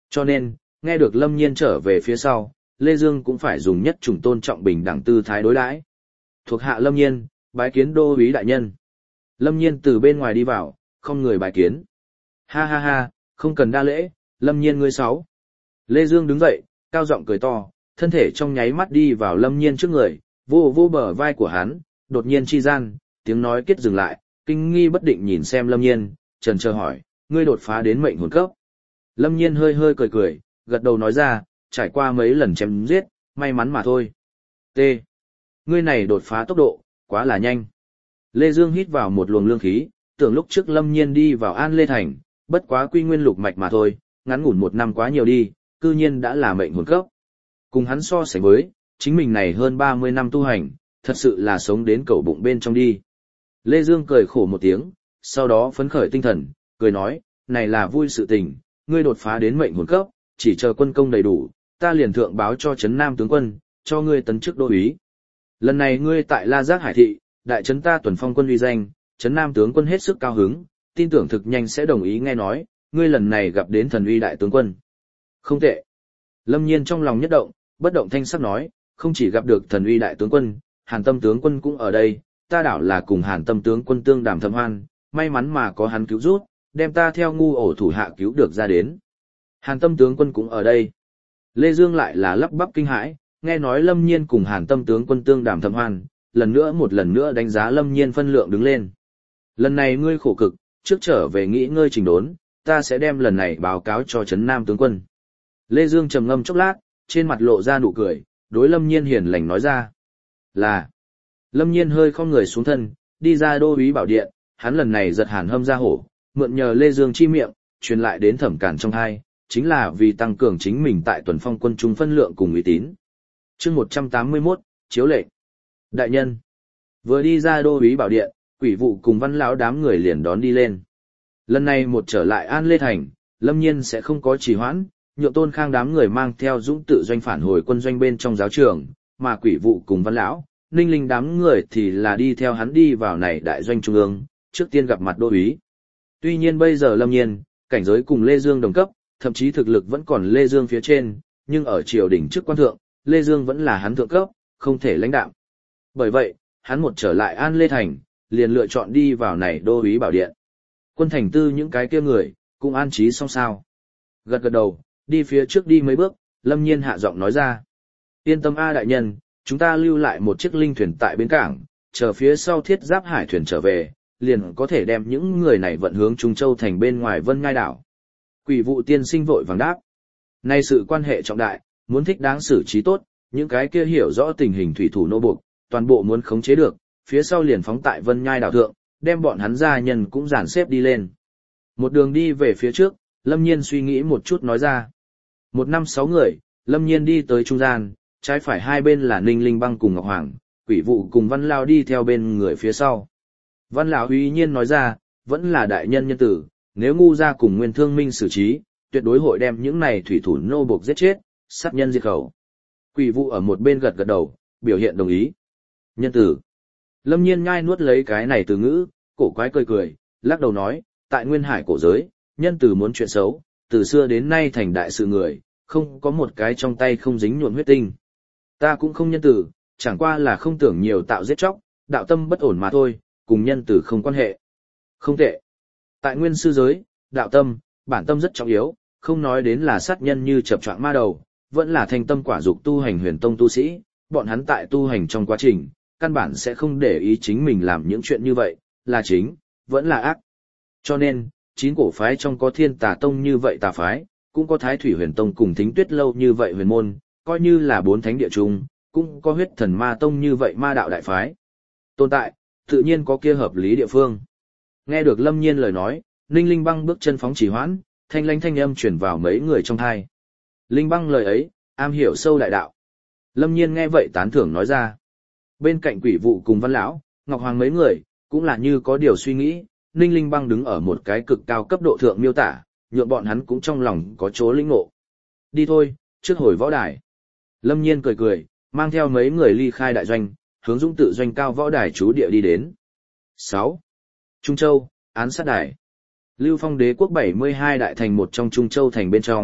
Cho nên, nghe được Lâm Nhiên trở về phía sau, Lê Dương cũng phải dùng nhất chủng tôn trọng bình đẳng tư thái đối đãi. Thuộc hạ Lâm Nhiên, bái kiến đô úy đại nhân. Lâm Nhiên từ bên ngoài đi vào, không người bái kiến. Ha ha ha, không cần đa lễ, Lâm Nhiên ngươi sáu. Lê Dương đứng dậy, cao giọng cười to, thân thể trong nháy mắt đi vào Lâm Nhiên trước người, vô vô bờ vai của hắn, đột nhiên chi gian, tiếng nói kết dừng lại, kinh nghi bất định nhìn xem Lâm Nhiên, trần chờ hỏi, ngươi đột phá đến mệnh hồn cấp. Lâm Nhiên hơi hơi cười cười, gật đầu nói ra, trải qua mấy lần chém giết, may mắn mà thôi. T. Ngươi này đột phá tốc độ, quá là nhanh. Lê Dương hít vào một luồng lương khí, tưởng lúc trước Lâm Nhiên đi vào An Lê Thành, bất quá quy nguyên lục mạch mà thôi, ngắn ngủn một năm quá nhiều đi, cư nhiên đã là mệnh hồn cấp. Cùng hắn so sánh với, chính mình này hơn 30 năm tu hành, thật sự là sống đến cầu bụng bên trong đi. Lê Dương cười khổ một tiếng, sau đó phấn khởi tinh thần, cười nói, này là vui sự tình, ngươi đột phá đến mệnh hồn cấp, chỉ chờ quân công đầy đủ, ta liền thượng báo cho Trấn Nam tướng quân, cho ngươi tấn chức đô úy. Lần này ngươi tại La Giác Hải thị, đại trấn ta tuần phong quân uy danh, Trấn Nam tướng quân hết sức cao hứng, tin tưởng thực nhanh sẽ đồng ý nghe nói, ngươi lần này gặp đến thần uy đại tướng quân. Không tệ. Lâm Nhiên trong lòng nhất động, bất động thanh sắc nói, không chỉ gặp được thần uy đại tướng quân, Hàn Tâm tướng quân cũng ở đây, ta đảo là cùng Hàn Tâm tướng quân tương đàm thâm hoan, may mắn mà có hắn cứu rút, đem ta theo ngu ổ thủ hạ cứu được ra đến. Hàn Tâm tướng quân cũng ở đây. Lê Dương lại là lắp bắp kinh hãi, nghe nói Lâm Nhiên cùng Hàn Tâm tướng quân tương đàm thâm hoan, một lần nữa đánh giá Lâm Nhiên phân lượng đứng lên. Lần này ngươi khổ cực, trước trở về nghỉ ngơi trình đốn, ta sẽ đem lần này báo cáo cho Trấn Nam tướng quân. Lê Dương trầm ngâm chốc lát, trên mặt lộ ra nụ cười, đối Lâm Nhiên hiền lành nói ra. Là. Lâm Nhiên hơi không người xuống thân, đi ra đô úy bảo điện, hắn lần này giật Hàn Hâm ra hổ, mượn nhờ Lê Dương chi miệng, truyền lại đến Thẩm Cản trong hai, chính là vì tăng cường chính mình tại tuần phong quân trung phân lượng cùng uy tín. Chương 181, chiếu lệnh. Đại nhân. Vừa đi ra đô úy bảo điện, Quỷ vụ cùng Văn lão đám người liền đón đi lên. Lần này một trở lại An Lê Thành, Lâm Nhiên sẽ không có trì hoãn, nhượng Tôn Khang đám người mang theo dũng tự doanh phản hồi quân doanh bên trong giáo trường, mà Quỷ vụ cùng Văn lão, Ninh Linh đám người thì là đi theo hắn đi vào này đại doanh trung ương, trước tiên gặp mặt đô úy. Tuy nhiên bây giờ Lâm Nhiên, cảnh giới cùng Lê Dương đồng cấp, thậm chí thực lực vẫn còn Lê Dương phía trên, nhưng ở triều đình trước quan thượng, Lê Dương vẫn là hắn thượng cấp, không thể lãnh đạo. Bởi vậy, hắn một trở lại An Lê Thành, liền lựa chọn đi vào này đô úy bảo điện. Quân thành tư những cái kia người, cũng an trí xong sao. Gật gật đầu, đi phía trước đi mấy bước, Lâm Nhiên hạ giọng nói ra. Yên tâm a đại nhân, chúng ta lưu lại một chiếc linh thuyền tại bến cảng, chờ phía sau Thiết Giáp hải thuyền trở về, liền có thể đem những người này vận hướng Trung Châu thành bên ngoài Vân Ngai đảo. Quỷ vụ tiên sinh vội vàng đáp. Nay sự quan hệ trọng đại, muốn thích đáng xử trí tốt, những cái kia hiểu rõ tình hình thủy thủ nô buộc, toàn bộ muốn khống chế được, phía sau liền phóng tại Vân Nhai đảo thượng, đem bọn hắn gia nhân cũng dàn xếp đi lên. Một đường đi về phía trước, Lâm Nhiên suy nghĩ một chút nói ra. 1 năm 6 người, Lâm Nhiên đi tới trung gian, trái phải hai bên là Ninh Linh Băng cùng Ngọc Hoàng, Quỷ vụ cùng Văn Lao đi theo bên người phía sau. Văn Lão uy nhiên nói ra, vẫn là đại nhân nhân tử, nếu ngu ra cùng Nguyên Thương Minh xử trí, tuyệt đối hội đem những này thủy thủ nô buộc giết chết, sát nhân diệt khẩu. Quỷ vụ ở một bên gật gật đầu, biểu hiện đồng ý. Nhân tử. Lâm Nhiên nhai nuốt lấy cái này từ ngữ, cổ quái cười cười, lắc đầu nói, tại Nguyên Hải cổ giới, nhân tử muốn chuyện xấu, từ xưa đến nay thành đại sự người, không có một cái trong tay không dính nhuộm huyết tinh. Ta cũng không nhân tử, chẳng qua là không tưởng nhiều tạo giết chóc, đạo tâm bất ổn mà thôi, cùng nhân tử không quan hệ. Không tệ. Tại Nguyên sư giới, đạo tâm, bản tâm rất trọng yếu, không nói đến là sát nhân như chập choạng ma đầu, vẫn là thành tâm quả dục tu hành huyền tông tu sĩ, bọn hắn tại tu hành trong quá trình, căn bản sẽ không để ý chính mình làm những chuyện như vậy, là chính, vẫn là ác. Cho nên, 9 cổ phái trong có Thiên Tà Tông như vậy tà phái, cũng có Thái Thủy Huyền Tông cùng Thính Tuyết Lâu như vậy huyền môn, coi như là 4 thánh địa chung, cũng có Huyết Thần Ma Tông như vậy ma đạo đại phái. Tồn tại, tự nhiên có kia hợp lý địa phương. Nghe được Lâm Nhiên lời nói, Ninh Linh Băng bước chân phóng chỉ hoãn, thanh lãnh thanh âm truyền vào mấy người trong tai. Linh Băng lời ấy, am hiểu sâu đại đạo. Lâm Nhiên nghe vậy tán thưởng nói ra. Bên cạnh Quỷ vụ cùng Văn Lão, Ngọc Hoàng mấy người, cũng là như có điều suy nghĩ, Ninh Linh Băng đứng ở một cái cực cao cấp độ thượng miêu tả, nhượng bọn hắn cũng trong lòng có chỗ lĩnh ngộ. Đi thôi, trước hồi võ đài. Lâm Nhiên cười cười, mang theo mấy người ly khai đại doanh, hướng dũng tự doanh cao võ đài trú địa đi đến. 6. Trung Châu, án sát đài. Lưu Phong đế quốc 72 đại thành một trong Trung Châu thành bên trong,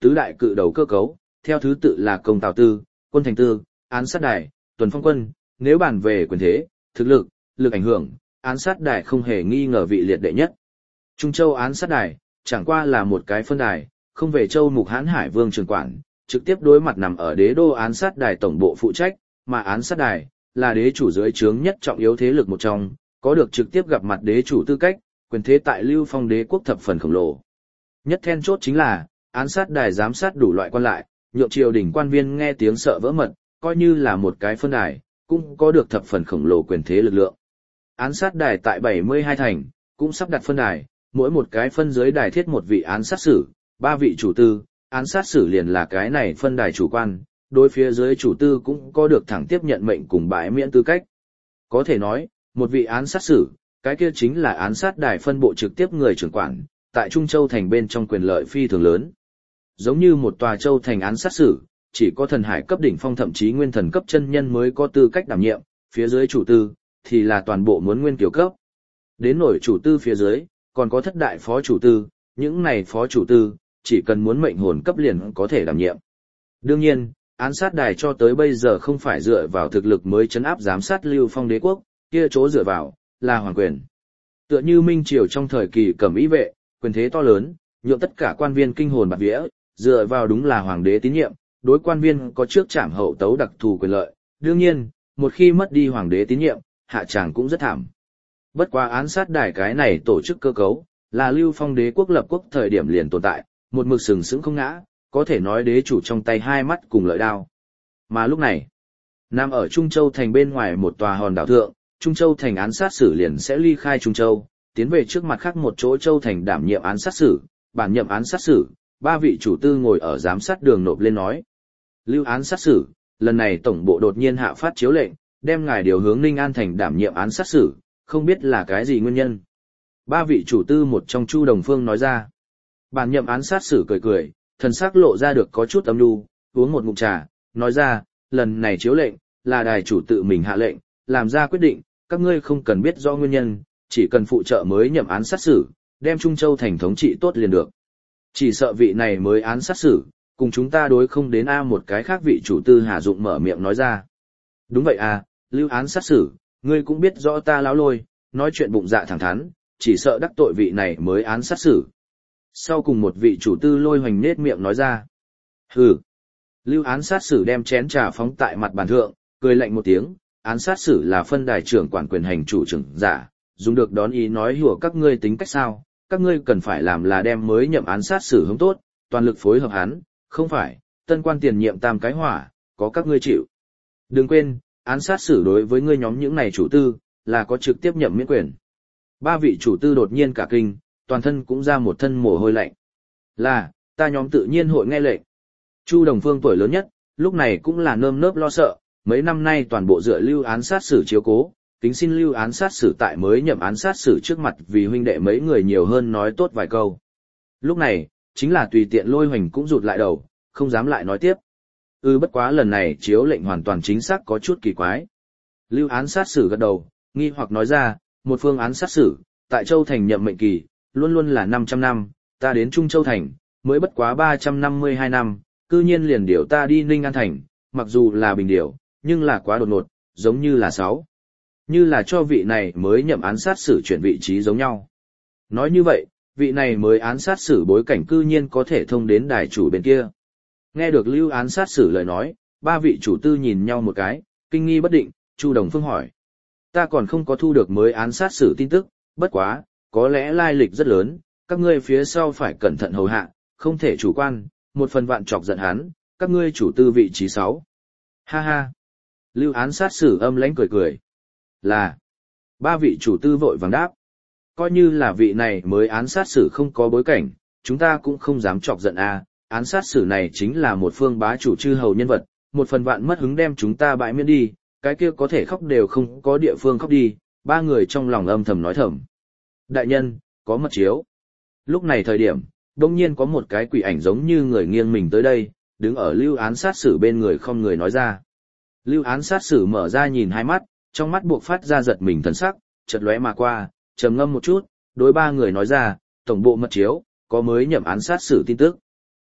tứ đại cự đầu cơ cấu, theo thứ tự là công tào tư, quân thành tư, án sát đài, tuần phong quân, nếu bàn về quyền thế, thực lực, lực ảnh hưởng, án sát đài không hề nghi ngờ vị liệt đệ nhất. Trung Châu án sát đài, chẳng qua là một cái phân đài, không về Châu Mục Hán Hải Vương trưởng quản, trực tiếp đối mặt nằm ở đế đô án sát đài tổng bộ phụ trách, mà án sát đài là đế chủ dưới trướng nhất trọng yếu thế lực một trong, có được trực tiếp gặp mặt đế chủ tư cách, quyền thế tại Lưu Phong đế quốc thập phần khổng lồ. Nhất then chốt chính là, án sát đài giám sát đủ loại quan lại, nhượng triều đình quan viên nghe tiếng sợ vỡ mật, coi như là một cái phân đài, cũng có được thập phần khổng lồ quyền thế lực lượng. Án sát đài tại 72 thành, cũng sắp đặt phân đài, mỗi một cái phân dưới đài thiết một vị án sát sử, 3 vị chủ tư, án sát sử liền là cái này phân đài chủ quan, đối phía dưới chủ tư cũng có được thẳng tiếp nhận mệnh cùng bãi miễn tư cách. Có thể nói, một vị án sát sử, cái kia chính là án sát đài phân bộ trực tiếp người trưởng quản, tại Trung Châu thành bên trong quyền lợi phi thường lớn. Giống như một tòa châu thành án sát sử, chỉ có thần hải cấp đỉnh phong thậm chí nguyên thần cấp chân nhân mới có tư cách đảm nhiệm, phía dưới chủ tư, thì là toàn bộ muốn nguyên tiểu cấp. Đến nổi chủ tư phía dưới, còn có thất đại phó chủ tư, những này phó chủ tư, chỉ cần muốn mệnh hồn cấp liền có thể đảm nhiệm. Đương nhiên, án sát đài cho tới bây giờ không phải dựa vào thực lực mới chấn áp giám sát Lưu Phong đế quốc, kia chỗ dựa vào, là hoàng quyền. Tựa như Minh Triều trong thời kỳ Cẩm Ý vệ, quyền thế to lớn, nhượng tất cả quan viên kinh hồn bạt vía, dựa vào đúng là hoàng đế tín nhiệm, đối quan viên có trước trảm hậu tấu đặc thù quyền lợi. Đương nhiên, một khi mất đi hoàng đế tín nhiệm, hạ tràng cũng rất thảm. Bất quá án sát đài cái này tổ chức cơ cấu, là Lưu Phong đế quốc lập quốc thời điểm liền tồn tại, một mực sừng sững không ngã, có thể nói đế chủ trong tay hai mắt cùng lợi đao. Mà lúc này, nằm ở Trung Châu thành bên ngoài một tòa hòn đảo thượng, Trung Châu thành án sát sử liền sẽ ly khai Trung Châu, tiến về trước mặt khác một chỗ Châu thành đảm nhiệm án sát sử, bản nhậm án sát sử, 3 vị chủ tư ngồi ở giám sát đường nộp lên nói. Lưu án sát sử, lần này tổng bộ đột nhiên hạ phát chiếu lệnh, đem ngài điều hướng Ninh An thành đảm nhiệm án sát sử, không biết là cái gì nguyên nhân. 3 vị chủ tư một trong Chu Đồng Phương nói ra. Bản nhậm án sát sử cười cười, thần sắc lộ ra được có chút âm nhu, uống một ngụm trà, nói ra, lần này chiếu lệnh, là đài chủ tự mình hạ lệnh, làm ra quyết định, các ngươi không cần biết rõ nguyên nhân, chỉ cần phụ trợ mới nhậm án sát xử, đem Trung Châu thành thống trị tốt liền được. Chỉ sợ vị này mới án sát xử, cùng chúng ta đối không đến một cái khác vị chủ tư Hà Dụng mở miệng nói ra. Đúng vậy Lưu án sát xử, ngươi cũng biết rõ ta láo lôi, nói chuyện bụng dạ thẳng thắn, chỉ sợ đắc tội vị này mới án sát xử. Sau cùng một vị chủ tư Lôi Hoành nết miệng nói ra. Hừ. Lưu án sát xử đem chén trà phóng tại mặt bàn thượng, cười lạnh một tiếng, án sát xử là phân đài trưởng quản quyền hành chủ trưởng giả, dùng được đón ý nói hùa các ngươi tính cách sao, các ngươi cần phải làm là đem mới nhậm án sát xử hướng tốt, toàn lực phối hợp hắn, không phải, tân quan tiền nhiệm tam cái hỏa, có các ngươi chịu. Đừng quên, án sát xử đối với ngươi nhóm những này chủ tư, là có trực tiếp nhậm miễn quyền. 3 vị chủ tư đột nhiên cả kinh, toàn thân cũng ra một thân mồ hôi lạnh. Là, ta nhóm tự nhiên hội nghe lệnh. Chu Đồng Phương tuổi lớn nhất, lúc này cũng là nơm nớp lo sợ, mấy năm nay toàn bộ dựa Lưu án sát xử chiếu cố, kính xin Lưu án sát xử tại mới nhậm án sát xử trước mặt vì huynh đệ mấy người nhiều hơn nói tốt vài câu. Lúc này, chính là tùy tiện Lôi Hoành cũng rụt lại đầu, không dám lại nói tiếp. Bất quá lần này chiếu lệnh hoàn toàn chính xác có chút kỳ quái. Lưu án sát xử gật đầu, nghi hoặc nói ra, một phương án sát xử, tại Châu Thành nhậm mệnh kỳ, luôn luôn là 500 năm, ta đến Trung Châu Thành, mới bất quá 352 năm, cư nhiên liền điều ta đi Ninh An Thành, mặc dù là bình điều, nhưng là quá đột ngột, giống như là 6. Như là cho vị này mới nhậm án sát xử chuyển vị trí giống nhau. Nói như vậy, vị này mới án sát xử bối cảnh cư nhiên có thể thông đến đài chủ bên kia. Nghe được Lưu án sát xử lời nói, 3 vị chủ tư nhìn nhau một cái, kinh nghi bất định, Chu Đồng Phương hỏi. Ta còn không có thu được mới án sát xử tin tức, bất quá, có lẽ lai lịch rất lớn, các ngươi phía sau phải cẩn thận hầu hạ, không thể chủ quan, một phần vạn chọc giận hắn, các ngươi chủ tư vị trí 6. Ha ha. Lưu án sát xử âm lãnh cười cười. Là. 3 vị chủ tư vội vàng đáp. Coi như là vị này mới án sát xử không có bối cảnh, chúng ta cũng không dám chọc giận án sát xử này chính là một phương bá chủ chư hầu nhân vật, một phần vạn mất hứng đem chúng ta bãi miễn đi, cái kia có thể khóc đều không có địa phương khóc đi. 3 người trong lòng âm thầm nói thầm. Đại nhân, có mật chiếu. Lúc này thời điểm, đông nhiên có một cái quỷ ảnh giống như người nghiêng mình tới đây, đứng ở Lưu án sát xử bên người không người nói ra. Lưu án sát xử mở ra nhìn hai mắt, trong mắt buộc phát ra giật mình thần sắc, chợt lóe mà qua, trầm ngâm một chút, đối 3 người nói ra, tổng bộ mật chiếu, có mới nhậm án sát xử tin tức.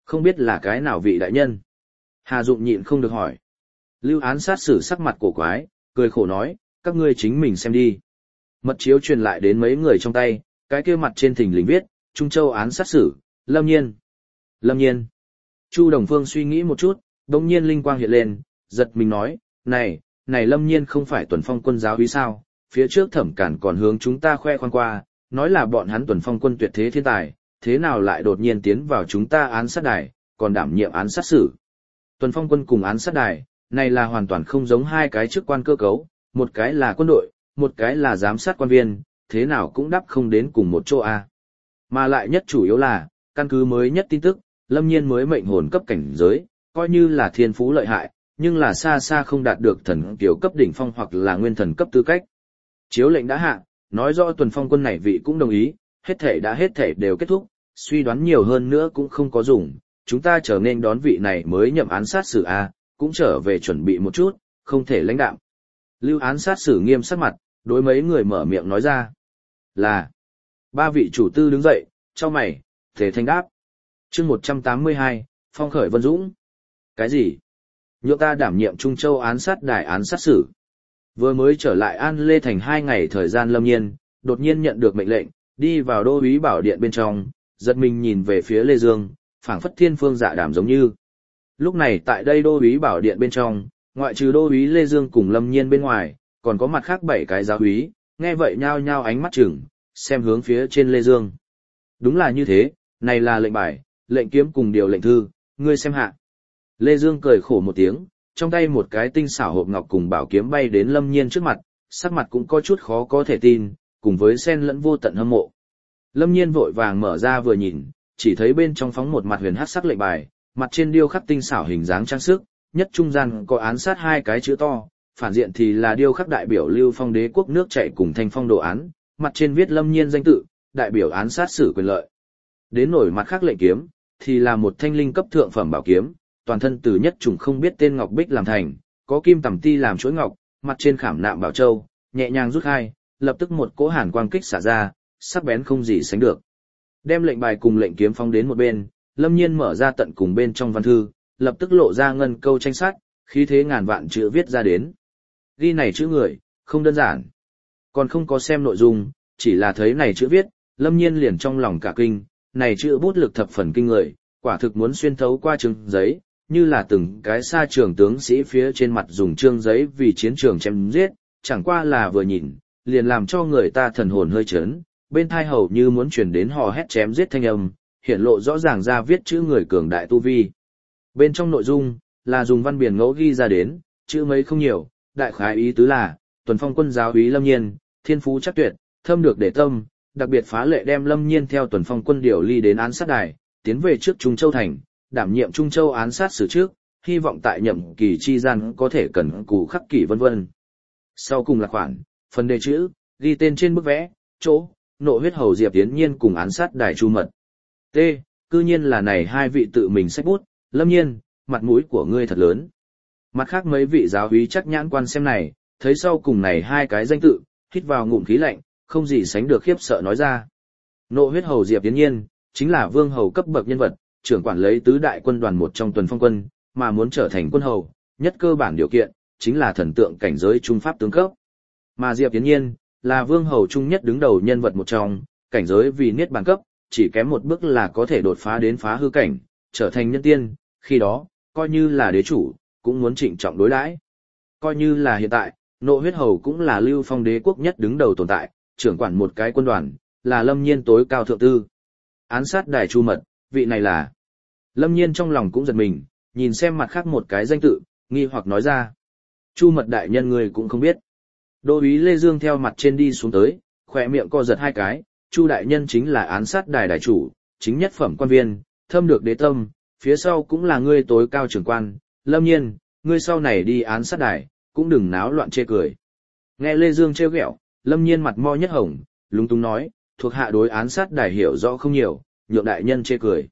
Không biết là cái nào vị đại nhân? Hà Dụng nhịn không được hỏi. Lưu án sát xử sắc mặt cổ quái, cười khổ nói, các ngươi chính mình xem đi. Mật chiếu truyền lại đến mấy người trong tay, cái kia mặt trên thình lình viết, Trung Châu án sát xử, Lâm Nhiên. Lâm Nhiên. Chu Đồng Phương suy nghĩ một chút, đồng nhiên linh quang hiện lên, giật mình nói, này Lâm Nhiên không phải Tuần Phong quân giáo úy sao, phía trước Thẩm Cản còn hướng chúng ta khoe khoang qua, nói là bọn hắn Tuần Phong quân tuyệt thế thiên tài, thế nào lại đột nhiên tiến vào chúng ta án sát đài, còn đảm nhiệm án sát xử. Tuần Phong quân cùng án sát đài, này là hoàn toàn không giống hai cái chức quan cơ cấu, một cái là quân đội, một cái là giám sát quan viên, thế nào cũng đắp không đến cùng một chỗ a. Mà lại nhất chủ yếu là, căn cứ mới nhất tin tức, Lâm Nhiên mới mệnh hồn cấp cảnh giới, coi như là thiên phú lợi hại, nhưng là xa xa không đạt được thần kiều cấp đỉnh phong hoặc là nguyên thần cấp tư cách. Chiếu lệnh đã hạ, nói rõ Tuần Phong quân này vị cũng đồng ý, hết thể đều kết thúc, suy đoán nhiều hơn nữa cũng không có dùng, chúng ta trở nên đón vị này mới nhậm án sát xử a, cũng trở về chuẩn bị một chút, không thể lãnh đạm. Lưu án sát xử nghiêm sắc mặt, đối mấy người mở miệng nói ra. Là, ba vị chủ tư đứng dậy, cho mày, thể thanh đáp. chương 182, Phong khởi Vân Dũng. Cái gì? Nhượng ta đảm nhiệm Trung Châu án sát đài án sát xử. Vừa mới trở lại An Lê Thành 2 ngày thời gian Lâm Nhiên, đột nhiên nhận được mệnh lệnh, đi vào đô úy bảo điện bên trong, giật mình nhìn về phía Lê Dương, phảng phất thiên phương dạ đàm giống như. Lúc này tại đây đô úy bảo điện bên trong, ngoại trừ đô úy Lê Dương cùng Lâm Nhiên bên ngoài, còn có mặt khác 7 cái giáo úy, nghe vậy nhao nhao ánh mắt chừng, xem hướng phía trên Lê Dương. Đúng là như thế, này là lệnh bài, lệnh kiếm cùng điều lệnh thư, ngươi xem hạ. Lê Dương cười khổ một tiếng, trong tay một cái tinh xảo hộp ngọc cùng bảo kiếm bay đến Lâm Nhiên trước mặt, sắc mặt cũng có chút khó có thể tin, cùng với xen lẫn vô tận hâm mộ. Lâm Nhiên vội vàng mở ra vừa nhìn, chỉ thấy bên trong phóng một mặt huyền hắc sắc lệnh bài, mặt trên điêu khắc tinh xảo hình dáng trang sức, nhất trung gian có án sát 2 cái chữ to, phản diện thì là điêu khắc đại biểu Lưu Phong đế quốc nước chảy cùng Thanh Phong đồ án, mặt trên viết Lâm Nhiên danh tự, đại biểu án sát xử quyền lợi. Đến nổi mặt khác lệnh kiếm, thì là một thanh linh cấp thượng phẩm bảo kiếm, toàn thân từ nhất trùng không biết tên ngọc bích làm thành, có kim tằm ti làm chuỗi ngọc, mặt trên khảm nạm bảo châu, nhẹ nhàng rút hai, lập tức một cỗ hàn quang kích xả ra, sắc bén không gì sánh được. Đem lệnh bài cùng lệnh kiếm phóng đến một bên, Lâm Nhiên mở ra tận cùng bên trong văn thư, lập tức lộ ra ngân câu tranh sát, khí thế ngàn vạn chữ viết ra đến. Ghi này chữ người, không đơn giản. Còn không có xem nội dung, chỉ là thấy này chữ viết, Lâm Nhiên liền trong lòng cả kinh, này chữ bút lực thập phần kinh người, quả thực muốn xuyên thấu qua trương giấy, như là từng cái xa trường tướng sĩ phía trên mặt dùng trương giấy vì chiến trường chém giết, chẳng qua là vừa nhìn, liền làm cho người ta thần hồn hơi chấn, bên thai hầu như muốn truyền đến hò hét chém giết thanh âm, hiện lộ rõ ràng ra viết chữ người cường đại tu vi. Bên trong nội dung, là dùng văn biển ngẫu ghi ra đến, chữ mấy không nhiều, đại khái ý tứ là, Tuần Phong quân giáo úy Lâm Nhiên, thiên phú chắc tuyệt, thâm được để tâm, đặc biệt phá lệ đem Lâm Nhiên theo Tuần Phong quân điều ly đến án sát đài, tiến về trước Trung Châu thành, đảm nhiệm Trung Châu án sát xử trước, hy vọng tại nhậm kỳ chi gian có thể cẩn cù khắc kỷ vân vân. Sau cùng là khoản, phần đề chữ, ghi tên trên bức vẽ, chỗ, nộ huyết hầu Diệp Tiến Nhiên cùng án sát đài Chu Mật. T. Cư nhiên là này 2 vị tự mình xách bút, Lâm Nhiên, mặt mũi của ngươi thật lớn. Mặt khác mấy vị giáo úy chắc nhãn quan xem này, thấy sau cùng này 2 cái danh tự, hít vào ngụm khí lạnh, không gì sánh được khiếp sợ nói ra. Nộ huyết hầu Diệp Tiến Nhiên, chính là vương hầu cấp bậc nhân vật, trưởng quản lấy tứ đại quân đoàn một trong Tuần Phong quân, mà muốn trở thành quân hầu, nhất cơ bản điều kiện, chính là thần tượng cảnh giới trung pháp tướng cấp. Mà Diệp Tiến Nhiên, là vương hầu trung nhất đứng đầu nhân vật một trong, cảnh giới vì niết bàn cấp, chỉ kém một bước là có thể đột phá đến phá hư cảnh, trở thành nhân tiên, khi đó, coi như là đế chủ, cũng muốn trịnh trọng đối đãi. Coi như là hiện tại, Nộ huyết hầu cũng là Lưu Phong đế quốc nhất đứng đầu tồn tại, trưởng quản một cái quân đoàn, là Lâm Nhiên tối cao thượng tư. Án sát đài Chu Mật, vị này là... Lâm Nhiên trong lòng cũng giật mình, nhìn xem mặt khác một cái danh tự, nghi hoặc nói ra. Chu Mật đại nhân người cũng không biết. Đô úy Lê Dương theo mặt trên đi xuống tới, khỏe miệng co giật 2 cái, Chu đại nhân chính là án sát đài đài chủ, chính nhất phẩm quan viên, thâm được đế tâm, phía sau cũng là ngươi tối cao trưởng quan, Lâm Nhiên, ngươi sau này đi án sát đài, cũng đừng náo loạn chê cười. Nghe Lê Dương trêu ghẹo, Lâm Nhiên mặt mo nhất hồng, lúng túng nói, thuộc hạ đối án sát đài hiểu rõ không nhiều, nhượng đại nhân chê cười.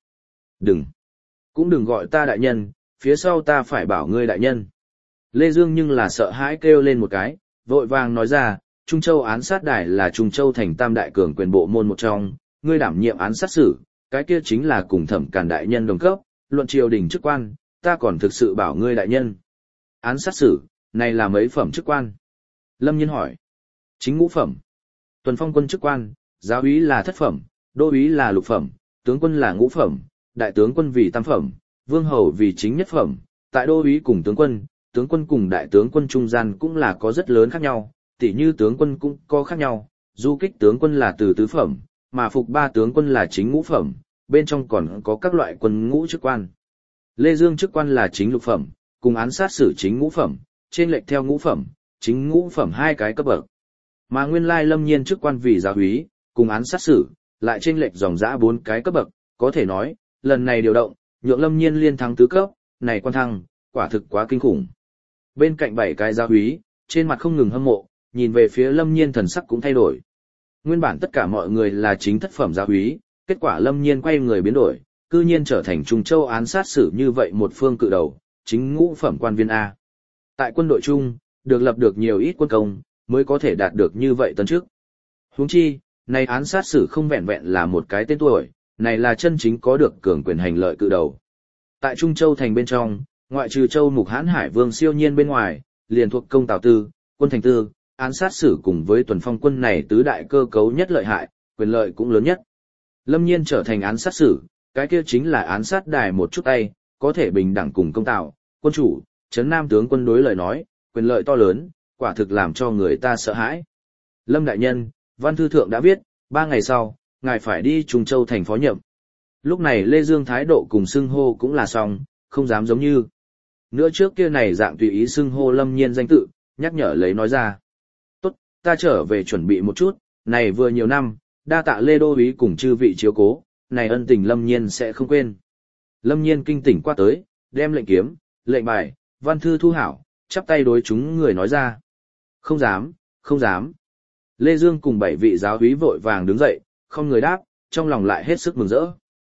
Cũng đừng gọi ta đại nhân, phía sau ta phải bảo ngươi đại nhân. Lê Dương nhưng là sợ hãi kêu lên một cái, vội vàng nói ra, Trung Châu án sát đài là Trung Châu thành tam đại cường quyền bộ môn một trong, ngươi đảm nhiệm án sát xử, cái kia chính là cùng Thẩm Càn đại nhân đồng cấp, Luận triều đình chức quan, ta còn thực sự bảo ngươi đại nhân. Án sát xử, này là mấy phẩm chức quan? Lâm Nhiên hỏi. Chính ngũ phẩm. Tuần phong quân chức quan, giáo úy là thất phẩm, đô úy là lục phẩm, tướng quân là ngũ phẩm, đại tướng quân vì tam phẩm, vương hầu vì chính nhất phẩm, tại đô úy cùng tướng quân cùng đại tướng quân trung gian cũng là có rất lớn khác nhau, tỉ như tướng quân cũng có khác nhau, du kích tướng quân là từ tứ phẩm, mà phục ba tướng quân là chính ngũ phẩm, bên trong còn có các loại quân ngũ chức quan. Lê Dương chức quan là chính lục phẩm, cùng án sát xử chính ngũ phẩm, trên lệch theo ngũ phẩm, chính ngũ phẩm hai cái cấp bậc. Mà nguyên lai Lâm Nhiên chức quan vì giáo úy, cùng án sát xử, lại trên lệch dòng dã 4 cái cấp bậc, có thể nói, lần này điều động, nhượng Lâm Nhiên liên thắng tứ cấp, này quan thăng, quả thực quá kinh khủng. Bên cạnh 7 cái giáo úy, trên mặt không ngừng hâm mộ, nhìn về phía Lâm Nhiên thần sắc cũng thay đổi. Nguyên bản tất cả mọi người là chính thất phẩm giáo úy, kết quả Lâm Nhiên quay người biến đổi, cư nhiên trở thành Trung Châu án sát xử như vậy một phương cự đầu, chính ngũ phẩm quan viên A. Tại quân đội chung, được lập được nhiều ít quân công, mới có thể đạt được như vậy tấn chức. Huống chi, này án sát xử không vẹn vẹn là một cái tên tuổi, này là chân chính có được cường quyền hành lợi cự đầu. Tại Trung Châu thành bên trong, ngoại trừ Châu Mục Hán Hải Vương siêu nhiên bên ngoài, liền thuộc công Tào Tư, quân thành tư, án sát xử cùng với tuần phong quân này tứ đại cơ cấu nhất lợi hại, quyền lợi cũng lớn nhất. Lâm Nhiên trở thành án sát xử, cái kia chính là án sát đài một chút tay, có thể bình đẳng cùng công Tào, quân chủ, trấn Nam tướng quân đối lời nói, quyền lợi to lớn, quả thực làm cho người ta sợ hãi. Lâm đại nhân, văn thư thượng đã viết, 3 ngày sau, ngài phải đi Trung Châu thành phó nhậm. Lúc này Lê Dương thái độ cùng xưng hô cũng là xong, không dám giống như. Nữa trước kia này dạng tùy ý xưng hô Lâm Nhiên danh tự, nhắc nhở lấy nói ra. Tốt, ta trở về chuẩn bị một chút, này vừa nhiều năm, đa tạ Lê Đô úy cùng chư vị chiếu cố, này ân tình Lâm Nhiên sẽ không quên. Lâm Nhiên kinh tỉnh qua tới, đem lệnh kiếm, lệnh bài, văn thư thu hảo, chắp tay đối chúng người nói ra. Không dám, không dám. Lê Dương cùng 7 vị giáo úy vội vàng đứng dậy, không người đáp, trong lòng lại hết sức mừng rỡ.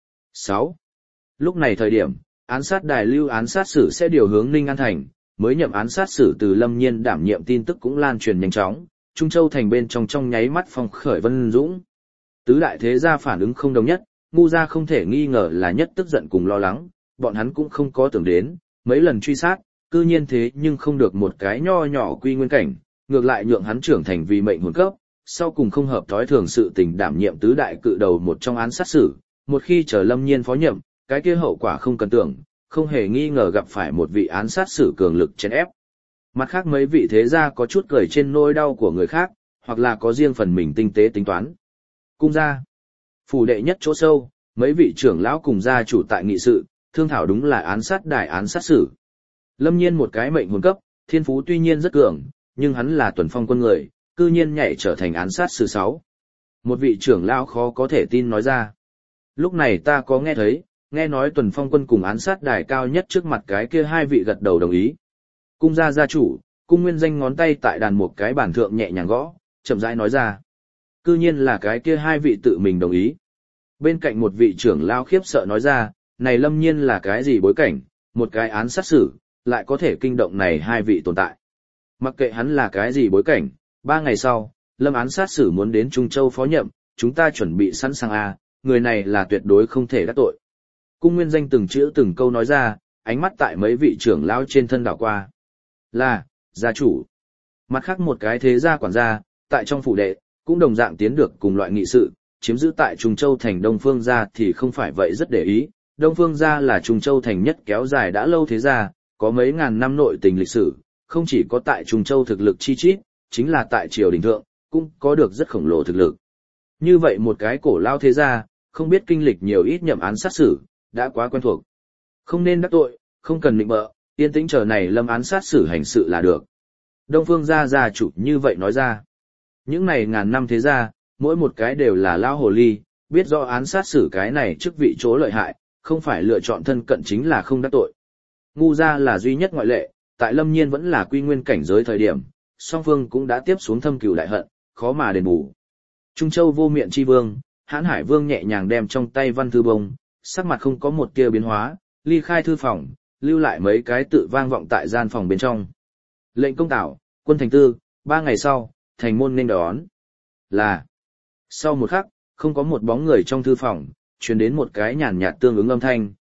6. Lúc này thời điểm, án sát đài lưu án sát xử sẽ điều hướng Ninh An Thành, mới nhậm án sát xử từ Lâm Nhiên đảm nhiệm tin tức cũng lan truyền nhanh chóng, Trung Châu thành bên trong nháy mắt phong khởi vân dũng. Tứ đại thế gia phản ứng không đồng nhất, ngu gia không thể nghi ngờ là nhất tức giận cùng lo lắng, bọn hắn cũng không có tưởng đến, mấy lần truy sát, cư nhiên thế nhưng không được một cái nho nhỏ quy nguyên cảnh, ngược lại nhượng hắn trưởng thành vì mệnh hồn cấp, sau cùng không hợp thói thường sự tình đảm nhiệm tứ đại cự đầu một trong án sát xử, một khi chờ Lâm Nhiên phó nhậm, cái kia hậu quả không cần tưởng, không hề nghi ngờ gặp phải một vị án sát xử cường lực chèn ép. Mặt khác mấy vị thế gia có chút cười trên nỗi đau của người khác, hoặc là có riêng phần mình tinh tế tính toán. Cung gia, phủ đệ nhất chỗ sâu, mấy vị trưởng lão cùng gia chủ tại nghị sự, thương thảo đúng là án sát đài án sát xử. Lâm Nhiên một cái mệnh hồn cấp, thiên phú tuy nhiên rất cường, nhưng hắn là tuần phong quân người, cư nhiên nhảy trở thành án sát xử 6. Một vị trưởng lão khó có thể tin nói ra. Lúc này ta có nghe thấy, nghe nói tuần phong quân cùng án sát đài cao nhất trước mặt cái kia 2 vị gật đầu đồng ý. Cung gia gia chủ, cung nguyên danh ngón tay tại đàn một cái bàn thượng nhẹ nhàng gõ, chậm rãi nói ra. Cư nhiên là cái kia 2 vị tự mình đồng ý. Bên cạnh một vị trưởng lão khiếp sợ nói ra, này Lâm Nhiên là cái gì bối cảnh, một cái án sát xử, lại có thể kinh động này 2 vị tồn tại. Mặc kệ hắn là cái gì bối cảnh, 3 ngày sau, Lâm án sát xử muốn đến Trung Châu phó nhậm, chúng ta chuẩn bị sẵn sàng a, người này là tuyệt đối không thể đắc tội. Cung nguyên danh từng chữ từng câu nói ra, ánh mắt tại mấy vị trưởng lão trên thân đảo qua. Là, gia chủ. Mặt khác một cái thế gia quản gia, tại trong phủ đệ, cũng đồng dạng tiến được cùng loại nghị sự, chiếm giữ tại Trung Châu thành Đông Phương gia thì không phải vậy rất để ý. Đông Phương gia là Trung Châu thành nhất kéo dài đã lâu thế gia, có mấy ngàn năm nội tình lịch sử, không chỉ có tại Trung Châu thực lực chi chít, chính là tại triều đình thượng, cũng có được rất khổng lồ thực lực. Như vậy một cái cổ lao thế gia, không biết kinh lịch nhiều ít nhậm án sát xử, đã quá quen thuộc. Không nên đắc tội, không cần nịnh bợ, yên tĩnh chờ này Lâm án sát xử hành sự là được. Đông Phương gia gia chủ như vậy nói ra. Những này ngàn năm thế gia, mỗi một cái đều là lao hồ ly, biết rõ án sát xử cái này chức vị chỗ lợi hại, không phải lựa chọn thân cận chính là không đắc tội. Ngu gia là duy nhất ngoại lệ, tại Lâm Nhiên vẫn là quy nguyên cảnh giới thời điểm, song phương cũng đã tiếp xuống thâm cừu đại hận, khó mà đền bù. Trung Châu vô miệng chi vương, Hán Hải Vương nhẹ nhàng đem trong tay văn thư bông, sắc mặt không có một tia biến hóa, ly khai thư phòng, lưu lại mấy cái tự vang vọng tại gian phòng bên trong. Lệnh công tảo, quân thành tư, 3 ngày sau, thành môn nên đón. Là. Sau một khắc, không có một bóng người trong thư phòng, truyền đến một cái nhàn nhạt tương ứng âm thanh,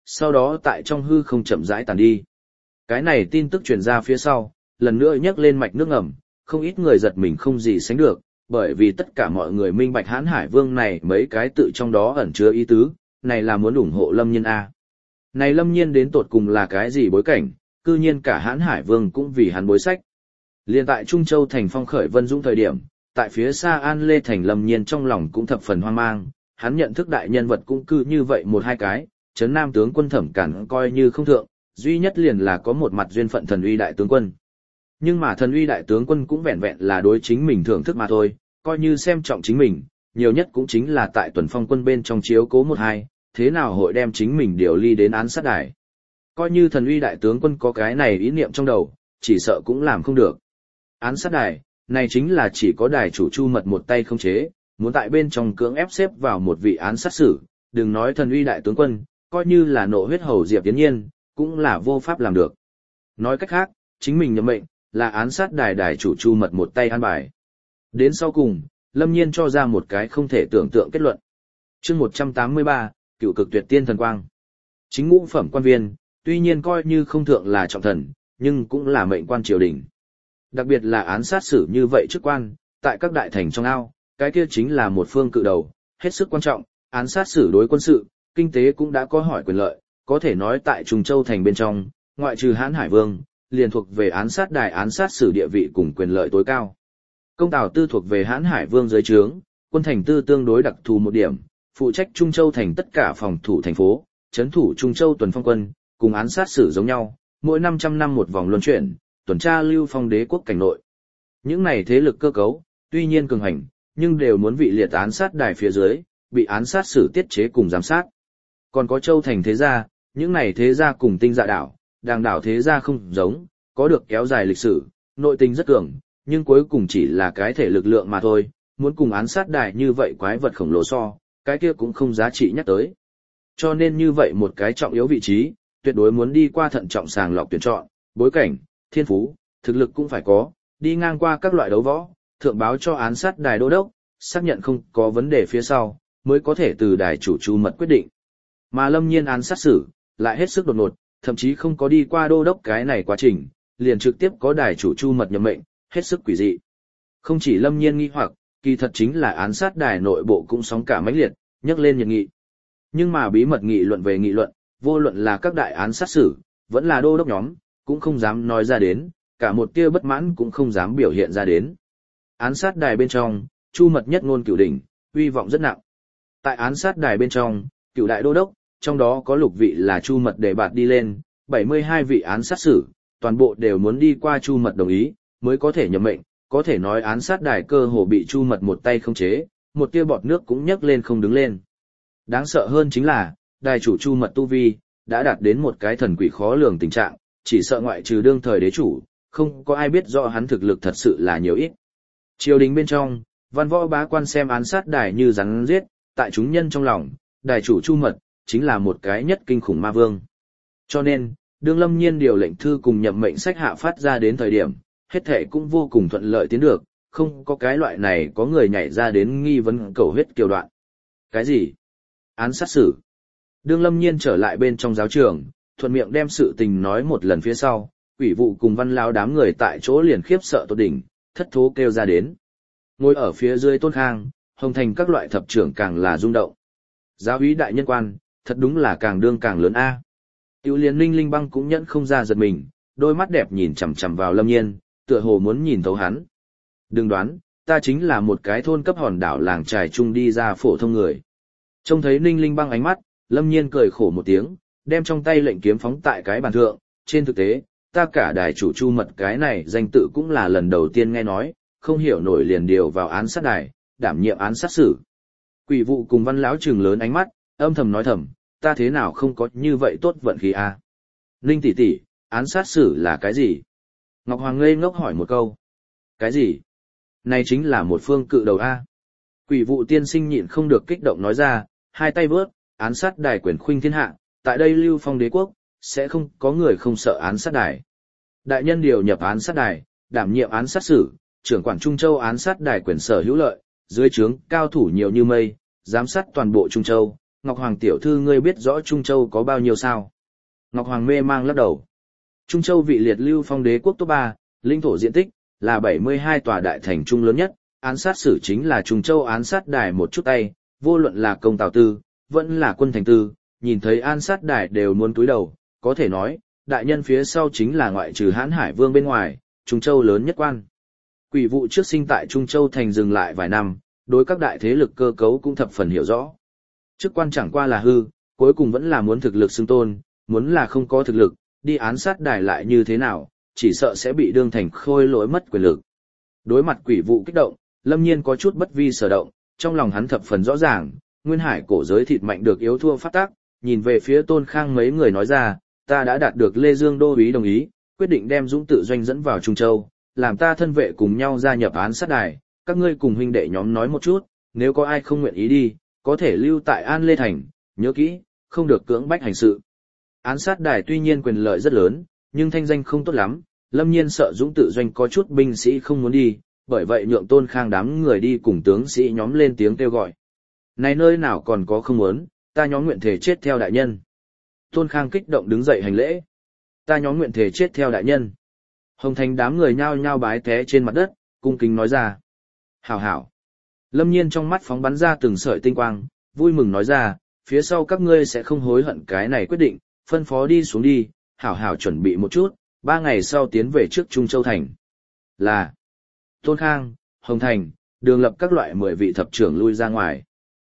sau đó tại trong hư không chậm rãi tàn đi. Cái này tin tức truyền ra phía sau, lần nữa nhấc lên mạch nước ngầm, không ít người giật mình không gì sánh được, bởi vì tất cả mọi người minh bạch Hán Hải Vương này mấy cái tự trong đó ẩn chứa ý tứ, này là muốn ủng hộ Lâm Nhiên A. Này Lâm Nhiên đến tột cùng là cái gì bối cảnh, cư nhiên cả Hán Hải Vương cũng vì hắn bối sách. Liên tại Trung Châu thành phong khởi vân dũng thời điểm, tại phía xa An Lê thành Lâm Nhiên trong lòng cũng thập phần hoang mang, hắn nhận thức đại nhân vật cũng cư như vậy một hai cái, trấn Nam tướng quân Thẩm Cản coi như không thượng, duy nhất liền là có một mặt duyên phận thần uy đại tướng quân. Nhưng mà thần uy đại tướng quân cũng vẹn vẹn là đối chính mình thưởng thức mà thôi, coi như xem trọng chính mình, nhiều nhất cũng chính là tại tuần phong quân bên trong chiếu cố một hai, thế nào hội đem chính mình điều ly đến án sát đài. Coi như thần uy đại tướng quân có cái này ý niệm trong đầu, chỉ sợ cũng làm không được. Án sát đài, này chính là chỉ có đài chủ Chu Mật một tay không chế, muốn tại bên trong cưỡng ép xếp vào một vị án sát xử, đừng nói thần uy đại tướng quân, coi như là nộ huyết hầu Diệp Tiến Nhiên, cũng là vô pháp làm được. Nói cách khác, chính mình nhậm mệnh, là án sát đài chủ Chu Mật một tay an bài. Đến sau cùng, Lâm Nhiên cho ra một cái không thể tưởng tượng kết luận. Chương 183, Cựu Cực Tuyệt Tiên Thần Quang. Chính ngũ phẩm quan viên, tuy nhiên coi như không thượng là trọng thần, nhưng cũng là mệnh quan triều đình. Đặc biệt là án sát xử như vậy chức quan, tại các đại thành trong ao, cái kia chính là một phương cự đầu, hết sức quan trọng, án sát xử đối quân sự, kinh tế cũng đã có hỏi quyền lợi, có thể nói tại Trùng Châu thành bên trong, ngoại trừ Hán Hải Vương, liền thuộc về án sát đài án sát xử địa vị cùng quyền lợi tối cao. Công Tào Tư thuộc về Hán Hải Vương dưới trướng, quân thành tư tương đối đặc thù một điểm, phụ trách Trung Châu thành tất cả phòng thủ thành phố, trấn thủ Trung Châu tuần phong quân, cùng án sát xử giống nhau, mỗi 500 năm một vòng luân chuyển, tuần tra lưu phong đế quốc cảnh nội. Những này thế lực cơ cấu, tuy nhiên cường hành, nhưng đều muốn vị liệt án sát đài phía dưới, bị án sát xử tiết chế cùng giám sát. Còn có Châu thành thế gia, những này thế gia cùng Tinh Dạ đảo, Đàng đảo thế gia không giống, có được kéo dài lịch sử, nội tình rất cường, nhưng cuối cùng chỉ là cái thể lực lượng mà thôi, muốn cùng án sát đài như vậy quái vật khổng lồ so, cái kia cũng không giá trị nhắc tới. Cho nên như vậy một cái trọng yếu vị trí, tuyệt đối muốn đi qua thận trọng sàng lọc tuyển chọn, bối cảnh, thiên phú, thực lực cũng phải có, đi ngang qua các loại đấu võ, thượng báo cho án sát đài đô đốc, xác nhận không có vấn đề phía sau, mới có thể từ đài chủ Chu Mật quyết định. Mà Lâm Nhiên án sát xử, lại hết sức đột ngột, thậm chí không có đi qua đô đốc cái này quá trình, liền trực tiếp có đài chủ Chu Mật nhậm mệnh, hết sức quỷ dị. Không chỉ Lâm Nhiên nghi hoặc, kỳ thật chính là án sát đài nội bộ cũng sóng cả mãnh liệt, nhấc lên nhiệt nghị. Nhưng mà bí mật nghị luận về nghị luận, vô luận là các đại án sát xử, vẫn là đô đốc nhóm, cũng không dám nói ra đến, cả một tia bất mãn cũng không dám biểu hiện ra đến. Án sát đài bên trong, Chu Mật nhất ngôn cửu đỉnh, uy vọng rất nặng. Tại án sát đài bên trong, cửu đại đô đốc, trong đó có lục vị là Chu Mật đề bạt đi lên, 72 vị án sát xử, toàn bộ đều muốn đi qua Chu Mật đồng ý, mới có thể nhậm mệnh, có thể nói án sát đài cơ hồ bị Chu Mật một tay khống chế, một tia bọt nước cũng nhấc lên không đứng lên. Đáng sợ hơn chính là, đài chủ Chu Mật tu vi, đã đạt đến một cái thần quỷ khó lường tình trạng, chỉ sợ ngoại trừ đương thời đế chủ, không có ai biết rõ hắn thực lực thật sự là nhiều ít. Triều đình bên trong, văn võ bá quan xem án sát đài như rắn giết, tại chúng nhân trong lòng, đài chủ Chu Mật, chính là một cái nhất kinh khủng ma vương. Cho nên, đương Lâm Nhiên điều lệnh thư cùng nhậm mệnh sách hạ phát ra đến thời điểm, hết thể cũng vô cùng thuận lợi tiến được, không có cái loại này có người nhảy ra đến nghi vấn cầu huyết kiều đoạn. Cái gì? Án sát xử. Đương Lâm Nhiên trở lại bên trong giáo trường, thuận miệng đem sự tình nói một lần phía sau, quỷ vụ cùng văn lão đám người tại chỗ liền khiếp sợ tột đỉnh, thất thố kêu ra đến. Ngồi ở phía dưới Tôn Khang, Hồng Thành các loại thập trưởng càng là rung động. Giáo úy đại nhân quan, thật đúng là càng đương càng lớn a. Tiểu Liên Ninh Linh Băng cũng nhẫn không ra giật mình, đôi mắt đẹp nhìn chằm chằm vào Lâm Nhiên, tựa hồ muốn nhìn thấu hắn. Đừng đoán, ta chính là một cái thôn cấp hòn đảo làng trài chung đi ra phổ thông người. Trông thấy Ninh Linh Băng ánh mắt, Lâm Nhiên cười khổ một tiếng, đem trong tay lệnh kiếm phóng tại cái bàn thượng, trên thực tế, ta cả đài chủ Chu Mật cái này danh tự cũng là lần đầu tiên nghe nói, không hiểu nổi liền điều vào án sát đài, đảm nhiệm án sát xử. Quỷ vụ cùng văn lão trừng lớn ánh mắt, âm thầm nói thầm, ta thế nào không có như vậy tốt vận khí a? Ninh tỷ tỷ, án sát xử là cái gì? Ngọc Hoàng ngây ngốc hỏi một câu. Cái gì? Này chính là một phương cự đầu a. Quỷ vụ tiên sinh nhịn không được kích động nói ra, hai tay vớt, án sát đài quyền khuynh thiên hạ, tại đây Lưu Phong đế quốc, sẽ không có người không sợ án sát đài. Đại nhân điều nhập án sát đài, đảm nhiệm án sát xử, trưởng quản Trung Châu án sát đài quyền sở hữu lợi, dưới trướng cao thủ nhiều như mây, giám sát toàn bộ Trung Châu, Ngọc Hoàng tiểu thư ngươi biết rõ Trung Châu có bao nhiêu sao? Ngọc Hoàng mê mang lắc đầu. Trung Châu vị liệt lưu phong đế quốc top 3, linh thổ diện tích là 72 tòa đại thành trung lớn nhất, án sát sử chính là Trung Châu án sát đài một chút tay, vô luận là công tào tư, vẫn là quân thành tư, nhìn thấy án sát đài đều muốn cúi đầu, có thể nói, đại nhân phía sau chính là ngoại trừ Hán Hải Vương bên ngoài, Trung Châu lớn nhất quan. Quỷ vụ trước sinh tại Trung Châu thành dừng lại vài năm, đối các đại thế lực cơ cấu cũng thập phần hiểu rõ. Chức quan chẳng qua là hư, cuối cùng vẫn là muốn thực lực xưng tôn, muốn là không có thực lực, đi án sát đài lại như thế nào, chỉ sợ sẽ bị đương thành khôi lỗi mất quyền lực. Đối mặt quỷ vụ kích động, Lâm Nhiên có chút bất vi sở động, trong lòng hắn thập phần rõ ràng, nguyên hải cổ giới thịt mạnh được yếu thua phát tác, nhìn về phía Tôn Khang mấy người nói ra, ta đã đạt được Lê Dương đô úy đồng ý, quyết định đem Dũng tự doanh dẫn vào Trung Châu, làm ta thân vệ cùng nhau gia nhập án sát đài, các ngươi cùng huynh đệ nhóm nói một chút, nếu có ai không nguyện ý đi, có thể lưu tại An Lê Thành, nhớ kỹ, không được cưỡng bách hành sự. Án sát đài tuy nhiên quyền lợi rất lớn, nhưng thanh danh không tốt lắm, Lâm Nhiên sợ Dũng tự doanh có chút binh sĩ không muốn đi, bởi vậy nhượng Tôn Khang đám người đi cùng tướng sĩ nhóm lên tiếng kêu gọi. Này nơi nào còn có không muốn, ta nhóm nguyện thể chết theo đại nhân. Tôn Khang kích động đứng dậy hành lễ. Ta nhóm nguyện thể chết theo đại nhân. Hồng Thành đám người nhao nhao bái té trên mặt đất, cung kính nói ra. Hảo hảo. Lâm Nhiên trong mắt phóng bắn ra từng sợi tinh quang, vui mừng nói ra, phía sau các ngươi sẽ không hối hận cái này quyết định, phân phó đi xuống đi, hảo hảo chuẩn bị một chút, 3 ngày sau tiến về trước Trung Châu Thành. Là Tôn Khang, Hồng Thành, Đường Lập các loại 10 vị thập trưởng lui ra ngoài.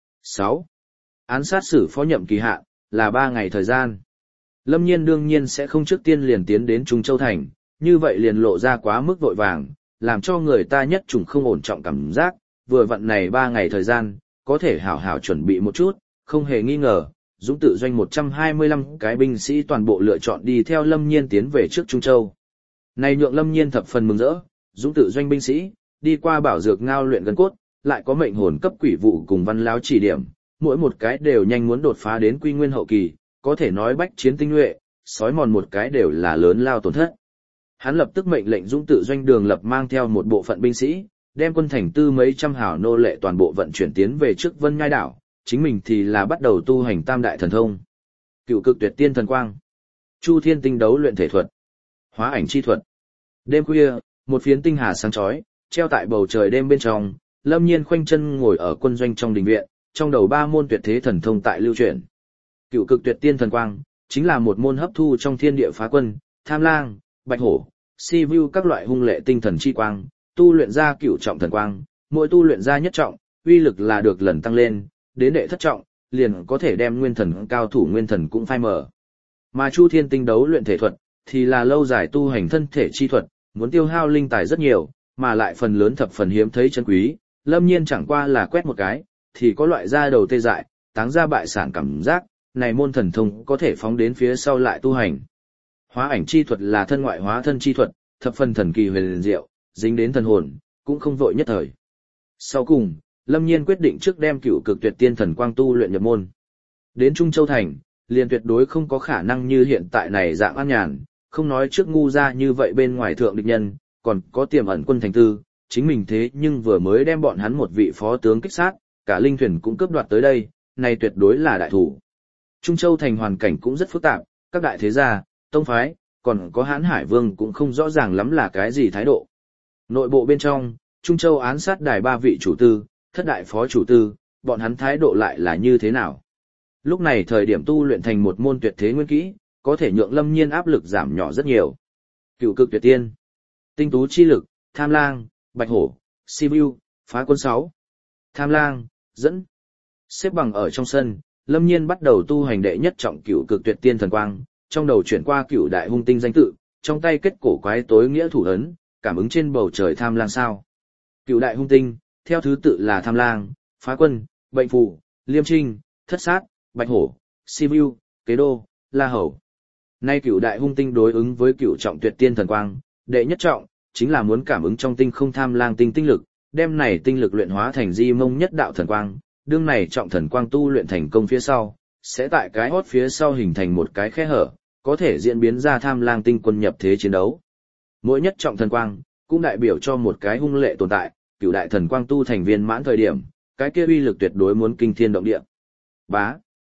6. Án sát xử phó nhậm kỳ hạn là 3 ngày thời gian. Lâm Nhiên đương nhiên sẽ không trước tiên liền tiến đến Trung Châu Thành, như vậy liền lộ ra quá mức vội vàng, làm cho người ta nhất trùng không ổn trọng cảm giác, vừa vặn này 3 ngày thời gian, có thể hảo hảo chuẩn bị một chút, không hề nghi ngờ, Dũng tự doanh 125 cái binh sĩ toàn bộ lựa chọn đi theo Lâm Nhiên tiến về trước Trung Châu. Này nhượng Lâm Nhiên thập phần mừng rỡ, Dũng tự doanh binh sĩ, đi qua bảo dược ngao luyện gần cốt, lại có mệnh hồn cấp quỷ vụ cùng văn láo chỉ điểm, mỗi một cái đều nhanh muốn đột phá đến quy nguyên hậu kỳ, có thể nói bách chiến tinh nhuệ, sói mòn một cái đều là lớn lao tổn thất. Hắn lập tức mệnh lệnh Dũng tự doanh Đường Lập mang theo một bộ phận binh sĩ, đem quân thành tư mấy trăm hảo nô lệ toàn bộ vận chuyển tiến về trước Vân Nhai đảo, chính mình thì là bắt đầu tu hành tam đại thần thông. Cựu cực tuyệt tiên thần quang, Chu Thiên tinh đấu luyện thể thuật, hóa ảnh chi thuật. Đêm khuya, một phiến tinh hà sáng chói, treo tại bầu trời đêm bên trong, Lâm Nhiên khoanh chân ngồi ở quân doanh trong đình viện, trong đầu 3 môn tuyệt thế thần thông tại lưu truyền. Cựu cực tuyệt tiên thần quang, chính là một môn hấp thu trong thiên địa phá quân, tham lang, bạch hổ, si vu các loại hung lệ tinh thần chi quang, tu luyện ra cửu trọng thần quang, mỗi tu luyện ra nhất trọng, uy lực là được lần tăng lên, đến đệ thất trọng, liền có thể đem nguyên thần cao thủ nguyên thần cũng phai mở. Mà Chu Thiên tinh đấu luyện thể thuật, thì là lâu dài tu hành thân thể chi thuật, muốn tiêu hao linh tài rất nhiều, mà lại phần lớn thập phần hiếm thấy chân quý, Lâm Nhiên chẳng qua là quét một cái, thì có loại da đầu tê dại, táng ra bại sản cảm giác, này môn thần thông có thể phóng đến phía sau lại tu hành. Hóa ảnh chi thuật là thân ngoại hóa thân chi thuật, thập phần thần kỳ huyền diệu, dính đến thần hồn, cũng không vội nhất thời. Sau cùng, Lâm Nhiên quyết định trước đem cửu cực tuyệt tiên thần quang tu luyện nhập môn. Đến Trung Châu Thành, liền tuyệt đối không có khả năng như hiện tại này dạng an nhàn, không nói trước ngu ra như vậy bên ngoài thượng địch nhân, còn có tiềm ẩn quân thành tư, chính mình thế nhưng vừa mới đem bọn hắn một vị phó tướng kích sát, cả linh thuyền cũng cướp đoạt tới đây, này tuyệt đối là đại thủ. Trung Châu Thành hoàn cảnh cũng rất phức tạp, các đại thế gia, tông phái, còn có Hán Hải Vương cũng không rõ ràng lắm là cái gì thái độ. Nội bộ bên trong, Trung Châu án sát đài 3 vị chủ tư, thất đại phó chủ tư, bọn hắn thái độ lại là như thế nào? Lúc này thời điểm tu luyện thành một môn tuyệt thế nguyên kỹ, có thể nhượng Lâm Nhiên áp lực giảm nhỏ rất nhiều. Cửu cực tuyệt tiên, tinh tú chi lực, tham lang, bạch hổ, si vu, phá quân 6. Tham lang, dẫn. Xếp bằng ở trong sân, Lâm Nhiên bắt đầu tu hành đệ nhất trọng cửu cực tuyệt tiên thần quang, trong đầu chuyển qua cửu đại hung tinh danh tự, trong tay kết cổ quái tối nghĩa thủ ấn, cảm ứng trên bầu trời tham lang sao. Cửu đại hung tinh, theo thứ tự là tham lang, phá quân, bệnh phù, liêm trinh, thất sát, bạch hổ, si vu, kế đô, la hầu. Nay cửu đại hung tinh đối ứng với cửu trọng tuyệt tiên thần quang, đệ nhất trọng chính là muốn cảm ứng trong tinh không tham lang tinh tinh lực, đem này tinh lực luyện hóa thành di mông nhất đạo thần quang, đương này trọng thần quang tu luyện thành công phía sau, sẽ tại cái hót phía sau hình thành một cái khe hở, có thể diễn biến ra tham lang tinh quân nhập thế chiến đấu. Mỗi nhất trọng thần quang cũng đại biểu cho một cái hung lệ tồn tại, cửu đại thần quang tu thành viên mãn thời điểm, cái kia uy lực tuyệt đối muốn kinh thiên động địa. Bá.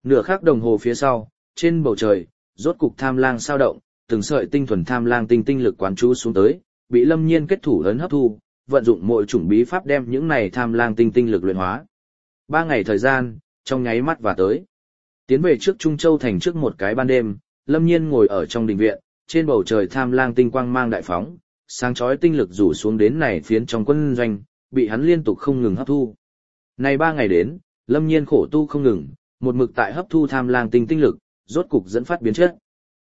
Nửa khắc đồng hồ phía sau, trên bầu trời, rốt cục tham lang sao động, từng sợi tinh thuần tham lang tinh lực quán chú xuống tới, bị Lâm Nhiên kết thủ ấn hấp thu, vận dụng mọi chủng bí pháp đem những này tham lang tinh lực luyện hóa. 3 ngày thời gian, trong nháy mắt và tới. Tiến về trước Trung Châu thành trước một cái ban đêm, Lâm Nhiên ngồi ở trong đình viện, trên bầu trời tham lang tinh quang mang đại phóng, sáng chói tinh lực rủ xuống đến này phiến trong quân doanh, bị hắn liên tục không ngừng hấp thu. Này 3 ngày đến, Lâm Nhiên khổ tu không ngừng, một mực tại hấp thu tham lang tinh lực, rốt cục dẫn phát biến chất.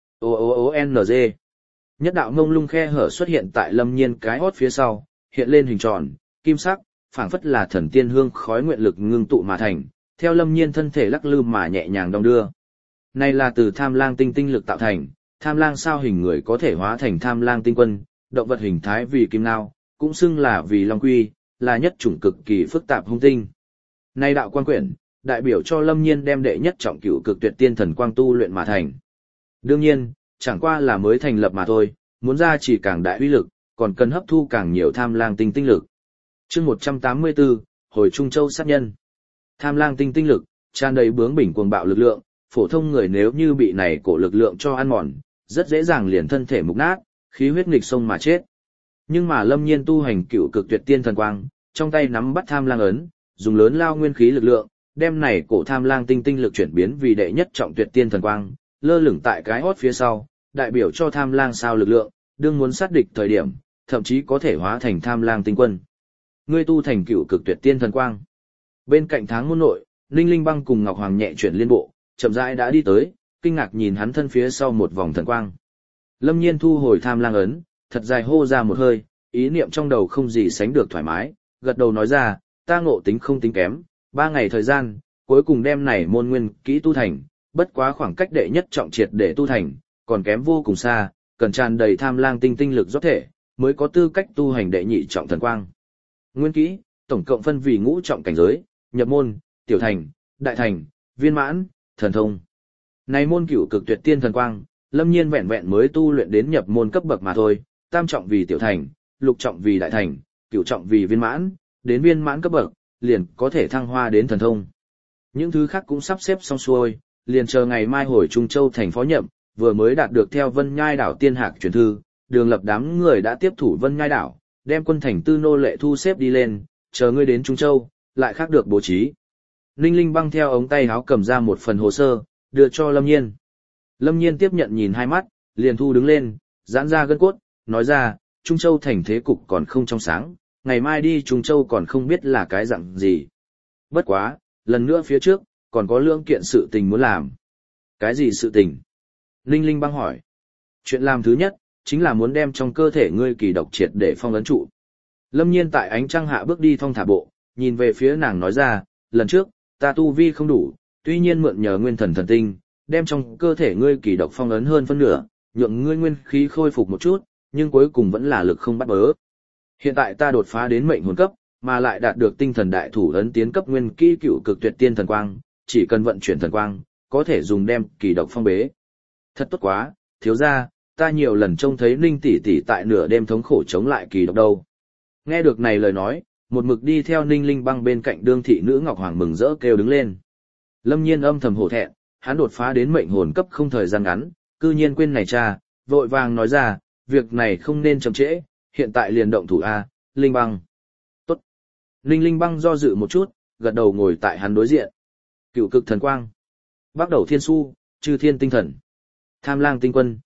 OONG. Nhất đạo ngông lung khe hở xuất hiện tại Lâm Nhiên cái hót phía sau, hiện lên hình tròn, kim sắc, phảng phất là thần tiên hương khói nguyện lực ngưng tụ mà thành, theo Lâm Nhiên thân thể lắc lư mà nhẹ nhàng đong đưa. Này là từ tham lang tinh lực tạo thành, tham lang sao hình người có thể hóa thành tham lang tinh quân, động vật hình thái vì kim nao, cũng xưng là vì long quy, là nhất chủng cực kỳ phức tạp hung tinh. Này đạo quan quyển, đại biểu cho Lâm Nhiên đem đệ nhất trọng cửu cực tuyệt tiên thần quang tu luyện mà thành. Đương nhiên, chẳng qua là mới thành lập mà thôi, muốn ra chỉ càng đại uy lực, còn cần hấp thu càng nhiều tham lang tinh lực. Chương 184, hồi Trung Châu sát nhân. Tham lang tinh lực, tràn đầy bướng bỉnh cuồng bạo lực lượng, phổ thông người nếu như bị này cổ lực lượng cho ăn mòn, rất dễ dàng liền thân thể mục nát, khí huyết nghịch sông mà chết. Nhưng mà Lâm Nhiên tu hành cửu cực tuyệt tiên thần quang, trong tay nắm bắt tham lang ấn, dùng lớn lao nguyên khí lực lượng, đem này cổ tham lang tinh lực chuyển biến vì đệ nhất trọng tuyệt tiên thần quang, lơ lửng tại cái hót phía sau, đại biểu cho tham lang sao lực lượng, đương muốn sát địch thời điểm, thậm chí có thể hóa thành tham lang tinh quân. Ngươi tu thành cửu cực tuyệt tiên thần quang. Bên cạnh Tháng Môn nội, Ninh Linh Băng cùng Ngọc Hoàng nhẹ chuyển liên bộ, chậm rãi đã đi tới, kinh ngạc nhìn hắn thân phía sau một vòng thần quang. Lâm Nhiên thu hồi tham lang ấn, thật dài hô ra một hơi, ý niệm trong đầu không gì sánh được thoải mái, gật đầu nói ra, ta ngộ tính không tính kém, 3 ngày thời gian, cuối cùng đem này môn nguyên kỹ tu thành, bất quá khoảng cách đệ nhất trọng triệt để tu thành, còn kém vô cùng xa, cần tràn đầy tham lang tinh lực rót thể, mới có tư cách tu hành đệ nhị trọng thần quang. Nguyên kỹ, tổng cộng phân vì ngũ trọng cảnh giới, nhập môn, tiểu thành, đại thành, viên mãn, thần thông. Này môn cửu cực tuyệt tiên thần quang, Lâm Nhiên vẹn vẹn mới tu luyện đến nhập môn cấp bậc mà thôi, tam trọng vì tiểu thành, lục trọng vì đại thành, cửu trọng vì viên mãn, đến viên mãn cấp bậc, liền có thể thăng hoa đến thần thông. Những thứ khác cũng sắp xếp xong xuôi, liền chờ ngày mai hồi Trung Châu thành phó nhậm, vừa mới đạt được theo Vân Nhai đảo tiên hạc truyền thư, Đường Lập đám người đã tiếp thủ Vân Nhai đảo, đem quân thành tư nô lệ thu xếp đi lên, chờ ngươi đến Trung Châu, lại khác được bố trí. Ninh Linh Băng theo ống tay áo cầm ra một phần hồ sơ, đưa cho Lâm Nhiên. Lâm Nhiên tiếp nhận nhìn hai mắt, liền thu đứng lên, giãn ra gân cốt, nói ra, Trung Châu thành thế cục còn không trong sáng, ngày mai đi Trung Châu còn không biết là cái dạng gì. Bất quá, lần nữa phía trước, còn có lưỡng kiện sự tình muốn làm. Cái gì sự tình? Ninh Linh Băng hỏi. Chuyện làm thứ nhất, chính là muốn đem trong cơ thể ngươi kỳ độc triệt để phong ấn trụ. Lâm Nhiên tại ánh trăng hạ bước đi thong thả bộ, nhìn về phía nàng nói ra, lần trước, ta tu vi không đủ, tuy nhiên mượn nhờ nguyên thần thần tinh, đem trong cơ thể ngươi kỳ độc phong ấn hơn phân nửa, nhượng ngươi nguyên khí khôi phục một chút, nhưng cuối cùng vẫn là lực không bắt bớ. Hiện tại ta đột phá đến mệnh hồn cấp, mà lại đạt được tinh thần đại thủ ấn tiến cấp nguyên kỹ cửu cực tuyệt tiên thần quang, chỉ cần vận chuyển thần quang, có thể dùng đem kỳ độc phong bế. Thật tốt quá, thiếu gia, ta nhiều lần trông thấy Ninh tỷ tỷ tại nửa đêm thống khổ chống lại kỳ độc đâu. Nghe được này lời nói, một mực đi theo Ninh Linh Băng bên cạnh đương thị nữ Ngọc Hoàng mừng rỡ kêu đứng lên. Lâm Nhiên âm thầm hổ thẹn, hắn đột phá đến mệnh hồn cấp không thời gian ngắn, cư nhiên quên này cha, vội vàng nói ra, việc này không nên chậm trễ, hiện tại liền động thủ a, Linh Băng. Tốt. Ninh Linh Băng do dự một chút, gật đầu ngồi tại hắn đối diện. Cửu cực thần quang, Bắc Đầu Thiên Su, Chư Thiên tinh thần, Tham Lang tinh quân,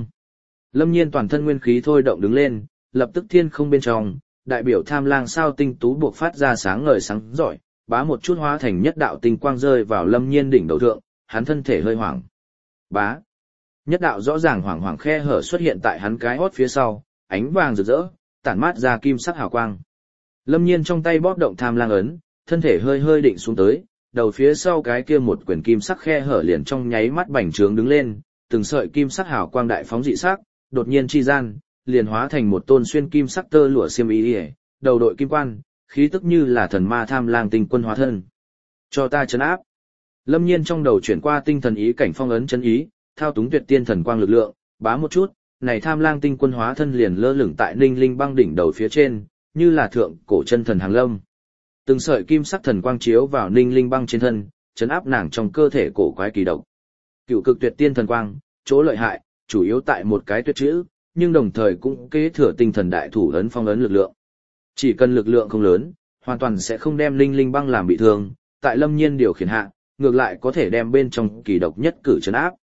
Lâm Nhiên toàn thân nguyên khí thôi động đứng lên, lập tức thiên không bên trong, đại biểu Tham Lang sao tinh tú buộc phát ra sáng ngời sáng rọi, bá một chút hóa thành nhất đạo tinh quang rơi vào Lâm Nhiên đỉnh đầu thượng, hắn thân thể hơi hoảng. Bá. Nhất đạo rõ ràng hoảng hoảng khe hở xuất hiện tại hắn cái hót phía sau, ánh vàng rực rỡ, tản mát ra kim sắc hào quang. Lâm Nhiên trong tay bóp động Tham Lang ấn, thân thể hơi hơi định xuống tới, đầu phía sau cái kia một quyển kim sắc khe hở liền trong nháy mắt bành trướng đứng lên, từng sợi kim sắc hào quang đại phóng dị sắc, đột nhiên chi gian, liền hóa thành một tôn xuyên kim sắc tơ lụa xiêm y, đầu đội kim quan, khí tức như là thần ma Tham Lang tinh quân hóa thân. Cho ta trấn áp. Lâm Nhiên trong đầu chuyển qua tinh thần ý cảnh phong ấn chấn ý, thao túng tuyệt tiên thần quang lực lượng, bá một chút, này Tham Lang tinh quân hóa thân liền lơ lửng tại Ninh Linh Băng đỉnh đầu phía trên, như là thượng cổ chân thần hàng lâm. Từng sợi kim sắc thần quang chiếu vào Ninh Linh Băng trên thân, trấn áp nàng trong cơ thể cổ quái kỳ độc. Cựu cực tuyệt tiên thần quang, chỗ lợi hại, chủ yếu tại một cái tuyệt chữ, nhưng đồng thời cũng kế thừa tinh thần đại thủ ấn phong ấn lực lượng. Chỉ cần lực lượng không lớn, hoàn toàn sẽ không đem Linh Linh băng làm bị thương, tại Lâm Nhiên điều khiển hạ, ngược lại có thể đem bên trong kỳ độc nhất cử trấn áp.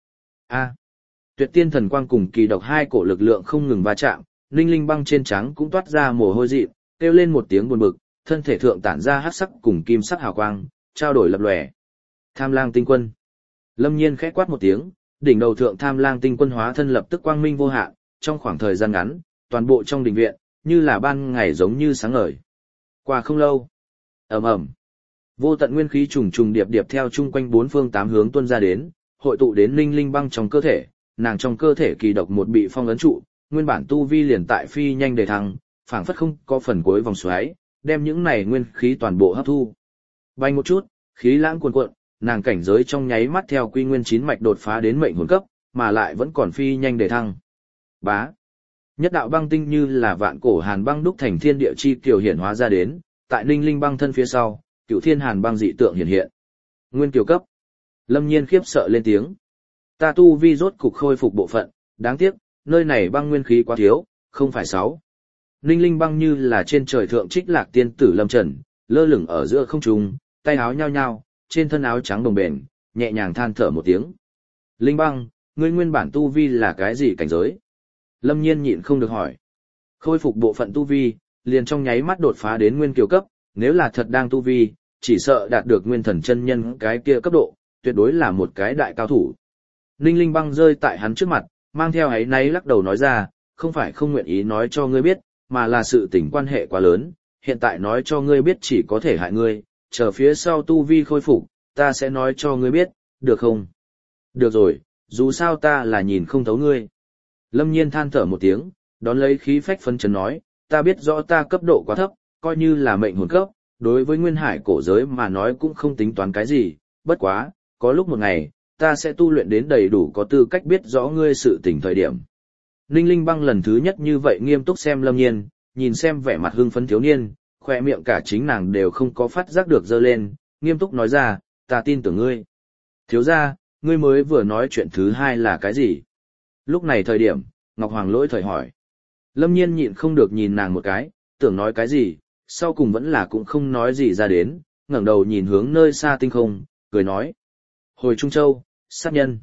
Tuyệt tiên thần quang cùng kỳ độc hai cổ lực lượng không ngừng va chạm, Linh Linh băng trên trắng cũng toát ra mồ hôi dị, kêu lên một tiếng buồn bực, thân thể thượng tản ra hắc sắc cùng kim sắc hào quang, trao đổi lập lòe. Tham Lang Tinh Quân. Lâm Nhiên khẽ quát một tiếng, đỉnh đầu thượng Tham Lang Tinh Quân hóa thân lập tức quang minh vô hạn, trong khoảng thời gian ngắn, toàn bộ trong đình viện như là ban ngày giống như sáng ngời. Qua không lâu, ầm ầm, vô tận nguyên khí trùng trùng điệp điệp theo chung quanh bốn phương tám hướng tuôn ra đến, hội tụ đến Linh Linh băng trong cơ thể, nàng trong cơ thể kỳ độc một bị phong ấn trụ, nguyên bản tu vi liền tại phi nhanh đề thăng, phảng phất không có phần cuối vòng xoáy, đem những này nguyên khí toàn bộ hấp thu. Bay một chút, khí lãng cuồn cuộn, nàng cảnh giới trong nháy mắt theo quy nguyên 9 mạch đột phá đến mệnh hồn cấp, mà lại vẫn còn phi nhanh đề thăng. Bá. Nhất đạo băng tinh như là vạn cổ hàn băng đúc thành thiên địa chi kiều hiển hóa ra đến, tại Ninh Linh băng thân phía sau, Cửu Thiên Hàn băng dị tượng hiện hiện. Nguyên kiều cấp. Lâm Nhiên khiếp sợ lên tiếng. Ta tu vi rốt cục khôi phục bộ phận, đáng tiếc, nơi này băng nguyên khí quá thiếu, không phải 6. Ninh Linh băng như là trên trời thượng trích lạc tiên tử lâm trần, lơ lửng ở giữa không trung, tay áo nhao nhao, trên thân áo trắng đồng bền, nhẹ nhàng than thở một tiếng. Linh băng, ngươi nguyên bản tu vi là cái gì cảnh giới? Lâm Nhiên nhịn không được hỏi. Khôi phục bộ phận tu vi, liền trong nháy mắt đột phá đến nguyên kiều cấp, nếu là thật đang tu vi, chỉ sợ đạt được nguyên thần chân nhân cái kia cấp độ, tuyệt đối là một cái đại cao thủ. Ninh Linh băng rơi tại hắn trước mặt, mang theo ấy náy lắc đầu nói ra, không phải không nguyện ý nói cho ngươi biết, mà là sự tình quan hệ quá lớn, hiện tại nói cho ngươi biết chỉ có thể hại ngươi, chờ phía sau tu vi khôi phục, ta sẽ nói cho ngươi biết, được không? Được rồi, dù sao ta là nhìn không thấu ngươi. Lâm Nhiên than thở một tiếng, đón lấy khí phách phấn chấn nói, ta biết rõ ta cấp độ quá thấp, coi như là mệnh hồn cấp, đối với nguyên hải cổ giới mà nói cũng không tính toán cái gì, bất quá, có lúc một ngày, ta sẽ tu luyện đến đầy đủ có tư cách biết rõ ngươi sự tình thời điểm. Ninh Linh băng lần thứ nhất như vậy nghiêm túc xem Lâm Nhiên, nhìn xem vẻ mặt hưng phấn thiếu niên, khoe miệng cả chính nàng đều không có phát giác được dơ lên, nghiêm túc nói ra, ta tin tưởng ngươi. Thiếu ra, ngươi mới vừa nói chuyện thứ hai là cái gì? Lúc này thời điểm, Ngọc Hoàng lỗi thời hỏi. Lâm Nhiên nhịn không được nhìn nàng một cái, tưởng nói cái gì, sau cùng vẫn là cũng không nói gì ra đến, ngẩng đầu nhìn hướng nơi xa tinh không, cười nói. Hồi Trung Châu, sát nhân.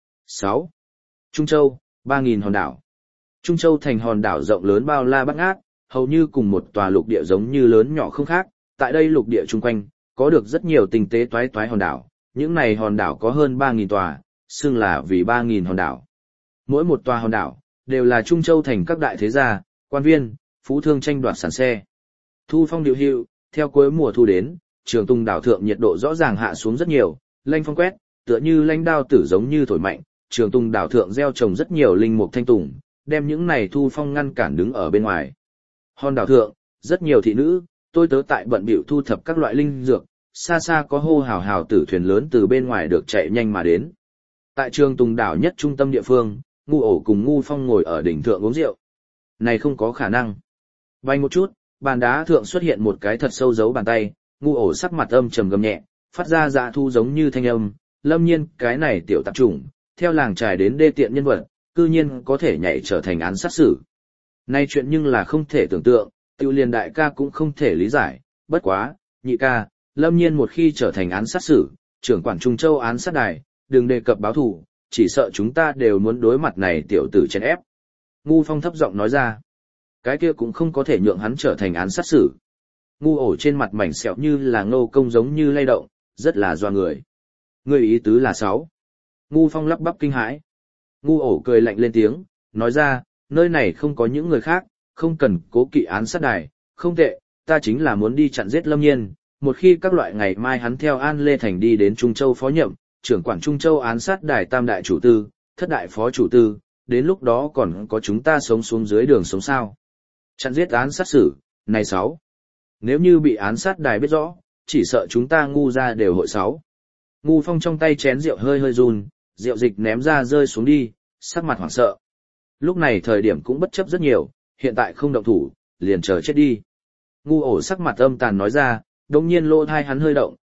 6. Trung Châu, 3.000 hòn đảo. Trung Châu thành hòn đảo rộng lớn bao la bát ngát, hầu như cùng một tòa lục địa giống như lớn nhỏ không khác, tại đây lục địa chung quanh, có được rất nhiều tinh tế toái toái hòn đảo, những này hòn đảo có hơn 3.000 tòa, xưng là vì 3.000 hòn đảo. Mỗi một tòa hòn đảo, đều là Trung Châu thành các đại thế gia, quan viên, phú thương tranh đoạt sản xe. Thu phong điều hưu, theo cuối mùa thu đến, Trường Tùng đảo thượng nhiệt độ rõ ràng hạ xuống rất nhiều, lanh phong quét, tựa như lanh đao tử giống như thổi mạnh, Trường Tùng đảo thượng gieo trồng rất nhiều linh mục thanh tùng, đem những này thu phong ngăn cản đứng ở bên ngoài. Hòn đảo thượng, rất nhiều thị nữ, tôi tớ tại bận bịu thu thập các loại linh dược, xa xa có hô hào hào tử thuyền lớn từ bên ngoài được chạy nhanh mà đến. Tại Trường Tùng đảo nhất trung tâm địa phương, Ngu Ổ cùng Ngu Phong ngồi ở đỉnh thượng uống rượu. Này không có khả năng. Bay một chút, bàn đá thượng xuất hiện một cái thật sâu dấu bàn tay, Ngu Ổ sắc mặt âm trầm gầm nhẹ, phát ra dạ thu giống như thanh âm, Lâm Nhiên, cái này tiểu tạp chủng, theo làng trài đến đê tiện nhân vật, cư nhiên có thể nhảy trở thành án sát xử. Nay chuyện nhưng là không thể tưởng tượng, tiêu liền đại ca cũng không thể lý giải, bất quá, nhị ca, Lâm Nhiên một khi trở thành án sát xử, trưởng quản Trung Châu án sát đài, đừng đề cập báo thù, chỉ sợ chúng ta đều muốn đối mặt này tiểu tử chèn ép. Ngu Phong thấp giọng nói ra, cái kia cũng không có thể nhượng hắn trở thành án sát xử. Ngu Ổ trên mặt mảnh sẹo như là ngô công giống như lay động, rất là doa người. Người ý tứ là 6. Ngu Phong lắp bắp kinh hãi. Ngu Ổ cười lạnh lên tiếng, nói ra, nơi này không có những người khác, không cần cố kỵ án sát đài, không tệ, ta chính là muốn đi chặn giết Lâm Nhiên, một khi các loại ngày mai hắn theo An Lê Thành đi đến Trung Châu phó nhậm, trưởng quản Trung Châu án sát đài tam đại chủ tư, thất đại phó chủ tư, đến lúc đó còn có chúng ta sống xuống dưới đường sống sao. Chặn giết án sát xử, này 6. Nếu như bị án sát đài biết rõ, chỉ sợ chúng ta ngu ra đều hội 6. Ngu Phong trong tay chén rượu hơi hơi run, rượu dịch ném ra rơi xuống đi, sắc mặt hoảng sợ. Lúc này thời điểm cũng bất chấp rất nhiều, hiện tại không động thủ, liền chờ chết đi. Ngu Ổ sắc mặt âm tàn nói ra, đồng nhiên lỗ thai hắn hơi động,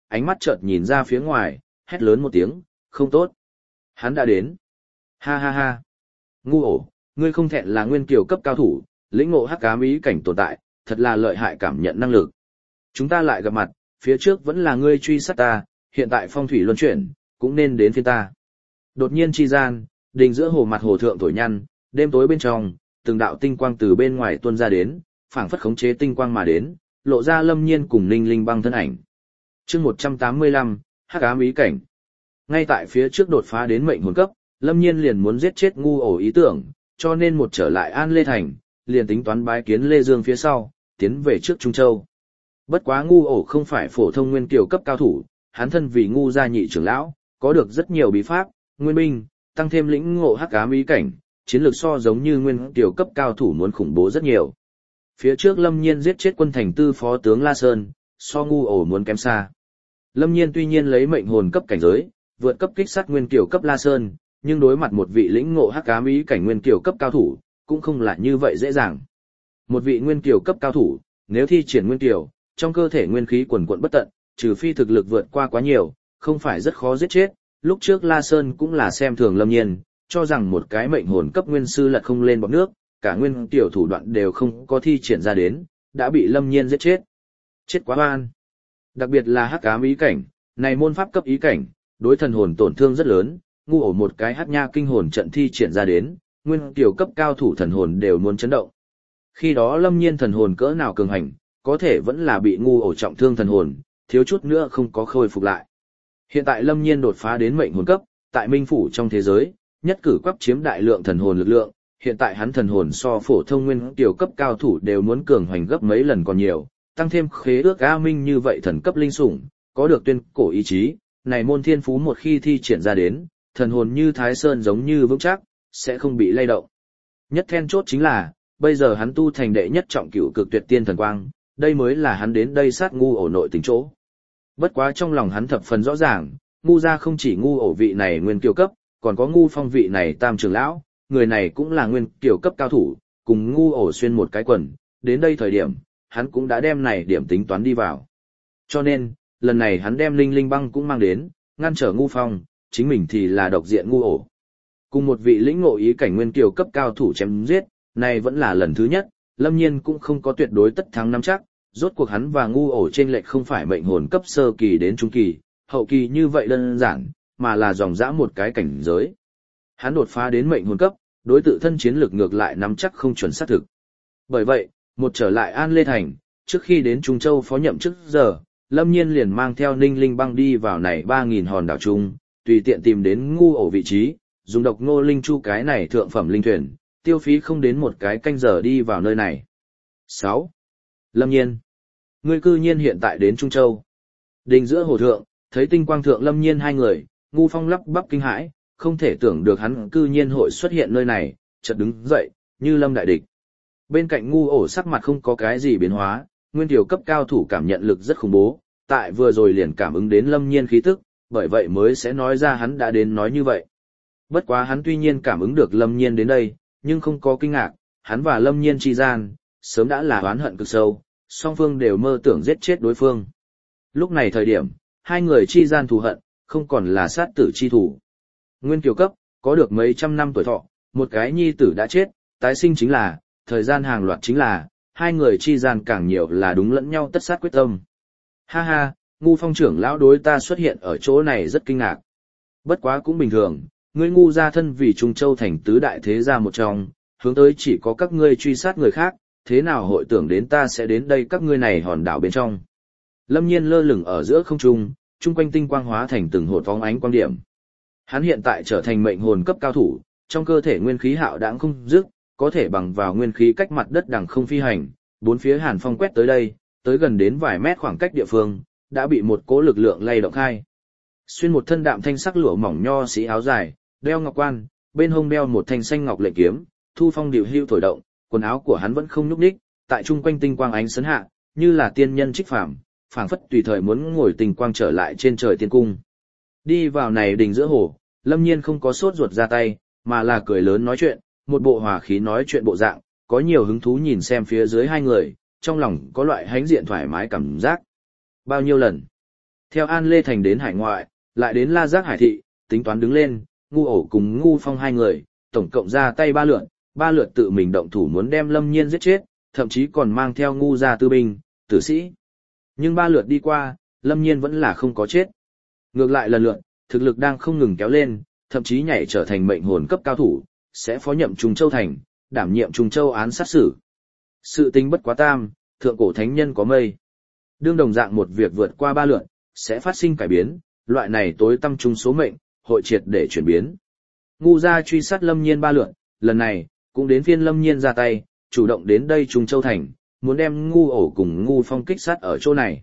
ánh mắt chợt nhìn ra phía ngoài, hét lớn một tiếng, không tốt. Hắn đã đến. Ha ha ha. Ngu ổ, ngươi không thẹn là nguyên kiều cấp cao thủ, lĩnh ngộ hắc ám ý cảnh tồn tại, thật là lợi hại cảm nhận năng lực. Chúng ta lại gặp mặt, phía trước vẫn là ngươi truy sát ta, hiện tại phong thủy luân chuyển, cũng nên đến phiên ta. Đột nhiên chi gian, đình giữa hồ mặt hồ thượng thổi nhăn, đêm tối bên trong, từng đạo tinh quang từ bên ngoài tuôn ra đến, phảng phất khống chế tinh quang mà đến, lộ ra Lâm Nhiên cùng Ninh Linh Băng thân ảnh. Chương 185, hắc ám ý cảnh. Ngay tại phía trước đột phá đến mệnh hồn cấp, Lâm Nhiên liền muốn giết chết ngu ổ ý tưởng, cho nên một trở lại An Lê Thành, liền tính toán bái kiến Lê Dương phía sau, tiến về trước Trung Châu. Bất quá ngu ổ không phải phổ thông nguyên kiều cấp cao thủ, hắn thân vì ngu gia nhị trưởng lão, có được rất nhiều bí pháp, nguyên binh, tăng thêm lĩnh ngộ hắc ám ý cảnh, chiến lược so giống như nguyên kiều cấp cao thủ muốn khủng bố rất nhiều. Phía trước Lâm Nhiên giết chết quân thành tư phó tướng La Sơn, so ngu ổ muốn kém xa. Lâm Nhiên tuy nhiên lấy mệnh hồn cấp cảnh giới, vượt cấp kích sát nguyên kiều cấp La Sơn, nhưng đối mặt một vị lĩnh ngộ hắc ám ý cảnh nguyên kiều cấp cao thủ, cũng không là như vậy dễ dàng. Một vị nguyên kiều cấp cao thủ, nếu thi triển nguyên kiều, trong cơ thể nguyên khí quần quận bất tận, trừ phi thực lực vượt qua quá nhiều, không phải rất khó giết chết. Lúc trước La Sơn cũng là xem thường Lâm Nhiên, cho rằng một cái mệnh hồn cấp nguyên sư lật không lên bọt nước, cả nguyên tiểu thủ đoạn đều không có thi triển ra đến, đã bị Lâm Nhiên giết chết. Chết quá oan. Đặc biệt là hắc ám ý cảnh, này môn pháp cấp ý cảnh, đối thần hồn tổn thương rất lớn, ngu ổ một cái hắc nha kinh hồn trận thi triển ra đến, nguyên tiểu cấp cao thủ thần hồn đều muốn chấn động. Khi đó Lâm Nhiên thần hồn cỡ nào cường hành, có thể vẫn là bị ngu ổ trọng thương thần hồn, thiếu chút nữa không có khôi phục lại. Hiện tại Lâm Nhiên đột phá đến mệnh hồn cấp, tại Minh phủ trong thế giới, nhất cử quắc chiếm đại lượng thần hồn lực lượng, hiện tại hắn thần hồn so phổ thông nguyên tiểu cấp cao thủ đều muốn cường hoành gấp mấy lần còn nhiều, tăng thêm khế ước A Minh như vậy thần cấp linh sủng, có được tuyên cổ ý chí, này môn thiên phú một khi thi triển ra đến, thần hồn như Thái Sơn giống như vững chắc, sẽ không bị lay động. Nhất then chốt chính là, bây giờ hắn tu thành đệ nhất trọng cửu cực tuyệt tiên thần quang, đây mới là hắn đến đây sát ngu ổ nội tình chỗ. Bất quá trong lòng hắn thập phần rõ ràng, ngu gia không chỉ ngu ổ vị này nguyên kiều cấp, còn có ngu phong vị này tam trưởng lão, người này cũng là nguyên kiều cấp cao thủ, cùng ngu ổ xuyên một cái quần, đến đây thời điểm, hắn cũng đã đem này điểm tính toán đi vào. Cho nên, lần này hắn đem Linh Linh Băng cũng mang đến, ngăn trở ngu phong, chính mình thì là độc diện ngu ổ. Cùng một vị lĩnh ngộ ý cảnh nguyên kiều cấp cao thủ chém giết, này vẫn là lần thứ nhất, Lâm Nhiên cũng không có tuyệt đối tất thắng nắm chắc, rốt cuộc hắn và ngu ổ trên lệch không phải mệnh hồn cấp sơ kỳ đến trung kỳ, hậu kỳ như vậy đơn giản, mà là dòng dã một cái cảnh giới. Hắn đột phá đến mệnh hồn cấp, đối tự thân chiến lược ngược lại nắm chắc không chuẩn xác thực. Bởi vậy, một trở lại An Lê Thành, trước khi đến Trung Châu phó nhậm chức giờ, Lâm Nhiên liền mang theo Ninh Linh Băng đi vào này 3.000 hòn đảo chung, tùy tiện tìm đến ngu ổ vị trí, dùng độc ngô linh chu cái này thượng phẩm linh thuyền, tiêu phí không đến một cái canh giờ đi vào nơi này. 6. Lâm Nhiên. Ngươi cư nhiên hiện tại đến Trung Châu. Đình giữa hồ thượng, thấy tinh quang thượng Lâm Nhiên hai người, ngu phong lắp bắp kinh hãi, không thể tưởng được hắn cư nhiên hội xuất hiện nơi này, chợt đứng dậy, như lâm đại địch. Bên cạnh ngu ổ sắc mặt không có cái gì biến hóa, nguyên tiểu cấp cao thủ cảm nhận lực rất khủng bố, tại vừa rồi liền cảm ứng đến Lâm Nhiên khí tức, bởi vậy mới sẽ nói ra hắn đã đến nói như vậy. Bất quá hắn tuy nhiên cảm ứng được Lâm Nhiên đến đây, nhưng không có kinh ngạc, hắn và Lâm Nhiên chi gian, sớm đã là oán hận cực sâu, song phương đều mơ tưởng giết chết đối phương. Lúc này thời điểm, hai người chi gian thù hận, không còn là sát tử chi thủ. Nguyên kiều cấp, có được mấy trăm năm tuổi thọ, một cái nhi tử đã chết, tái sinh chính là, thời gian hàng loạt chính là, hai người chi gian càng nhiều là đúng lẫn nhau tất sát quyết tâm. Ha ha, ngu phong trưởng lão đối ta xuất hiện ở chỗ này rất kinh ngạc. Bất quá cũng bình thường, ngươi ngu gia thân vì Trung Châu thành tứ đại thế gia một trong, hướng tới chỉ có các ngươi truy sát người khác, thế nào hội tưởng đến ta sẽ đến đây các ngươi này hòn đảo bên trong. Lâm Nhiên lơ lửng ở giữa không trung, chung quanh tinh quang hóa thành từng hột phóng ánh quang điểm. Hắn hiện tại trở thành mệnh hồn cấp cao thủ, trong cơ thể nguyên khí hạo đãng không dứt, có thể bằng vào nguyên khí cách mặt đất đằng không phi hành, bốn phía hàn phong quét tới đây, tới gần đến vài mét khoảng cách địa phương, đã bị một cỗ lực lượng lay động khai. Xuyên một thân đạm thanh sắc lụa mỏng nho sĩ áo dài, đeo ngọc quan, bên hông đeo một thanh xanh ngọc lệnh kiếm, thu phong điệu hưu thổi động, quần áo của hắn vẫn không nhúc nhích, tại trung quanh tinh quang ánh sấn hạ, như là tiên nhân trích phàm, phảng phất tùy thời muốn ngồi tình quang trở lại trên trời tiên cung. Đi vào này đình giữa hồ, Lâm Nhiên không có sốt ruột ra tay, mà là cười lớn nói chuyện, một bộ hòa khí nói chuyện bộ dạng, có nhiều hứng thú nhìn xem phía dưới hai người, trong lòng có loại hãnh diện thoải mái cảm giác. Bao nhiêu lần? Theo An Lê Thành đến hải ngoại, lại đến La Giác Hải thị, tính toán đứng lên, Ngu Ổ cùng Ngu Phong hai người, tổng cộng ra tay ba lượt tự mình động thủ muốn đem Lâm Nhiên giết chết, thậm chí còn mang theo Ngu gia tư binh, tử sĩ. Nhưng ba lượt đi qua, Lâm Nhiên vẫn là không có chết. Ngược lại lần lượt, thực lực đang không ngừng kéo lên, thậm chí nhảy trở thành mệnh hồn cấp cao thủ, sẽ phó nhậm Trung Châu thành, đảm nhiệm Trung Châu án sát xử. Sự tính bất quá tam, thượng cổ thánh nhân có mây. Đương đồng dạng một việc vượt qua ba lượt, sẽ phát sinh cải biến, loại này tối tâm trung số mệnh, hội triệt để chuyển biến. Ngu gia truy sát Lâm Nhiên ba lượt, lần này, cũng đến phiên Lâm Nhiên ra tay, chủ động đến đây Trung Châu thành, muốn đem Ngu Ổ cùng Ngu Phong kích sát ở chỗ này.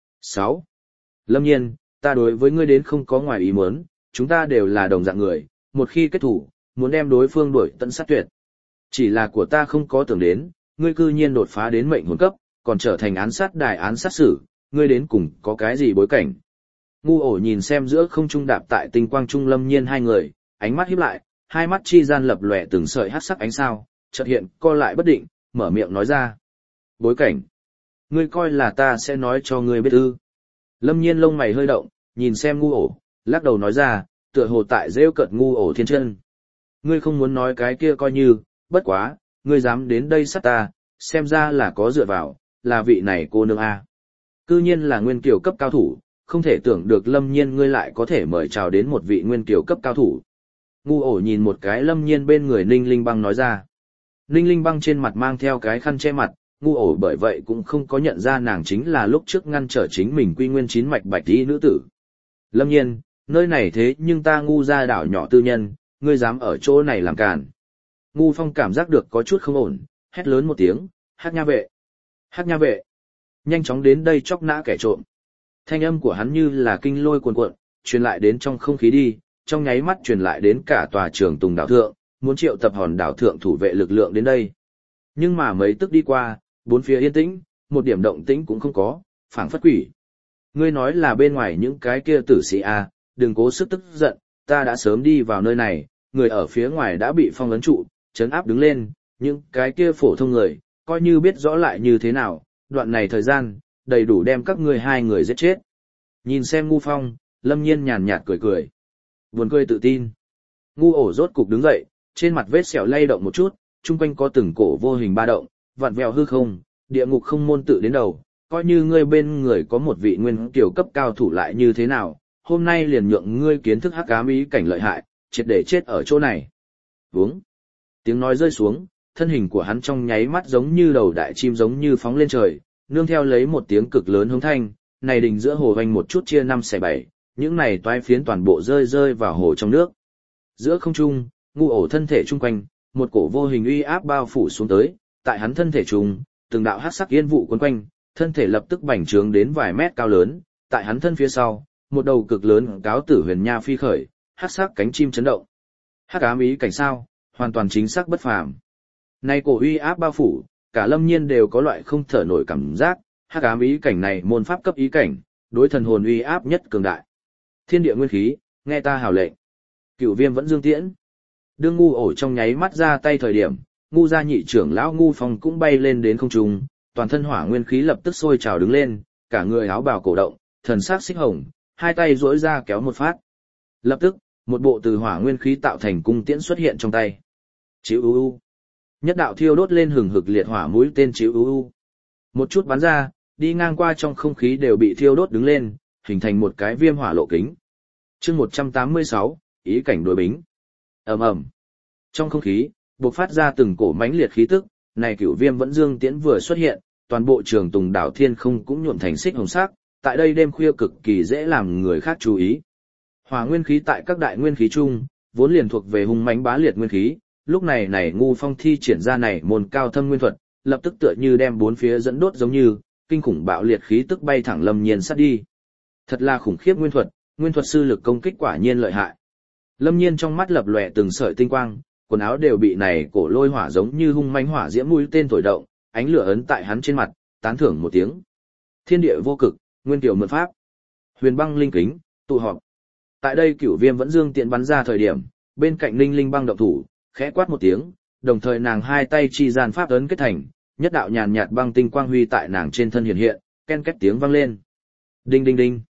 6. Lâm Nhiên, ta đối với ngươi đến không có ngoài ý muốn, chúng ta đều là đồng dạng người, một khi kết thủ, muốn đem đối phương đuổi tận sát tuyệt. Chỉ là của ta không có tưởng đến, ngươi cư nhiên đột phá đến mệnh hồn cấp, còn trở thành án sát đài án sát xử, ngươi đến cùng có cái gì bối cảnh. Ngu Ổ nhìn xem giữa không trung đạp tại tinh quang trung Lâm Nhiên hai người, ánh mắt híp lại, hai mắt chi gian lập lòe từng sợi hắc sắc ánh sao, chợt hiện co lại bất định, mở miệng nói ra. Bối cảnh. Ngươi coi là ta sẽ nói cho ngươi biết ư. Lâm Nhiên lông mày hơi động, nhìn xem Ngu Ổ, lắc đầu nói ra, tựa hồ tại rêu cợt Ngu Ổ thiên chân. Ngươi không muốn nói cái kia coi như, bất quá, ngươi dám đến đây sát ta, xem ra là có dựa vào, là vị này cô nương A. Cư nhiên là nguyên kiều cấp cao thủ, không thể tưởng được Lâm Nhiên ngươi lại có thể mời chào đến một vị nguyên kiều cấp cao thủ. Ngu Ổ nhìn một cái Lâm Nhiên bên người Ninh Linh Băng nói ra. Ninh Linh Băng trên mặt mang theo cái khăn che mặt, Ngu Ổ bởi vậy cũng không có nhận ra nàng chính là lúc trước ngăn trở chính mình quy nguyên chín mạch bạch tí nữ tử. Lâm Nhiên, nơi này thế nhưng ta Ngu gia đảo nhỏ tư nhân, ngươi dám ở chỗ này làm càn. Ngu Phong cảm giác được có chút không ổn, hét lớn một tiếng, Hắc Nha vệ. Hắc Nha vệ. Nhanh chóng đến đây chóc nã kẻ trộm. Thanh âm của hắn như là kinh lôi cuồn cuộn, truyền lại đến trong không khí đi, trong nháy mắt truyền lại đến cả tòa trường Tùng đảo thượng, muốn triệu tập hòn đảo thượng thủ vệ lực lượng đến đây. Nhưng mà mấy tức đi qua, bốn phía yên tĩnh, một điểm động tĩnh cũng không có, phảng phất quỷ. Ngươi nói là bên ngoài những cái kia tử sĩ a, đừng cố sức tức giận, ta đã sớm đi vào nơi này, người ở phía ngoài đã bị phong ấn trụ, trấn áp đứng lên, những cái kia phổ thông người, coi như biết rõ lại như thế nào, đoạn này thời gian, đầy đủ đem các ngươi hai người giết chết. Nhìn xem Ngu Phong, Lâm Nhiên nhàn nhạt cười cười. Buồn cười tự tin. Ngu Ổ rốt cục đứng dậy, trên mặt vết sẹo lay động một chút, chung quanh có từng cổ vô hình ba động, vặn vẹo hư không, địa ngục không môn tự đến đầu, coi như ngươi bên người có một vị nguyên kiều cấp cao thủ lại như thế nào, hôm nay liền nhượng ngươi kiến thức hắc ám ý cảnh lợi hại, triệt để chết ở chỗ này. Vướng. Tiếng nói rơi xuống, thân hình của hắn trong nháy mắt giống như đầu đại chim giống như phóng lên trời, nương theo lấy một tiếng cực lớn hống thanh, này đình giữa hồ vành một chút chia 5/7, những này toái phiến toàn bộ rơi vào hồ trong nước. Giữa không trung, Ngu Ổ thân thể chung quanh, một cổ vô hình uy áp bao phủ xuống tới, tại hắn thân thể trung, từng đạo hắc sắc yên vụ quấn quanh, thân thể lập tức bành trướng đến vài mét cao lớn, tại hắn thân phía sau, một đầu cực lớn cáo tử huyền nha phi khởi, hắc sắc cánh chim chấn động. Hắc ám ý cảnh sao, hoàn toàn chính xác bất phàm. Nay cổ uy áp bao phủ, cả Lâm Nhiên đều có loại không thở nổi cảm giác, hắc ám ý cảnh này môn pháp cấp ý cảnh, đối thần hồn uy áp nhất cường đại. Thiên địa nguyên khí, nghe ta hào lệnh. Cửu Viêm vẫn dương tiễn. Đương Ngu Ổ trong nháy mắt ra tay thời điểm, Ngu gia nhị trưởng lão Ngu Phong cũng bay lên đến không trung, toàn thân hỏa nguyên khí lập tức sôi trào đứng lên, cả người áo bào cổ động, thần sắc xích hồng, hai tay duỗi ra kéo một phát. Lập tức, một bộ từ hỏa nguyên khí tạo thành cung tiễn xuất hiện trong tay. Chíu u u. Nhất đạo thiêu đốt lên hừng hực liệt hỏa mũi tên chíu u u. Một chút bắn ra, đi ngang qua trong không khí đều bị thiêu đốt đứng lên, hình thành một cái viêm hỏa lộ kính. Chương 186, ý cảnh đối bính. Ầm ầm. Trong không khí, bộc phát ra từng cổ mãnh liệt khí tức, này Cửu Viêm vẫn dương tiễn vừa xuất hiện, toàn bộ trường Tùng đảo thiên không cũng nhuộm thành xích hồng sắc, tại đây đêm khuya cực kỳ dễ làm người khác chú ý. Hỏa nguyên khí tại các đại nguyên khí chung, vốn liền thuộc về hung mãnh bá liệt nguyên khí, lúc này Ngu Phong thi triển ra này môn cao thâm nguyên thuật, lập tức tựa như đem bốn phía dẫn đốt giống như, kinh khủng bạo liệt khí tức bay thẳng Lâm Nhiên sát đi. Thật là khủng khiếp nguyên thuật sư lực công kích quả nhiên lợi hại. Lâm Nhiên trong mắt lập lòe từng sợi tinh quang, quần áo đều bị này cổ lôi hỏa giống như hung mãnh hỏa diễm mũi tên thổi động, ánh lửa ấn tại hắn trên mặt, tán thưởng một tiếng. Thiên địa vô cực, nguyên tiểu mượn pháp. Huyền băng linh kính, tụ họp. Tại đây Cửu Viêm vẫn dương tiện bắn ra thời điểm, bên cạnh Ninh Linh băng động thủ, khẽ quát một tiếng, đồng thời nàng hai tay chi gian pháp ấn kết thành, nhất đạo nhàn nhạt băng tinh quang huy tại nàng trên thân hiện hiện, ken két tiếng vang lên. Đinh đinh đinh.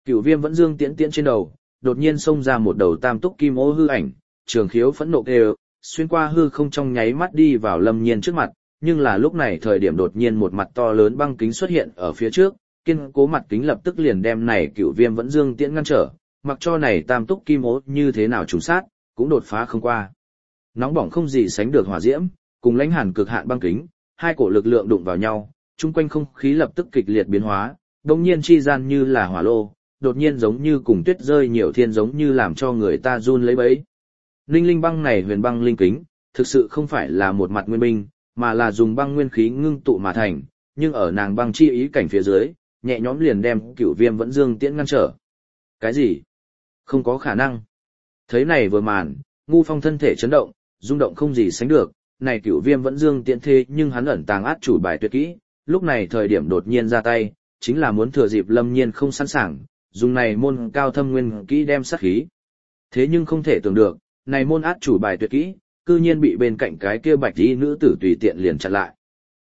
Cửu Viêm vẫn dương tiễn tiễn trên đầu, đột nhiên xông ra một đầu tam túc kim ô hư ảnh, Trường Khiếu phẫn nộ kêu, xuyên qua hư không trong nháy mắt đi vào Lâm Nhiên trước mặt, nhưng là lúc này thời điểm đột nhiên một mặt to lớn băng kính xuất hiện ở phía trước, kiên cố mặt kính lập tức liền đem này Cửu Viêm vẫn dương tiễn ngăn trở, mặc cho này tam túc kim ô như thế nào trùng sát, cũng đột phá không qua. Nóng bỏng không gì sánh được hỏa diễm, cùng lãnh hàn cực hạn băng kính, hai cổ lực lượng đụng vào nhau, chung quanh không khí lập tức kịch liệt biến hóa, đồng nhiên chi gian như là hỏa lô, đột nhiên giống như cùng tuyết rơi nhiều thiên giống như làm cho người ta run lấy bấy. Linh linh băng này huyền băng linh kính, thực sự không phải là một mặt nguyên binh, mà là dùng băng nguyên khí ngưng tụ mà thành, nhưng ở nàng băng chi ý cảnh phía dưới, nhẹ nhõm liền đem Cửu Viêm vẫn dương tiễn ngăn trở. Cái gì? Không có khả năng. Thấy này vừa màn, Ngu Phong thân thể chấn động, rung động không gì sánh được, này Cửu Viêm vẫn dương tiễn thế nhưng hắn ẩn tàng át chủ bài tuyệt kỹ, lúc này thời điểm đột nhiên ra tay, chính là muốn thừa dịp Lâm Nhiên không sẵn sàng, dùng này môn cao thâm nguyên kỹ đem sát khí. Thế nhưng không thể tưởng được, này môn át chủ bài tuyệt kỹ, cư nhiên bị bên cạnh cái kia bạch y nữ tử tùy tiện liền chặn lại.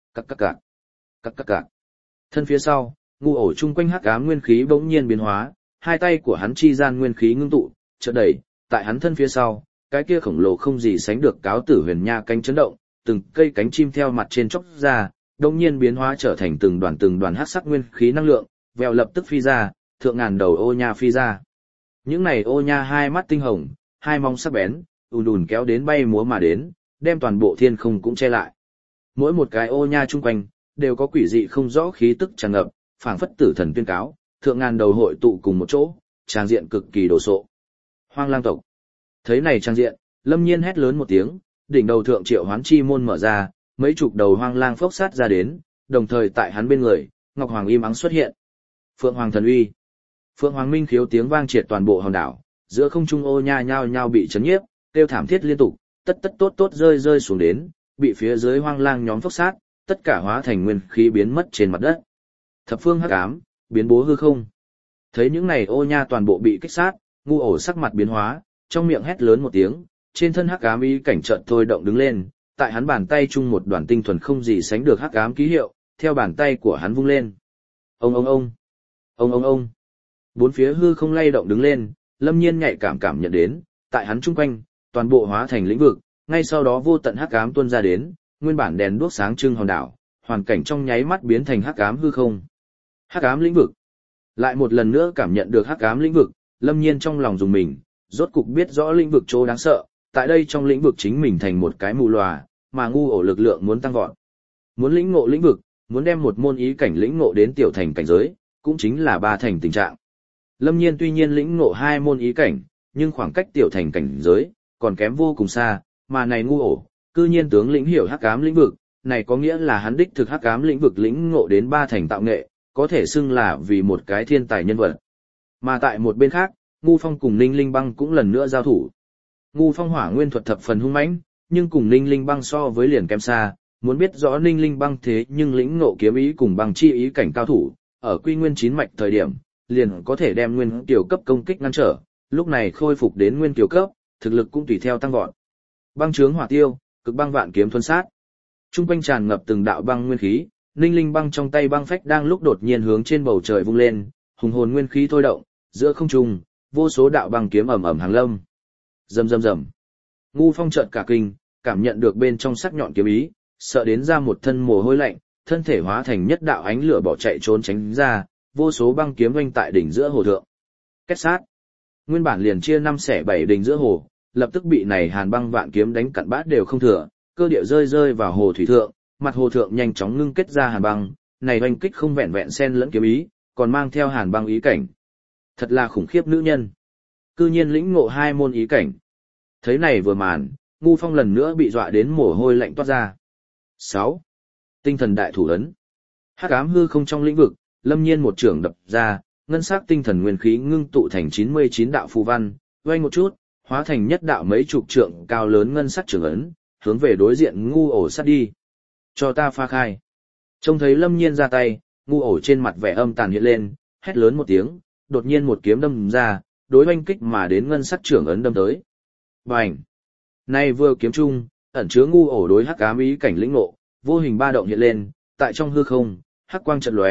Cắc. Thân phía sau, Ngu Ổ chung quanh hắc ám nguyên khí bỗng nhiên biến hóa, hai tay của hắn chi gian nguyên khí ngưng tụ, chợt đẩy, tại hắn thân phía sau, cái kia khổng lồ không gì sánh được cáo tử huyền nha cánh chấn động, từng cây cánh chim theo mặt trên chốc ra, đột nhiên biến hóa trở thành từng đoàn hắc sắc nguyên khí năng lượng, vèo lập tức phi ra, thượng ngàn đầu ô nha phi ra. Những này ô nha hai mắt tinh hồng, hai móng sắc bén, ùn kéo đến bay múa mà đến, đem toàn bộ thiên không cũng che lại. Mỗi một cái ô nha chung quanh, đều có quỷ dị không rõ khí tức tràn ngập, phảng phất tử thần tuyên cáo, thượng ngàn đầu hội tụ cùng một chỗ, tràng diện cực kỳ đồ sộ. Hoang lang tộc. Thấy này trang diện, Lâm Nhiên hét lớn một tiếng, đỉnh đầu thượng triệu hoán chi môn mở ra, mấy chục đầu hoang lang phốc sát ra đến, đồng thời tại hắn bên người, Ngọc Hoàng im ắng xuất hiện. Phượng Hoàng thần uy. Phượng Hoàng minh khiếu tiếng vang triệt toàn bộ hòn đảo, giữa không trung ô nha nhao nhao bị chấn nhiếp, kêu thảm thiết liên tục, tất tốt rơi xuống đến, bị phía dưới hoang lang nhóm phốc sát, tất cả hóa thành nguyên khí biến mất trên mặt đất. Thập phương hắc ám, biến bố hư không. Thấy những này ô nha toàn bộ bị kích sát, Ngu Ổ sắc mặt biến hóa, trong miệng hét lớn một tiếng, trên thân hắc ám ý cảnh chợt thôi động đứng lên, tại hắn bàn tay chung một đoàn tinh thuần không gì sánh được hắc ám ký hiệu, theo bàn tay của hắn vung lên. Ông. Bốn phía hư không lay động đứng lên, Lâm Nhiên nhạy cảm nhận đến, tại hắn chung quanh, toàn bộ hóa thành lĩnh vực, ngay sau đó vô tận hắc ám tuôn ra đến, nguyên bản đèn đuốc sáng trưng hòn đảo, hoàn cảnh trong nháy mắt biến thành hắc ám hư không. Hắc ám lĩnh vực. Lại một lần nữa cảm nhận được hắc ám lĩnh vực, Lâm Nhiên trong lòng dùng mình, rốt cục biết rõ lĩnh vực chỗ đáng sợ, tại đây trong lĩnh vực chính mình thành một cái mù lòa, mà Ngu Ổ lực lượng muốn tăng vọt. Muốn lĩnh ngộ lĩnh vực, muốn đem một môn ý cảnh lĩnh ngộ đến tiểu thành cảnh giới, cũng chính là ba thành tình trạng. Lâm Nhiên tuy nhiên lĩnh ngộ hai môn ý cảnh, nhưng khoảng cách tiểu thành cảnh giới còn kém vô cùng xa, mà này Ngu Ổ, cư nhiên tướng lĩnh hiểu hắc ám lĩnh vực, này có nghĩa là hắn đích thực hắc ám lĩnh vực lĩnh ngộ đến ba thành tạo nghệ, có thể xưng là vì một cái thiên tài nhân vật. Mà tại một bên khác, Ngu Phong cùng Ninh Linh Băng cũng lần nữa giao thủ. Ngu Phong hỏa nguyên thuật thập phần hung mãnh, nhưng cùng Ninh Linh Băng so với liền kém xa, muốn biết rõ Ninh Linh Băng thế nhưng lĩnh ngộ kiếm ý cùng băng chi ý cảnh cao thủ, ở quy nguyên chín mạch thời điểm, liền có thể đem nguyên tiểu cấp công kích ngăn trở, lúc này khôi phục đến nguyên tiểu cấp, thực lực cũng tùy theo tăng vọt. Băng chướng hỏa tiêu, cực băng vạn kiếm thuần sát. Trung quanh tràn ngập từng đạo băng nguyên khí, Ninh Linh Băng trong tay băng phách đang lúc đột nhiên hướng trên bầu trời vung lên, hùng hồn nguyên khí thôi động, giữa không trung, vô số đạo băng kiếm ầm hàng lâm. Rầm. Ngu Phong chợt cả kinh, cảm nhận được bên trong sắc nhọn kiếm ý, sợ đến ra một thân mồ hôi lạnh, thân thể hóa thành nhất đạo ánh lửa bỏ chạy trốn tránh ra, vô số băng kiếm vênh tại đỉnh giữa hồ thượng. Kết sát. Nguyên bản liền chia 5 xẻ 7 đỉnh giữa hồ, lập tức bị này hàn băng vạn kiếm đánh cặn bát đều không thừa, cơ địa rơi vào hồ thủy thượng, mặt hồ thượng nhanh chóng ngưng kết ra hàn băng, này oanh kích không vẹn vẹn xen lẫn kiếm ý, còn mang theo hàn băng ý cảnh. Thật là khủng khiếp nữ nhân. Cư nhiên lĩnh ngộ hai môn ý cảnh. Thấy này vừa màn, Ngu Phong lần nữa bị dọa đến mồ hôi lạnh toát ra. 6. Tinh thần đại thủ ấn. Hắc ám hư không trong lĩnh vực, Lâm Nhiên một trường đập ra, ngân sắc tinh thần nguyên khí ngưng tụ thành 99 đạo phù văn, vây một chút, hóa thành nhất đạo mấy chục trượng cao lớn ngân sắc trường ấn, hướng về đối diện Ngu Ổ sát đi. Cho ta pha khai. Trông thấy Lâm Nhiên ra tay, Ngu Ổ trên mặt vẻ âm tàn hiện lên, hét lớn một tiếng, đột nhiên một kiếm đâm ra, đối oanh kích mà đến ngân sắc trường ấn đâm tới. Bành! Nay vừa kiếm chung, ẩn chứa Ngu Ổ đối hắc ám ý cảnh lĩnh ngộ, vô hình ba động hiện lên, tại trong hư không, hắc quang chợt lóe,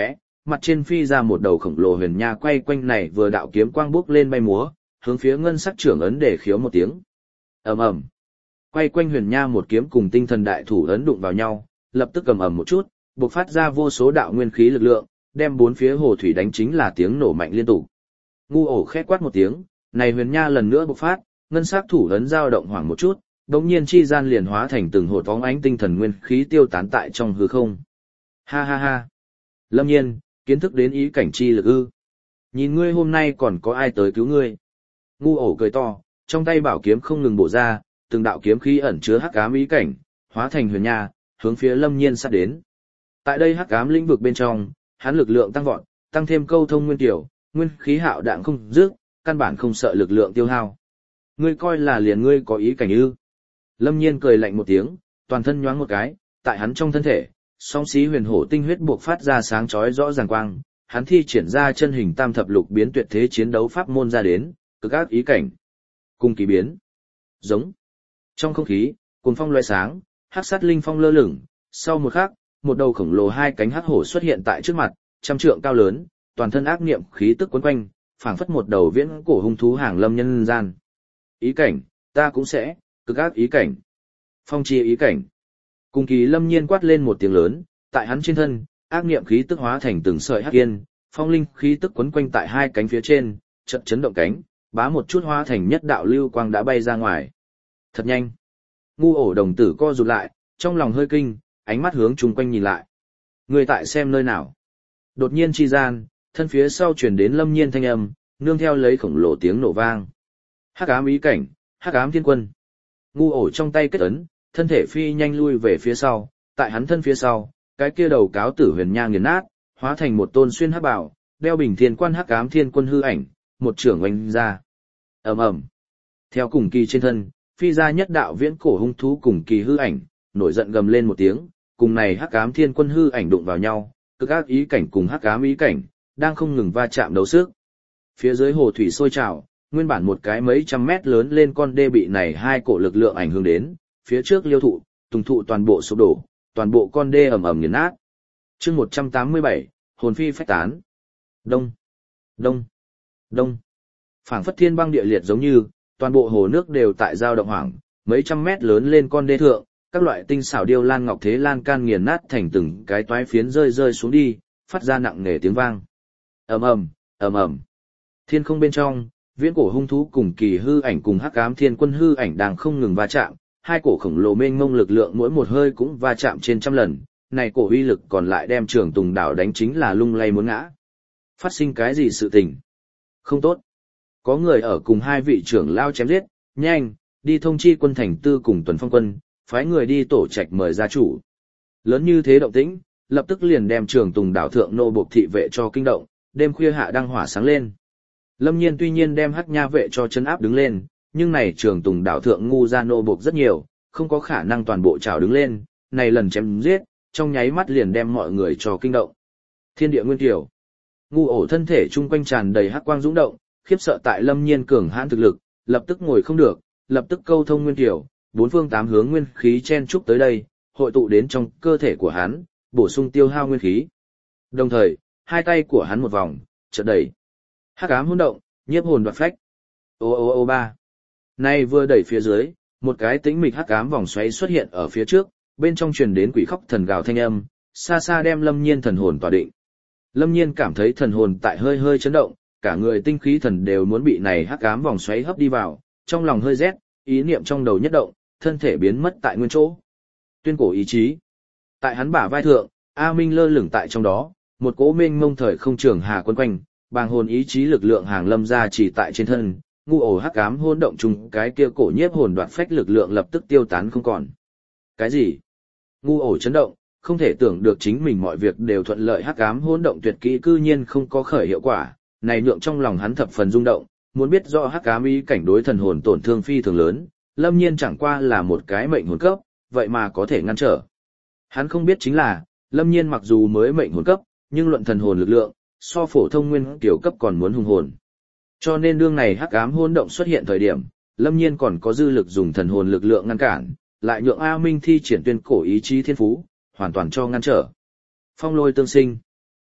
mặt trên phi ra một đầu khổng lồ huyền nha quay quanh này vừa đạo kiếm quang bước lên bay múa, hướng phía ngân sắc trưởng ấn để khiếu một tiếng. Ầm ầm. Quay quanh huyền nha một kiếm cùng tinh thần đại thủ ấn đụng vào nhau, lập tức ầm ầm một chút, bộc phát ra vô số đạo nguyên khí lực lượng, đem bốn phía hồ thủy đánh chính là tiếng nổ mạnh liên tục. Ngu ổ khẽ quát một tiếng, này huyền nha lần nữa bộc phát, ngân sắc thủ ấn dao động hoảng một chút, đống nhiên chi gian liền hóa thành từng hột bóng ánh tinh thần nguyên khí tiêu tán tại trong hư không. Ha ha ha. Lâm Nhiên, kiến thức đến ý cảnh chi lực ư? Nhìn ngươi hôm nay còn có ai tới cứu ngươi? Ngu ổ cười to, trong tay bảo kiếm không ngừng bổ ra, từng đạo kiếm khí ẩn chứa hắc ám ý cảnh, hóa thành huyền nha, hướng phía Lâm Nhiên sát đến. Tại đây hắc ám lĩnh vực bên trong, hắn lực lượng tăng vọt, tăng thêm câu thông nguyên tiểu, nguyên khí hạo đạn không dứt, căn bản không sợ lực lượng tiêu hao. Ngươi coi là liền ngươi có ý cảnh ư? Lâm Nhiên cười lạnh một tiếng, toàn thân nhoáng một cái, tại hắn trong thân thể, song xí huyền hổ tinh huyết buộc phát ra sáng chói rõ ràng quang, hắn thi triển ra chân hình tam thập lục biến tuyệt thế chiến đấu pháp môn ra đến, cực ác ý cảnh. Cung kỳ biến. Giống. Trong không khí, cuồng phong loé sáng, hắc sát linh phong lơ lửng, sau một khắc, một đầu khổng lồ hai cánh hắc hổ xuất hiện tại trước mặt, trăm trượng cao lớn, toàn thân ác niệm khí tức quấn quanh, phảng phất một đầu viễn cổ hung thú hàng lâm nhân gian. Ý cảnh, ta cũng sẽ, cực ác ý cảnh. Phong chi ý cảnh. Cùng kỳ Lâm Nhiên quát lên một tiếng lớn, tại hắn trên thân, ác niệm khí tức hóa thành từng sợi hắc yên, phong linh khí tức quấn quanh tại hai cánh phía trên, chợt chấn động cánh, bá một chút hóa thành nhất đạo lưu quang đã bay ra ngoài. Thật nhanh. Ngu ổ đồng tử co rụt lại, trong lòng hơi kinh, ánh mắt hướng chung quanh nhìn lại. Người tại xem nơi nào? Đột nhiên chi gian, thân phía sau truyền đến Lâm Nhiên thanh âm, nương theo lấy khổng lồ tiếng nổ vang. Hắc ám ý cảnh, hắc ám thiên quân. Ngu ổ trong tay kết ấn, thân thể phi nhanh lui về phía sau, tại hắn thân phía sau, cái kia đầu cáo tử huyền nha nghiền nát, hóa thành một tôn xuyên hắc bảo, đeo bình thiên quan hắc ám thiên quân hư ảnh, một trưởng oanh ra. Ầm ầm. Theo cùng kỳ trên thân, phi ra nhất đạo viễn cổ hung thú cùng kỳ hư ảnh, nổi giận gầm lên một tiếng, cùng này hắc ám thiên quân hư ảnh đụng vào nhau, cực ác ý cảnh cùng hắc ám ý cảnh, đang không ngừng va chạm đấu sức. Phía dưới hồ thủy sôi trào, nguyên bản một cái mấy trăm mét lớn lên con đê bị này hai cổ lực lượng ảnh hưởng đến, phía trước liêu thụ, tùng thụ toàn bộ sụp đổ, toàn bộ con đê ầm ầm nghiền nát. Chương 187, hồn phi phách tán. Đông, đông, đông. Phảng phất thiên băng địa liệt giống như, toàn bộ hồ nước đều tại dao động hoảng, mấy trăm mét lớn lên con đê thượng, các loại tinh xảo điêu lan ngọc thế lan can nghiền nát thành từng cái toái phiến rơi rơi xuống đi, phát ra nặng nề tiếng vang. Ầm ầm, ầm ầm. Thiên không bên trong, viễn cổ hung thú cùng kỳ hư ảnh cùng hắc ám thiên quân hư ảnh đang không ngừng va chạm, hai cổ khổng lồ mênh mông lực lượng mỗi một hơi cũng va chạm trên trăm lần, này cổ uy lực còn lại đem Trường Tùng đảo đánh chính là lung lay muốn ngã. Phát sinh cái gì sự tình? Không tốt. Có người ở cùng hai vị trưởng lao chém giết, nhanh, đi thông chi quân thành tư cùng Tuần Phong quân, phái người đi tổ trạch mời gia chủ. Lớn như thế động tĩnh, lập tức liền đem Trường Tùng đảo thượng nô bộc thị vệ cho kinh động, đêm khuya hạ đăng hỏa sáng lên. Lâm Nhiên tuy nhiên đem hắc nha vệ cho chân áp đứng lên, nhưng này Trường Tùng đảo thượng ngu gia nô bộc rất nhiều, không có khả năng toàn bộ trào đứng lên, này lần chém giết, trong nháy mắt liền đem mọi người cho kinh động. Thiên địa nguyên tiểu. Ngu ổ thân thể chung quanh tràn đầy hắc quang dũng động, khiếp sợ tại Lâm Nhiên cường hãn thực lực, lập tức ngồi không được, lập tức câu thông nguyên tiểu, bốn phương tám hướng nguyên khí chen chúc tới đây, hội tụ đến trong cơ thể của hắn, bổ sung tiêu hao nguyên khí. Đồng thời, hai tay của hắn một vòng, chợt đẩy. Hắc ám hỗn động, nhiếp hồn đoạt phách. Ô ô ô ba. Nay vừa đẩy phía dưới, một cái tĩnh mịch hắc ám vòng xoáy xuất hiện ở phía trước, bên trong truyền đến quỷ khóc thần gào thanh âm, xa xa đem Lâm Nhiên thần hồn tỏa định. Lâm Nhiên cảm thấy thần hồn tại hơi hơi chấn động, cả người tinh khí thần đều muốn bị này hắc ám vòng xoáy hấp đi vào, trong lòng hơi rét, ý niệm trong đầu nhất động, thân thể biến mất tại nguyên chỗ. Tuyên cổ ý chí. Tại hắn bả vai thượng, A Minh lơ lửng tại trong đó, một cỗ mênh mông thời không trường hà quấn quanh, bàng hồn ý chí lực lượng hàng lâm ra chỉ tại trên thân, ngu ổ hắc ám hỗn động chung cái kia cổ nhiếp hồn đoạt phách lực lượng lập tức tiêu tán không còn. Cái gì? Ngu ổ chấn động, không thể tưởng được chính mình mọi việc đều thuận lợi, hắc ám hỗn động tuyệt kỹ cư nhiên không có khởi hiệu quả, này nhượng trong lòng hắn thập phần rung động, muốn biết rõ hắc ám ý cảnh đối thần hồn tổn thương phi thường lớn, Lâm Nhiên chẳng qua là một cái mệnh hồn cấp, vậy mà có thể ngăn trở. Hắn không biết chính là, Lâm Nhiên mặc dù mới mệnh hồn cấp, nhưng luận thần hồn lực lượng, so phổ thông nguyên tiểu cấp còn muốn hùng hồn. Cho nên đương này hắc ám hỗn động xuất hiện thời điểm, Lâm Nhiên còn có dư lực dùng thần hồn lực lượng ngăn cản, lại nhượng A Minh thi triển tuyên cổ ý chí thiên phú, hoàn toàn cho ngăn trở. Phong lôi tương sinh.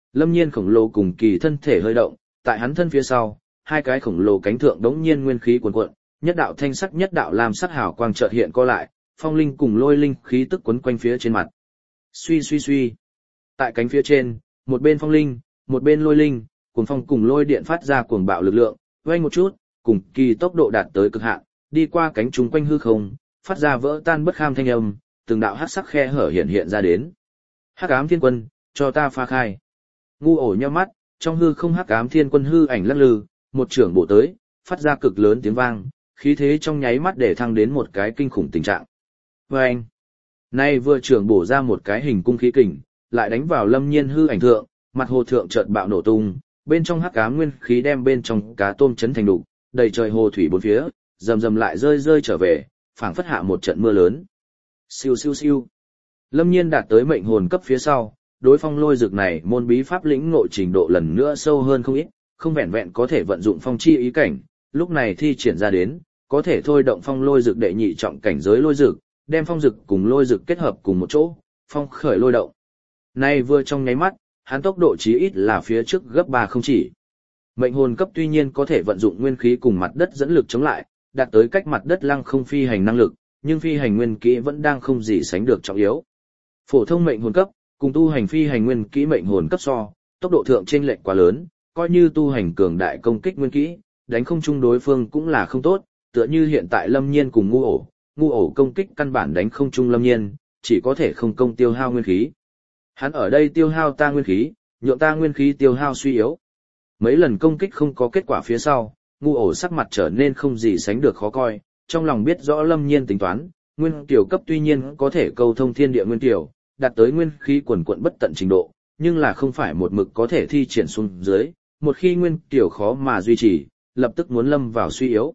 Lâm Nhiên khổng lồ cùng kỳ thân thể hơi động, tại hắn thân phía sau, hai cái khổng lồ cánh thượng đống nhiên nguyên khí cuồn cuộn, nhất đạo thanh sắc nhất đạo lam sắc hào quang chợt hiện co lại, phong linh cùng lôi linh khí tức quấn quanh phía trên mặt. Suy suy suy. Tại cánh phía trên, một bên phong linh, một bên lôi linh, cuồng phong cùng lôi điện phát ra cuồng bạo lực lượng, vang một chút, cùng kỳ tốc độ đạt tới cực hạn, đi qua cánh chúng quanh hư không, phát ra vỡ tan bất kham thanh âm, từng đạo hắc sắc khe hở hiện ra đến. Hắc ám thiên quân, cho ta phá khai. Ngu ổ nhíu mắt, trong hư không hắc ám thiên quân hư ảnh lắc lư, một trưởng bổ tới, phát ra cực lớn tiếng vang, khí thế trong nháy mắt để thăng đến một cái kinh khủng tình trạng. Vâng! Nay vừa trưởng bổ ra một cái hình cung khí kình, lại đánh vào Lâm Nhiên hư ảnh thượng, mặt hồ thượng chợt bạo nổ tung, bên trong hắc ám nguyên khí đem bên trong cá tôm chấn thành đục, đầy trời hồ thủy bốn phía, rầm rầm lại rơi rơi trở về, phảng phất hạ một trận mưa lớn. Siêu siêu siêu. Lâm Nhiên đạt tới mệnh hồn cấp phía sau, đối phong lôi dược này môn bí pháp lĩnh ngộ trình độ lần nữa sâu hơn không ít, không vẹn vẹn có thể vận dụng phong chi ý cảnh, lúc này thi triển ra đến, có thể thôi động phong lôi dược đệ nhị trọng cảnh giới lôi dược, đem phong dược cùng lôi dược kết hợp cùng một chỗ, phong khởi lôi động. Nay vừa trong nháy mắt, hắn tốc độ chí ít là phía trước gấp 3 không chỉ. Mệnh hồn cấp tuy nhiên có thể vận dụng nguyên khí cùng mặt đất dẫn lực chống lại, đạt tới cách mặt đất lăng không phi hành năng lực, nhưng phi hành nguyên kỹ vẫn đang không gì sánh được trọng yếu. Phổ thông mệnh hồn cấp, cùng tu hành phi hành nguyên kỹ mệnh hồn cấp so, tốc độ thượng chênh lệch quá lớn, coi như tu hành cường đại công kích nguyên kỹ, đánh không chung đối phương cũng là không tốt, tựa như hiện tại Lâm Nhiên cùng ngu ổ công kích căn bản đánh không chung Lâm Nhiên, chỉ có thể không công tiêu hao nguyên khí. Hắn ở đây tiêu hao ta nguyên khí, nhượng ta nguyên khí tiêu hao suy yếu. Mấy lần công kích không có kết quả phía sau, ngu ổ sắc mặt trở nên không gì sánh được khó coi, trong lòng biết rõ Lâm Nhiên tính toán, nguyên tiểu cấp tuy nhiên có thể câu thông thiên địa nguyên tiểu, đạt tới nguyên khí quần quận bất tận trình độ, nhưng là không phải một mực có thể thi triển xuống dưới, một khi nguyên tiểu khó mà duy trì, lập tức muốn lâm vào suy yếu.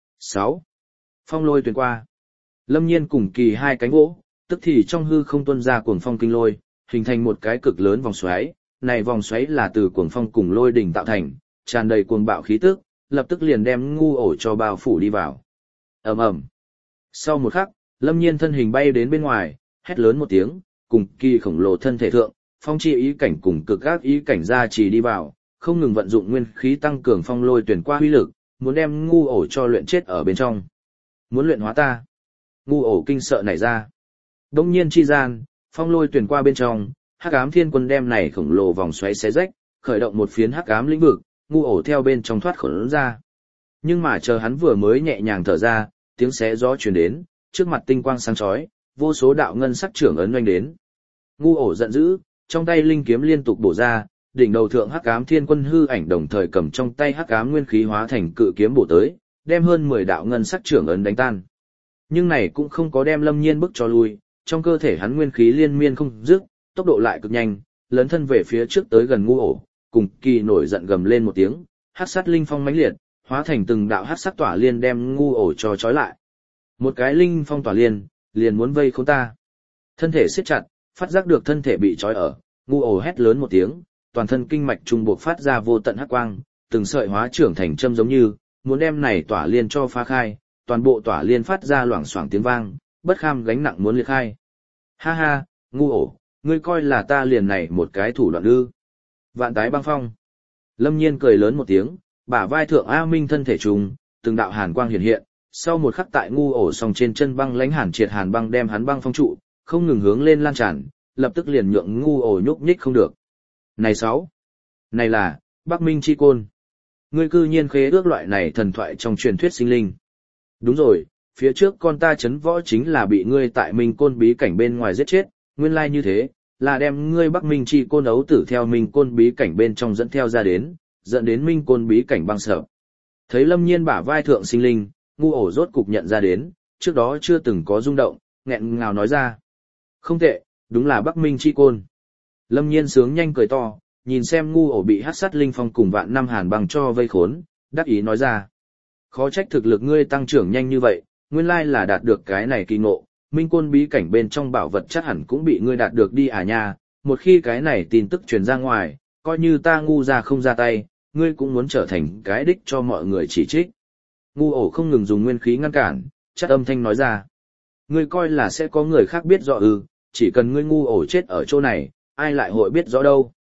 6. Phong lôi tuyển qua. Lâm Nhiên cùng kỳ hai cánh gỗ, tức thì trong hư không tuôn ra cuồng phong kinh lôi, hình thành một cái cực lớn vòng xoáy, này vòng xoáy là từ cuồng phong cùng lôi đỉnh tạo thành, tràn đầy cuồng bạo khí tức, lập tức liền đem ngu ổ cho bao phủ đi vào. Ầm ầm. Sau một khắc, Lâm Nhiên thân hình bay đến bên ngoài, hét lớn một tiếng, cùng kỳ khổng lồ thân thể thượng, phong chi ý cảnh cùng cực ác ý cảnh ra chỉ đi vào, không ngừng vận dụng nguyên khí tăng cường phong lôi tuyển qua uy lực, muốn đem ngu ổ cho luyện chết ở bên trong. Muốn luyện hóa ta. Ngu ổ kinh sợ nảy ra. Đông nhiên chi gian, phong lôi tuyển qua bên trong, hắc ám thiên quân đem này khổng lồ vòng xoáy xé rách, khởi động một phiến hắc ám lĩnh vực, ngu ổ theo bên trong thoát khổn ra. Nhưng mà chờ hắn vừa mới nhẹ nhàng thở ra, tiếng xé gió truyền đến, trước mặt tinh quang sáng chói, vô số đạo ngân sắc trưởng ấn oanh đến. Ngu ổ giận dữ, trong tay linh kiếm liên tục bổ ra, đỉnh đầu thượng hắc ám thiên quân hư ảnh đồng thời cầm trong tay hắc ám nguyên khí hóa thành cự kiếm bổ tới, đem hơn 10 đạo ngân sắc trưởng ấn đánh tan. Nhưng này cũng không có đem Lâm Nhiên bức cho lui, trong cơ thể hắn nguyên khí liên miên không dứt, tốc độ lại cực nhanh, lấn thân về phía trước tới gần ngu ổ, cùng kỳ nổi giận gầm lên một tiếng, hắc sát linh phong mãnh liệt, hóa thành từng đạo hắc sắc tỏa liên đem ngu ổ cho trói lại. Một cái linh phong tỏa liên, liền muốn vây khốn ta. Thân thể siết chặt, phát giác được thân thể bị trói ở, ngu ổ hét lớn một tiếng, toàn thân kinh mạch trung buộc phát ra vô tận hắc quang, từng sợi hóa trưởng thành châm giống như, muốn đem này tỏa liên cho phá khai, toàn bộ tỏa liên phát ra loảng xoảng tiếng vang, bất kham gánh nặng muốn liệt khai. Ha ha, ngu ổ, ngươi coi là ta liền này một cái thủ đoạn ư? Vạn tái băng phong. Lâm Nhiên cười lớn một tiếng, bả vai thượng A Minh thân thể trùng, từng đạo hàn quang hiện hiện, sau một khắc tại ngu ổ song trên chân băng lãnh hàn triệt hàn băng đem hắn băng phong trụ, không ngừng hướng lên lan tràn, lập tức liền nhượng ngu ổ nhúc nhích không được. Này 6. Này là Bắc Minh chi côn. Ngươi cư nhiên khế ước loại này thần thoại trong truyền thuyết sinh linh. Đúng rồi, phía trước con ta chấn võ chính là bị ngươi tại Minh Côn bí cảnh bên ngoài giết chết, nguyên lai như thế, là đem ngươi Bắc Minh chi côn ấu tử theo Minh Côn bí cảnh bên trong dẫn theo ra đến, dẫn đến Minh Côn bí cảnh băng sợ. Thấy Lâm Nhiên bả vai thượng sinh linh, ngu ổ rốt cục nhận ra đến, trước đó chưa từng có rung động, nghẹn ngào nói ra. Không tệ, đúng là Bắc Minh chi côn. Lâm Nhiên sướng nhanh cười to, nhìn xem ngu ổ bị hắc sát linh phong cùng vạn năm hàn băng cho vây khốn, đắc ý nói ra. Khó trách thực lực ngươi tăng trưởng nhanh như vậy, nguyên lai là đạt được cái này kỳ ngộ, Minh Côn bí cảnh bên trong bảo vật chắc hẳn cũng bị ngươi đạt được đi à nha, một khi cái này tin tức truyền ra ngoài, coi như ta ngu ra không ra tay, ngươi cũng muốn trở thành cái đích cho mọi người chỉ trích. Ngu ổ không ngừng dùng nguyên khí ngăn cản, chắc âm thanh nói ra. Ngươi coi là sẽ có người khác biết rõ ư, chỉ cần ngươi ngu ổ chết ở chỗ này, ai lại hội biết rõ đâu.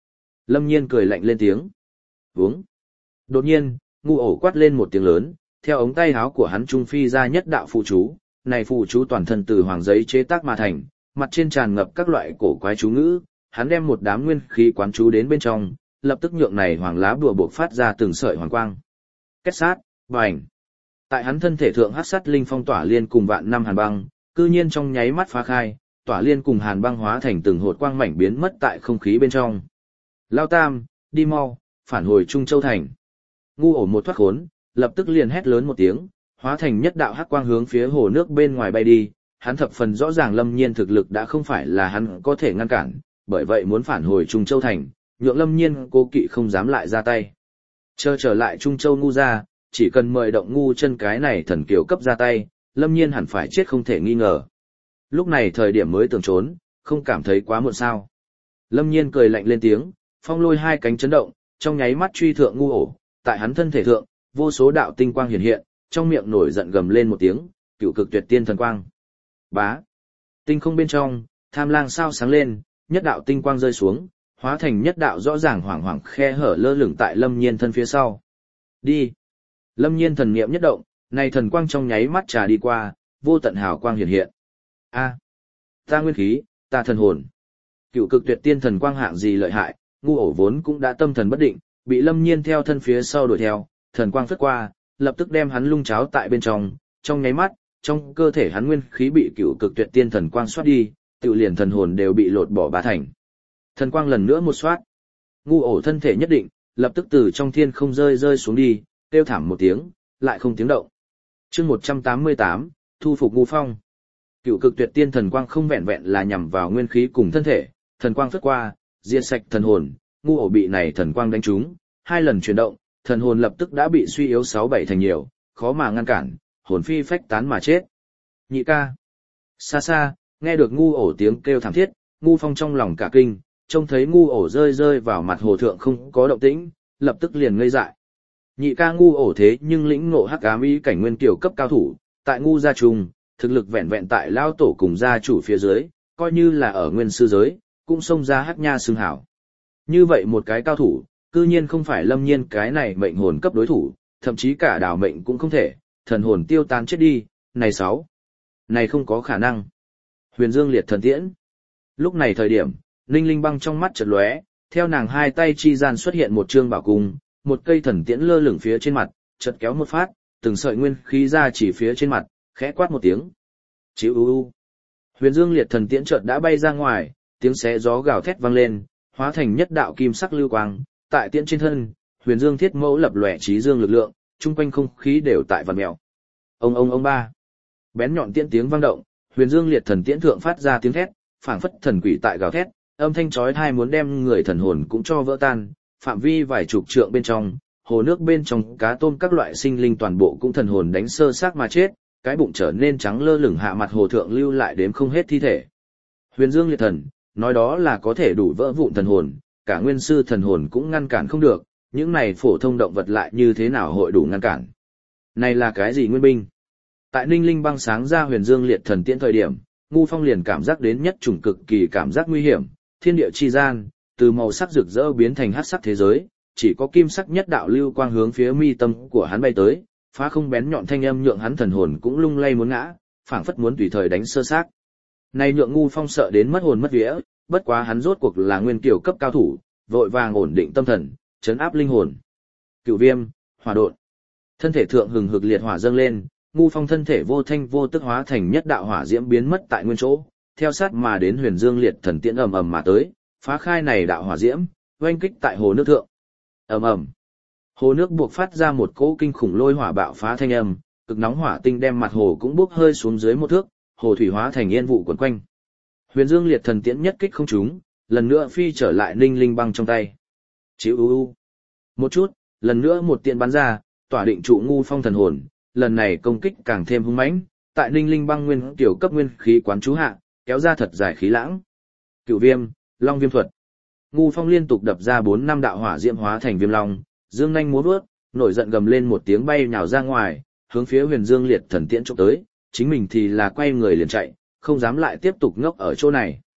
Lâm Nhiên cười lạnh lên tiếng. Vướng. Đột nhiên, Ngu Ổ quát lên một tiếng lớn, theo ống tay áo của hắn trung phi ra nhất đạo phụ chú, này phụ chú toàn thân từ hoàng giấy chế tác mà thành, mặt trên tràn ngập các loại cổ quái chú ngữ, hắn đem một đám nguyên khí quán chú đến bên trong, lập tức nhượng này hoàng lá bùa buộc phát ra từng sợi hoàng quang. Kết sát, bành. Tại hắn thân thể thượng hắc sát linh phong tỏa liên cùng vạn năm hàn băng, cư nhiên trong nháy mắt phá khai, tỏa liên cùng hàn băng hóa thành từng hột quang mảnh biến mất tại không khí bên trong. Lao Tam, đi mau, phản hồi Trung Châu thành. Ngu Ổ một thoát khốn, lập tức liền hét lớn một tiếng, hóa thành nhất đạo hắc quang hướng phía hồ nước bên ngoài bay đi. Hắn thập phần rõ ràng Lâm Nhiên thực lực đã không phải là hắn có thể ngăn cản, bởi vậy muốn phản hồi Trung Châu thành, nhượng Lâm Nhiên cố kỵ không dám lại ra tay. Chờ trở lại Trung Châu Ngu ra, chỉ cần mời động Ngu Chân cái này thần kiều cấp ra tay, Lâm Nhiên hẳn phải chết không thể nghi ngờ. Lúc này thời điểm mới tưởng trốn, không cảm thấy quá muộn sao. Lâm Nhiên cười lạnh lên tiếng, phong lôi hai cánh chấn động, trong nháy mắt truy thượng Ngu Ổ, tại hắn thân thể thượng, vô số đạo tinh quang hiện hiện, trong miệng nổi giận gầm lên một tiếng, cựu cực tuyệt tiên thần quang. Bá. Tinh không bên trong, tham lang sao sáng lên, nhất đạo tinh quang rơi xuống, hóa thành nhất đạo rõ ràng hoảng hoảng khe hở lơ lửng tại Lâm Nhiên thân phía sau. Đi. Lâm Nhiên thần niệm nhất động, này thần quang trong nháy mắt trà đi qua, vô tận hào quang hiện hiện. A, ta nguyên khí, ta thần hồn. Cựu cực tuyệt tiên thần quang hạng gì lợi hại, Ngu Ổ vốn cũng đã tâm thần bất định, bị Lâm Nhiên theo thân phía sau đuổi theo, thần quang phất qua, lập tức đem hắn lung cháo tại bên trong nháy mắt, trong cơ thể hắn nguyên khí bị cựu cực tuyệt tiên thần quang xoát đi, tự liền thần hồn đều bị lột bỏ bá thành. Thần quang lần nữa một xoát. Ngu Ổ thân thể nhất định, lập tức từ trong thiên không rơi xuống đi, kêu thảm một tiếng, lại không tiếng động. Chương 188, thu phục Ngu Phong. Cựu cực tuyệt tiên thần quang không vẹn vẹn là nhằm vào nguyên khí cùng thân thể, thần quang phất qua, diệt sạch thần hồn, Ngu Ổ bị này thần quang đánh trúng, hai lần chuyển động, thần hồn lập tức đã bị suy yếu 6-7 thành nhiều, khó mà ngăn cản, hồn phi phách tán mà chết. Nhị ca. Xa xa, nghe được Ngu Ổ tiếng kêu thảm thiết, Ngu Phong trong lòng cả kinh, trông thấy Ngu Ổ rơi vào mặt hồ thượng không có động tĩnh, lập tức liền ngây dại. Nhị ca Ngu Ổ thế nhưng lĩnh ngộ hắc ám ý cảnh nguyên kiều cấp cao thủ, tại Ngu gia trùng, thực lực vẹn vẹn tại lao tổ cùng gia chủ phía dưới, coi như là ở nguyên sư giới, cũng xông ra hắc nha xương hảo. Như vậy một cái cao thủ, cư nhiên không phải Lâm Nhiên cái này mệnh hồn cấp đối thủ, thậm chí cả đảo mệnh cũng không thể, thần hồn tiêu tan chết đi, này này không có khả năng. Huyền Dương liệt thần tiễn. Lúc này thời điểm, Ninh Linh Băng trong mắt chợt lóe, theo nàng hai tay chi gian xuất hiện một trương bảo cung, một cây thần tiễn lơ lửng phía trên mặt, chợt kéo một phát, từng sợi nguyên khí ra chỉ phía trên mặt, khẽ quát một tiếng. Chíu u u. Huyền Dương liệt thần tiễn chợt đã bay ra ngoài, tiếng xé gió gào thét vang lên, hóa thành nhất đạo kim sắc lưu quang, tại tiễn trên thân, Huyền Dương thiết mẫu lập lòe trí dương lực lượng, chung quanh không khí đều tại vặn mèo. Ông ba. Bén nhọn tiễn tiếng vang động, Huyền Dương liệt thần tiễn thượng phát ra tiếng thét, phảng phất thần quỷ tại gào thét, âm thanh chói tai muốn đem người thần hồn cũng cho vỡ tan, phạm vi vài chục trượng bên trong, hồ nước bên trong cá tôm các loại sinh linh toàn bộ cũng thần hồn đánh sơ xác mà chết, cái bụng trở nên trắng lơ lửng hạ mặt hồ thượng lưu lại đếm không hết thi thể. Huyền Dương liệt thần, nói đó là có thể đủ vỡ vụn thần hồn, cả nguyên sư thần hồn cũng ngăn cản không được, những này phổ thông động vật lại như thế nào hội đủ ngăn cản. Này là cái gì nguyên binh? Tại Ninh Linh Băng sáng ra Huyền Dương liệt thần tiễn thời điểm, Ngu Phong liền cảm giác đến nhất chủng cực kỳ cảm giác nguy hiểm, thiên địa chi gian, từ màu sắc rực rỡ biến thành hắc sắc thế giới, chỉ có kim sắc nhất đạo lưu quang hướng phía mi tâm của hắn bay tới, phá không bén nhọn thanh âm nhượng hắn thần hồn cũng lung lay muốn ngã, phảng phất muốn tùy thời đánh sơ xác. Này nhượng Ngu Phong sợ đến mất hồn mất vía, bất quá hắn rốt cuộc là nguyên kiều cấp cao thủ, vội vàng ổn định tâm thần, trấn áp linh hồn. Cửu viêm, hỏa độn. Thân thể thượng hừng hực liệt hỏa dâng lên, Ngu Phong thân thể vô thanh vô tức hóa thành nhất đạo hỏa diễm biến mất tại nguyên chỗ, theo sát mà đến Huyền Dương liệt thần tiễn ầm ầm mà tới, phá khai này đạo hỏa diễm, oanh kích tại hồ nước thượng. Ầm ầm. Hồ nước buộc phát ra một cỗ kinh khủng lôi hỏa bạo phá thanh âm, cực nóng hỏa tinh đem mặt hồ cũng bốc hơi xuống dưới một thước, hồ thủy hóa thành yên vụ quấn quanh. Huyền Dương liệt thần tiễn nhất kích không trúng, lần nữa phi trở lại Ninh Linh Băng trong tay. Chíu u u. Một chút, lần nữa một tiện bắn ra, tỏa định trụ Ngu Phong thần hồn, lần này công kích càng thêm hung mãnh, tại Ninh Linh Băng nguyên tiểu cấp nguyên khí quán chú hạ, kéo ra thật dài khí lãng. Cửu viêm, Long viêm thuật. Ngu Phong liên tục đập ra 4-5 đạo hỏa diễm hóa thành viêm long, dương nhanh múa vớt, nổi giận gầm lên một tiếng bay nhào ra ngoài, hướng phía Huyền Dương liệt thần tiễn chụp tới, chính mình thì là quay người liền chạy, không dám lại tiếp tục ngốc ở chỗ này.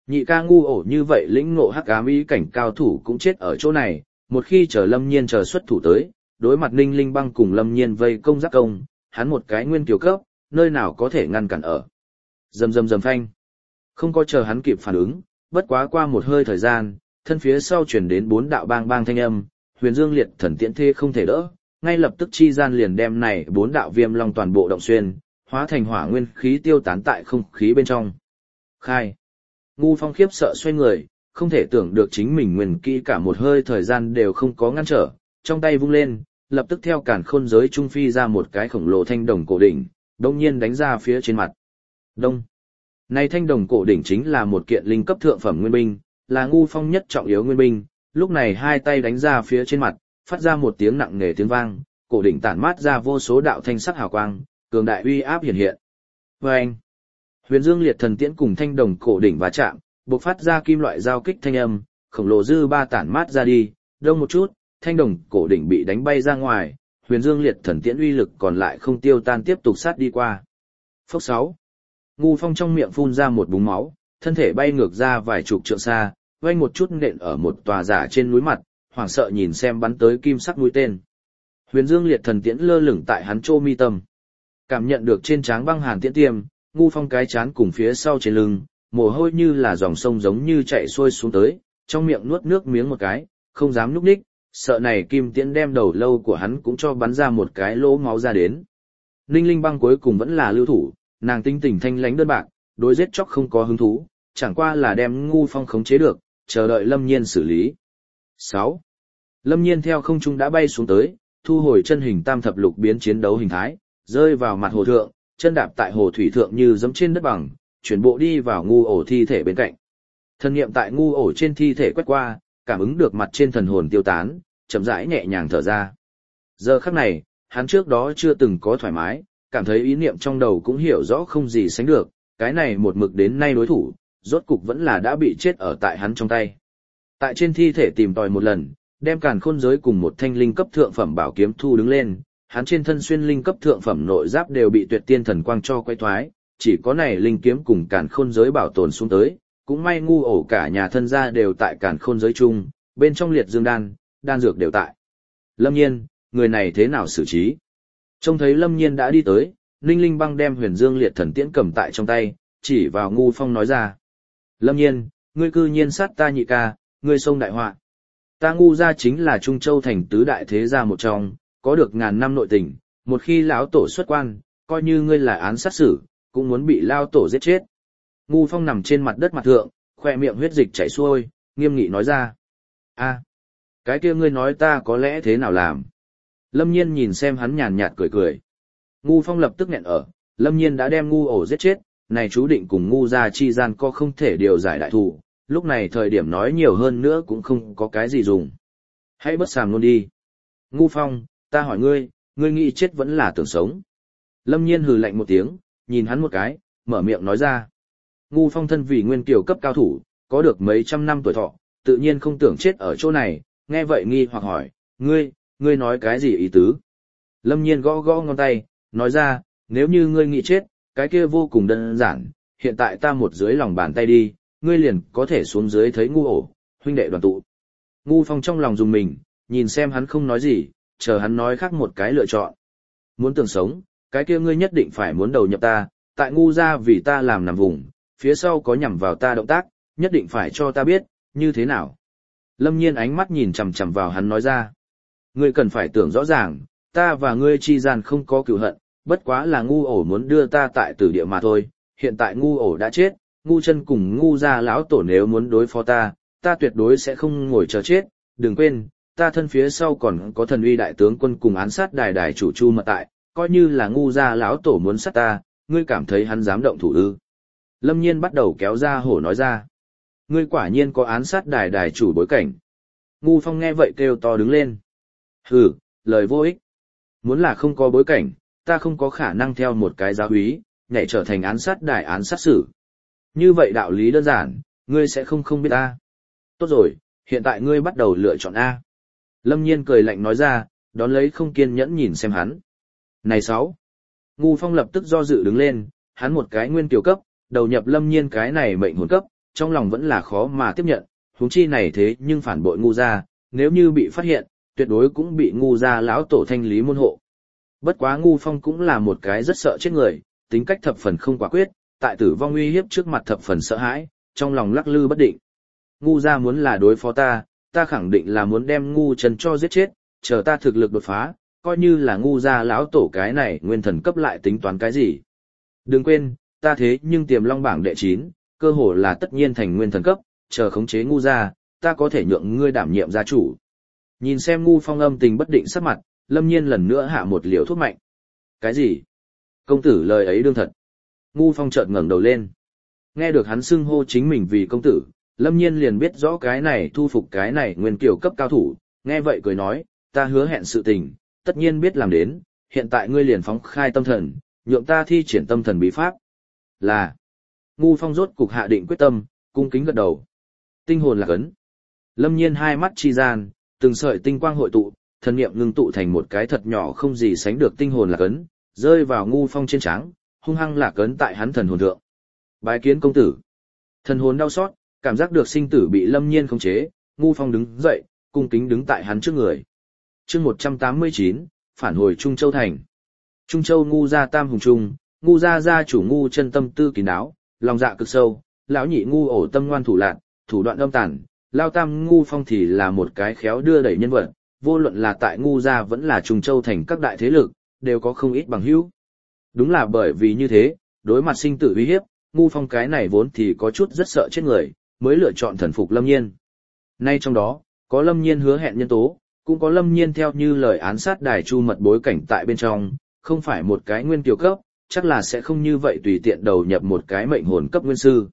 Nhị ca ngu ổ như vậy lĩnh ngộ hắc ám ý cảnh cao thủ cũng chết ở chỗ này, một khi chờ Lâm Nhiên chờ xuất thủ tới, đối mặt Ninh Linh Băng cùng Lâm Nhiên vây công giáp công, hắn một cái nguyên tiểu cấp, nơi nào có thể ngăn cản ở. Rầm rầm rầm phanh. Không có chờ hắn kịp phản ứng, bất quá qua một hơi thời gian, thân phía sau chuyển đến 4 đạo bang bang thanh âm, Huyền Dương Liệt Thần Tiễn thê không thể đỡ, ngay lập tức chi gian liền đem này 4 đạo viêm long toàn bộ động xuyên, hóa thành hỏa nguyên khí tiêu tán tại không khí bên trong. Khai. Ngu Phong khiếp sợ xoay người, không thể tưởng được chính mình nguyên kỹ cả một hơi thời gian đều không có ngăn trở, trong tay vung lên, lập tức theo càn khôn giới trung phi ra một cái khổng lồ thanh đồng cổ đỉnh, đông nhiên đánh ra phía trên mặt. Đông. Này thanh đồng cổ đỉnh chính là một kiện linh cấp thượng phẩm nguyên binh, là Ngu Phong nhất trọng yếu nguyên binh, lúc này hai tay đánh ra phía trên mặt, phát ra một tiếng nặng nề tiếng vang, cổ đỉnh tản mát ra vô số đạo thanh sắc hào quang, cường đại uy áp hiện hiện. Vâng! Huyền Dương Liệt Thần Tiễn cùng thanh đồng cổ đỉnh va chạm, bộc phát ra kim loại giao kích thanh âm, khổng lồ dư ba tản mát ra đi, đông một chút, thanh đồng cổ đỉnh bị đánh bay ra ngoài, Huyền Dương Liệt Thần Tiễn uy lực còn lại không tiêu tan tiếp tục sát đi qua. Phốc 6. Ngu Phong trong miệng phun ra một búng máu, thân thể bay ngược ra vài chục trượng xa, vang một chút nện ở một tòa giả trên núi mặt, hoảng sợ nhìn xem bắn tới kim sắc mũi tên. Huyền Dương Liệt Thần Tiễn lơ lửng tại hắn chô mi tâm. Cảm nhận được trên trán băng hàn tiễn tiêm, Ngu Phong cái chán cùng phía sau trên lưng, mồ hôi như là dòng sông giống như chạy xuôi xuống tới, trong miệng nuốt nước miếng một cái, không dám nhúc nhích, sợ này kim tiễn đem đầu lâu của hắn cũng cho bắn ra một cái lỗ máu ra đến. Ninh Linh Băng cuối cùng vẫn là lưu thủ, nàng tinh tỉnh thanh lãnh đơn bạc, đối giết chóc không có hứng thú, chẳng qua là đem Ngu Phong khống chế được, chờ đợi Lâm Nhiên xử lý. 6. Lâm Nhiên theo không trung đã bay xuống tới, thu hồi chân hình tam thập lục biến chiến đấu hình thái, rơi vào mặt hồ thượng, chân đạp tại hồ thủy thượng như giẫm trên đất bằng, chuyển bộ đi vào Ngu ổ thi thể bên cạnh. Thần niệm tại Ngu ổ trên thi thể quét qua, cảm ứng được mặt trên thần hồn tiêu tán, chậm rãi nhẹ nhàng thở ra. Giờ khắc này, hắn trước đó chưa từng có thoải mái, cảm thấy ý niệm trong đầu cũng hiểu rõ không gì sánh được, cái này một mực đến nay đối thủ, rốt cục vẫn là đã bị chết ở tại hắn trong tay. Tại trên thi thể tìm tòi một lần, đem càn khôn giới cùng một thanh linh cấp thượng phẩm bảo kiếm thu đứng lên, hắn trên thân xuyên linh cấp thượng phẩm nội giáp đều bị tuyệt tiên thần quang cho quay thoái, chỉ có này linh kiếm cùng càn khôn giới bảo tồn xuống tới, cũng may Ngu ổ cả nhà thân gia đều tại càn khôn giới chung, bên trong liệt dương đan, đan dược đều tại. Lâm Nhiên, người này thế nào xử trí? Trông thấy Lâm Nhiên đã đi tới, Ninh Linh Băng đem Huyền Dương Liệt Thần Tiễn cầm tại trong tay, chỉ vào Ngu Phong nói ra. Lâm Nhiên, ngươi cư nhiên sát ta nhị ca, ngươi xông đại họa. Ta Ngu gia chính là Trung Châu thành tứ đại thế gia một trong, có được ngàn năm nội tình, một khi lão tổ xuất quan, coi như ngươi là án sát xử, cũng muốn bị lao tổ giết chết. Ngu Phong nằm trên mặt đất mặt thượng, khoe miệng huyết dịch chảy xuôi, nghiêm nghị nói ra. A, cái kia ngươi nói ta có lẽ thế nào làm? Lâm Nhiên nhìn xem hắn nhàn nhạt cười cười. Ngu Phong lập tức nghẹn ở, Lâm Nhiên đã đem Ngu ổ giết chết, này chú định cùng Ngu gia chi gian có không thể điều giải đại thù, lúc này thời điểm nói nhiều hơn nữa cũng không có cái gì dùng. Hãy bất sàm luôn đi. Ngu Phong, ta hỏi ngươi, ngươi nghĩ chết vẫn là tưởng sống. Lâm Nhiên hừ lạnh một tiếng, nhìn hắn một cái, mở miệng nói ra. Ngu Phong thân vì nguyên kiều cấp cao thủ, có được mấy trăm năm tuổi thọ, tự nhiên không tưởng chết ở chỗ này, nghe vậy nghi hoặc hỏi, ngươi nói cái gì ý tứ? Lâm Nhiên gõ gõ ngón tay, nói ra, nếu như ngươi nghĩ chết, cái kia vô cùng đơn giản, hiện tại ta một dưới lòng bàn tay đi, ngươi liền có thể xuống dưới thấy Ngu ổ, huynh đệ đoàn tụ. Ngu Phong trong lòng dùng mình, nhìn xem hắn không nói gì, chờ hắn nói khác một cái lựa chọn. Muốn tưởng sống, cái kia ngươi nhất định phải muốn đầu nhập ta, tại Ngu gia vì ta làm nằm vùng, phía sau có nhằm vào ta động tác, nhất định phải cho ta biết, như thế nào. Lâm Nhiên ánh mắt nhìn chằm chằm vào hắn nói ra. Ngươi cần phải tưởng rõ ràng, ta và ngươi chi gian không có cựu hận, bất quá là Ngu ổ muốn đưa ta tại tử địa mà thôi, hiện tại Ngu ổ đã chết, Ngu chân cùng Ngu gia lão tổ nếu muốn đối phó ta, ta tuyệt đối sẽ không ngồi chờ chết, đừng quên, ta thân phía sau còn có thần uy đại tướng quân cùng án sát đài chủ Chu Mật tại, coi như là Ngu gia lão tổ muốn sát ta, ngươi cảm thấy hắn dám động thủ ư? Lâm Nhiên bắt đầu kéo ra hổ nói ra. Ngươi quả nhiên có án sát đài chủ bối cảnh. Ngu Phong nghe vậy kêu to đứng lên. Hừ, lời vô ích. Muốn là không có bối cảnh, ta không có khả năng theo một cái giáo úy, nhảy trở thành án sát đài án sát xử. Như vậy đạo lý đơn giản, ngươi sẽ không biết ta. Tốt rồi, hiện tại ngươi bắt đầu lựa chọn A. Lâm Nhiên cười lạnh nói ra, đón lấy không kiên nhẫn nhìn xem hắn. Này 6. Ngu Phong lập tức do dự đứng lên, hắn một cái nguyên kiều cấp, đầu nhập Lâm Nhiên cái này mệnh hồn cấp, trong lòng vẫn là khó mà tiếp nhận, huống chi này thế nhưng phản bội ngu gia, nếu như bị phát hiện, tuyệt đối cũng bị ngu gia lão tổ thanh lý môn hộ. Bất quá Ngu Phong cũng là một cái rất sợ chết người, tính cách thập phần không quả quyết, tại tử vong uy hiếp trước mặt thập phần sợ hãi, trong lòng lắc lư bất định. Ngu gia muốn là đối phó ta, ta khẳng định là muốn đem Ngu Chân cho giết chết, chờ ta thực lực đột phá, coi như là ngu gia lão tổ cái này nguyên thần cấp lại tính toán cái gì. Đừng quên, ta thế nhưng tiềm long bảng đệ 9, cơ hồ là tất nhiên thành nguyên thần cấp, chờ khống chế ngu gia, ta có thể nhượng ngươi đảm nhiệm gia chủ. Nhìn xem Ngu Phong âm tình bất định sắc mặt, Lâm Nhiên lần nữa hạ một liều thuốc mạnh. Cái gì? Công tử lời ấy đương thật. Ngu Phong chợt ngẩng đầu lên. Nghe được hắn xưng hô chính mình vì công tử, Lâm Nhiên liền biết rõ cái này thu phục cái này nguyên kiểu cấp cao thủ, nghe vậy cười nói, ta hứa hẹn sự tình, tất nhiên biết làm đến, hiện tại ngươi liền phóng khai tâm thần, nhượng ta thi triển tâm thần bí pháp. Là. Ngu Phong rốt cục hạ định quyết tâm, cung kính gật đầu. Tinh hồn lạc ấn. Lâm Nhiên hai mắt chi gian, từng sợi tinh quang hội tụ, thần niệm ngưng tụ thành một cái thật nhỏ không gì sánh được tinh hồn lạc ấn, rơi vào Ngu Phong trên trán, hung hăng lạc ấn tại hắn thần hồn thượng. Bái kiến công tử. Thần hồn đau xót, cảm giác được sinh tử bị Lâm Nhiên khống chế, Ngu Phong đứng dậy, cung kính đứng tại hắn trước người. Chương 189, phản hồi Trung Châu thành. Trung Châu Ngu gia tam hùng trung, Ngu gia gia chủ Ngu Chân tâm tư kín đáo, lòng dạ cực sâu, lão nhị Ngu ổ tâm ngoan thủ lạn, thủ đoạn âm tàn, lao tam Ngu Phong thì là một cái khéo đưa đẩy nhân vật, vô luận là tại Ngu gia vẫn là Trung Châu thành các đại thế lực, đều có không ít bằng hữu. Đúng là bởi vì như thế, đối mặt sinh tử uy hiếp, Ngu Phong cái này vốn thì có chút rất sợ chết người, mới lựa chọn thần phục Lâm Nhiên. Nay trong đó, có Lâm Nhiên hứa hẹn nhân tố, cũng có Lâm Nhiên theo như lời án sát đài chu mật bối cảnh tại bên trong, không phải một cái nguyên kiều cấp, chắc là sẽ không như vậy tùy tiện đầu nhập một cái mệnh hồn cấp nguyên sư.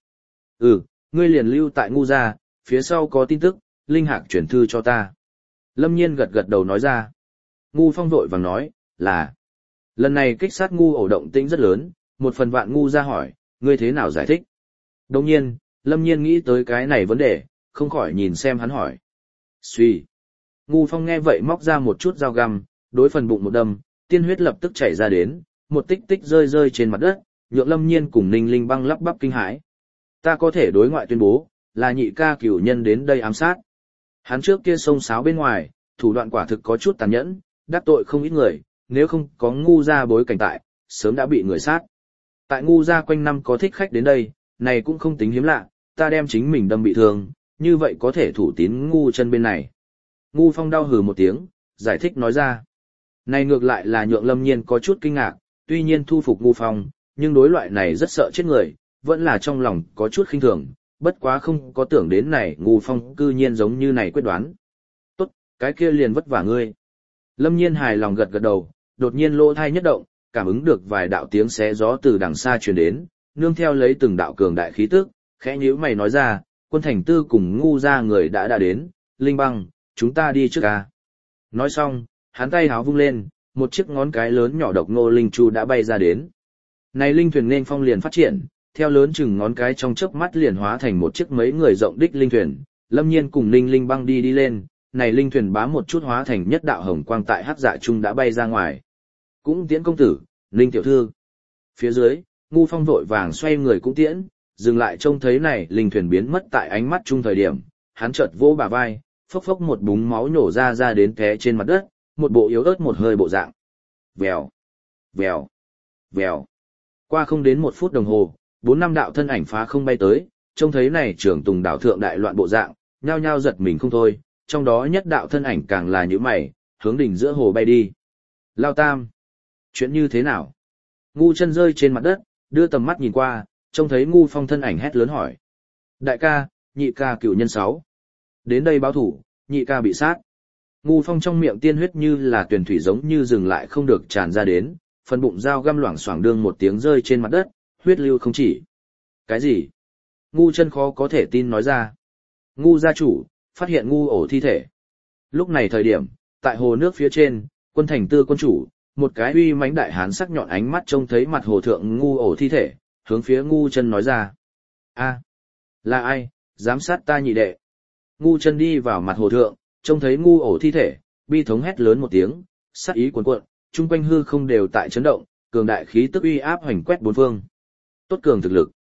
Ngươi liền lưu tại Ngu gia, phía sau có tin tức, Linh Hạc chuyển thư cho ta. Lâm Nhiên gật gật đầu nói ra. Ngu Phong vội vàng nói, là. Lần này kích sát Ngu ổ động tĩnh rất lớn, một phần vạn Ngu gia hỏi, ngươi thế nào giải thích? Đồng nhiên, Lâm Nhiên nghĩ tới cái này vấn đề, không khỏi nhìn xem hắn hỏi. Suy. Ngu Phong nghe vậy móc ra một chút dao găm, đối phần bụng một đâm, tiên huyết lập tức chảy ra đến, một tích tích rơi rơi trên mặt đất, nhượng Lâm Nhiên cùng Ninh Linh Băng lắp bắp kinh hãi. Ta có thể đối ngoại tuyên bố, là nhị ca cửu nhân đến đây ám sát. Hắn trước kia xông xáo bên ngoài, thủ đoạn quả thực có chút tàn nhẫn, đắc tội không ít người, nếu không có Ngu gia bối cảnh tại, sớm đã bị người sát. Tại Ngu gia quanh năm có thích khách đến đây, này cũng không tính hiếm lạ, ta đem chính mình đâm bị thương, như vậy có thể thủ tín Ngu Chân bên này. Ngu Phong đau hừ một tiếng, giải thích nói ra. Này ngược lại là nhượng Lâm Nhiên có chút kinh ngạc, tuy nhiên thu phục Ngu Phong, nhưng đối loại này rất sợ chết người, vẫn là trong lòng có chút khinh thường, bất quá không có tưởng đến này Ngu Phong cư nhiên giống như này quyết đoán. Tốt, cái kia liền vất vả ngươi. Lâm Nhiên hài lòng gật gật đầu, đột nhiên lỗ thai nhất động, cảm ứng được vài đạo tiếng xé gió từ đằng xa truyền đến, nương theo lấy từng đạo cường đại khí tức, khẽ nhíu mày nói ra, Quân Thành Tư cùng Ngu gia người đã đến, Linh Băng, chúng ta đi trước ca. Nói xong, hắn tay háo vung lên, một chiếc ngón cái lớn nhỏ độc nô linh chu đã bay ra đến. Này linh thuyền nên phong liền phát triển, theo lớn chừng ngón cái trong chớp mắt liền hóa thành một chiếc mấy người rộng đích linh thuyền, Lâm Nhiên cùng Ninh Linh Băng đi lên, này linh thuyền bám một chút hóa thành nhất đạo hồng quang tại hắc dạ trung đã bay ra ngoài. Cũng tiễn công tử, Ninh tiểu thư. Phía dưới, Ngu Phong vội vàng xoay người cũng tiễn, dừng lại trông thấy này linh thuyền biến mất tại ánh mắt chung thời điểm, hắn chợt vỗ bả vai, phốc phốc một búng máu nổ ra đến té trên mặt đất, một bộ yếu ớt một hơi bộ dạng. Vèo, vèo, vèo. Qua không đến 1 phút đồng hồ, 4-5 đạo thân ảnh phá không bay tới, trông thấy này trưởng Tùng đảo thượng đại loạn bộ dạng, nhao nhao giật mình không thôi, trong đó nhất đạo thân ảnh càng là nhíu mày, hướng đỉnh giữa hồ bay đi. Lao Tam, chuyện như thế nào? Ngu Chân rơi trên mặt đất, đưa tầm mắt nhìn qua, trông thấy Ngu Phong thân ảnh hét lớn hỏi. Đại ca, nhị ca cửu nhân 6. Đến đây báo thủ, nhị ca bị sát. Ngu Phong trong miệng tiên huyết như là tuyển thủy giống như dừng lại không được tràn ra đến, phần bụng dao găm loảng xoảng đương một tiếng rơi trên mặt đất, huyết lưu không chỉ. Cái gì? Ngu Chân khó có thể tin nói ra. Ngu gia chủ, phát hiện Ngu ổ thi thể. Lúc này thời điểm, tại hồ nước phía trên, Quân Thành Tư quân chủ, một cái uy mãnh đại hán sắc nhọn ánh mắt trông thấy mặt hồ thượng Ngu ổ thi thể, hướng phía Ngu Chân nói ra. A, là ai, dám sát ta nhị đệ? Ngu Chân đi vào mặt hồ thượng, trông thấy Ngu ổ thi thể, bi thống hét lớn một tiếng, sát ý cuồn cuộn, chung quanh hư không đều tại chấn động, cường đại khí tức uy áp hoành quét bốn phương. Tốt cường thực lực.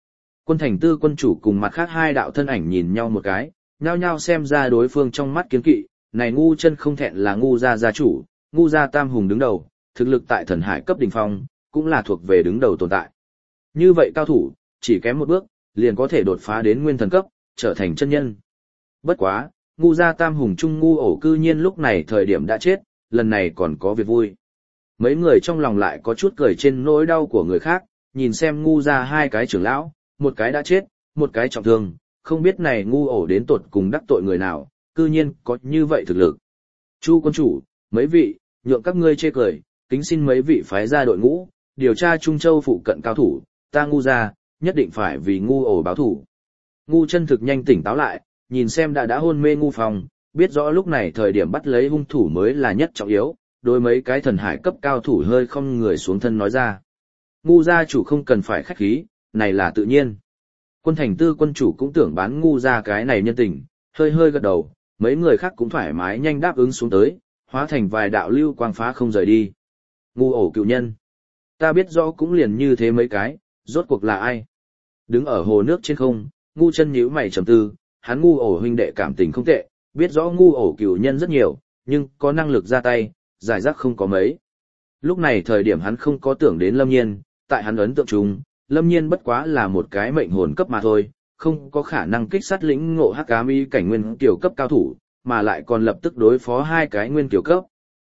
Quân Thành Tư quân chủ cùng mặt khác hai đạo thân ảnh nhìn nhau một cái, nhao nhao xem ra đối phương trong mắt kiến kỵ, này Ngu Chân không thẹn là Ngu gia gia chủ, Ngu gia tam hùng đứng đầu, thực lực tại thần hải cấp đỉnh phong, cũng là thuộc về đứng đầu tồn tại. Như vậy cao thủ, chỉ kém một bước, liền có thể đột phá đến nguyên thần cấp, trở thành chân nhân. Bất quá, Ngu gia tam hùng trung Ngu ổ cư nhiên lúc này thời điểm đã chết, lần này còn có việc vui. Mấy người trong lòng lại có chút cười trên nỗi đau của người khác, nhìn xem Ngu gia hai cái trưởng lão, một cái đã chết, một cái trọng thương, không biết này Ngu ổ đến tột cùng đắc tội người nào, cư nhiên có như vậy thực lực. Chu quân chủ, mấy vị, nhượng các ngươi chê cười, kính xin mấy vị phái ra đội ngũ, điều tra Trung Châu phụ cận cao thủ, ta Ngu gia, nhất định phải vì Ngu ổ báo thủ. Ngu Chân thực nhanh tỉnh táo lại, nhìn xem đã hôn mê Ngu Phong, biết rõ lúc này thời điểm bắt lấy hung thủ mới là nhất trọng yếu, đối mấy cái thần hải cấp cao thủ hơi không người xuống thân nói ra. Ngu gia chủ không cần phải khách khí, này là tự nhiên. Quân Thành Tư quân chủ cũng tưởng bán Ngu gia cái này nhân tình, hơi hơi gật đầu, mấy người khác cũng thoải mái nhanh đáp ứng xuống tới, hóa thành vài đạo lưu quang phá không rời đi. Ngu ổ cựu nhân. Ta biết rõ cũng liền như thế mấy cái, rốt cuộc là ai? Đứng ở hồ nước trên không, Ngu Chân nhíu mày trầm tư, hắn Ngu ổ huynh đệ cảm tình không tệ, biết rõ Ngu ổ cựu nhân rất nhiều, nhưng có năng lực ra tay, giải rác không có mấy. Lúc này thời điểm hắn không có tưởng đến Lâm Nhiên, tại hắn ấn tượng chung, Lâm Nhiên bất quá là một cái mệnh hồn cấp mà thôi, không có khả năng kích sát lĩnh ngộ hắc ám y cảnh nguyên tiểu cấp cao thủ, mà lại còn lập tức đối phó hai cái nguyên tiểu cấp.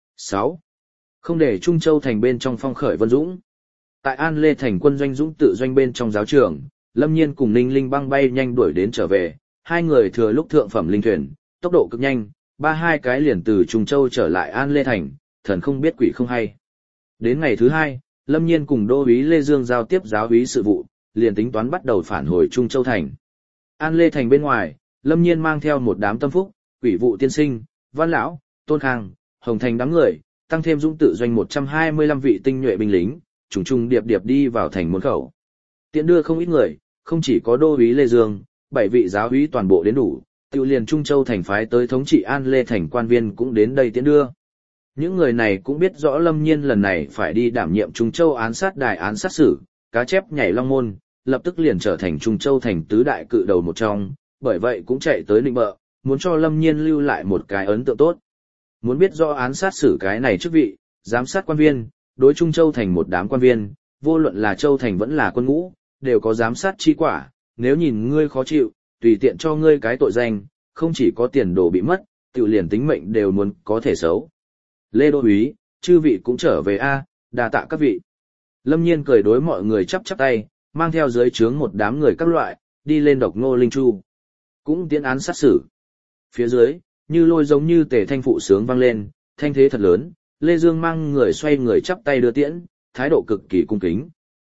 6. Không để Trung Châu thành bên trong phong khởi Vân Dũng. Tại An Lê thành quân doanh dũng tự doanh bên trong giáo trường, Lâm Nhiên cùng Ninh Linh băng bay nhanh đuổi đến trở về, hai người thừa lúc thượng phẩm linh thuyền, tốc độ cực nhanh, hai cái liền từ Trung Châu trở lại An Lê thành, thần không biết quỷ không hay. Đến ngày thứ hai, Lâm Nhiên cùng đô úy Lê Dương giao tiếp giáo úy sự vụ, liền tính toán bắt đầu phản hồi Trung Châu thành. An Lê thành bên ngoài, Lâm Nhiên mang theo một đám tâm phúc, quỷ vụ tiên sinh, Văn lão, Tôn Khang, Hồng Thành đám người, tăng thêm dũng tự doanh 125 vị tinh nhuệ binh lính, trùng trùng điệp điệp đi vào thành môn khẩu. Tiễn đưa không ít người, không chỉ có đô úy Lê Dương, 7 vị giáo úy toàn bộ đến đủ, tiêu liền Trung Châu thành phái tới thống trị An Lê thành quan viên cũng đến đây tiễn đưa. Những người này cũng biết rõ Lâm Nhiên lần này phải đi đảm nhiệm Trung Châu án sát đài án sát xử, cá chép nhảy long môn, lập tức liền trở thành Trung Châu thành tứ đại cự đầu một trong, bởi vậy cũng chạy tới định bợ, muốn cho Lâm Nhiên lưu lại một cái ấn tượng tốt. Muốn biết rõ án sát xử cái này chức vị, giám sát quan viên, đối Trung Châu thành một đám quan viên, vô luận là Châu thành vẫn là quân ngũ, đều có giám sát chi quả, nếu nhìn ngươi khó chịu, tùy tiện cho ngươi cái tội danh, không chỉ có tiền đồ bị mất, tự liền tính mệnh đều muốn có thể xấu. Lê đô úy, chư vị cũng trở về a, đa tạ các vị. Lâm Nhiên cười đối mọi người chắp chắp tay, mang theo dưới trướng một đám người các loại, đi lên Độc Ngô Linh Chu. Cũng tiến án sát xử. Phía dưới, như lôi giống như tề thanh phụ sướng vang lên, thanh thế thật lớn, Lê Dương mang người xoay người chắp tay đưa tiễn, thái độ cực kỳ cung kính.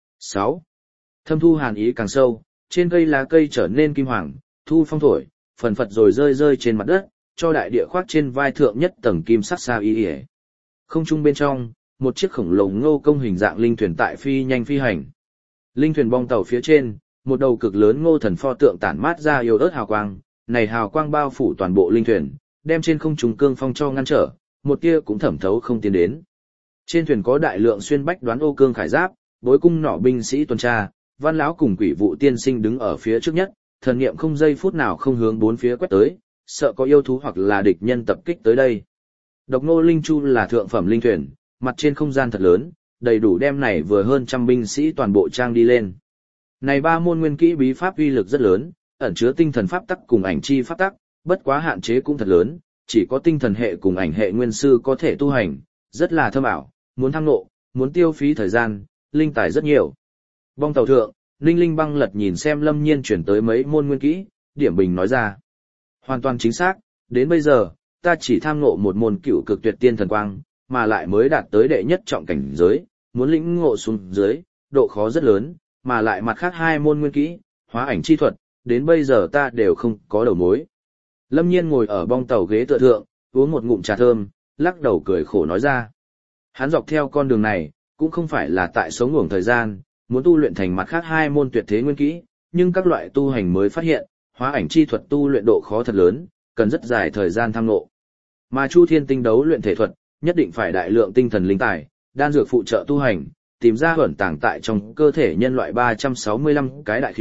6. Thâm thu hàn ý càng sâu, trên cây lá cây trở nên kim hoàng, thu phong thổi, phần phật rồi rơi rơi trên mặt đất, cho đại địa khoác trên vai thượng nhất tầng kim sắc sa y yể. Không trung bên trong, một chiếc khổng lồ ngô công hình dạng linh thuyền tại phi nhanh phi hành. Linh thuyền bong tàu phía trên, một đầu cực lớn ngô thần pho tượng tản mát ra yếu ớt hào quang, này hào quang bao phủ toàn bộ linh thuyền, đem trên không trung cương phong cho ngăn trở, một tia cũng thẩm thấu không tiến đến. Trên thuyền có đại lượng xuyên bách đoán ô cương khải giáp, bối cung nỏ binh sĩ tuần tra, Văn lão cùng quỷ vụ tiên sinh đứng ở phía trước nhất, thần niệm không giây phút nào không hướng bốn phía quét tới, sợ có yêu thú hoặc là địch nhân tập kích tới đây. Độc Ngô Linh Chu là thượng phẩm linh thuyền, mặt trên không gian thật lớn, đầy đủ đem này vừa hơn trăm binh sĩ toàn bộ trang đi lên. Này ba môn nguyên kỹ bí pháp uy lực rất lớn, ẩn chứa tinh thần pháp tắc cùng ảnh chi pháp tắc, bất quá hạn chế cũng thật lớn, chỉ có tinh thần hệ cùng ảnh hệ nguyên sư có thể tu hành, rất là thâm ảo, muốn thăng ngộ, muốn tiêu phí thời gian, linh tài rất nhiều. Bong tàu thượng, Ninh Linh băng lật nhìn xem Lâm Nhiên chuyển tới mấy môn nguyên kỹ, điểm bình nói ra. Hoàn toàn chính xác, đến bây giờ, ta chỉ tham ngộ một môn cửu cực tuyệt tiên thần quang, mà lại mới đạt tới đệ nhất trọng cảnh giới, muốn lĩnh ngộ xuống dưới, độ khó rất lớn, mà lại mặt khác hai môn nguyên kỹ, hóa ảnh chi thuật, đến bây giờ ta đều không có đầu mối. Lâm Nhiên ngồi ở bong tàu ghế tựa thượng, uống một ngụm trà thơm, lắc đầu cười khổ nói ra. Hắn dọc theo con đường này, cũng không phải là tại sống ngủng thời gian, muốn tu luyện thành mặt khác hai môn tuyệt thế nguyên kỹ, nhưng các loại tu hành mới phát hiện, hóa ảnh chi thuật tu luyện độ khó thật lớn, cần rất dài thời gian tham ngộ. Mà Chu Thiên tinh đấu luyện thể thuật, nhất định phải đại lượng tinh thần linh tài, đan dược phụ trợ tu hành, tìm ra ẩn tàng tại trong cơ thể nhân loại 365 cái đại khiếu,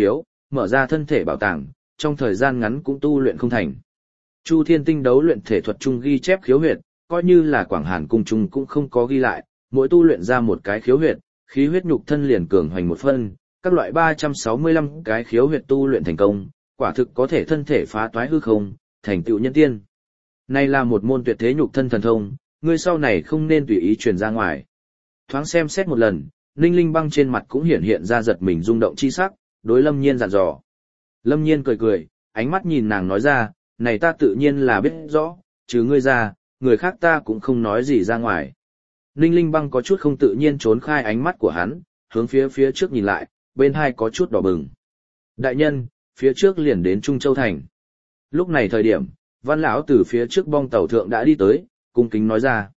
mở ra thân thể bảo tàng, trong thời gian ngắn cũng tu luyện không thành. Chu Thiên Tinh đấu luyện thể thuật chung ghi chép khiếu huyệt, coi như là Quảng Hàn cung chung cũng không có ghi lại, mỗi tu luyện ra một cái khiếu huyệt, khí huyết nhục thân liền cường hoành một phân, các loại 365 cái khiếu huyệt tu luyện thành công, quả thực có thể thân thể phá toái hư không, thành tựu nhân tiên. Này là một môn tuyệt thế nhục thân thần thông, ngươi sau này không nên tùy ý truyền ra ngoài. Thoáng xem xét một lần, Ninh Linh Băng trên mặt cũng hiện ra giật mình rung động chi sắc, đối Lâm Nhiên dặn dò. Lâm Nhiên cười cười, ánh mắt nhìn nàng nói ra, này ta tự nhiên là biết rõ, chứ ngươi ra, người khác ta cũng không nói gì ra ngoài. Ninh Linh Băng có chút không tự nhiên trốn khai ánh mắt của hắn, hướng phía trước nhìn lại, bên hai có chút đỏ bừng. Đại nhân, phía trước liền đến Trung Châu Thành. Lúc này thời điểm, Văn lão từ phía trước bong tàu thượng đã đi tới, cung kính nói ra.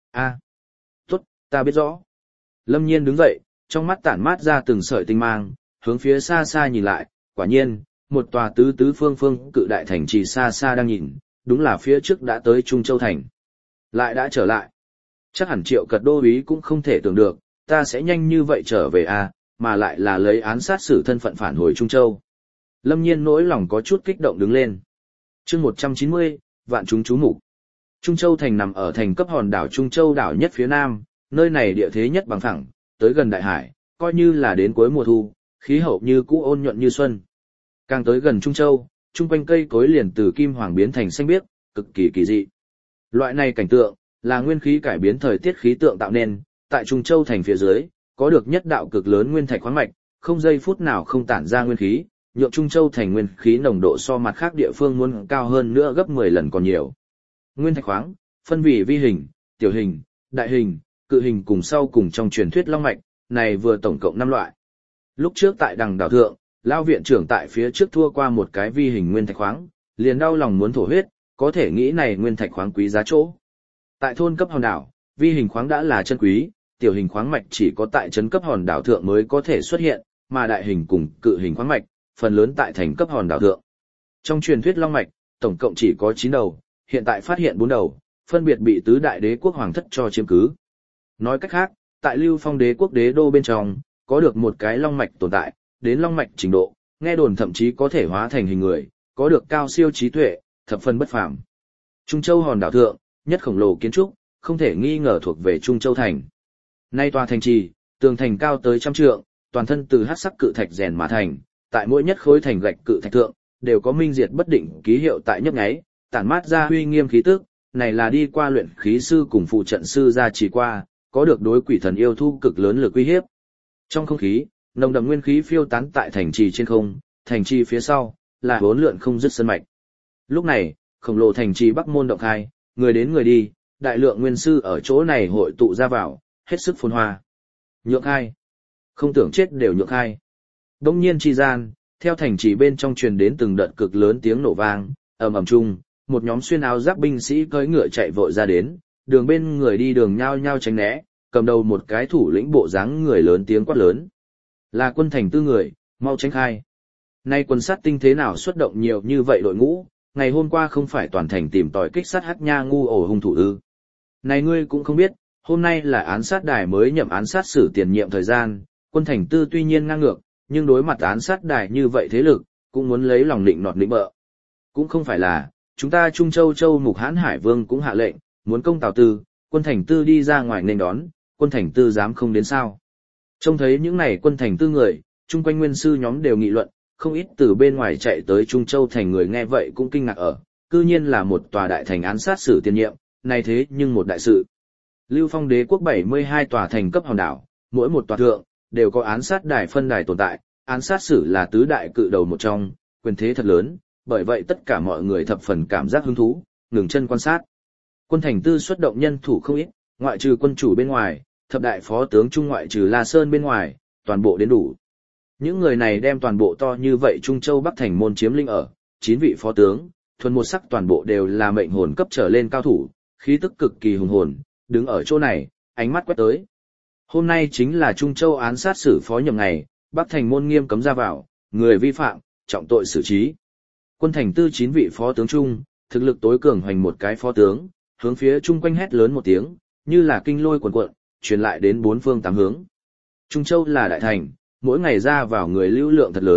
Tốt, ta biết rõ. Lâm Nhiên đứng dậy, trong mắt tản mát ra từng sợi tinh mang, hướng phía xa xa nhìn lại, quả nhiên, một tòa tứ phương cự đại thành trì xa xa đang nhìn, đúng là phía trước đã tới Trung Châu Thành. Lại đã trở lại. Chắc hẳn Triệu Cật đô úy cũng không thể tưởng được, ta sẽ nhanh như vậy trở về mà lại là lấy án sát xử thân phận phản hồi Trung Châu. Lâm Nhiên nỗi lòng có chút kích động đứng lên. Chương 190, vạn chúng chú mục. Trung Châu Thành nằm ở thành cấp hòn đảo Trung Châu đảo nhất phía nam, nơi này địa thế nhất bằng phẳng, tới gần đại hải, coi như là đến cuối mùa thu, khí hậu như cũ ôn nhuận như xuân. Càng tới gần Trung Châu, trung quanh cây cối liền từ kim hoàng biến thành xanh biếc, cực kỳ kỳ dị. Loại này cảnh tượng là nguyên khí cải biến thời tiết khí tượng tạo nên, tại Trung Châu Thành phía dưới, có được nhất đạo cực lớn nguyên thạch khoáng mạch, không giây phút nào không tản ra nguyên khí, nhượng Trung Châu Thành nguyên khí nồng độ so mặt khác địa phương muốn cao hơn nữa gấp 10 lần còn nhiều. Nguyên thạch khoáng, phân vì vi hình, tiểu hình, đại hình, cự hình cùng sau cùng trong truyền thuyết long mạch, này vừa tổng cộng 5 loại. Lúc trước tại đằng đảo thượng, Lao viện trưởng tại phía trước thua qua một cái vi hình nguyên thạch khoáng, liền đau lòng muốn thổ huyết, có thể nghĩ này nguyên thạch khoáng quý giá chỗ. Tại thôn cấp hòn đảo, vi hình khoáng đã là chân quý, tiểu hình khoáng mạch chỉ có tại trấn cấp hòn đảo thượng mới có thể xuất hiện, mà đại hình cùng cự hình khoáng mạch, phần lớn tại thành cấp hòn đảo thượng. Trong truyền thuyết long mạch, tổng cộng chỉ có 9 đầu, hiện tại phát hiện 4 đầu, phân biệt bị tứ đại đế quốc hoàng thất cho chiếm cứ. Nói cách khác, tại Lưu Phong đế quốc đế đô bên trong, có được một cái long mạch tồn tại, đến long mạch trình độ, nghe đồn thậm chí có thể hóa thành hình người, có được cao siêu trí tuệ, thập phần bất phàm. Trung Châu hòn đảo thượng, nhất khổng lồ kiến trúc, không thể nghi ngờ thuộc về Trung Châu thành. Nay tòa thành trì, tường thành cao tới 100 trượng, toàn thân từ hắc sắc cự thạch rèn mà thành, tại mỗi nhất khối thành gạch cự thạch thượng, đều có minh diệt bất định ký hiệu tại nhấp nháy, tản mát ra uy nghiêm khí tức, này là đi qua luyện khí sư cùng phụ trận sư gia trì qua, có được đối quỷ thần yêu thu cực lớn lực uy hiếp. Trong không khí, nồng đậm nguyên khí phiêu tán tại thành trì trên không, thành trì phía sau là hỗn lượn không dứt sơn mạch. Lúc này, khổng lồ thành trì Bắc Môn động khai, người đến người đi, đại lượng nguyên sư ở chỗ này hội tụ ra vào, hết sức phồn hoa. Nhượng khai, không tưởng chết đều nhượng khai. Đông nhiên chi gian, theo thành trì bên trong truyền đến từng đợt cực lớn tiếng nổ vang, ầm ầm chung, một nhóm xuyên áo giáp binh sĩ cưỡi ngựa chạy vội ra đến, đường bên người đi đường nhao nhao tránh né, cầm đầu một cái thủ lĩnh bộ dáng người lớn tiếng quát lớn. Là quân thành tư người, mau tránh khai. Nay quân sát tinh thế nào xuất động nhiều như vậy đội ngũ, ngày hôm qua không phải toàn thành tìm tòi kích sát Hắc Nha ngu ổ hung thủ ư? Này ngươi cũng không biết, hôm nay là án sát đài mới nhậm án sát xử tiền nhiệm thời gian, quân thành tư tuy nhiên ngang ngược, nhưng đối mặt án sát đài như vậy thế lực, cũng muốn lấy lòng định nọt định bợ. Cũng không phải là, chúng ta Trung Châu Châu Mục Hán Hải Vương cũng hạ lệnh, muốn công Tào Tư, quân thành tư đi ra ngoài nên đón, quân thành tư dám không đến sao. Trông thấy những này quân thành tư người, chung quanh nguyên sư nhóm đều nghị luận, không ít từ bên ngoài chạy tới Trung Châu thành người nghe vậy cũng kinh ngạc ở, cư nhiên là một tòa đại thành án sát xử tiền nhiệm, này thế nhưng một đại sự. Lưu Phong đế quốc 72 tòa thành cấp hòn đảo, mỗi một tòa thượng, đều có án sát đài phân đài tồn tại, án sát xử là tứ đại cự đầu một trong, quyền thế thật lớn, bởi vậy tất cả mọi người thập phần cảm giác hứng thú, ngừng chân quan sát. Quân thành tư xuất động nhân thủ không ít, ngoại trừ quân chủ bên ngoài, thập đại phó tướng trung ngoại trừ La Sơn bên ngoài, toàn bộ đến đủ. Những người này đem toàn bộ to như vậy Trung Châu Bắc thành môn chiếm lĩnh ở, 9 vị phó tướng, thuần một sắc toàn bộ đều là mệnh hồn cấp trở lên cao thủ, khí tức cực kỳ hùng hồn, đứng ở chỗ này, ánh mắt quét tới. Hôm nay chính là Trung Châu án sát xử phó nhậm ngày, Bắc thành môn nghiêm cấm ra vào, người vi phạm, trọng tội xử trí. Quân thành tư 9 vị phó tướng trung, thực lực tối cường hoành một cái phó tướng, hướng phía chung quanh hét lớn một tiếng, như là kinh lôi cuồn cuộn, truyền lại đến 4 phương 8 hướng. Trung Châu là đại thành, mỗi ngày ra vào người lưu lượng thật lớn,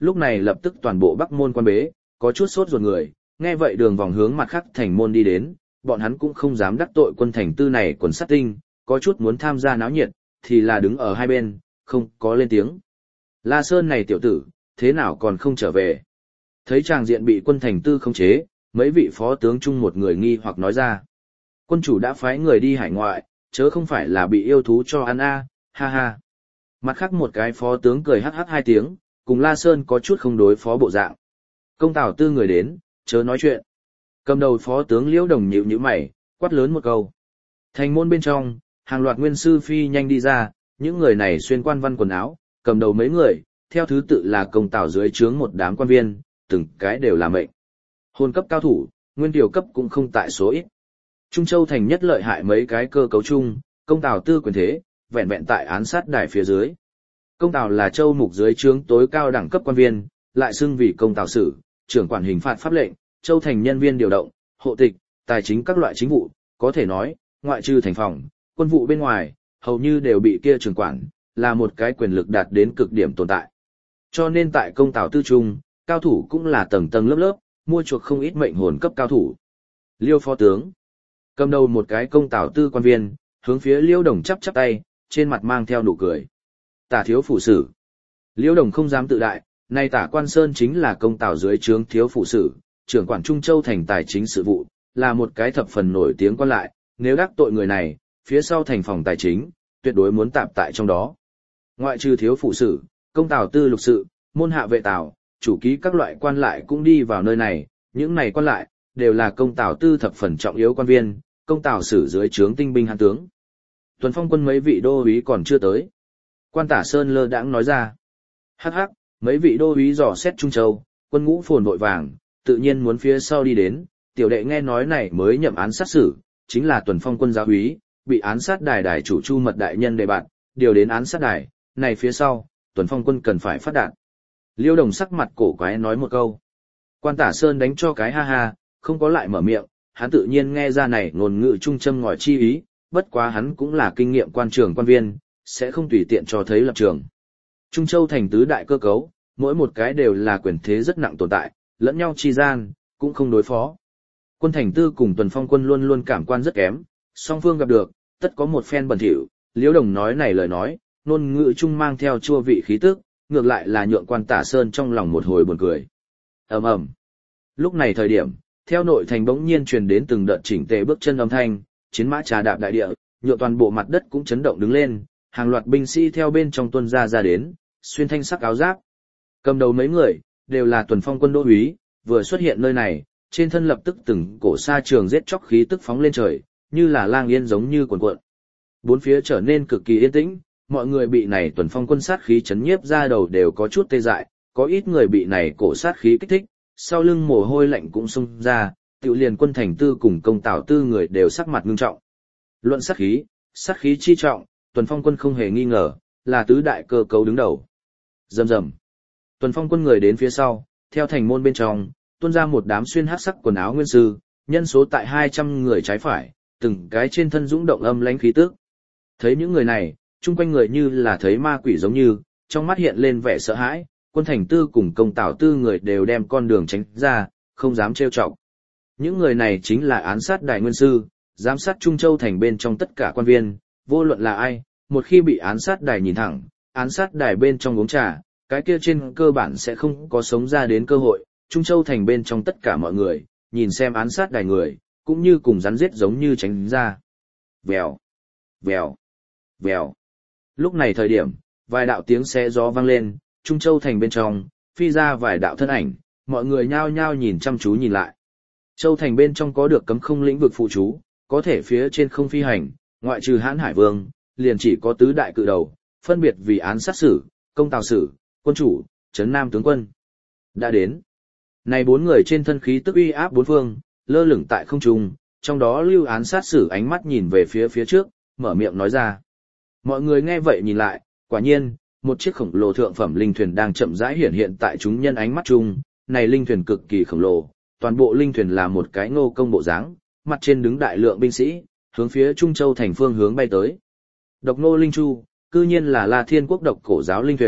lúc này lập tức toàn bộ Bắc môn quan bế, có chút sốt ruột người, nghe vậy đường vòng hướng mặt khác thành môn đi đến, bọn hắn cũng không dám đắc tội quân thành tư này quần sát tinh, có chút muốn tham gia náo nhiệt, thì là đứng ở hai bên, không có lên tiếng. La Sơn này tiểu tử, thế nào còn không trở về? Thấy tràng diện bị quân thành tư khống chế, mấy vị phó tướng chung một người nghi hoặc nói ra. Quân chủ đã phái người đi hải ngoại, chớ không phải là bị yêu thú cho ăn ha ha. Mặt khác một cái phó tướng cười hắc hắc hai tiếng, cùng La Sơn có chút không đối phó bộ dạng. Công Tào Tư người đến, chớ nói chuyện. Cầm đầu phó tướng Liễu Đồng nhíu nhíu mày, quát lớn một câu. Thành môn bên trong, hàng loạt nguyên sư phi nhanh đi ra, những người này xuyên quan văn quần áo, cầm đầu mấy người, theo thứ tự là công Tào dưới trướng một đám quan viên, từng cái đều là mệnh. Hồn cấp cao thủ, nguyên tiểu cấp cũng không tại số ít. Trung Châu thành nhất lợi hại mấy cái cơ cấu chung, công Tào Tư quyền thế, vẹn vẹn tại án sát đài phía dưới. Công Tào là châu mục dưới trướng tối cao đẳng cấp quan viên, lại xưng vì công Tào sử, trưởng quản hình phạt pháp lệnh, châu thành nhân viên điều động, hộ tịch, tài chính các loại chính vụ, có thể nói, ngoại trừ thành phòng, quân vụ bên ngoài, hầu như đều bị kia trưởng quản, là một cái quyền lực đạt đến cực điểm tồn tại. Cho nên tại công Tào Tư trung, cao thủ cũng là tầng tầng lớp lớp, mua chuộc không ít mệnh hồn cấp cao thủ. Liêu phó tướng, cầm đầu một cái công Tào Tư quan viên, hướng phía Liêu Đồng chắp chắp tay, trên mặt mang theo nụ cười. Tả thiếu phủ sử. Liêu Đồng không dám tự đại, nay Tả Quan Sơn chính là công Tào dưới trướng thiếu phủ sử, trưởng quản Trung Châu thành tài chính sự vụ, là một cái thập phần nổi tiếng quan lại, nếu đắc tội người này, phía sau thành phòng tài chính, tuyệt đối muốn tạp tại trong đó. Ngoại trừ thiếu phụ sử, công Tào Tư lục sự, môn hạ vệ Tào, chủ ký các loại quan lại cũng đi vào nơi này, những này quan lại, đều là công Tào Tư thập phần trọng yếu quan viên, công Tào sử dưới trướng tinh binh hãn tướng. Tuần Phong quân mấy vị đô úy còn chưa tới. Quan Tả Sơn lơ đãng nói ra. Hắc hắc, mấy vị đô úy dò xét Trung Châu, quân ngũ phồn vội vàng, tự nhiên muốn phía sau đi đến, tiểu đệ nghe nói này mới nhậm án sát xử, chính là Tuần Phong quân giáo úy, bị án sát đài đài chủ Chu Mật đại nhân đề bạt, điều đến án sát đài, này phía sau, Tuần Phong quân cần phải phát đạt. Liêu Đồng sắc mặt cổ quái nói một câu. Quan Tả Sơn đánh cho cái ha ha, không có lại mở miệng, hắn tự nhiên nghe ra này ngôn ngữ trung châm ngòi chi ý, bất quá hắn cũng là kinh nghiệm quan trường quan viên, sẽ không tùy tiện cho thấy lập trường. Trung Châu thành tứ đại cơ cấu, mỗi một cái đều là quyền thế rất nặng tồn tại, lẫn nhau chi gian, cũng không đối phó. Quân thành tư cùng Tuần Phong quân luôn luôn cảm quan rất kém, song phương gặp được, tất có một phen bẩn thỉu. Liễu Đồng nói này lời nói, ngôn ngữ trung mang theo chua vị khí tức, ngược lại là nhượng Quan Tả Sơn trong lòng một hồi buồn cười. Ầm ầm. Lúc này thời điểm, theo nội thành bỗng nhiên truyền đến từng đợt chỉnh tề bước chân âm thanh, chiến mã trà đạp đại địa, nhượng toàn bộ mặt đất cũng chấn động đứng lên, hàng loạt binh sĩ theo bên trong tuân ra đến, xuyên thanh sắc áo giáp. Cầm đầu mấy người, đều là Tuần Phong quân đô úy, vừa xuất hiện nơi này, trên thân lập tức từng cổ sa trường giết chóc khí tức phóng lên trời, như là lang yên giống như cuồn cuộn. Bốn phía trở nên cực kỳ yên tĩnh, mọi người bị này Tuần Phong quân sát khí chấn nhiếp ra đầu đều có chút tê dại, có ít người bị này cổ sát khí kích thích, sau lưng mồ hôi lạnh cũng xông ra, tiểu liền quân thành tư cùng công Tào Tư người đều sắc mặt ngưng trọng. Luận sát khí chi trọng, Tuần Phong quân không hề nghi ngờ, là tứ đại cơ cấu đứng đầu. Rầm rầm. Tuần Phong quân người đến phía sau, theo thành môn bên trong, tuôn ra một đám xuyên hắc sắc quần áo nguyên sư, nhân số tại 200 người trái phải, từng cái trên thân dũng động âm lãnh khí tức. Thấy những người này, chung quanh người như là thấy ma quỷ giống như, trong mắt hiện lên vẻ sợ hãi, quân thành tư cùng công Tào Tư người đều đem con đường tránh ra, không dám trêu chọc. Những người này chính là án sát đại nguyên sư, giám sát Trung Châu thành bên trong tất cả quan viên, vô luận là ai, một khi bị án sát đài nhìn thẳng, án sát đài bên trong uống trà, cái kia trên cơ bản sẽ không có sống ra đến cơ hội. Trung Châu thành bên trong tất cả mọi người, nhìn xem án sát đài người, cũng như cùng rắn giết giống như tránh ra. Vèo, vèo, vèo. Lúc này thời điểm, vài đạo tiếng xé gió vang lên, Trung Châu thành bên trong, phi ra vài đạo thân ảnh, mọi người nhao nhao nhìn chăm chú nhìn lại. Châu thành bên trong có được cấm không lĩnh vực phụ trú, có thể phía trên không phi hành, ngoại trừ Hãn Hải Vương, liền chỉ có tứ đại cự đầu, phân biệt vì án sát sử, công Tào sử, quân chủ, trấn Nam tướng quân. Đã đến. Này bốn người trên thân khí tức uy áp bốn phương, lơ lửng tại không trung, trong đó Lưu án sát sử ánh mắt nhìn về phía trước, mở miệng nói ra. Mọi người nghe vậy nhìn lại, quả nhiên, một chiếc khổng lồ thượng phẩm linh thuyền đang chậm rãi hiện hiện tại chúng nhân ánh mắt chung, này linh thuyền cực kỳ khổng lồ, toàn bộ linh thuyền là một cái ngô công bộ dáng, mặt trên đứng đại lượng binh sĩ, hướng phía Trung Châu thành phương hướng bay tới. Độc Nô Linh Chu, cư nhiên là La Thiên Quốc độc cổ giáo linh thuyền,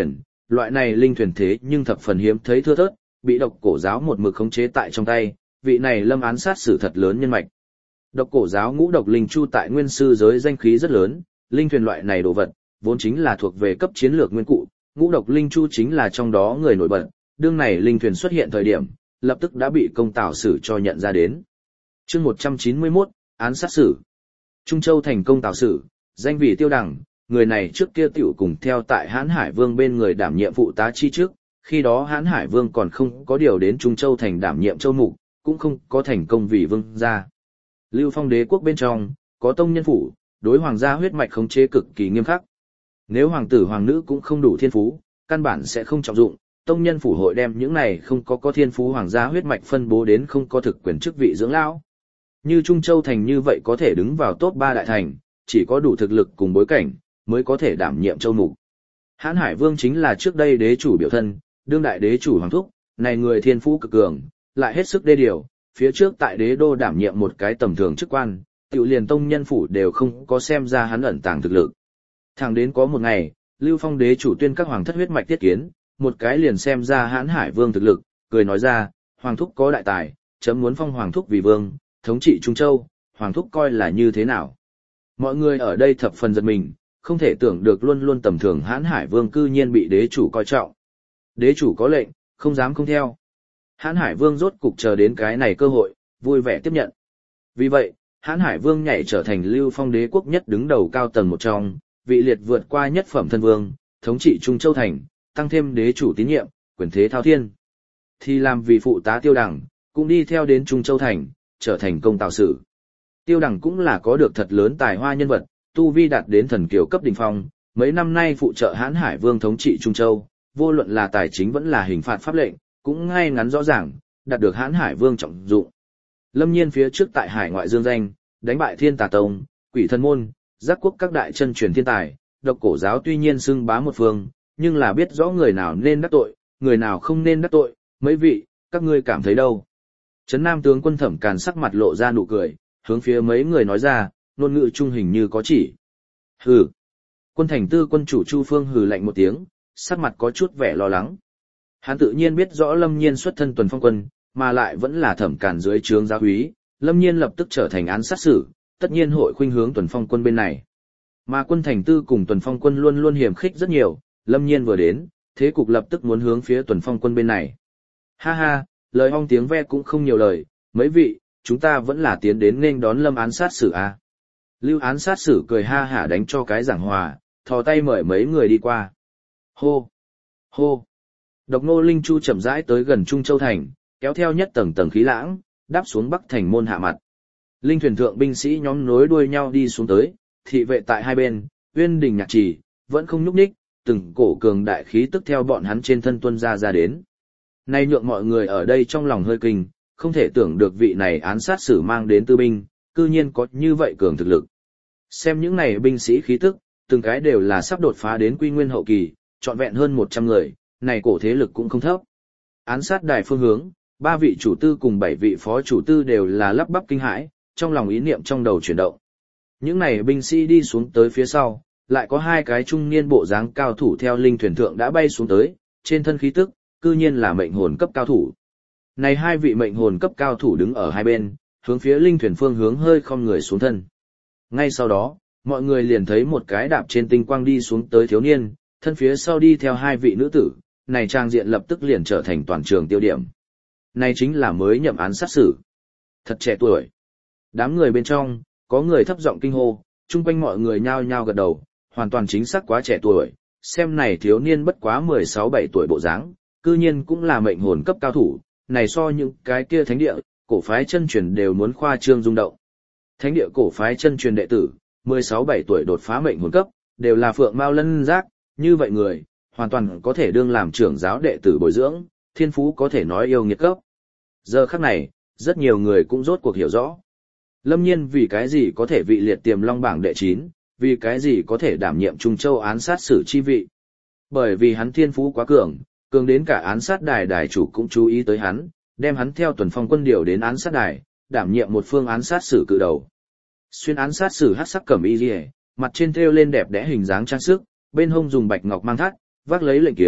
loại này linh thuyền thế nhưng thập phần hiếm thấy thưa thớt, bị độc cổ giáo một mực khống chế tại trong tay, vị này lâm án sát xử thật lớn nhân mạch. Độc cổ giáo ngũ độc linh chu tại nguyên sư giới danh khí rất lớn, linh thuyền loại này đồ vật, vốn chính là thuộc về cấp chiến lược nguyên cụ, ngũ độc linh chu chính là trong đó người nổi bật, đương này linh thuyền xuất hiện thời điểm, lập tức đã bị công tào sử cho nhận ra đến. Chương 191, án sát xử. Trung Châu thành công tào sử, danh vị Tiêu Đằng, người này trước kia tiểu cùng theo tại Hán Hải Vương bên người đảm nhiệm phụ tá chi trước, khi đó Hán Hải Vương còn không có điều đến Trung Châu thành đảm nhiệm châu mục, cũng không có thành công vì vương gia. Lưu Phong đế quốc bên trong, có tông nhân phủ, đối hoàng gia huyết mạch khống chế cực kỳ nghiêm khắc. Nếu hoàng tử hoàng nữ cũng không đủ thiên phú, căn bản sẽ không trọng dụng, tông nhân phủ hội đem những này không có thiên phú hoàng gia huyết mạch phân bố đến không có thực quyền chức vị dưỡng lão. Như Trung Châu thành như vậy có thể đứng vào top 3 đại thành, chỉ có đủ thực lực cùng bối cảnh, mới có thể đảm nhiệm châu mục. Hán Hải Vương chính là trước đây đế chủ biểu thân, đương đại đế chủ hoàng thúc, này người thiên phú cực cường, lại hết sức đê điều, phía trước tại đế đô đảm nhiệm một cái tầm thường chức quan, tiểu liền tông nhân phủ đều không có xem ra hắn ẩn tàng thực lực. Thẳng đến có một ngày, Lưu Phong đế chủ tuyên các hoàng thất huyết mạch tiết kiến, một cái liền xem ra Hán Hải Vương thực lực, cười nói ra, hoàng thúc có đại tài, chấm muốn phong hoàng thúc vì vương, thống trị Trung Châu, hoàng thúc coi là như thế nào. Mọi người ở đây thập phần giật mình, không thể tưởng được luôn luôn tầm thường Hán Hải Vương cư nhiên bị đế chủ coi trọng. Đế chủ có lệnh, không dám không theo. Hán Hải Vương rốt cục chờ đến cái này cơ hội, vui vẻ tiếp nhận. Vì vậy, Hán Hải Vương nhảy trở thành Lưu Phong đế quốc nhất đứng đầu cao tầng một trong, vị liệt vượt qua nhất phẩm thân vương, thống trị Trung Châu thành, tăng thêm đế chủ tín nhiệm, quyền thế thao thiên. Thì làm vì phụ tá Tiêu Đằng, cũng đi theo đến Trung Châu thành, trở thành công tào sử. Tiêu Đằng cũng là có được thật lớn tài hoa nhân vật, tu vi đạt đến thần kiều cấp đỉnh phong, mấy năm nay phụ trợ Hán Hải Vương thống trị Trung Châu, vô luận là tài chính vẫn là hình phạt pháp lệnh, cũng ngay ngắn rõ ràng, đạt được Hán Hải Vương trọng dụng. Lâm Nhiên phía trước tại hải ngoại dương danh, đánh bại Thiên Tà Tông, Quỷ Thần Môn, Giác Quốc các đại chân truyền thiên tài, độc cổ giáo tuy nhiên xưng bá một phương, nhưng là biết rõ người nào nên đắc tội, người nào không nên đắc tội, mấy vị, các ngươi cảm thấy đâu? Trấn Nam tướng quân Thẩm Càn sắc mặt lộ ra nụ cười, hướng phía mấy người nói ra, ngôn ngữ trung hình như có chỉ. Hừ. Quân thành tư quân chủ Chu Phương hừ lạnh một tiếng, sắc mặt có chút vẻ lo lắng. Hắn tự nhiên biết rõ Lâm Nhiên xuất thân Tuần Phong quân, mà lại vẫn là Thẩm Càn dưới trướng giáo úy, Lâm Nhiên lập tức trở thành án sát xử, tất nhiên hội khuynh hướng Tuần Phong quân bên này. Mà quân thành tư cùng Tuần Phong quân luôn luôn hiểm khích rất nhiều, Lâm Nhiên vừa đến, thế cục lập tức muốn hướng phía Tuần Phong quân bên này. Ha ha, lời ong tiếng ve cũng không nhiều lời, mấy vị, chúng ta vẫn là tiến đến nên đón Lâm án sát xử a. Lưu án sát xử cười ha hả đánh cho cái giảng hòa, thò tay mời mấy người đi qua. Hô! Hô! Độc Nô Linh Chu chậm rãi tới gần Trung Châu thành, kéo theo nhất tầng tầng khí lãng, đáp xuống Bắc thành môn hạ mặt. Linh thuyền thượng binh sĩ nhóm nối đuôi nhau đi xuống tới, thị vệ tại hai bên, Uyên Đình Nhạc Trì, vẫn không nhúc nhích, từng cổ cường đại khí tức theo bọn hắn trên thân tuân ra đến. Nay nhượng mọi người ở đây trong lòng hơi kinh, không thể tưởng được vị này án sát xử mang đến tư binh, cư nhiên có như vậy cường thực lực. Xem những này binh sĩ khí tức, từng cái đều là sắp đột phá đến quy nguyên hậu kỳ, trọn vẹn hơn 100 người, này cổ thế lực cũng không thấp. Án sát đài phương hướng, 3 vị chủ tư cùng 7 vị phó chủ tư đều là lắp bắp kinh hãi, trong lòng ý niệm trong đầu chuyển động. Những này binh sĩ đi xuống tới phía sau, lại có 2 cái trung niên bộ dáng cao thủ theo linh thuyền thượng đã bay xuống tới, trên thân khí tức, cư nhiên là mệnh hồn cấp cao thủ. Này 2 vị mệnh hồn cấp cao thủ đứng ở hai bên, hướng phía linh thuyền phương hướng hơi không người xuống thân. Ngay sau đó, mọi người liền thấy một cái đạp trên tinh quang đi xuống tới thiếu niên, thân phía sau đi theo 2 vị nữ tử, này trang diện lập tức liền trở thành toàn trường tiêu điểm. Này chính là mới nhậm án sát xử. Thật trẻ tuổi. Đám người bên trong, có người thấp giọng kinh hô, chung quanh mọi người nhao nhao gật đầu, hoàn toàn chính xác quá trẻ tuổi, xem này thiếu niên bất quá 16-17 tuổi bộ dáng, cư nhiên cũng là mệnh hồn cấp cao thủ, này so những cái kia thánh địa, cổ phái chân truyền đều muốn khoa trương rung động. Thánh địa cổ phái chân truyền đệ tử, 16-17 tuổi đột phá mệnh hồn cấp, đều là phượng mao lân giác, như vậy người, hoàn toàn có thể đương làm trưởng giáo đệ tử bồi dưỡng, thiên phú có thể nói yêu nghiệt cấp. Giờ khắc này, rất nhiều người cũng rốt cuộc hiểu rõ. Lâm Nhiên vì cái gì có thể vị liệt tiềm long bảng đệ 9, vì cái gì có thể đảm nhiệm Trung Châu án sát xử chi vị. Bởi vì hắn thiên phú quá cường, cường đến cả án sát đài đài chủ cũng chú ý tới hắn, đem hắn theo Tuần Phong quân điều đến án sát đài, đảm nhiệm một phương án sát xử cự đầu. Xuyên án sát xử hắc sắc cẩm y liễu, mặt trên thêu lên đẹp đẽ hình dáng trang sức, bên hông dùng bạch ngọc mang thắt, vác lấy lệnh kiếm,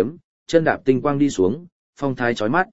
chân đạp tinh quang đi xuống, phong thái chói mắt.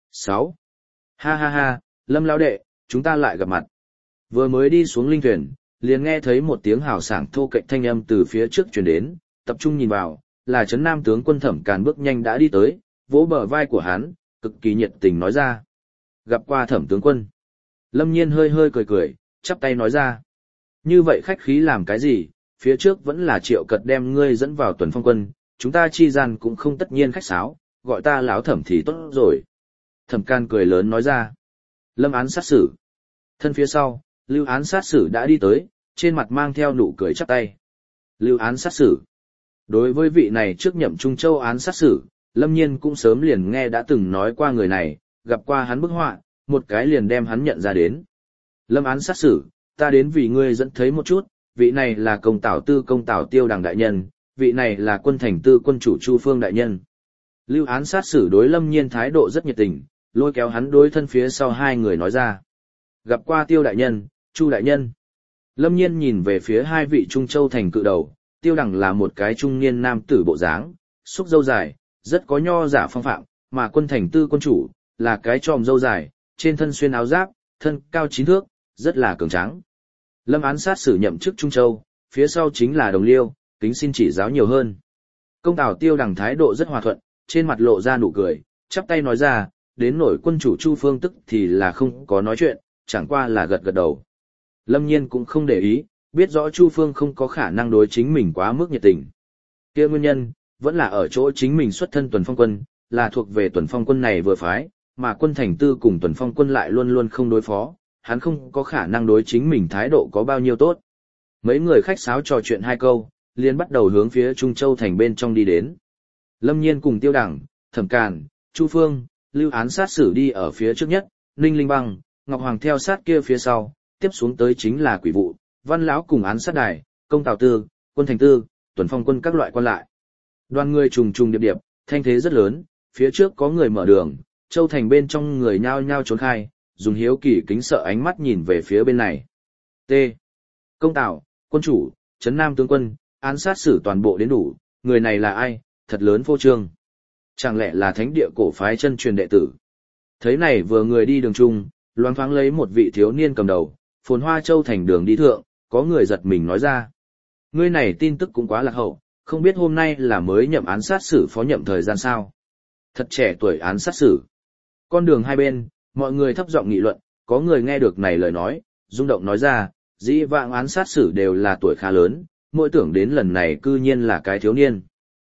6. Ha ha ha, Lâm lão đệ, chúng ta lại gặp mặt. Vừa mới đi xuống linh thuyền, liền nghe thấy một tiếng hào sảng thô kệch thanh âm từ phía trước truyền đến, tập trung nhìn vào, là Trấn Nam tướng quân Thẩm Càn bước nhanh đã đi tới, vỗ bờ vai của hắn, cực kỳ nhiệt tình nói ra. Gặp qua Thẩm tướng quân. Lâm Nhiên hơi hơi cười cười, chắp tay nói ra. Như vậy khách khí làm cái gì, phía trước vẫn là Triệu Cật đem ngươi dẫn vào Tuần Phong quân, chúng ta chi gian cũng không tất nhiên khách sáo, gọi ta lão Thẩm thì tốt rồi. Thẩm Càn cười lớn nói ra. Lâm án sát xử. Thân phía sau, Lưu án sát xử đã đi tới, trên mặt mang theo nụ cười chắp tay. Lưu án sát xử. Đối với vị này trước nhậm Trung Châu án sát xử, Lâm Nhiên cũng sớm liền nghe đã từng nói qua người này, gặp qua hắn bức họa, một cái liền đem hắn nhận ra đến. Lâm án sát xử, ta đến vì ngươi dẫn thấy một chút, vị này là công tảo tiêu đằng đại nhân, vị này là quân thành tư quân chủ Chu Phương đại nhân. Lưu án sát xử đối Lâm Nhiên thái độ rất nhiệt tình, lôi kéo hắn đối thân phía sau hai người nói ra. Gặp qua Tiêu đại nhân, Chu đại nhân. Lâm Nhiên nhìn về phía hai vị Trung Châu thành cự đầu, Tiêu đằng là một cái trung niên nam tử bộ dáng, xúc râu dài, rất có nho giả phong phạm, mà quân thành tư quân chủ, là cái tròm râu dài, trên thân xuyên áo giáp, thân cao 9 thước, rất là cường tráng. Lâm án sát xử nhậm chức Trung Châu, phía sau chính là Đồng Liêu, kính xin chỉ giáo nhiều hơn. Công tào Tiêu đằng thái độ rất hòa thuận, trên mặt lộ ra nụ cười, chắp tay nói ra, đến nổi quân chủ Chu Phương tức thì là không có nói chuyện, chẳng qua là gật gật đầu. Lâm Nhiên cũng không để ý, biết rõ Chu Phương không có khả năng đối chính mình quá mức nhiệt tình. Kia nguyên nhân, vẫn là ở chỗ chính mình xuất thân Tuần Phong quân, là thuộc về Tuần Phong quân này vừa phái, mà quân thành tư cùng Tuần Phong quân lại luôn luôn không đối phó, hắn không có khả năng đối chính mình thái độ có bao nhiêu tốt. Mấy người khách sáo trò chuyện hai câu, liền bắt đầu hướng phía Trung Châu thành bên trong đi đến. Lâm Nhiên cùng Tiêu Đẳng, Thẩm Càn, Chu Phương, Lưu án sát xử đi ở phía trước nhất, Ninh Linh Băng, Ngọc Hoàng theo sát kia phía sau, tiếp xuống tới chính là Quỷ vụ, Văn lão cùng án sát đài, Công Tào Tư, quân thành tư, Tuần Phong quân các loại quan lại. Đoàn người trùng trùng điệp điệp, thanh thế rất lớn, phía trước có người mở đường, Châu thành bên trong người nhao nhao trốn khai, dùng hiếu kỳ kính sợ ánh mắt nhìn về phía bên này. T. Công Tào, quân chủ, Trấn Nam tướng quân, án sát xử toàn bộ đến đủ, người này là ai, thật lớn phô trương. Chẳng lẽ là thánh địa cổ phái chân truyền đệ tử? Thấy này vừa người đi đường chung, loáng thoáng lấy một vị thiếu niên cầm đầu, phồn hoa Châu thành đường đi thượng, có người giật mình nói ra. Ngươi này tin tức cũng quá lạc hậu, không biết hôm nay là mới nhậm án sát xử phó nhậm thời gian sao? Thật trẻ tuổi án sát xử. Con đường hai bên, mọi người thấp giọng nghị luận, có người nghe được này lời nói, rung động nói ra, dĩ vãng án sát xử đều là tuổi khá lớn, mỗi tưởng đến lần này cư nhiên là cái thiếu niên.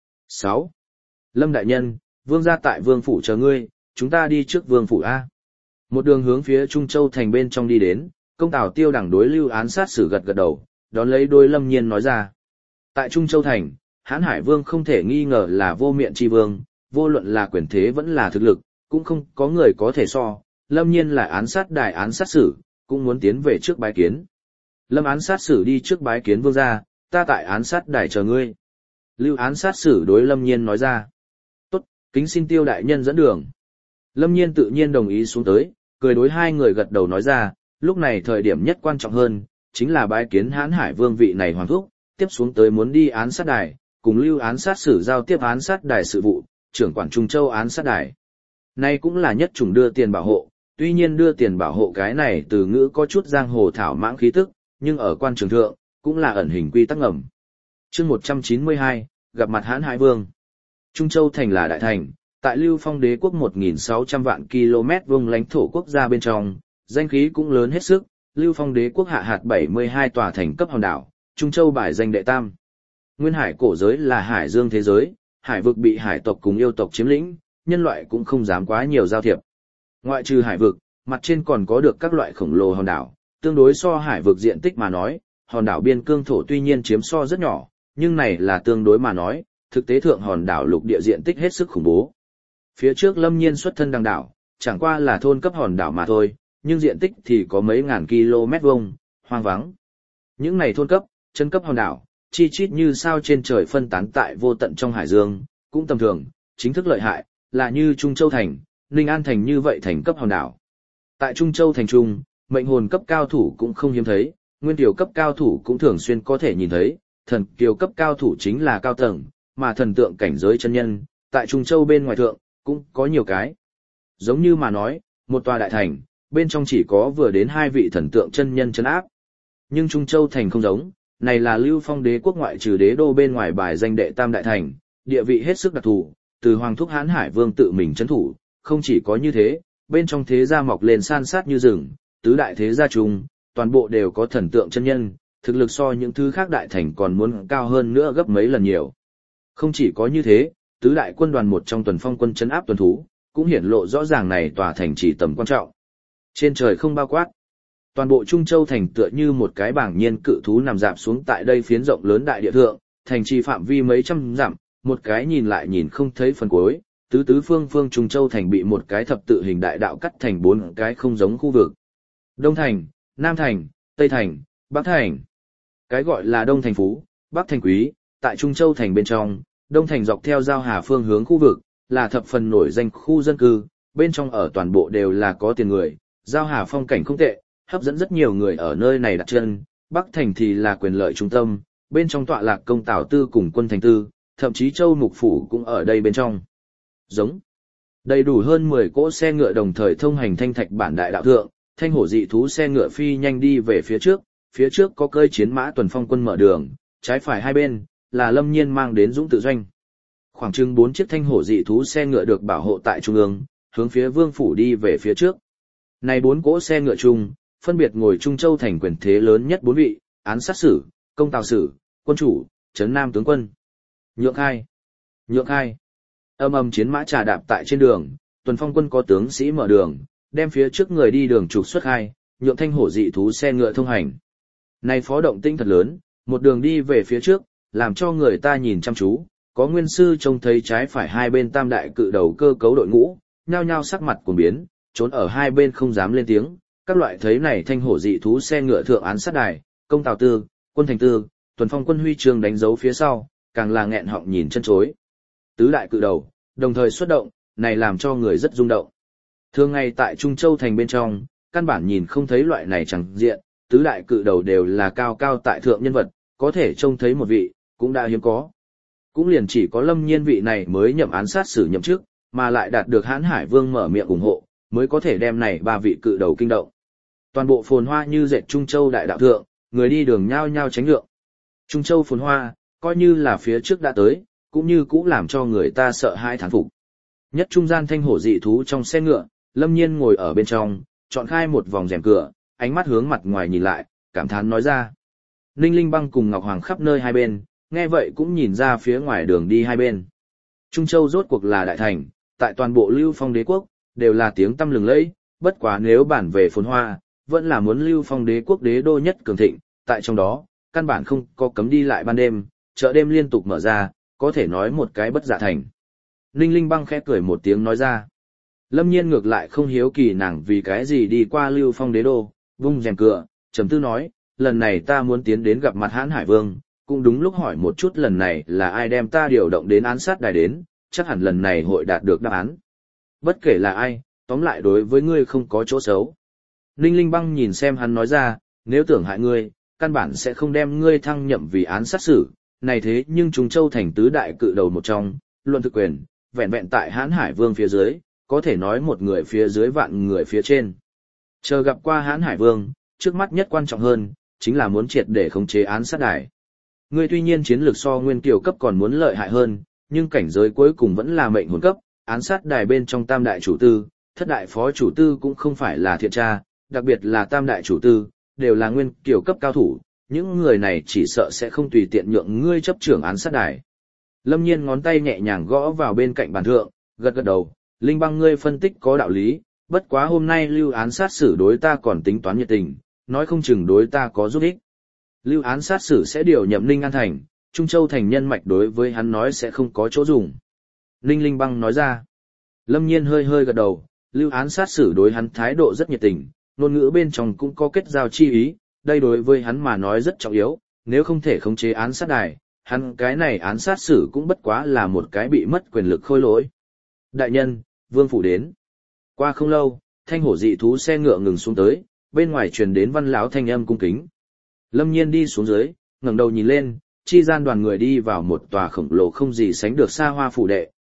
6. Lâm đại nhân, vương gia tại vương phủ chờ ngươi, chúng ta đi trước vương phủ A. Một đường hướng phía Trung Châu thành bên trong đi đến, Công Tào Tiêu đẳng đối Lưu án sát xử gật gật đầu, đón lấy đôi Lâm Nhiên nói ra. Tại Trung Châu thành, Hán Hải Vương không thể nghi ngờ là vô miện chi vương, vô luận là quyền thế vẫn là thực lực, cũng không có người có thể so. Lâm Nhiên là án sát đài án sát xử, cũng muốn tiến về trước bái kiến. Lâm án sát xử đi trước bái kiến vương gia, ta tại án sát đài chờ ngươi. Lưu án sát xử đối Lâm Nhiên nói ra. Tốt, kính xin Tiêu đại nhân dẫn đường. Lâm Nhiên tự nhiên đồng ý xuống tới, cười đối hai người gật đầu nói ra, lúc này thời điểm nhất quan trọng hơn, chính là bái kiến Hán Hải Vương vị này hoàng thúc, tiếp xuống tới muốn đi án sát đài, cùng Lưu án sát xử giao tiếp án sát đài sự vụ, trưởng quản Trung Châu án sát đài. Nay cũng là nhất chủng đưa tiền bảo hộ, tuy nhiên đưa tiền bảo hộ cái này từ ngữ có chút giang hồ thảo mãng khí tức, nhưng ở quan trường thượng, cũng là ẩn hình quy tắc ngầm. Chương 192, gặp mặt Hán Hải Vương. Trung Châu thành là đại thành, tại Lưu Phong đế quốc 1.600 vạn km vuông lãnh thổ quốc gia bên trong, danh khí cũng lớn hết sức, Lưu Phong đế quốc hạ hạt 72 tòa thành cấp hòn đảo, Trung Châu bài danh đệ tam. Nguyên hải cổ giới là hải dương thế giới, hải vực bị hải tộc cùng yêu tộc chiếm lĩnh, nhân loại cũng không dám quá nhiều giao thiệp. Ngoại trừ hải vực, mặt trên còn có được các loại khổng lồ hòn đảo, tương đối so hải vực diện tích mà nói, hòn đảo biên cương thổ tuy nhiên chiếm so rất nhỏ, nhưng này là tương đối mà nói, thực tế thượng hòn đảo lục địa diện tích hết sức khủng bố. Phía trước Lâm Nhiên xuất thân đằng đảo, chẳng qua là thôn cấp hòn đảo mà thôi, nhưng diện tích thì có mấy ngàn km vuông, hoang vắng. Những này thôn cấp, chân cấp hòn đảo, chi chít như sao trên trời phân tán tại vô tận trong hải dương, cũng tầm thường, chính thức lợi hại, là như Trung Châu thành, Ninh An thành như vậy thành cấp hòn đảo. Tại Trung Châu thành trung, mệnh hồn cấp cao thủ cũng không hiếm thấy, nguyên tiểu cấp cao thủ cũng thường xuyên có thể nhìn thấy, thần kiều cấp cao thủ chính là cao tầng, mà thần tượng cảnh giới chân nhân, Tại Trung Châu bên ngoài thượng, cũng có nhiều cái. Giống như mà nói, một tòa đại thành, bên trong chỉ có vừa đến 2 vị thần tượng chân nhân trấn áp. Nhưng Trung Châu thành không giống, này là Lưu Phong đế quốc ngoại trừ đế đô bên ngoài bài danh đệ tam đại thành, địa vị hết sức đặc thù, từ Hoàng thúc Hán Hải Vương tự mình trấn thủ, không chỉ có như thế, bên trong thế gia mọc lên san sát như rừng, tứ đại thế gia chung, toàn bộ đều có thần tượng chân nhân, thực lực so những thứ khác đại thành còn muốn cao hơn nữa gấp mấy lần nhiều. Không chỉ có như thế, tứ đại quân đoàn một trong tuần phong quân trấn áp tuần thú, cũng hiển lộ rõ ràng này tòa thành chỉ tầm quan trọng. Trên trời không bao quát, toàn bộ Trung Châu thành tựa như một cái bảng nhiên cự thú nằm dạp xuống tại đây phiến rộng lớn đại địa thượng, thành trì phạm vi mấy trăm dặm, một cái nhìn lại nhìn không thấy phần cuối, tứ tứ phương phương Trung Châu thành bị một cái thập tự hình đại đạo cắt thành 4 cái không giống khu vực. Đông thành, Nam thành, Tây thành, Bắc thành. Cái gọi là Đông thành phú, Bắc thành quý, tại Trung Châu thành bên trong, Đông thành dọc theo giao hà phương hướng khu vực, là thập phần nổi danh khu dân cư, bên trong ở toàn bộ đều là có tiền người, giao hà phong cảnh không tệ, hấp dẫn rất nhiều người ở nơi này đặt chân. Bắc thành thì là quyền lợi trung tâm, bên trong tọa lạc công Tào Tư cùng quân thành tư, thậm chí Châu Mục Phủ cũng ở đây bên trong. Giống. Đầy đủ hơn 10 cỗ xe ngựa đồng thời thông hành thanh thạch bản đại đạo thượng, thanh hổ dị thú xe ngựa phi nhanh đi về phía trước có cơi chiến mã tuần phong quân mở đường, trái phải hai bên, là Lâm Nhiên mang đến dũng tự doanh. Khoảng chừng 4 chiếc thanh hổ dị thú xe ngựa được bảo hộ tại trung ương, hướng phía vương phủ đi về phía trước. Này 4 cỗ xe ngựa chung, phân biệt ngồi Trung Châu thành quyền thế lớn nhất 4 vị, án sát sử, công tào sử, quân chủ, trấn nam tướng quân. Nhượng khai. Âm âm chiến mã trà đạp tại trên đường, tuần phong quân có tướng sĩ mở đường, đem phía trước người đi đường trục xuất khai, nhượng thanh hổ dị thú xe ngựa thông hành. Này phó động tinh thật lớn, một đường đi về phía trước, làm cho người ta nhìn chăm chú, có nguyên sư trông thấy trái phải hai bên tam đại cự đầu cơ cấu đội ngũ, nhao nhao sắc mặt cuồng biến, trốn ở hai bên không dám lên tiếng, các loại thấy này thanh hổ dị thú xe ngựa thượng án sát đài, công tào tư, quân thành tư, tuần phong quân huy chương đánh dấu phía sau, càng là nghẹn họng nhìn chân chối. Tứ đại cự đầu, đồng thời xuất động, này làm cho người rất rung động. Thường ngày tại Trung Châu thành bên trong, căn bản nhìn không thấy loại này chẳng diện, tứ đại cự đầu đều là cao cao tại thượng nhân vật, có thể trông thấy một vị, cũng đã hiếm có. Cũng liền chỉ có Lâm Nhiên vị này mới nhậm án sát xử nhậm chức, mà lại đạt được Hán Hải Vương mở miệng ủng hộ, mới có thể đem này 3 vị cự đầu kinh động. Toàn bộ phồn hoa như dệt Trung Châu đại đạo thượng, người đi đường nhao nhao tránh nhượng. Trung Châu phồn hoa, coi như là phía trước đã tới, cũng như cũ làm cho người ta sợ hãi thán phục. Nhất trung gian thanh hổ dị thú trong xe ngựa, Lâm Nhiên ngồi ở bên trong, chọn khai một vòng rèm cửa, ánh mắt hướng mặt ngoài nhìn lại, cảm thán nói ra. Ninh Linh Băng cùng Ngọc Hoàng khắp nơi hai bên, nghe vậy cũng nhìn ra phía ngoài đường đi hai bên. Trung Châu rốt cuộc là đại thành, tại toàn bộ Lưu Phong đế quốc, đều là tiếng tăm lừng lẫy, bất quá nếu bản về phồn hoa, vẫn là muốn Lưu Phong đế quốc đế đô nhất cường thịnh, tại trong đó, căn bản không có cấm đi lại ban đêm, chợ đêm liên tục mở ra, có thể nói một cái bất dạ thành. Ninh Linh Băng khẽ cười một tiếng nói ra. Lâm Nhiên ngược lại không hiếu kỳ nàng vì cái gì đi qua Lưu Phong đế đô, vung rèm cửa, trầm tư nói, lần này ta muốn tiến đến gặp mặt Hán Hải Vương, cũng đúng lúc hỏi một chút lần này là ai đem ta điều động đến án sát đài đến, chắc hẳn lần này hội đạt được đáp án. Bất kể là ai, tóm lại đối với ngươi không có chỗ xấu. Ninh Linh Băng nhìn xem hắn nói ra, nếu tưởng hại ngươi, căn bản sẽ không đem ngươi thăng nhậm vì án sát xử, này thế nhưng Trung Châu thành tứ đại cự đầu một trong, luận thực quyền, vẹn vẹn tại Hán Hải Vương phía dưới, có thể nói một người phía dưới vạn người phía trên. Chờ gặp qua Hán Hải Vương, trước mắt nhất quan trọng hơn, chính là muốn triệt để khống chế án sát đài. Ngươi tuy nhiên chiến lược so nguyên kiều cấp còn muốn lợi hại hơn, nhưng cảnh giới cuối cùng vẫn là mệnh hồn cấp, án sát đài bên trong tam đại chủ tư, thất đại phó chủ tư cũng không phải là thiện tra, đặc biệt là tam đại chủ tư, đều là nguyên kiều cấp cao thủ, những người này chỉ sợ sẽ không tùy tiện nhượng ngươi chấp trưởng án sát đài. Lâm Nhiên ngón tay nhẹ nhàng gõ vào bên cạnh bàn thượng, gật gật đầu, Linh Băng ngươi phân tích có đạo lý, bất quá hôm nay lưu án sát xử đối ta còn tính toán nhiệt tình, nói không chừng đối ta có giúp ích. Lưu án sát xử sẽ điều nhậm Ninh An Thành, Trung Châu thành nhân mạch đối với hắn nói sẽ không có chỗ dùng. Ninh Linh Băng nói ra. Lâm Nhiên hơi hơi gật đầu, lưu án sát xử đối hắn thái độ rất nhiệt tình, ngôn ngữ bên trong cũng có kết giao chi ý, đây đối với hắn mà nói rất trọng yếu, nếu không thể khống chế án sát đài, hắn cái này án sát xử cũng bất quá là một cái bị mất quyền lực khôi lỗi. Đại nhân, vương phủ đến. Qua không lâu, thanh hổ dị thú xe ngựa ngừng xuống tới, bên ngoài truyền đến văn lão thanh âm cung kính. Lâm Nhiên đi xuống dưới, ngẩng đầu nhìn lên, chi gian đoàn người đi vào một tòa khổng lồ không gì sánh được xa hoa phủ đệ,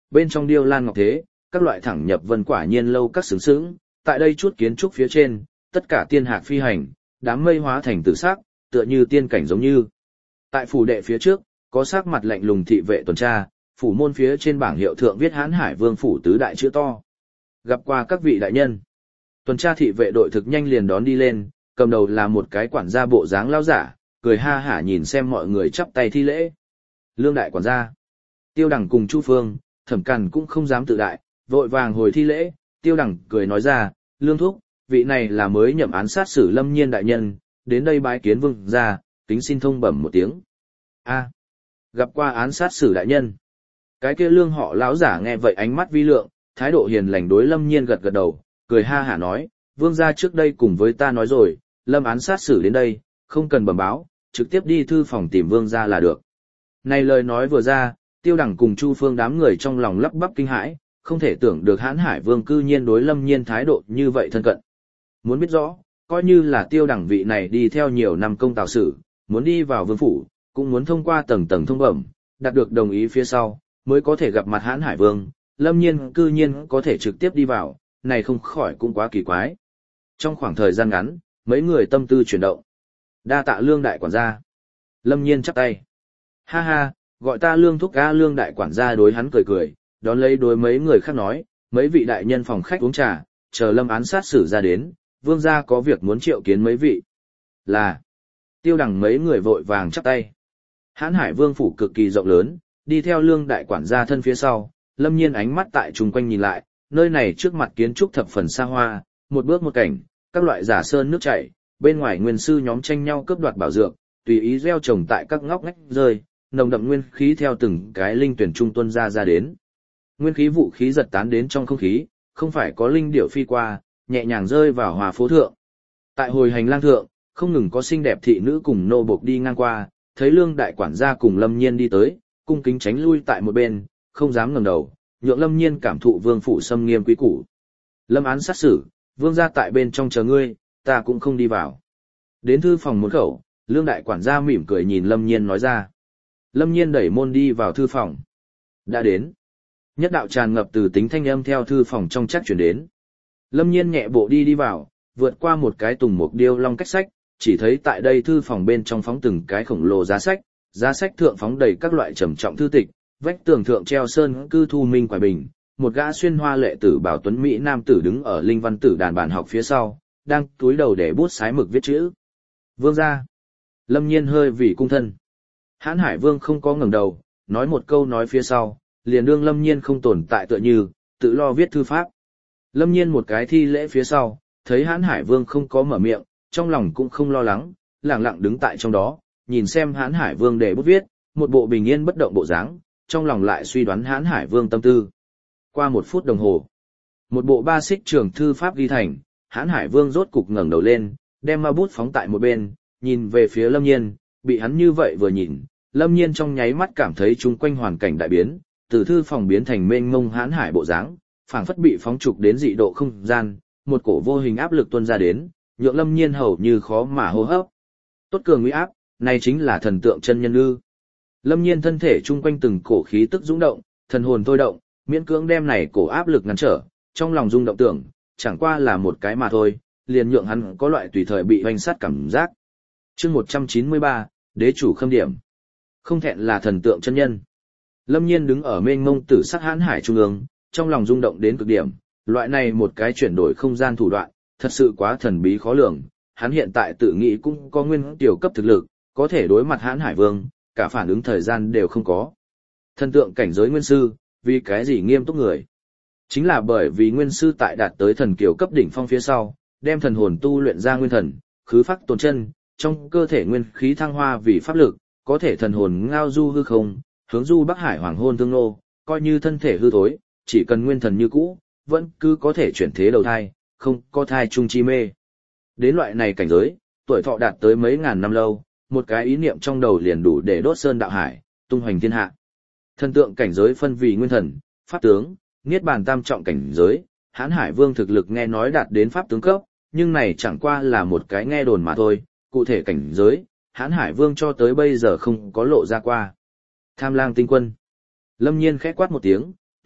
bên trong điêu lan ngọc thế, các loại thẳng nhập vân quả nhiên lâu các sướng sướng, tại đây chút kiến trúc phía trên, tất cả tiên hạc phi hành, đám mây hóa thành tử sắc, tựa như tiên cảnh giống như. Tại phủ đệ phía trước, có sắc mặt lạnh lùng thị vệ tuần tra, phủ môn phía trên bảng hiệu thượng viết Hán Hải Vương phủ tứ đại chữ to. Gặp qua các vị đại nhân. Tuần tra thị vệ đội thực nhanh liền đón đi lên, cầm đầu là một cái quản gia bộ dáng lao giả, cười ha hả nhìn xem mọi người chắp tay thi lễ. Lương đại quản gia. Tiêu Đằng cùng Chu Phương, Thẩm Cằn cũng không dám tự đại, vội vàng hồi thi lễ, Tiêu Đằng cười nói ra, Lương thúc, vị này là mới nhậm án sát xử Lâm Nhiên đại nhân, đến đây bái kiến vương gia, kính xin thông bẩm một tiếng. A, gặp qua án sát xử đại nhân. Cái kia Lương họ lão giả nghe vậy ánh mắt vi lượng, thái độ hiền lành đối Lâm Nhiên gật gật đầu, cười ha hả nói, vương gia trước đây cùng với ta nói rồi, Lâm án sát xử đến đây, không cần bẩm báo, trực tiếp đi thư phòng tìm vương gia là được. Này lời nói vừa ra, Tiêu Đằng cùng Chu Phương đám người trong lòng lắp bắp kinh hãi, không thể tưởng được Hán Hải Vương cư nhiên đối Lâm Nhiên thái độ như vậy thân cận. Muốn biết rõ, coi như là Tiêu Đằng vị này đi theo nhiều năm công tào sử, muốn đi vào vương phủ, cũng muốn thông qua tầng tầng thông bẩm, đạt được đồng ý phía sau, mới có thể gặp mặt Hán Hải Vương, Lâm Nhiên cư nhiên có thể trực tiếp đi vào, này không khỏi cũng quá kỳ quái. Trong khoảng thời gian ngắn, mấy người tâm tư chuyển động. Đa tạ Lương đại quản gia. Lâm Nhiên chắp tay. Ha ha, gọi ta Lương thúc ca. Lương đại quản gia đối hắn cười cười, đón lấy đối mấy người khác nói, mấy vị đại nhân phòng khách uống trà, chờ Lâm án sát xử ra đến, vương gia có việc muốn triệu kiến mấy vị. Là. Tiêu Đằng mấy người vội vàng chắp tay. Hán Hải Vương phủ cực kỳ rộng lớn, đi theo Lương đại quản gia thân phía sau, Lâm Nhiên ánh mắt tại chung quanh nhìn lại, nơi này trước mặt kiến trúc thập phần xa hoa, một bước một cảnh, các loại giả sơn nước chảy, bên ngoài nguyên sư nhóm tranh nhau cướp đoạt bảo dược, tùy ý gieo trồng tại các ngóc ngách rơi, nồng đậm nguyên khí theo từng cái linh tuyển trung tuân ra đến. Nguyên khí vũ khí giật tán đến trong không khí, không phải có linh điểu phi qua, nhẹ nhàng rơi vào hòa phố thượng. Tại hồi hành lang thượng, không ngừng có xinh đẹp thị nữ cùng nô bộc đi ngang qua, thấy Lương đại quản gia cùng Lâm Nhiên đi tới, cung kính tránh lui tại một bên, không dám ngẩng đầu, nhượng Lâm Nhiên cảm thụ vương phủ xâm nghiêm quý củ. Lâm án sát xử, vương gia tại bên trong chờ ngươi, ta cũng không đi vào. Đến thư phòng môn khẩu, Lương đại quản gia mỉm cười nhìn Lâm Nhiên nói ra. Lâm Nhiên đẩy môn đi vào thư phòng. Đã đến. Nhất đạo tràn ngập từ tính thanh âm theo thư phòng trong chắc chuyển đến. Lâm Nhiên nhẹ bộ đi vào, vượt qua một cái tùng mục điêu long cách sách, chỉ thấy tại đây thư phòng bên trong phóng từng cái khổng lồ giá sách thượng phóng đầy các loại trầm trọng thư tịch, vách tường thượng treo sơn cư thu minh quải bình, một gã xuyên hoa lệ tử bảo tuấn mỹ nam tử đứng ở linh văn tử đàn bàn học phía sau, đang túi đầu để bút sái mực viết chữ. Vương gia. Lâm Nhiên hơi vì cung thân. Hán Hải Vương không có ngẩng đầu, nói một câu nói phía sau, liền đương Lâm Nhiên không tồn tại tựa như, tự lo viết thư pháp. Lâm Nhiên một cái thi lễ phía sau, thấy Hán Hải Vương không có mở miệng, trong lòng cũng không lo lắng, lặng lặng đứng tại trong đó, nhìn xem Hán Hải Vương để bút viết, một bộ bình yên bất động bộ dáng, trong lòng lại suy đoán Hán Hải Vương tâm tư. Qua 1 phút đồng hồ, một bộ 3 xích trường thư pháp ghi thành, Hán Hải Vương rốt cục ngẩng đầu lên, đem ma bút phóng tại một bên, nhìn về phía Lâm Nhiên, bị hắn như vậy vừa nhìn, Lâm Nhiên trong nháy mắt cảm thấy chung quanh hoàn cảnh đại biến, từ thư phòng biến thành mênh mông hán hải bộ dáng, phảng phất bị phóng trục đến dị độ không gian, một cổ vô hình áp lực tuôn ra đến, nhượng Lâm Nhiên hầu như khó mà hô hấp. Tốt cường uy áp, này chính là thần tượng chân nhân ư? Lâm Nhiên thân thể chung quanh từng cổ khí tức dũng động, thần hồn thôi động, miễn cưỡng đem này cổ áp lực ngăn trở, trong lòng rung động tưởng, chẳng qua là một cái mà thôi, liền nhượng hắn có loại tùy thời bị hoành sát cảm giác. Chương 193, Đế chủ khâm điểm. Không thẹn là thần tượng chân nhân. Lâm Nhiên đứng ở mênh mông tử sắc hán hải trung ương, trong lòng rung động đến cực điểm, loại này một cái chuyển đổi không gian thủ đoạn, thật sự quá thần bí khó lường, hắn hiện tại tự nghĩ cũng có nguyên tiểu cấp thực lực, có thể đối mặt hán hải vương, cả phản ứng thời gian đều không có. Thần tượng cảnh giới nguyên sư, vì cái gì nghiêm túc người? Chính là bởi vì nguyên sư tại đạt tới thần kiều cấp đỉnh phong phía sau, đem thần hồn tu luyện ra nguyên thần, khứ phát tồn chân, trong cơ thể nguyên khí thăng hoa vì pháp lực, có thể thần hồn ngao du hư không, hướng du Bắc Hải hoàng hôn tương nô, coi như thân thể hư thối, chỉ cần nguyên thần như cũ, vẫn cứ có thể chuyển thế đầu thai, không có thai chung chi mê. Đến loại này cảnh giới, tuổi thọ đạt tới mấy ngàn năm lâu, một cái ý niệm trong đầu liền đủ để đốt sơn đạo hải, tung hoành thiên hạ. Thần tượng cảnh giới phân vì nguyên thần, pháp tướng, niết bàn tam trọng cảnh giới, Hán Hải Vương thực lực nghe nói đạt đến pháp tướng cấp, nhưng này chẳng qua là một cái nghe đồn mà thôi, cụ thể cảnh giới, Hán Hải Vương cho tới bây giờ không có lộ ra qua. Tham Lang tinh quân. Lâm Nhiên khẽ quát một tiếng,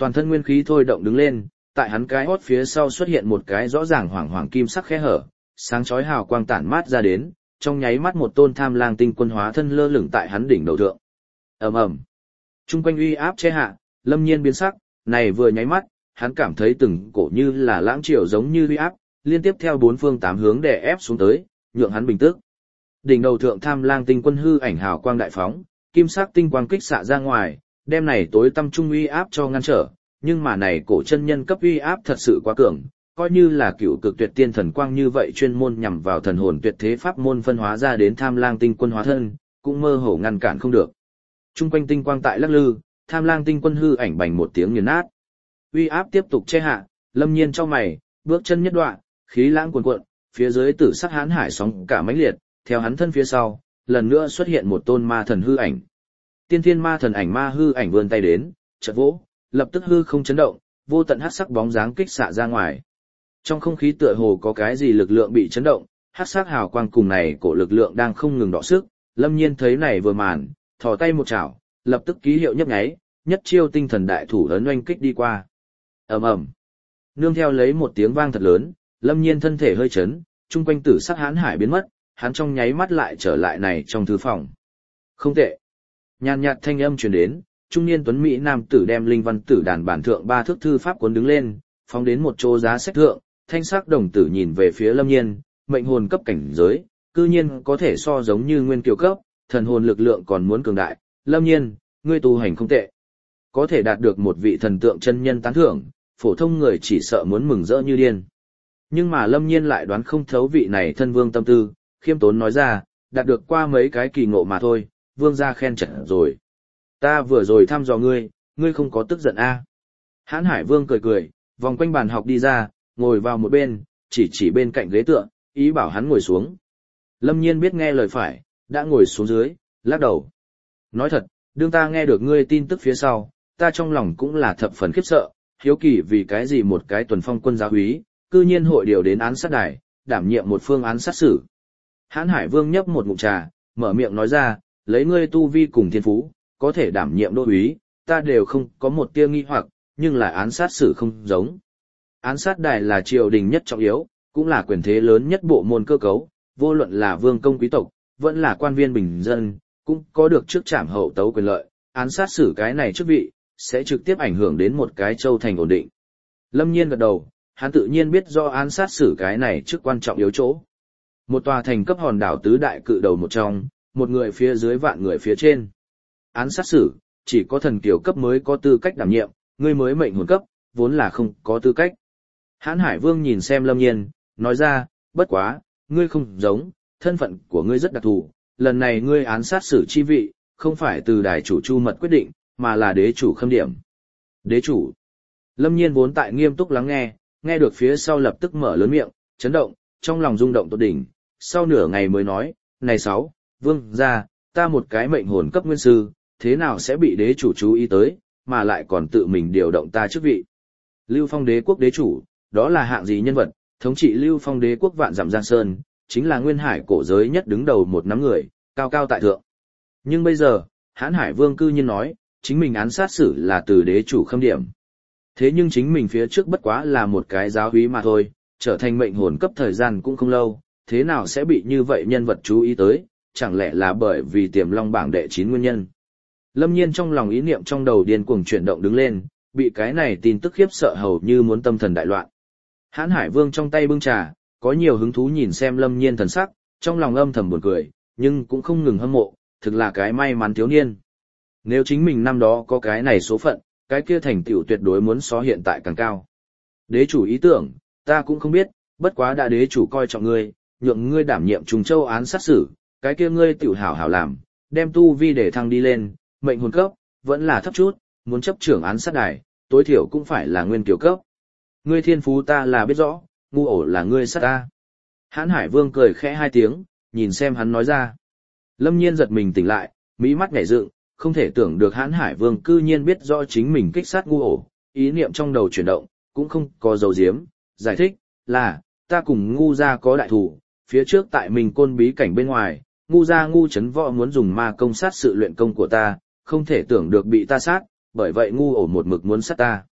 Toàn thân nguyên khí thôi động đứng lên, tại hắn cái hót phía sau xuất hiện một cái rõ ràng hoàng hoàng kim sắc khe hở, sáng chói hào quang tản mát ra đến, trong nháy mắt một tôn Tham Lang Tinh Quân hóa thân lơ lửng tại hắn đỉnh đầu thượng. Ầm ầm. Trung quanh uy áp che hạ, Lâm Nhiên biến sắc, này vừa nháy mắt, hắn cảm thấy từng cổ như là lãng triều giống như uy áp, liên tiếp theo bốn phương tám hướng đè ép xuống tới, nhượng hắn bình tức. Đỉnh đầu thượng Tham Lang Tinh Quân hư ảnh hào quang đại phóng, kim sắc tinh quang kích xạ ra ngoài, đem này tối tăm trung uy áp cho ngăn trở, nhưng mà này cổ chân nhân cấp uy áp thật sự quá cường, coi như là cựu cực tuyệt tiên thần quang như vậy chuyên môn nhằm vào thần hồn tuyệt thế pháp môn phân hóa ra đến Tham Lang Tinh Quân hóa thân, cũng mơ hồ ngăn cản không được. Trung quanh tinh quang tại lắc lư, Tham Lang Tinh Quân hư ảnh bành một tiếng nghiền nát. Uy áp tiếp tục che hạ, Lâm Nhiên trong mày, bước chân nhất đoạn, khí lãng cuồn cuộn, phía dưới tử sắc hán hải sóng cả mãnh liệt, theo hắn thân phía sau, lần nữa xuất hiện một tôn ma thần hư ảnh. Tiên thiên ma thần ảnh ma hư ảnh vươn tay đến, chợt vỗ, lập tức hư không chấn động, vô tận hắc sắc bóng dáng kích xạ ra ngoài. Trong không khí tựa hồ có cái gì lực lượng bị chấn động, hắc sắc hào quang cùng này cổ lực lượng đang không ngừng đọ sức, Lâm Nhiên thấy này vừa màn, thò tay một chảo, lập tức ký hiệu nhấp nháy, nhất chiêu tinh thần đại thủ ấn oanh kích đi qua. Ầm ầm. Nương theo lấy một tiếng vang thật lớn, Lâm Nhiên thân thể hơi chấn, chung quanh tử sắc hán hải biến mất, hắn trong nháy mắt lại trở lại này trong thư phòng. Không tệ. Nhàn nhạt thanh âm truyền đến, trung niên tuấn mỹ nam tử đem linh văn tử đàn bản thượng 3 thước thư pháp cuốn đứng lên, phóng đến một chỗ giá sách thượng, thanh sắc đồng tử nhìn về phía Lâm Nhiên, mệnh hồn cấp cảnh giới, cư nhiên có thể so giống như nguyên kiều cấp, thần hồn lực lượng còn muốn cường đại, Lâm Nhiên, ngươi tu hành không tệ. Có thể đạt được một vị thần tượng chân nhân tán thưởng, phổ thông người chỉ sợ muốn mừng rỡ như điên. Nhưng mà Lâm Nhiên lại đoán không thấu vị này thân vương tâm tư, khiêm tốn nói ra, đạt được qua mấy cái kỳ ngộ mà thôi, vương gia khen trận rồi. Ta vừa rồi thăm dò ngươi, ngươi không có tức giận a? Hán Hải Vương cười cười, vòng quanh bàn học đi ra, ngồi vào một bên, chỉ bên cạnh ghế tựa, ý bảo hắn ngồi xuống. Lâm Nhiên biết nghe lời phải, đã ngồi xuống dưới, lắc đầu. Nói thật, đương ta nghe được ngươi tin tức phía sau, ta trong lòng cũng là thập phần khiếp sợ, hiếu kỳ vì cái gì một cái tuần phong quân giáo úy, cư nhiên hội điều đến án sát đài, đảm nhiệm một phương án sát xử. Hán Hải Vương nhấp một ngụm trà, mở miệng nói ra, lấy ngươi tu vi cùng thiên phú, có thể đảm nhiệm đô úy, ta đều không có một tia nghi hoặc, nhưng là án sát xử không giống. Án sát đài là triều đình nhất trọng yếu, cũng là quyền thế lớn nhất bộ môn cơ cấu, vô luận là vương công quý tộc, vẫn là quan viên bình dân, cũng có được trước trảm hậu tấu quyền lợi, án sát xử cái này chức vị, sẽ trực tiếp ảnh hưởng đến một cái châu thành ổn định. Lâm Nhiên gật đầu, hắn tự nhiên biết do án sát xử cái này chức quan trọng yếu chỗ. Một tòa thành cấp hòn đảo tứ đại cự đầu một trong, một người phía dưới vạn người phía trên. Án sát xử, chỉ có thần kiều cấp mới có tư cách đảm nhiệm, ngươi mới mệnh hồn cấp, vốn là không có tư cách. Hán Hải Vương nhìn xem Lâm Nhiên, nói ra, bất quá, ngươi không giống, thân phận của ngươi rất đặc thù, lần này ngươi án sát xử chi vị, không phải từ đài chủ Chu Mật quyết định, mà là đế chủ khâm điểm. Đế chủ. Lâm Nhiên vốn tại nghiêm túc lắng nghe, nghe được phía sau lập tức mở lớn miệng, chấn động, trong lòng rung động tột đỉnh, sau nửa ngày mới nói, này Vương gia, ta một cái mệnh hồn cấp nguyên sư, thế nào sẽ bị đế chủ chú ý tới, mà lại còn tự mình điều động ta chức vị. Lưu Phong đế quốc đế chủ, đó là hạng gì nhân vật, thống trị Lưu Phong đế quốc vạn dặm giang sơn, chính là nguyên hải cổ giới nhất đứng đầu một nắm người, cao cao tại thượng. Nhưng bây giờ, Hán Hải Vương cư nhiên nói, chính mình án sát xử là từ đế chủ khâm điểm. Thế nhưng chính mình phía trước bất quá là một cái giáo úy mà thôi, trở thành mệnh hồn cấp thời gian cũng không lâu, thế nào sẽ bị như vậy nhân vật chú ý tới, chẳng lẽ là bởi vì Tiềm Long bảng đệ 9 nguyên nhân. Lâm Nhiên trong lòng ý niệm trong đầu điên cuồng chuyển động đứng lên, bị cái này tin tức khiếp sợ hầu như muốn tâm thần đại loạn. Hán Hải Vương trong tay bưng trà, có nhiều hứng thú nhìn xem Lâm Nhiên thần sắc, trong lòng âm thầm buồn cười, nhưng cũng không ngừng hâm mộ, thực là cái may mắn thiếu niên. Nếu chính mình năm đó có cái này số phận, cái kia thành tựu tuyệt đối muốn so hiện tại càng cao. Đế chủ ý tưởng, ta cũng không biết, bất quá đã đế chủ coi trọng ngươi, nhượng ngươi đảm nhiệm Trùng Châu án sát xử, cái kia ngươi tiểu hảo hảo làm, đem tu vi để thăng đi lên, mệnh hồn cấp, vẫn là thấp chút, muốn chấp trưởng án sát đài, tối thiểu cũng phải là nguyên kiều cấp. Ngươi thiên phú ta là biết rõ, ngu ổ là ngươi sát ta. Hán Hải Vương cười khẽ 2 tiếng, nhìn xem hắn nói ra. Lâm Nhiên giật mình tỉnh lại, mỹ mắt nhảy dựng, không thể tưởng được Hán Hải Vương cư nhiên biết rõ chính mình kích sát ngu ổ, ý niệm trong đầu chuyển động, cũng không có dấu diếm, giải thích, là, ta cùng ngu gia có đại thủ, phía trước tại mình côn bí cảnh bên ngoài, ngu gia ngu chấn võ muốn dùng ma công sát sự luyện công của ta, không thể tưởng được bị ta sát, bởi vậy ngu ổ một mực muốn sát ta.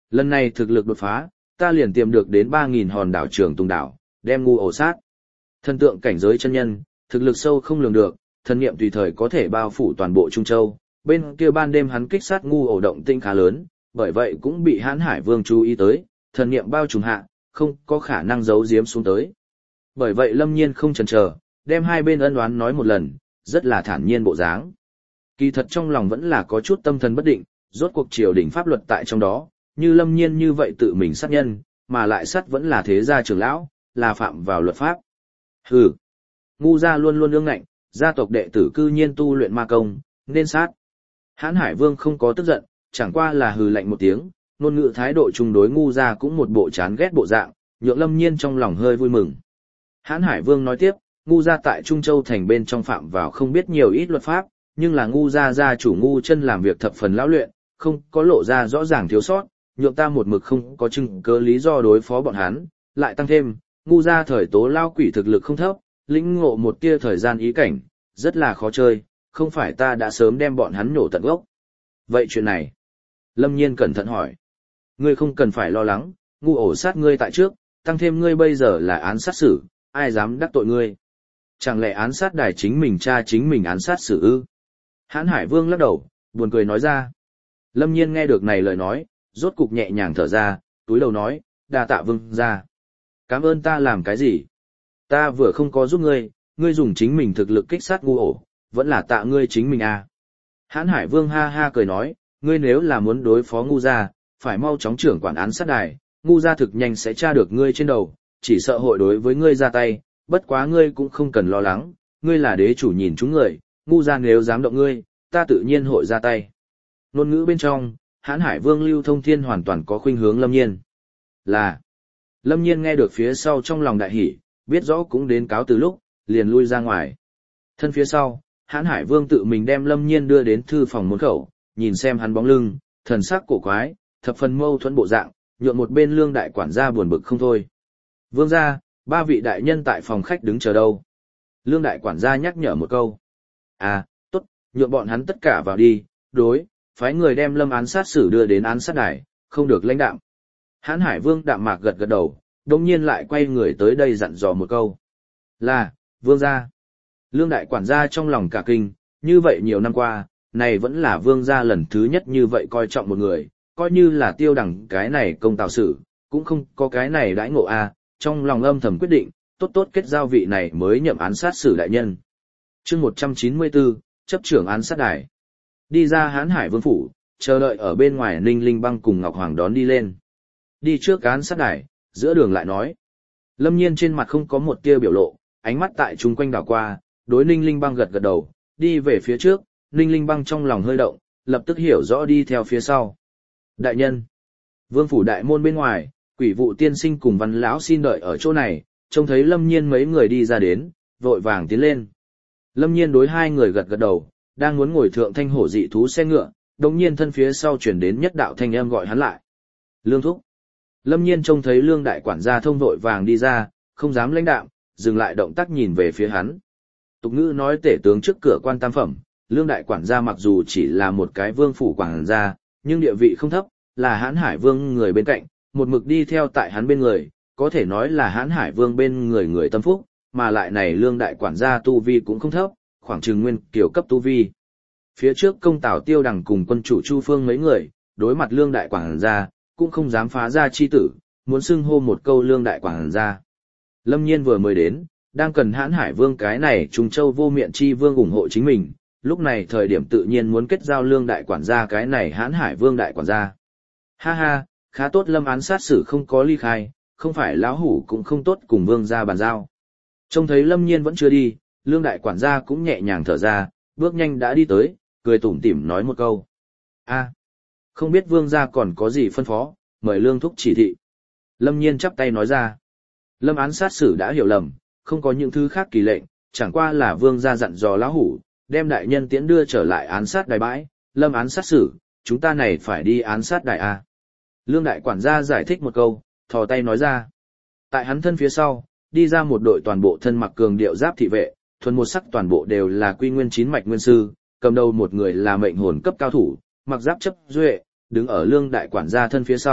Lần này thực lực đột phá, ta liền tìm được đến 3.000 hòn đảo Trường Tùng đảo, đem ngu ổ sát. Thần tượng cảnh giới chân nhân, thực lực sâu không lường được, thần niệm tùy thời có thể bao phủ toàn bộ Trung Châu. Bên kia ban đêm hắn kích sát ngu ổ động tinh khá lớn, bởi vậy cũng bị Hán Hải Vương chú ý tới, thần niệm bao trùm hạ, không có khả năng giấu giếm xuống tới. Bởi vậy Lâm Nhiên không chần chờ, đem hai bên ân oán nói một lần, rất là thản nhiên bộ dáng. Kỳ thật trong lòng vẫn là có chút tâm thần bất định, rốt cuộc triều đình pháp luật tại trong đó, như Lâm Nhiên như vậy tự mình sát nhân, mà lại sát vẫn là thế gia trưởng lão, là phạm vào luật pháp. Hừ, ngu gia luôn luôn ương ngạnh, gia tộc đệ tử cư nhiên tu luyện ma công, nên sát. Hán Hải Vương không có tức giận, chẳng qua là hừ lạnh một tiếng, ngôn ngữ thái độ chung đối ngu gia cũng một bộ chán ghét bộ dạng, nhượng Lâm Nhiên trong lòng hơi vui mừng. Hán Hải Vương nói tiếp, ngu gia tại Trung Châu thành bên trong phạm vào không biết nhiều ít luật pháp, nhưng là ngu gia gia chủ ngu chân làm việc thập phần lão luyện, không có lộ ra rõ ràng thiếu sót, nhượng ta một mực không có chứng cứ lý do đối phó bọn hắn, lại tăng thêm, ngu gia thời tố lao quỷ thực lực không thấp, lĩnh ngộ một tia thời gian ý cảnh, rất là khó chơi, không phải ta đã sớm đem bọn hắn nhổ tận gốc. Vậy chuyện này, Lâm Nhiên cẩn thận hỏi, ngươi không cần phải lo lắng, ngu ổ sát ngươi tại trước, tăng thêm ngươi bây giờ là án sát xử, ai dám đắc tội ngươi? Chẳng lẽ án sát đài chính mình cha chính mình án sát xử ư? Hán Hải Vương lắc đầu, buồn cười nói ra. Lâm Nhiên nghe được này lời nói, rốt cục nhẹ nhàng thở ra, túi đầu nói, đa tạ vương gia. Cảm ơn ta làm cái gì? Ta vừa không có giúp ngươi, ngươi dùng chính mình thực lực kích sát ngu ổ, vẫn là tạ ngươi chính mình à. Hán Hải Vương ha ha cười nói, ngươi nếu là muốn đối phó ngu gia, phải mau chóng trưởng quản án sát đài, ngu gia thực nhanh sẽ tra được ngươi trên đầu, chỉ sợ hội đối với ngươi ra tay, bất quá ngươi cũng không cần lo lắng, ngươi là đế chủ nhìn chúng người, ngu gia nếu dám động ngươi, ta tự nhiên hội ra tay. Ngôn ngữ bên trong, Hán Hải Vương Lưu Thông Thiên hoàn toàn có khuynh hướng Lâm Nhiên. Là, Lâm Nhiên nghe được phía sau trong lòng đại hỉ, biết rõ cũng đến cáo từ lúc, liền lui ra ngoài. Thân phía sau, Hán Hải Vương tự mình đem Lâm Nhiên đưa đến thư phòng môn khẩu, nhìn xem hắn bóng lưng, thần sắc cổ quái, thập phần mâu thuẫn bộ dạng, nhượng một bên Lương đại quản gia buồn bực không thôi. Vương gia, ba vị đại nhân tại phòng khách đứng chờ đâu? Lương đại quản gia nhắc nhở một câu. À, tốt, nhượng bọn hắn tất cả vào đi, đối, phái người đem Lâm án sát xử đưa đến án sát đài, không được lãnh đạm. Hán Hải Vương đạm mạc gật gật đầu, đồng nhiên lại quay người tới đây dặn dò một câu. Là, vương gia. Lương đại quản gia trong lòng cả kinh, như vậy nhiều năm qua, này vẫn là vương gia lần thứ nhất như vậy coi trọng một người, coi như là tiêu đẳng cái này công tào sử, cũng không có cái này đãi ngộ a. Trong lòng âm thầm quyết định, tốt tốt kết giao vị này mới nhậm án sát xử đại nhân. Chương 194, chấp trưởng án sát đài. Đi ra Hán Hải Vương phủ, chờ đợi ở bên ngoài Ninh Linh Băng cùng Ngọc Hoàng đón đi lên. Đi trước án sát đài, giữa đường lại nói. Lâm Nhiên trên mặt không có một tia biểu lộ, ánh mắt tại chung quanh đảo qua, đối Ninh Linh Băng gật gật đầu, đi về phía trước, Ninh Linh Băng trong lòng hơi động, lập tức hiểu rõ đi theo phía sau. Đại nhân, Vương phủ đại môn bên ngoài, Quỷ Vụ tiên sinh cùng Văn lão xin đợi ở chỗ này, trông thấy Lâm Nhiên mấy người đi ra đến, vội vàng tiến lên. Lâm Nhiên đối hai người gật gật đầu, đang muốn ngồi thượng thanh hổ dị thú xe ngựa, đồng nhiên thân phía sau chuyển đến nhất đạo thanh âm gọi hắn lại. Lương thúc. Lâm Nhiên trông thấy Lương đại quản gia thông vội vàng đi ra, không dám lãnh đạm, dừng lại động tác nhìn về phía hắn. Tục ngữ nói tể tướng trước cửa quan tam phẩm, Lương đại quản gia mặc dù chỉ là một cái vương phủ quản gia, nhưng địa vị không thấp, là Hán Hải Vương người bên cạnh, một mực đi theo tại hắn bên người, có thể nói là Hán Hải Vương bên người người tâm phúc, mà lại này Lương đại quản gia tu vi cũng không thấp, khoảng chừng nguyên kiểu cấp tu vi. Phía trước công tào Tiêu Đằng cùng quân chủ Chu Phương mấy người, đối mặt Lương đại quản gia, cũng không dám phá ra chi tử, muốn xưng hô một câu Lương đại quản gia. Lâm Nhiên vừa mới đến, đang cần Hán Hải Vương cái này Trung Châu vô miệng chi vương ủng hộ chính mình, lúc này thời điểm tự nhiên muốn kết giao Lương đại quản gia cái này Hán Hải Vương đại quản gia. Ha ha, khá tốt Lâm án sát xử không có ly khai, không phải lão hủ cũng không tốt cùng vương gia bàn giao. Trông thấy Lâm Nhiên vẫn chưa đi, Lương đại quản gia cũng nhẹ nhàng thở ra, bước nhanh đã đi tới, cười tủm tỉm nói một câu. A, không biết vương gia còn có gì phân phó, mời Lương thúc chỉ thị. Lâm Nhiên chắp tay nói ra. Lâm án sát xử đã hiểu lầm, không có những thứ khác kỳ lệnh, chẳng qua là vương gia dặn dò lão hủ, đem đại nhân tiễn đưa trở lại án sát đài bãi, Lâm án sát xử, chúng ta này phải đi án sát đài A. Lương đại quản gia giải thích một câu, thò tay nói ra. Tại hắn thân phía sau, đi ra một đội toàn bộ thân mặc cường điệu giáp thị vệ, thuần một sắc toàn bộ đều là quy nguyên chín mạch nguyên sư, cầm đầu một người là mệnh hồn cấp cao thủ, mặc giáp chấp duệ, đứng ở Lương đại quản gia thân phía sau,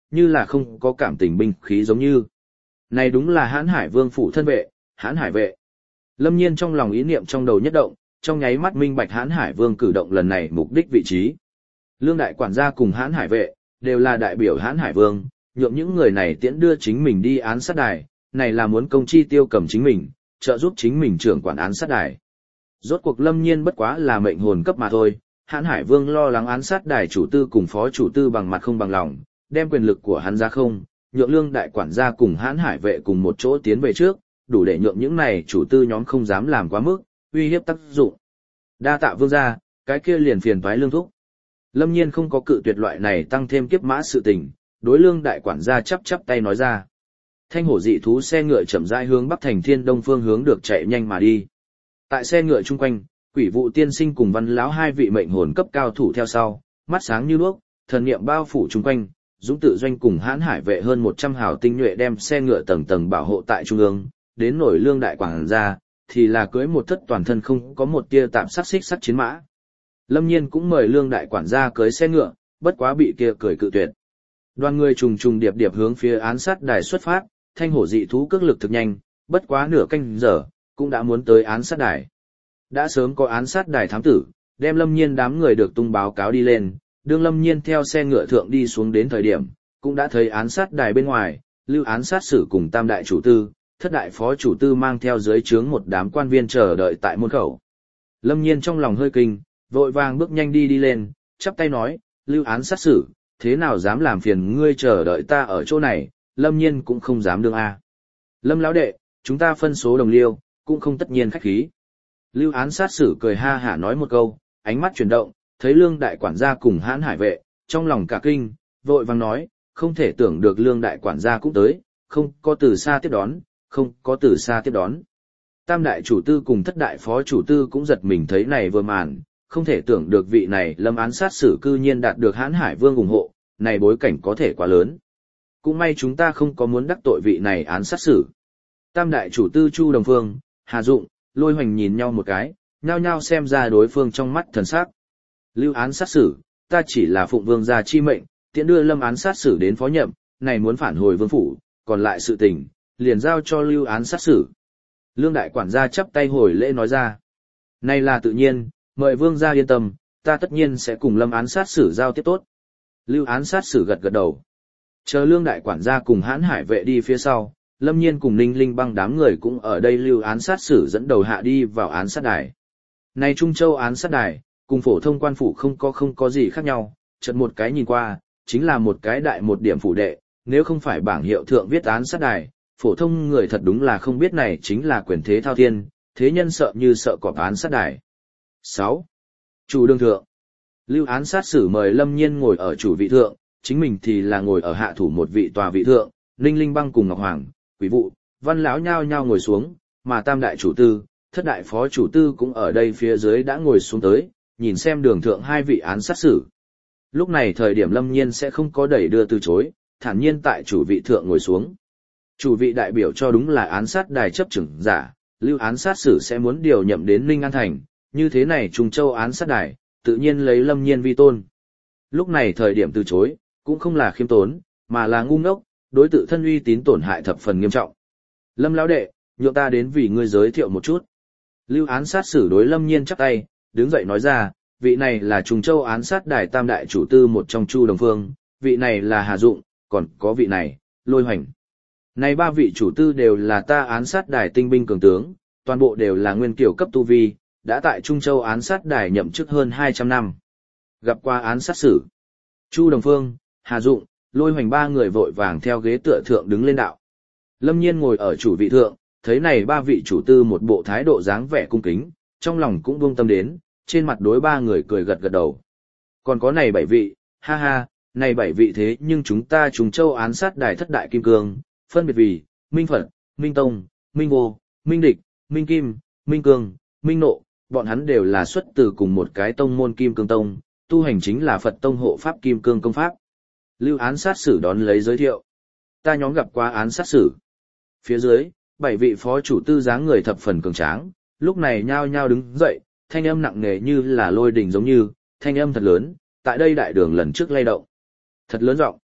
như là không có cảm tình binh khí giống như. Này đúng là Hán Hải Vương phủ thân vệ, Hán Hải vệ. Lâm Nhiên trong lòng ý niệm trong đầu nhất động, trong nháy mắt minh bạch Hán Hải Vương cử động lần này mục đích vị trí. Lương đại quản gia cùng Hán Hải vệ, đều là đại biểu Hán Hải Vương, nhượng những người này tiễn đưa chính mình đi án sát đài, này là muốn công chi tiêu cầm chính mình, trợ giúp chính mình trưởng quản án sát đài. Rốt cuộc Lâm Nhiên bất quá là mệnh hồn cấp mà thôi, Hán Hải Vương lo lắng án sát đài chủ tư cùng phó chủ tư bằng mặt không bằng lòng, đem quyền lực của hắn ra không, nhượng Lương đại quản gia cùng Hán Hải vệ cùng một chỗ tiến về trước, đủ để nhượng những này chủ tư nhóm không dám làm quá mức, uy hiếp tác dụng. Đa tạ vương gia, cái kia liền phiền toái Lương thúc. Lâm Nhiên không có cự tuyệt loại này tăng thêm kiếp mã sự tình, đối Lương đại quản gia chắp tay nói ra. Thanh hổ dị thú xe ngựa chậm rãi hướng Bắc Thành Thiên Đông phương hướng được chạy nhanh mà đi. Tại xe ngựa chung quanh, Quỷ Vụ tiên sinh cùng Văn lão hai vị mệnh hồn cấp cao thủ theo sau, mắt sáng như đuốc, thần niệm bao phủ chung quanh, Dũng Tự Doanh cùng Hán Hải vệ hơn 100 hào tinh nhuệ đem xe ngựa tầng tầng bảo hộ tại trung ương, đến nổi Lương đại quản gia thì là cưỡi một thất toàn thân không có một tia tạm sắc xích sắt chiến mã. Lâm Nhiên cũng mời Lương đại quản gia cưỡi xe ngựa, bất quá bị kia cười cự tuyệt. Đoàn người trùng trùng điệp điệp hướng phía án sát đài xuất phát, thanh hổ dị thú cước lực thực nhanh, bất quá nửa canh giờ, cũng đã muốn tới án sát đài. Đã sớm có án sát đài thám tử, đem Lâm Nhiên đám người được tung báo cáo đi lên, đương Lâm Nhiên theo xe ngựa thượng đi xuống đến thời điểm, cũng đã thấy án sát đài bên ngoài, lưu án sát sử cùng tam đại chủ tư, thất đại phó chủ tư mang theo dưới trướng một đám quan viên chờ đợi tại môn khẩu. Lâm Nhiên trong lòng hơi kinh, vội vàng bước nhanh đi lên, chắp tay nói, lưu án sát sử, thế nào dám làm phiền ngươi chờ đợi ta ở chỗ này, Lâm Nhiên cũng không dám đương a. Lâm lão đệ, chúng ta phân số đồng liêu, cũng không tất nhiên khách khí. Lưu án sát sử cười ha hả nói một câu, ánh mắt chuyển động, thấy Lương đại quản gia cùng Hán Hải vệ, trong lòng cả kinh, vội vàng nói, không thể tưởng được Lương đại quản gia cũng tới, không có từ xa tiếp đón, không có từ xa tiếp đón. Tam đại chủ tư cùng thất đại phó chủ tư cũng giật mình thấy này vừa màn, không thể tưởng được vị này Lâm án sát sử cư nhiên đạt được Hán Hải Vương ủng hộ, này bối cảnh có thể quá lớn. Cũng may chúng ta không có muốn đắc tội vị này án sát xử. Tam đại chủ tư Chu Đồng Phương, Hà Dụng, Lôi Hoành nhìn nhau một cái, nhao nhao xem ra đối phương trong mắt thần sắc. Lưu án sát xử, ta chỉ là phụng vương gia chi mệnh, tiện đưa Lâm án sát xử đến phó nhậm, này muốn phản hồi vương phủ, còn lại sự tình, liền giao cho lưu án sát xử. Lương đại quản gia chắp tay hồi lễ nói ra. Này là tự nhiên, mời vương gia yên tâm, ta tất nhiên sẽ cùng Lâm án sát xử giao tiếp tốt. Lưu án sát xử gật gật đầu. Chờ Lương đại quản gia cùng Hán Hải vệ đi phía sau, Lâm Nhiên cùng Ninh Linh Băng đám người cũng ở đây lưu án sát xử dẫn đầu hạ đi vào án sát đài. Này Trung Châu án sát đài, cùng phổ thông quan phủ không có gì khác nhau, chợt một cái nhìn qua, chính là một cái đại một điểm phủ đệ, nếu không phải bảng hiệu thượng viết án sát đài, phổ thông người thật đúng là không biết này chính là quyền thế thao thiên, thế nhân sợ như sợ cọp án sát đài. 6. Chủ đương thượng. Lưu án sát xử mời Lâm Nhiên ngồi ở chủ vị thượng, chính mình thì là ngồi ở hạ thủ một vị tòa vị thượng, Ninh Linh Băng cùng Ngọc Hoàng, Quỷ Vụ, Văn lão nhao nhao ngồi xuống, mà tam đại chủ tư, thất đại phó chủ tư cũng ở đây phía dưới đã ngồi xuống tới, nhìn xem đường thượng hai vị án sát xử. Lúc này thời điểm Lâm Nhiên sẽ không có đẩy đưa từ chối, thản nhiên tại chủ vị thượng ngồi xuống. Chủ vị đại biểu cho đúng là án sát đài chấp trưởng giả, lưu án sát xử sẽ muốn điều nhậm đến Ninh An Thành, như thế này Trung Châu án sát đài, tự nhiên lấy Lâm Nhiên vi tôn. Lúc này thời điểm từ chối, cũng không là khiêm tốn, mà là ngu ngốc, đối tự thân uy tín tổn hại thập phần nghiêm trọng. Lâm lão đệ, nhượng ta đến vì ngươi giới thiệu một chút. Lưu án sát xử đối Lâm Nhiên chắp tay, đứng dậy nói ra, vị này là Trung Châu án sát đài tam đại chủ tư một trong Chu Đồng Phương, vị này là Hà Dụng, còn có vị này, Lôi Hoành. Này ba vị chủ tư đều là ta án sát đài tinh binh cường tướng, toàn bộ đều là nguyên kiểu cấp tu vi, đã tại Trung Châu án sát đài nhậm chức hơn 200 năm. Gặp qua án sát xử. Chu Đồng Phương, Hà Dụng, Lôi Hoành ba người vội vàng theo ghế tựa thượng đứng lên đạo. Lâm Nhiên ngồi ở chủ vị thượng, thấy này ba vị chủ tư một bộ thái độ dáng vẻ cung kính, trong lòng cũng buông tâm đến, trên mặt đối ba người cười gật gật đầu. Còn có này 7 vị, ha ha, này 7 vị thế nhưng chúng ta Trung Châu án sát đài thất đại kim cương, phân biệt vì, Minh Phật, Minh Tông, Minh Vô, Minh Địch, Minh Kim, Minh Cương, Minh Nộ, bọn hắn đều là xuất từ cùng một cái tông môn Kim Cương Tông, tu hành chính là Phật Tông hộ pháp Kim Cương công pháp. Lưu án sát xử đón lấy giới thiệu. Ta nhóm gặp qua án sát xử. Phía dưới, 7 vị phó chủ tư dáng người thập phần cường tráng, lúc này nhao nhao đứng dậy, thanh âm nặng nề như là lôi đình giống như, thanh âm thật lớn, tại đây đại đường lần trước lay động. Thật lớn giọng.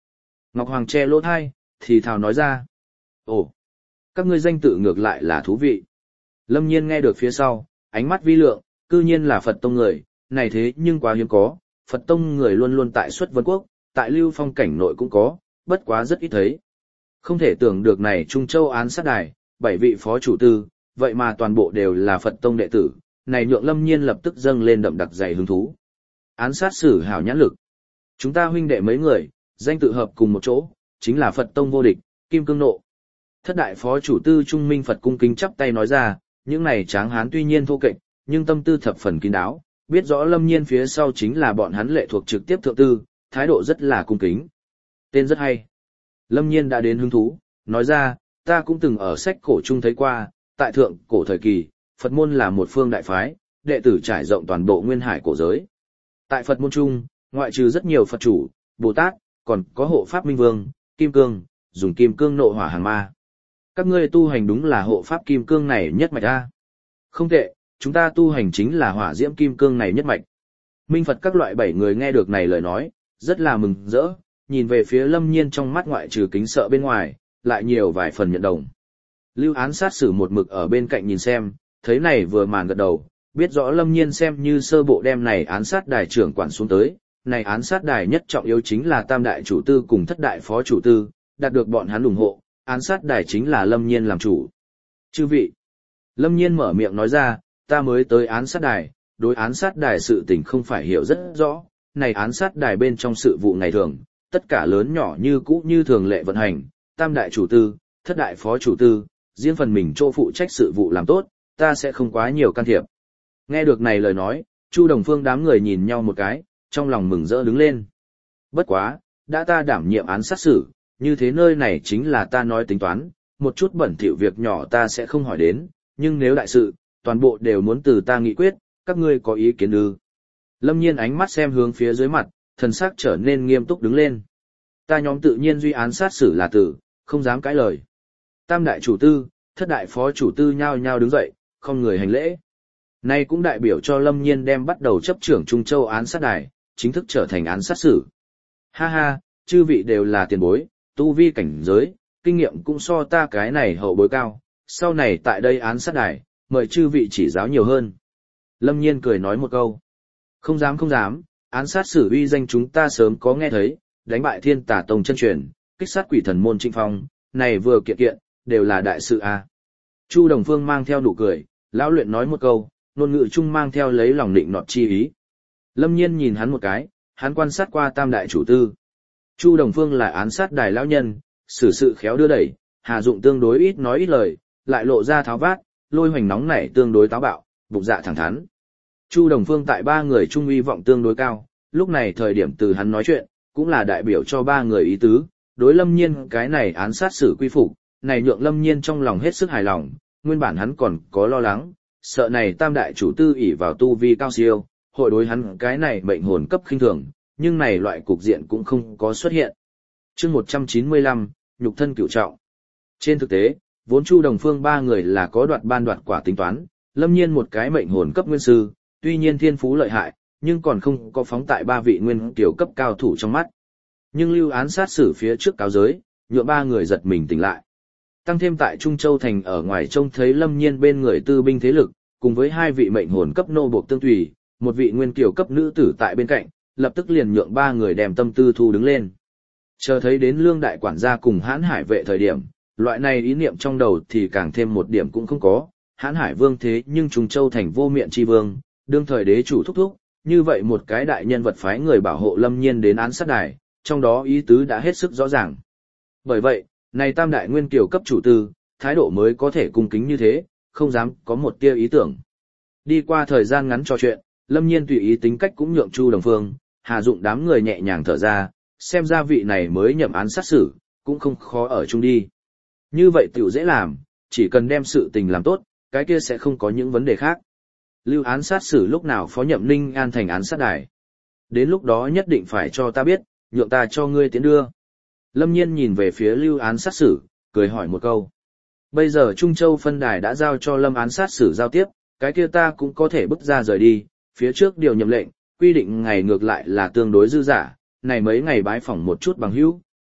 Ngọc Hoàng che lỗ thai, thì thào nói ra. Ồ, các ngươi danh tự ngược lại là thú vị. Lâm Nhiên nghe được phía sau, ánh mắt vi lượng, cư nhiên là Phật tông người, này thế nhưng quá hiếm có, Phật tông người luôn luôn tại xuất vân quốc, tại lưu phong cảnh nội cũng có, bất quá rất ít thấy. Không thể tưởng được này Trung Châu án sát đài, 7 vị phó chủ tư, vậy mà toàn bộ đều là Phật tông đệ tử, này nhượng Lâm Nhiên lập tức dâng lên đậm đặc dày hứng thú. Án sát sử hảo nhãn lực. Chúng ta huynh đệ mấy người, danh tự hợp cùng một chỗ, chính là Phật tông vô địch, Kim Cương Nộ. Thất đại phó chủ tư Trung Minh Phật cung kính chắp tay nói ra, những này tráng hán tuy nhiên thô kệch, nhưng tâm tư thập phần kín đáo, biết rõ Lâm Nhiên phía sau chính là bọn hắn lệ thuộc trực tiếp thượng tư, thái độ rất là cung kính. Tên rất hay. Lâm Nhiên đã đến hứng thú, nói ra, ta cũng từng ở sách cổ chung thấy qua, tại thượng cổ thời kỳ, Phật môn là một phương đại phái, đệ tử trải rộng toàn bộ nguyên hải cổ giới. Tại Phật môn chung, ngoại trừ rất nhiều Phật chủ, Bồ Tát, còn có hộ pháp Minh Vương, Kim Cương, dùng Kim Cương nộ hỏa hàng ma. Các ngươi tu hành đúng là hộ pháp Kim Cương này nhất mạch a. Không tệ, chúng ta tu hành chính là hỏa diễm Kim Cương này nhất mạch. Minh Phật các loại 7 người nghe được này lời nói, rất là mừng rỡ, nhìn về phía Lâm Nhiên trong mắt ngoại trừ kính sợ bên ngoài, lại nhiều vài phần nhận đồng. Lưu án sát sử một mực ở bên cạnh nhìn xem, thấy này vừa màn gật đầu, biết rõ Lâm Nhiên xem như sơ bộ đem này án sát đài trưởng quản xuống tới, này án sát đài nhất trọng yếu chính là tam đại chủ tư cùng thất đại phó chủ tư, đạt được bọn hắn ủng hộ, án sát đài chính là Lâm Nhiên làm chủ. Chư vị, Lâm Nhiên mở miệng nói ra, ta mới tới án sát đài, đối án sát đài sự tình không phải hiểu rất rõ, này án sát đài bên trong sự vụ ngày thường, tất cả lớn nhỏ như cũ như thường lệ vận hành, tam đại chủ tư, thất đại phó chủ tư, riêng phần mình chỗ phụ trách sự vụ làm tốt, ta sẽ không quá nhiều can thiệp. Nghe được này lời nói, Chu Đồng Phương đám người nhìn nhau một cái, trong lòng mừng rỡ đứng lên. Bất quá, đã ta đảm nhiệm án sát xử, như thế nơi này chính là ta nói tính toán, một chút bẩn thỉu việc nhỏ ta sẽ không hỏi đến, nhưng nếu đại sự, toàn bộ đều muốn từ ta nghị quyết, các ngươi có ý kiến ư? Lâm Nhiên ánh mắt xem hướng phía dưới mặt, thần sắc trở nên nghiêm túc đứng lên. Ta nhóm tự nhiên duy án sát xử là tử, không dám cãi lời. Tam đại chủ tư, thất đại phó chủ tư nhao nhao đứng dậy, không người hành lễ. Nay cũng đại biểu cho Lâm Nhiên đem bắt đầu chấp trưởng Trung Châu án sát đài, chính thức trở thành án sát xử. Ha ha, chư vị đều là tiền bối, tu vi cảnh giới, kinh nghiệm cũng so ta cái này hậu bối cao, sau này tại đây án sát đài, mời chư vị chỉ giáo nhiều hơn. Lâm Nhiên cười nói một câu. Không dám không dám, án sát xử uy danh chúng ta sớm có nghe thấy, đánh bại Thiên Tà Tông chân truyền, kích sát quỷ thần môn Trịnh Phong, này vừa kiện kiện, đều là đại sự a. Chu Đồng Phương mang theo nụ cười, lão luyện nói một câu, ngôn ngữ chung mang theo lấy lòng định nọt chi ý. Lâm Nhiên nhìn hắn một cái, hắn quan sát qua tam đại chủ tư. Chu Đồng Phương là án sát đài lão nhân, xử sự khéo đưa đẩy, Hà Dụng tương đối ít nói ít lời, lại lộ ra tháo vát, Lôi Hoành nóng nảy tương đối táo bạo, bụng dạ thẳng thắn. Chu Đồng Phương tại 3 người trung uy vọng tương đối cao, lúc này thời điểm từ hắn nói chuyện, cũng là đại biểu cho 3 người ý tứ, đối Lâm Nhiên cái này án sát xử quy phục, này nhượng Lâm Nhiên trong lòng hết sức hài lòng, nguyên bản hắn còn có lo lắng, sợ này tam đại chủ tư ỷ vào tu vi cao siêu, hội đối hắn cái này mệnh hồn cấp khinh thường, nhưng này loại cục diện cũng không có xuất hiện. Chương 195, nhục thân cửu trọng. Trên thực tế, vốn Chu Đồng Phương 3 người là có đoạt ban đoạt quả tính toán, Lâm Nhiên một cái mệnh hồn cấp nguyên sư, tuy nhiên thiên phú lợi hại, nhưng còn không có phóng tại 3 vị nguyên tiểu cấp cao thủ trong mắt. Nhưng lưu án sát xử phía trước cáo giới, nhượng 3 người giật mình tỉnh lại. Tăng thêm tại Trung Châu thành ở ngoài trông thấy Lâm Nhiên bên người tư binh thế lực, cùng với 2 vị mệnh hồn cấp nô buộc tương tùy, một vị nguyên tiểu cấp nữ tử tại bên cạnh, lập tức liền nhượng 3 người đem tâm tư thu đứng lên. Chờ thấy đến Lương đại quản gia cùng Hãn Hải vệ thời điểm, loại này ý niệm trong đầu thì càng thêm một điểm cũng không có, Hãn Hải vương thế nhưng Trung Châu thành vô miệng chi vương, đương thời đế chủ thúc thúc, như vậy một cái đại nhân vật phái người bảo hộ Lâm Nhiên đến án sát đài, trong đó ý tứ đã hết sức rõ ràng. Bởi vậy, này tam đại nguyên kiều cấp chủ tư, thái độ mới có thể cung kính như thế, không dám có một tia ý tưởng. Đi qua thời gian ngắn trò chuyện, Lâm Nhiên tùy ý tính cách cũng nhượng Chu Đồng Phương, Hà Dụng đám người nhẹ nhàng thở ra, xem ra vị này mới nhậm án sát xử, cũng không khó ở chung đi. Như vậy tiểu dễ làm, chỉ cần đem sự tình làm tốt, cái kia sẽ không có những vấn đề khác. Lưu án sát xử lúc nào phó nhậm Ninh An thành án sát đài. Đến lúc đó nhất định phải cho ta biết, nhượng ta cho ngươi tiến đưa. Lâm Nhiên nhìn về phía lưu án sát xử, cười hỏi một câu. Bây giờ Trung Châu phân đài đã giao cho Lâm án sát xử giao tiếp, cái kia ta cũng có thể bước ra rời đi, phía trước điều nhậm lệnh, quy định ngày ngược lại là tương đối dư giả, này mấy ngày bái phỏng một chút bằng hữu,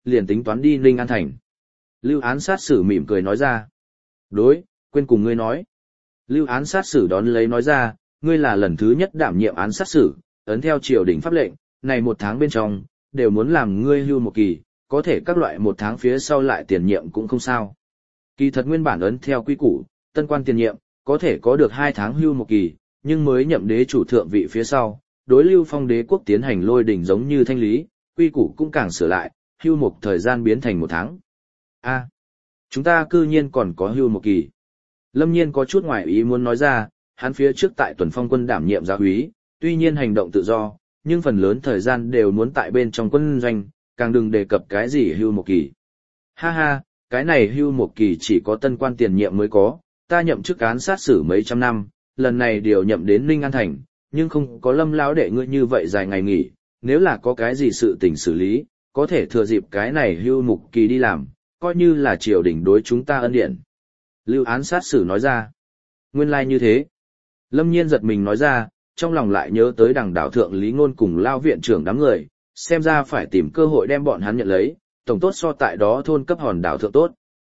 liền tính toán đi Ninh An Thành. Lưu án sát xử mỉm cười nói ra. Đối, quên cùng ngươi nói. Lưu án sát xử đón lấy nói ra, ngươi là lần thứ nhất đảm nhiệm án sát xử, ấn theo triều đình pháp lệnh, này 1 tháng bên trong, đều muốn làm ngươi hưu 1 kỳ, có thể các loại 1 tháng phía sau lại tiền nhiệm cũng không sao. Kỳ thật nguyên bản ấn theo quy củ, tân quan tiền nhiệm, có thể có được 2 tháng hưu 1 kỳ, nhưng mới nhậm đế chủ thượng vị phía sau, đối Lưu Phong đế quốc tiến hành lôi đỉnh giống như thanh lý, quy củ cũng càng sửa lại, hưu 1 thời gian biến thành 1 tháng. Chúng ta cư nhiên còn có hưu 1 kỳ. Lâm Nhiên có chút ngoài ý muốn nói ra, hắn phía trước tại Tuần Phong quân đảm nhiệm giáo úy, tuy nhiên hành động tự do, nhưng phần lớn thời gian đều muốn tại bên trong quân doanh, càng đừng đề cập cái gì hưu 1 kỳ. Ha ha, cái này hưu 1 kỳ chỉ có tân quan tiền nhiệm mới có, ta nhậm chức án sát xử mấy trăm năm, lần này điều nhậm đến Ninh An Thành, nhưng không có Lâm lão đệ ngươi như vậy dài ngày nghỉ, nếu là có cái gì sự tình xử lý, có thể thừa dịp cái này hưu 1 kỳ đi làm, coi như là triều đình đối chúng ta ân điển. Lưu án sát xử nói ra. Nguyên lai như thế. Lâm Nhiên giật mình nói ra, trong lòng lại nhớ tới đằng đảo thượng Lý Ngôn cùng Lao viện trưởng đám người, xem ra phải tìm cơ hội đem bọn hắn nhận lấy, tổng tốt so tại đó thôn cấp hòn đảo thượng tốt.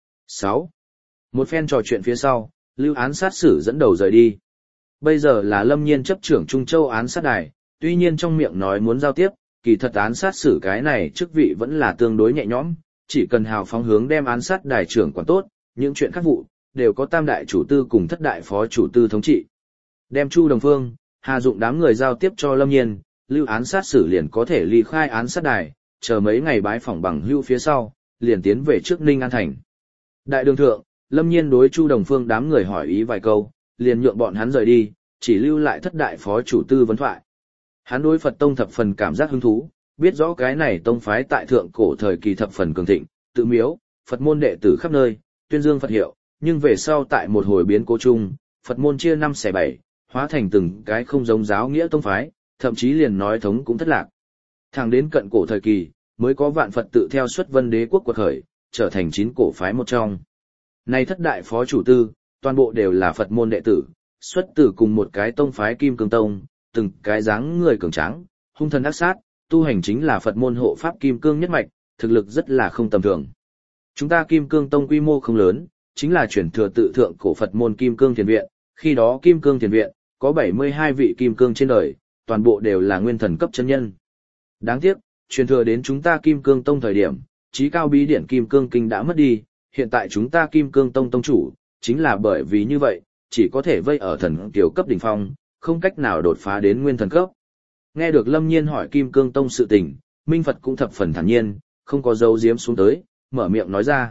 6. Một phen trò chuyện phía sau, Lưu án sát xử dẫn đầu rời đi. Bây giờ là Lâm Nhiên chấp trưởng Trung Châu án sát đài, tuy nhiên trong miệng nói muốn giao tiếp, kỳ thật án sát xử cái này chức vị vẫn là tương đối nhẹ nhõm, chỉ cần hào phóng hướng đem án sát đài trưởng quản tốt, những chuyện khác vụ, đều có tam đại chủ tư cùng thất đại phó chủ tư thống trị. Đem Chu Đồng Phương, Hà Dụng đám người giao tiếp cho Lâm Nhiên, Lưu án sát xử liền có thể ly khai án sát đài, chờ mấy ngày bái phỏng bằng hưu phía sau, liền tiến về trước Ninh An Thành. Đại đường thượng, Lâm Nhiên đối Chu Đồng Phương đám người hỏi ý vài câu, liền nhượng bọn hắn rời đi, chỉ lưu lại thất đại phó chủ tư vấn thoại. Hắn đối Phật tông thập phần cảm giác hứng thú, biết rõ cái này tông phái tại thượng cổ thời kỳ thập phần cường thịnh, tự miếu, Phật môn đệ tử khắp nơi, tuyên dương Phật hiệu, nhưng về sau tại một hồi biến cố chung, Phật môn chia 5 xẻ 7, hóa thành từng cái không giống giáo nghĩa tông phái, thậm chí liền nói thống cũng thất lạc. Thẳng đến cận cổ thời kỳ, mới có vạn Phật tự theo xuất vân đế quốc quật khởi, trở thành 9 cổ phái một trong. Này thất đại phó chủ tư, toàn bộ đều là Phật môn đệ tử, xuất từ cùng một cái tông phái Kim Cương Tông, từng cái dáng người cường tráng, hung thần ác sát, tu hành chính là Phật môn hộ pháp Kim Cương nhất mạch, thực lực rất là không tầm thường. Chúng ta Kim Cương Tông quy mô không lớn, chính là chuyển thừa tự thượng cổ Phật môn Kim Cương Thiền Viện, khi đó Kim Cương Thiền Viện, có 72 vị Kim Cương trên đời, toàn bộ đều là nguyên thần cấp chân nhân. Đáng tiếc, truyền thừa đến chúng ta Kim Cương Tông thời điểm, chí cao bí điển Kim Cương Kinh đã mất đi, hiện tại chúng ta Kim Cương Tông tông chủ, chính là bởi vì như vậy, chỉ có thể vây ở thần tiểu cấp đỉnh phong, không cách nào đột phá đến nguyên thần cấp. Nghe được Lâm Nhiên hỏi Kim Cương Tông sự tình, Minh Phật cũng thập phần thản nhiên, không có dấu giếm xuống tới, mở miệng nói ra.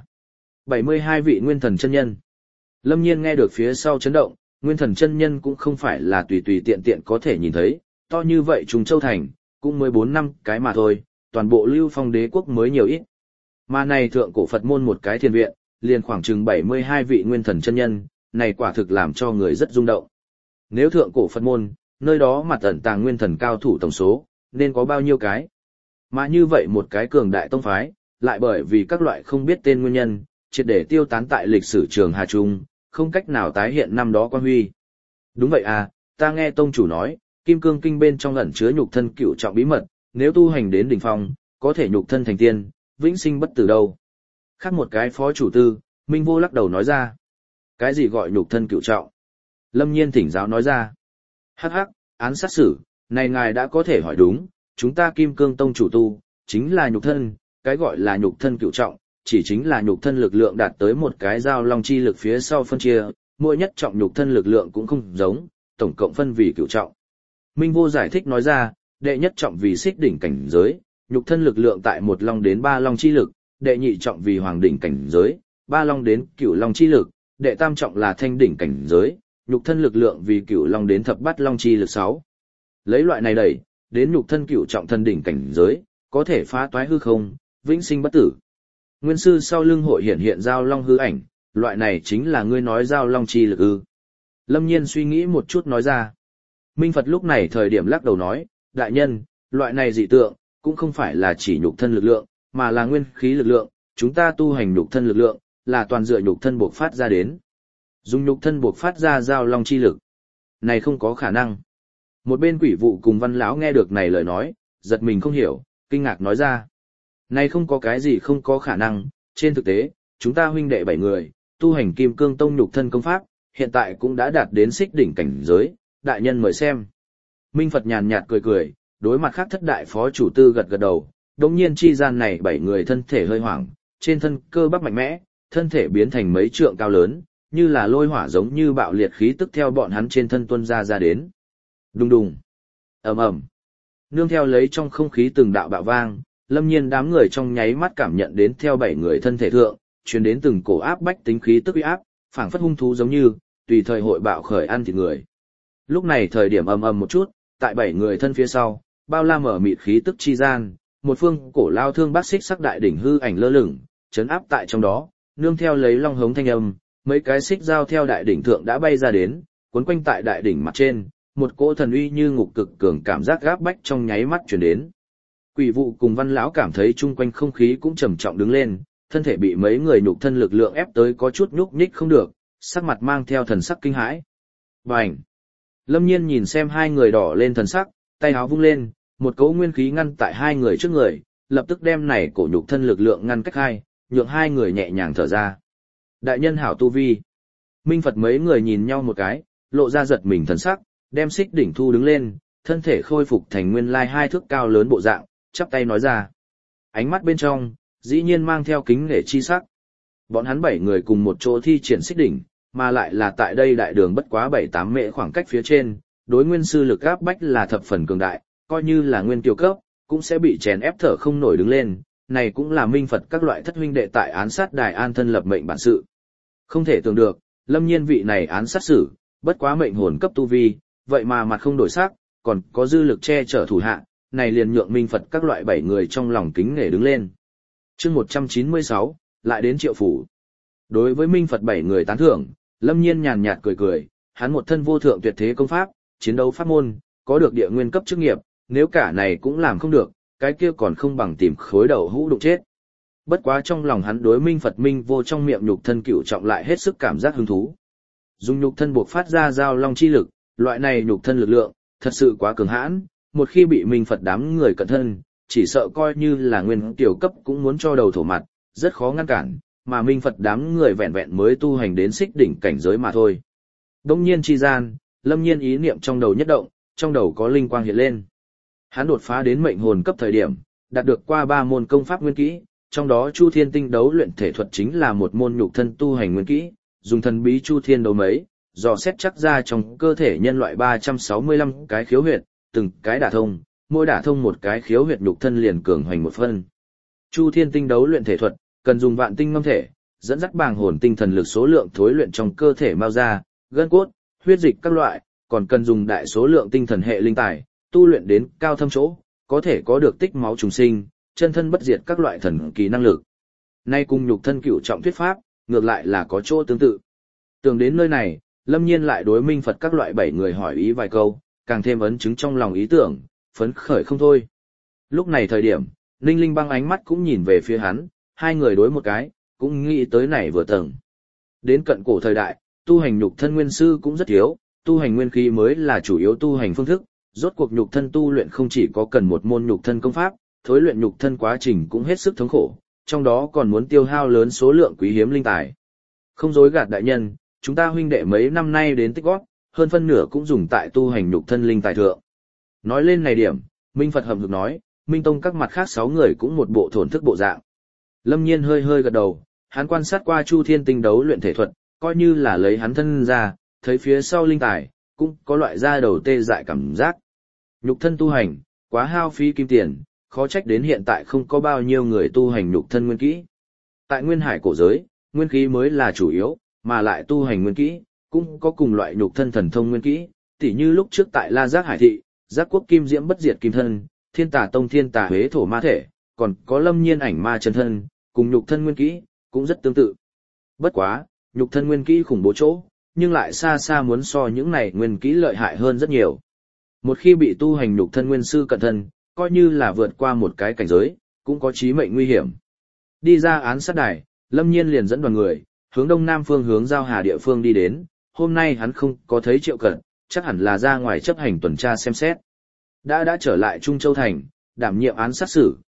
72 vị nguyên thần chân nhân. Lâm Nhiên nghe được phía sau chấn động, nguyên thần chân nhân cũng không phải là tùy tùy tiện tiện có thể nhìn thấy, to như vậy Trung Châu Thành, cũng mới 4 năm cái mà thôi, toàn bộ Lưu Phong đế quốc mới nhiều ít. Mà này thượng cổ Phật môn một cái thiền viện, liền khoảng chừng 72 vị nguyên thần chân nhân, này quả thực làm cho người rất rung động. Nếu thượng cổ Phật môn, nơi đó mặt ẩn tàng nguyên thần cao thủ tổng số, nên có bao nhiêu cái. Mà như vậy một cái cường đại tông phái, lại bởi vì các loại không biết tên nguyên nhân, triệt để tiêu tán tại lịch sử trường Hà Trung, không cách nào tái hiện năm đó quan huy. Đúng vậy à, ta nghe tông chủ nói, Kim Cương Kinh bên trong ẩn chứa nhục thân cựu trọng bí mật, nếu tu hành đến đỉnh phong, có thể nhục thân thành tiên, vĩnh sinh bất tử đâu. Khác một cái phó chủ tư, Minh Vô lắc đầu nói ra. Cái gì gọi nhục thân cựu trọng? Lâm Nhiên thỉnh giáo nói ra. Hắc hắc, án sát xử, này ngài đã có thể hỏi đúng, chúng ta Kim Cương Tông chủ tu, chính là nhục thân, cái gọi là nhục thân cựu trọng, chỉ chính là nhục thân lực lượng đạt tới một cái giao long chi lực phía sau phân chia, mỗi nhất trọng nhục thân lực lượng cũng không giống, tổng cộng phân vì cựu trọng. Minh Vô giải thích nói ra, đệ nhất trọng vì xích đỉnh cảnh giới, nhục thân lực lượng tại 1 long đến 3 long chi lực, đệ nhị trọng vì hoàng đỉnh cảnh giới, 3 long đến cửu long chi lực, đệ tam trọng là thanh đỉnh cảnh giới, nhục thân lực lượng vì cửu long đến thập bát long chi lực 6. Lấy loại này đẩy, đến nhục thân cửu trọng thân đỉnh cảnh giới, có thể phá toái hư không, vĩnh sinh bất tử. Nguyên sư sau lưng hội hiện hiện giao long hư ảnh, loại này chính là ngươi nói giao long chi lực ư. Lâm Nhiên suy nghĩ một chút nói ra. Minh Phật lúc này thời điểm lắc đầu nói, đại nhân, loại này dị tượng, cũng không phải là chỉ nhục thân lực lượng, mà là nguyên khí lực lượng, chúng ta tu hành nhục thân lực lượng, là toàn dựa nhục thân buộc phát ra đến. Dùng nhục thân buộc phát ra giao long chi lực. Này không có khả năng. Một bên quỷ vụ cùng Văn lão nghe được này lời nói, giật mình không hiểu, kinh ngạc nói ra. Này không có cái gì không có khả năng, trên thực tế, chúng ta huynh đệ 7 người, tu hành Kim Cương Tông nhục thân công pháp, hiện tại cũng đã đạt đến xích đỉnh cảnh giới, đại nhân mời xem. Minh Phật nhàn nhạt cười cười, đối mặt khác thất đại phó chủ tư gật gật đầu, đồng nhiên chi gian này 7 người thân thể hơi hoảng, trên thân cơ bắp mạnh mẽ, thân thể biến thành mấy trượng cao lớn, như là lôi hỏa giống như bạo liệt khí tức theo bọn hắn trên thân tuôn ra đến. Đùng đùng, ầm ầm, nương theo lấy trong không khí từng đạo bạo vang, Lâm Nhiên đám người trong nháy mắt cảm nhận đến theo 7 người thân thể thượng, truyền đến từng cổ áp bách tính khí tức uy áp, phảng phất hung thú giống như, tùy thời hội bạo khởi ăn thịt người. Lúc này thời điểm ầm ầm một chút, tại 7 người thân phía sau, bao la mở mịt khí tức chi gian, một phương cổ lao thương bát xích sắc đại đỉnh hư ảnh lơ lửng, chấn áp tại trong đó, nương theo lấy long hống thanh âm, mấy cái xích dao theo đại đỉnh thượng đã bay ra đến, cuốn quanh tại đại đỉnh mặt trên, một cỗ thần uy như ngục cực cường cảm giác gáp bách trong nháy mắt truyền đến. Quỷ vụ cùng Văn lão cảm thấy chung quanh không khí cũng trầm trọng đứng lên, thân thể bị mấy người nhục thân lực lượng ép tới có chút nhúc nhích không được, sắc mặt mang theo thần sắc kinh hãi. Bành! Lâm Nhiên nhìn xem hai người đỏ lên thần sắc, tay áo vung lên, một cỗ nguyên khí ngăn tại hai người trước người, lập tức đem này cổ nhục thân lực lượng ngăn cách hai, nhượng hai người nhẹ nhàng thở ra. Đại nhân hảo tu vi. Minh Phật mấy người nhìn nhau một cái, lộ ra giật mình thần sắc, đem xích đỉnh thu đứng lên, thân thể khôi phục thành nguyên lai 2 thước cao lớn bộ dạng, chắp tay nói ra. Ánh mắt bên trong, dĩ nhiên mang theo kính nể chi sắc. Bọn hắn 7 người cùng một chỗ thi triển xích đỉnh, mà lại là tại đây đại đường bất quá 7-8 mệ khoảng cách phía trên, đối nguyên sư lực áp bách là thập phần cường đại, coi như là nguyên tiêu cấp, cũng sẽ bị chèn ép thở không nổi đứng lên, này cũng là Minh Phật các loại thất huynh đệ tại án sát đài an thân lập mệnh bản sự. Không thể tưởng được, Lâm Nhiên vị này án sát xử, bất quá mệnh hồn cấp tu vi, vậy mà mặt không đổi sắc, còn có dư lực che chở thủ hạ, này liền nhượng Minh Phật các loại 7 người trong lòng kính nể đứng lên. Chương 196, lại đến Triệu phủ. Đối với Minh Phật 7 người tán thưởng, Lâm Nhiên nhàn nhạt cười cười, hắn một thân vô thượng tuyệt thế công pháp, chiến đấu pháp môn, có được địa nguyên cấp chức nghiệp, nếu cả này cũng làm không được, cái kia còn không bằng tìm khối đầu hũ đụng chết. Bất quá trong lòng hắn đối Minh Phật Minh vô trong miệng nhục thân cựu trọng lại hết sức cảm giác hứng thú. Dùng nhục thân buộc phát ra giao long chi lực, loại này nhục thân lực lượng, thật sự quá cường hãn, một khi bị Minh Phật đám người cận thân, chỉ sợ coi như là nguyên tiểu cấp cũng muốn cho đầu thổ mặt, rất khó ngăn cản, mà Minh Phật đám người vẹn vẹn mới tu hành đến xích đỉnh cảnh giới mà thôi. Đông nhiên chi gian, Lâm Nhiên ý niệm trong đầu nhất động, trong đầu có linh quang hiện lên. Hắn đột phá đến mệnh hồn cấp thời điểm, đạt được qua 3 môn công pháp nguyên kỹ, trong đó Chu Thiên Tinh đấu luyện thể thuật chính là một môn nhục thân tu hành nguyên kỹ, dùng thần bí Chu Thiên đấu mấy, dò xét chắc ra trong cơ thể nhân loại 365 cái khiếu huyệt, từng cái đả thông, mỗi đả thông một cái khiếu huyệt nhục thân liền cường hoành một phân. Chu Thiên Tinh đấu luyện thể thuật, cần dùng vạn tinh ngâm thể, dẫn dắt bàng hồn tinh thần lực số lượng thối luyện trong cơ thể mao ra, gân cốt, huyết dịch các loại, còn cần dùng đại số lượng tinh thần hệ linh tài, tu luyện đến cao thâm chỗ, có thể có được tích máu trùng sinh, chân thân bất diệt các loại thần kỳ năng lực. Nay cùng nhục thân cửu trọng thuyết pháp, ngược lại là có chỗ tương tự. Tưởng đến nơi này, Lâm Nhiên lại đối Minh Phật các loại 7 người hỏi ý vài câu, càng thêm ấn chứng trong lòng ý tưởng, phấn khởi không thôi. Lúc này thời điểm, Ninh Linh Băng ánh mắt cũng nhìn về phía hắn, hai người đối một cái, cũng nghĩ tới này vừa tầng. Đến cận cổ thời đại, tu hành nhục thân nguyên sư cũng rất thiếu, tu hành nguyên khí mới là chủ yếu tu hành phương thức, rốt cuộc nhục thân tu luyện không chỉ có cần một môn nhục thân công pháp, thối luyện nhục thân quá trình cũng hết sức thống khổ, trong đó còn muốn tiêu hao lớn số lượng quý hiếm linh tài. Không dối gạt đại nhân, chúng ta huynh đệ mấy năm nay đến tích góp, hơn phân nửa cũng dùng tại tu hành nhục thân linh tài thượng. Nói lên này điểm, Minh Phật hậm hực nói, Minh Tông các mặt khác 6 người cũng một bộ thổn thức bộ dạng. Lâm Nhiên hơi hơi gật đầu, hắn quan sát qua Chu Thiên Tinh đấu luyện thể thuật, coi như là lấy hắn thân ra, thấy phía sau linh tài, cũng có loại da đầu tê dại cảm giác. Nhục thân tu hành, quá hao phí kim tiền, khó trách đến hiện tại không có bao nhiêu người tu hành nhục thân nguyên kỹ. Tại Nguyên Hải cổ giới, nguyên khí mới là chủ yếu, mà lại tu hành nguyên kỹ, cũng có cùng loại nhục thân thần thông nguyên kỹ, tỉ như lúc trước tại La Giác Hải thị, Giác Quốc Kim Diễm bất diệt kim thân, Thiên Tà Tông Thiên Tà Huế thổ ma thể, còn có Lâm Nhiên ảnh ma chân thân, cùng nhục thân nguyên kỹ, cũng rất tương tự. Bất quá, nhục thân nguyên kỹ khủng bố chỗ, nhưng lại xa xa muốn so những này nguyên kỹ lợi hại hơn rất nhiều. Một khi bị tu hành nhục thân nguyên sư cận thân, coi như là vượt qua một cái cảnh giới, cũng có chí mệnh nguy hiểm. Đi ra án sát đài, Lâm Nhiên liền dẫn đoàn người, hướng đông nam phương hướng giao hà địa phương đi đến, hôm nay hắn không có thấy Triệu Cẩn, chắc hẳn là ra ngoài chấp hành tuần tra xem xét. Đã trở lại Trung Châu Thành, đảm nhiệm án sát xử,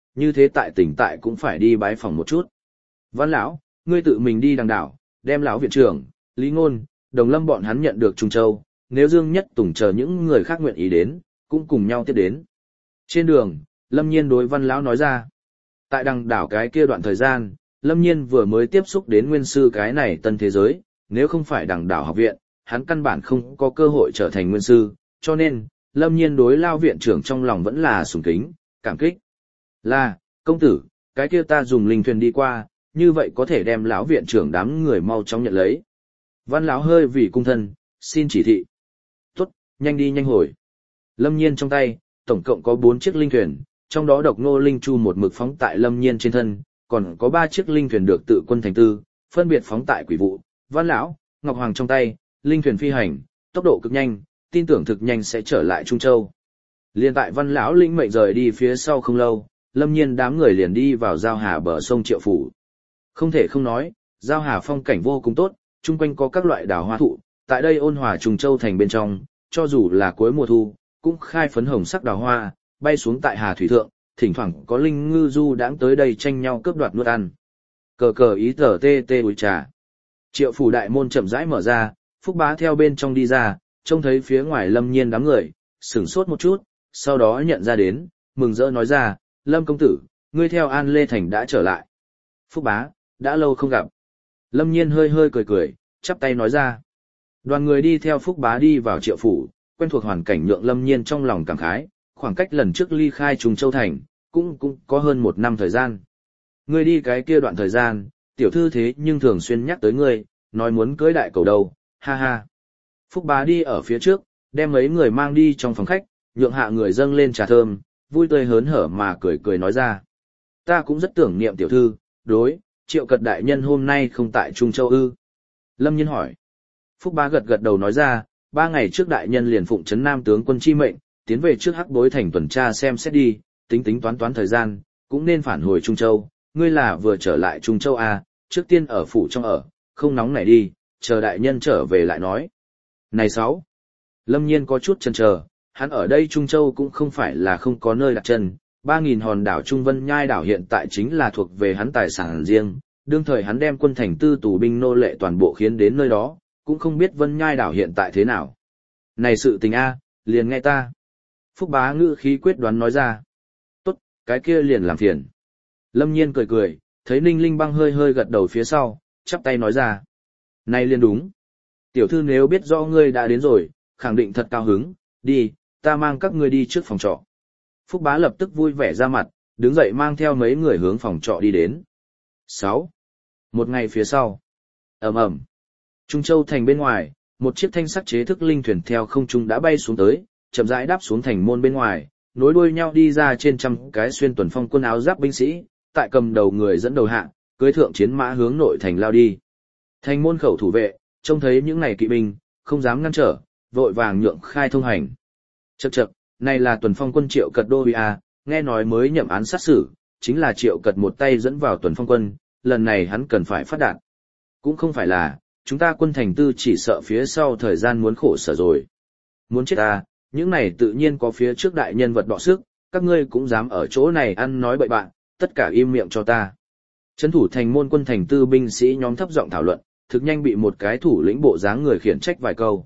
như thế tại tỉnh tại cũng phải đi bái phòng một chút. Văn lão, ngươi tự mình đi đằng đảo, đem lão viện trưởng, Lý Ngôn, Đồng Lâm bọn hắn nhận được Trung Châu, nếu Dương Nhất Tùng chờ những người khác nguyện ý đến, cũng cùng nhau tiếp đến. Trên đường, Lâm Nhiên đối Văn lão nói ra. Tại đằng đảo cái kia đoạn thời gian, Lâm Nhiên vừa mới tiếp xúc đến nguyên sư cái này tân thế giới, nếu không phải đằng đảo học viện, hắn căn bản không có cơ hội trở thành nguyên sư, cho nên, Lâm Nhiên đối Lao viện trưởng trong lòng vẫn là sùng kính, cảm kích. Là, công tử, cái kia ta dùng linh thuyền đi qua, như vậy có thể đem lão viện trưởng đám người mau chóng nhận lấy. Văn lão hơi vì cung thân, xin chỉ thị. Tốt, nhanh đi nhanh hồi. Lâm Nhiên trong tay, tổng cộng có 4 chiếc linh thuyền, trong đó độc nô linh chu một mực phóng tại Lâm Nhiên trên thân, còn có 3 chiếc linh thuyền được tự quân thành tư, phân biệt phóng tại Quỷ Vụ, Văn lão, Ngọc Hoàng trong tay, linh thuyền phi hành, tốc độ cực nhanh, tin tưởng thực nhanh sẽ trở lại Trung Châu. Liên tại Văn lão linh mệnh rời đi phía sau không lâu, Lâm Nhiên đám người liền đi vào giao hà bờ sông Triệu Phủ. Không thể không nói, giao hà phong cảnh vô cùng tốt, chung quanh có các loại đào hoa thụ, tại đây ôn hòa Trung Châu thành bên trong, cho dù là cuối mùa thu, cũng khai phấn hồng sắc đào hoa, bay xuống tại hà thủy thượng, thỉnh thoảng có linh ngư du đãng tới đây tranh nhau cướp đoạt nuốt ăn. Cờ cờ ý tờ tê tê uống trà. Triệu Phủ đại môn chậm rãi mở ra, Phúc Bá theo bên trong đi ra, trông thấy phía ngoài Lâm Nhiên đám người, sửng sốt một chút, sau đó nhận ra đến, mừng rỡ nói ra, Lâm công tử, ngươi theo An Lê Thành đã trở lại. Phúc Bá, đã lâu không gặp. Lâm Nhiên hơi hơi cười cười, chắp tay nói ra. Đoàn người đi theo Phúc Bá đi vào Triệu Phủ, quen thuộc hoàn cảnh nhượng Lâm Nhiên trong lòng cảm khái, khoảng cách lần trước ly khai Trung Châu Thành, cũng có hơn 1 năm thời gian. Ngươi đi cái kia đoạn thời gian, tiểu thư thế nhưng thường xuyên nhắc tới ngươi, nói muốn cưới đại cầu đầu, ha ha. Phúc Bá đi ở phía trước, đem mấy người mang đi trong phòng khách, nhượng hạ người dâng lên trà thơm, vui tươi hớn hở mà cười cười nói ra. Ta cũng rất tưởng niệm tiểu thư, đối, Triệu Cật đại nhân hôm nay không tại Trung Châu ư. Lâm Nhiên hỏi. Phúc Bá gật gật đầu nói ra, 3 ngày trước đại nhân liền phụng trấn Nam tướng quân chi mệnh, tiến về trước Hắc Bối thành tuần tra xem xét đi, tính toán thời gian, cũng nên phản hồi Trung Châu, ngươi là vừa trở lại Trung Châu à, trước tiên ở phủ trong ở, không nóng nảy đi, chờ đại nhân trở về lại nói. Này 6. Lâm Nhiên có chút chần chờ, hắn ở đây Trung Châu cũng không phải là không có nơi đặt chân, 3.000 hòn đảo Trung Vân Nhai đảo hiện tại chính là thuộc về hắn tài sản riêng, đương thời hắn đem quân thành tư tù binh nô lệ toàn bộ khiến đến nơi đó, cũng không biết Vân Nhai đảo hiện tại thế nào. Này sự tình a, liền nghe ta. Phúc Bá ngữ khí quyết đoán nói ra. Tốt, cái kia liền làm phiền. Lâm Nhiên cười cười, thấy Ninh Linh Băng hơi hơi gật đầu phía sau, chắp tay nói ra. Này liền đúng. Tiểu thư nếu biết rõ ngươi đã đến rồi, khẳng định thật cao hứng, đi, ta mang các ngươi đi trước phòng trọ. Phúc Bá lập tức vui vẻ ra mặt, đứng dậy mang theo mấy người hướng phòng trọ đi đến. 6. Một ngày phía sau. Ầm ầm. Trung Châu thành bên ngoài, một chiếc thanh sắc chế thức linh thuyền theo không trung đã bay xuống tới, chậm rãi đáp xuống thành môn bên ngoài, nối đuôi nhau đi ra trên trăm cái xuyên tuần phong quân áo giáp binh sĩ, tại cầm đầu người dẫn đầu hạng, cưỡi thượng chiến mã hướng nội thành lao đi. Thành môn khẩu thủ vệ, trông thấy những này kỵ binh, không dám ngăn trở, vội vàng nhượng khai thông hành. Chậc chậc, này là tuần phong quân Triệu Cật đô uy à, nghe nói mới nhậm án sát xử, chính là Triệu Cật một tay dẫn vào tuần phong quân, lần này hắn cần phải phát đạt. Cũng không phải là, chúng ta quân thành tư chỉ sợ phía sau thời gian muốn khổ sở rồi. Muốn chết ta, những này tự nhiên có phía trước đại nhân vật đọ sức, các ngươi cũng dám ở chỗ này ăn nói bậy bạn, tất cả im miệng cho ta. Trấn thủ thành môn quân thành tư binh sĩ nhóm thấp giọng thảo luận, thực nhanh bị một cái thủ lĩnh bộ dáng người khiển trách vài câu.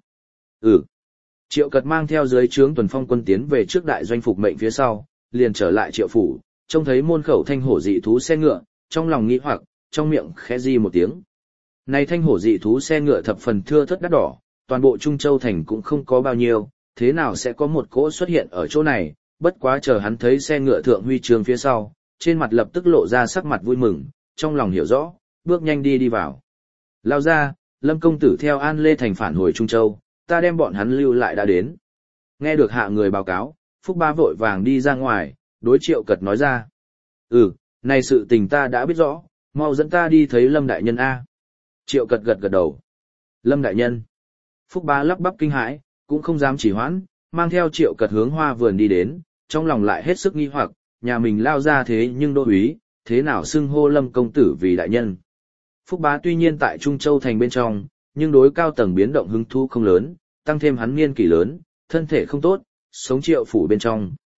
Triệu Cật mang theo dưới trướng tuần phong quân tiến về trước đại doanh phục mệnh phía sau, liền trở lại Triệu phủ, trông thấy môn khẩu thanh hổ dị thú xe ngựa, trong lòng nghĩ hoặc, trong miệng khẽ di một tiếng. Này thanh hổ dị thú xe ngựa thập phần thưa thớt đắt đỏ, toàn bộ Trung Châu thành cũng không có bao nhiêu, thế nào sẽ có một cỗ xuất hiện ở chỗ này, bất quá chờ hắn thấy xe ngựa thượng huy chương phía sau, trên mặt lập tức lộ ra sắc mặt vui mừng, trong lòng hiểu rõ, bước nhanh đi vào. Lao ra, Lâm công tử theo An Lê thành phản hồi Trung Châu, ta đem bọn hắn lưu lại đã đến. Nghe được hạ người báo cáo, Phúc Bá vội vàng đi ra ngoài, đối Triệu Cật nói ra. Này sự tình ta đã biết rõ, mau dẫn ta đi thấy Lâm đại nhân A. Triệu Cật gật gật đầu. Lâm đại nhân. Phúc Bá lắp bắp kinh hãi, cũng không dám chỉ hoãn, mang theo Triệu Cật hướng hoa vườn đi đến, trong lòng lại hết sức nghi hoặc, nhà mình lao ra thế nhưng đô úy, thế nào xưng hô Lâm công tử vì đại nhân. Phúc Bá tuy nhiên tại Trung Châu thành bên trong, nhưng đối cao tầng biến động hứng thú không lớn, tăng thêm hắn niên kỷ lớn, thân thể không tốt, sống Triệu phủ bên trong,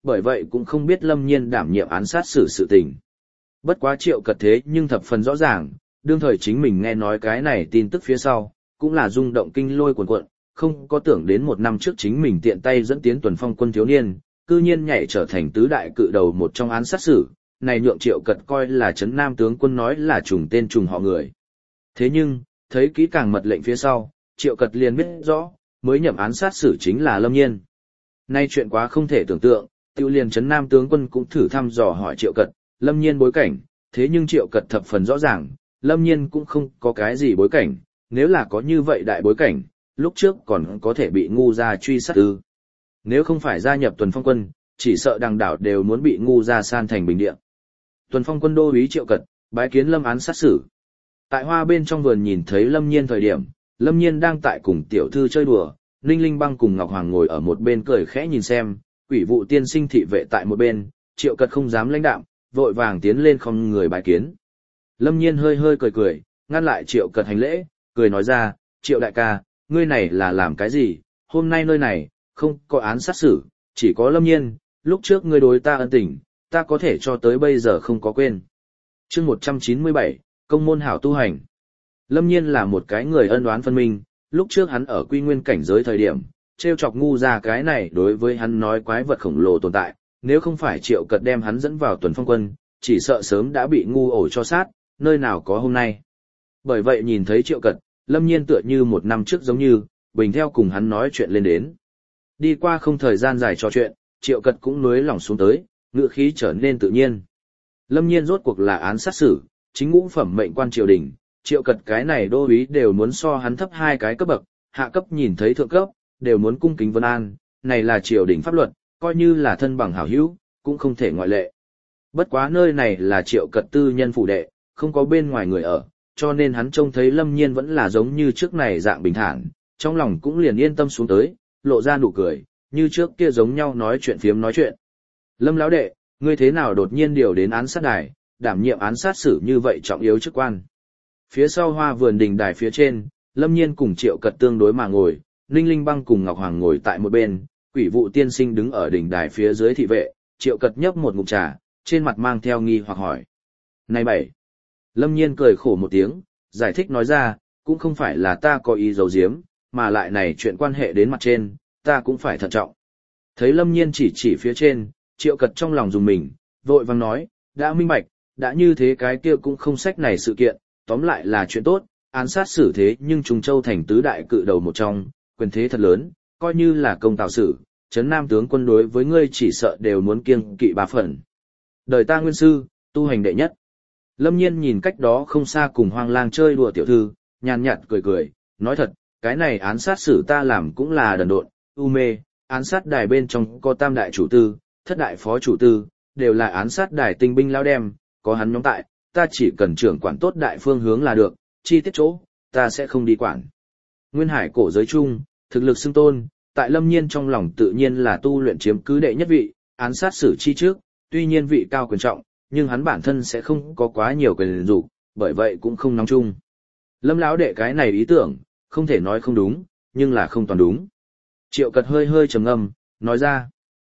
bởi vậy cũng không biết Lâm Nhiên đảm nhiệm án sát xử sự tình. Bất quá Triệu Cật thế nhưng thập phần rõ ràng, đương thời chính mình nghe nói cái này tin tức phía sau, cũng là rung động kinh lôi cuồn cuộn, không có tưởng đến một năm trước chính mình tiện tay dẫn tiến Tuần Phong quân thiếu niên, cư nhiên nhảy trở thành tứ đại cự đầu một trong án sát xử, này nhượng Triệu Cật coi là Trấn Nam tướng quân nói là trùng tên trùng họ người. Thế nhưng, thấy kỹ càng mật lệnh phía sau, Triệu Cật liền biết rõ, mới nhậm án sát xử chính là Lâm Nhiên. Nay chuyện quá không thể tưởng tượng, tiêu liền Trấn Nam tướng quân cũng thử thăm dò hỏi Triệu Cật, Lâm Nhiên bối cảnh, thế nhưng Triệu Cật thập phần rõ ràng, Lâm Nhiên cũng không có cái gì bối cảnh, nếu là có như vậy đại bối cảnh, lúc trước còn có thể bị ngu gia truy sát ư. Nếu không phải gia nhập Tuần Phong quân, chỉ sợ đằng đảo đều muốn bị ngu gia san thành bình địa. Tuần Phong quân đô úy Triệu Cật, bái kiến Lâm án sát xử. Tại hoa bên trong vườn nhìn thấy Lâm Nhiên thời điểm, Lâm Nhiên đang tại cùng tiểu thư chơi đùa, Ninh Linh Băng cùng Ngọc Hoàng ngồi ở một bên cười khẽ nhìn xem, Quỷ Vụ tiên sinh thị vệ tại một bên, Triệu Cật không dám lãnh đạm, vội vàng tiến lên không người bái kiến. Lâm Nhiên hơi hơi cười cười, ngăn lại Triệu Cật hành lễ, cười nói ra, Triệu đại ca, ngươi này là làm cái gì, hôm nay nơi này, không có án sát xử, chỉ có Lâm Nhiên, lúc trước ngươi đối ta ân tình, ta có thể cho tới bây giờ không có quên. Chương 197, Công môn hảo tu hành. Lâm Nhiên là một cái người ân oán phân minh, lúc trước hắn ở quy nguyên cảnh giới thời điểm, trêu chọc ngu ra cái này đối với hắn nói quái vật khổng lồ tồn tại, nếu không phải Triệu Cật đem hắn dẫn vào Tuần Phong quân, chỉ sợ sớm đã bị ngu ổ cho sát, nơi nào có hôm nay. Bởi vậy nhìn thấy Triệu Cật, Lâm Nhiên tựa như một năm trước giống như, bình theo cùng hắn nói chuyện lên đến. Đi qua không thời gian dài trò chuyện, Triệu Cật cũng nuối lòng xuống tới, ngữ khí trở nên tự nhiên. Lâm Nhiên rốt cuộc là án sát xử, chính ngũ phẩm mệnh quan triều đình, Triệu Cật cái này đô úy đều muốn so hắn thấp hai cái cấp bậc, hạ cấp nhìn thấy thượng cấp, đều muốn cung kính vân an, này là triều đình pháp luật, coi như là thân bằng hảo hữu, cũng không thể ngoại lệ. Bất quá nơi này là Triệu Cật tư nhân phủ đệ, không có bên ngoài người ở, cho nên hắn trông thấy Lâm Nhiên vẫn là giống như trước này dạng bình thản, trong lòng cũng liền yên tâm xuống tới, lộ ra nụ cười, như trước kia giống nhau nói chuyện phiếm nói chuyện. Lâm lão đệ, ngươi thế nào đột nhiên điều đến án sát đài, đảm nhiệm án sát xử như vậy trọng yếu chức quan. Phía sau hoa vườn đình đài phía trên, Lâm Nhiên cùng Triệu Cật tương đối mà ngồi, Ninh Linh Băng cùng Ngọc Hoàng ngồi tại một bên, Quỷ Vụ tiên sinh đứng ở đỉnh đài phía dưới thị vệ, Triệu Cật nhấp một ngụm trà, trên mặt mang theo nghi hoặc hỏi. Này bảy. Lâm Nhiên cười khổ một tiếng, giải thích nói ra, cũng không phải là ta có ý giấu giếm, mà lại này chuyện quan hệ đến mặt trên, ta cũng phải thận trọng. Thấy Lâm Nhiên chỉ phía trên, Triệu Cật trong lòng dùng mình, vội vàng nói, đã minh bạch, đã như thế cái kia cũng không sách này sự kiện, tóm lại là chuyện tốt, án sát xử thế nhưng Trung Châu thành tứ đại cự đầu một trong, quyền thế thật lớn, coi như là công tào sử, Trấn Nam tướng quân đối với ngươi chỉ sợ đều muốn kiêng kỵ ba phần. Đời ta nguyên sư, tu hành đệ nhất. Lâm Nhiên nhìn cách đó không xa cùng Hoang Lang chơi đùa tiểu thư, nhàn nhạt cười cười, nói thật, cái này án sát xử ta làm cũng là đần độn, u mê, án sát đài bên trong có tam đại chủ tư, thất đại phó chủ tư, đều là án sát đài tinh binh lao đem, có hắn nhóm tại, ta chỉ cần trưởng quản tốt đại phương hướng là được, chi tiết chỗ, ta sẽ không đi quản. Nguyên hải cổ giới chung, thực lực xưng tôn, tại Lâm Nhiên trong lòng tự nhiên là tu luyện chiếm cứ đệ nhất vị, án sát xử chi trước, tuy nhiên vị cao quyền trọng, nhưng hắn bản thân sẽ không có quá nhiều quyền dục, bởi vậy cũng không nóng chung. Lâm lão đệ cái này ý tưởng, không thể nói không đúng, nhưng là không toàn đúng. Triệu Cật hơi hơi trầm ngâm, nói ra.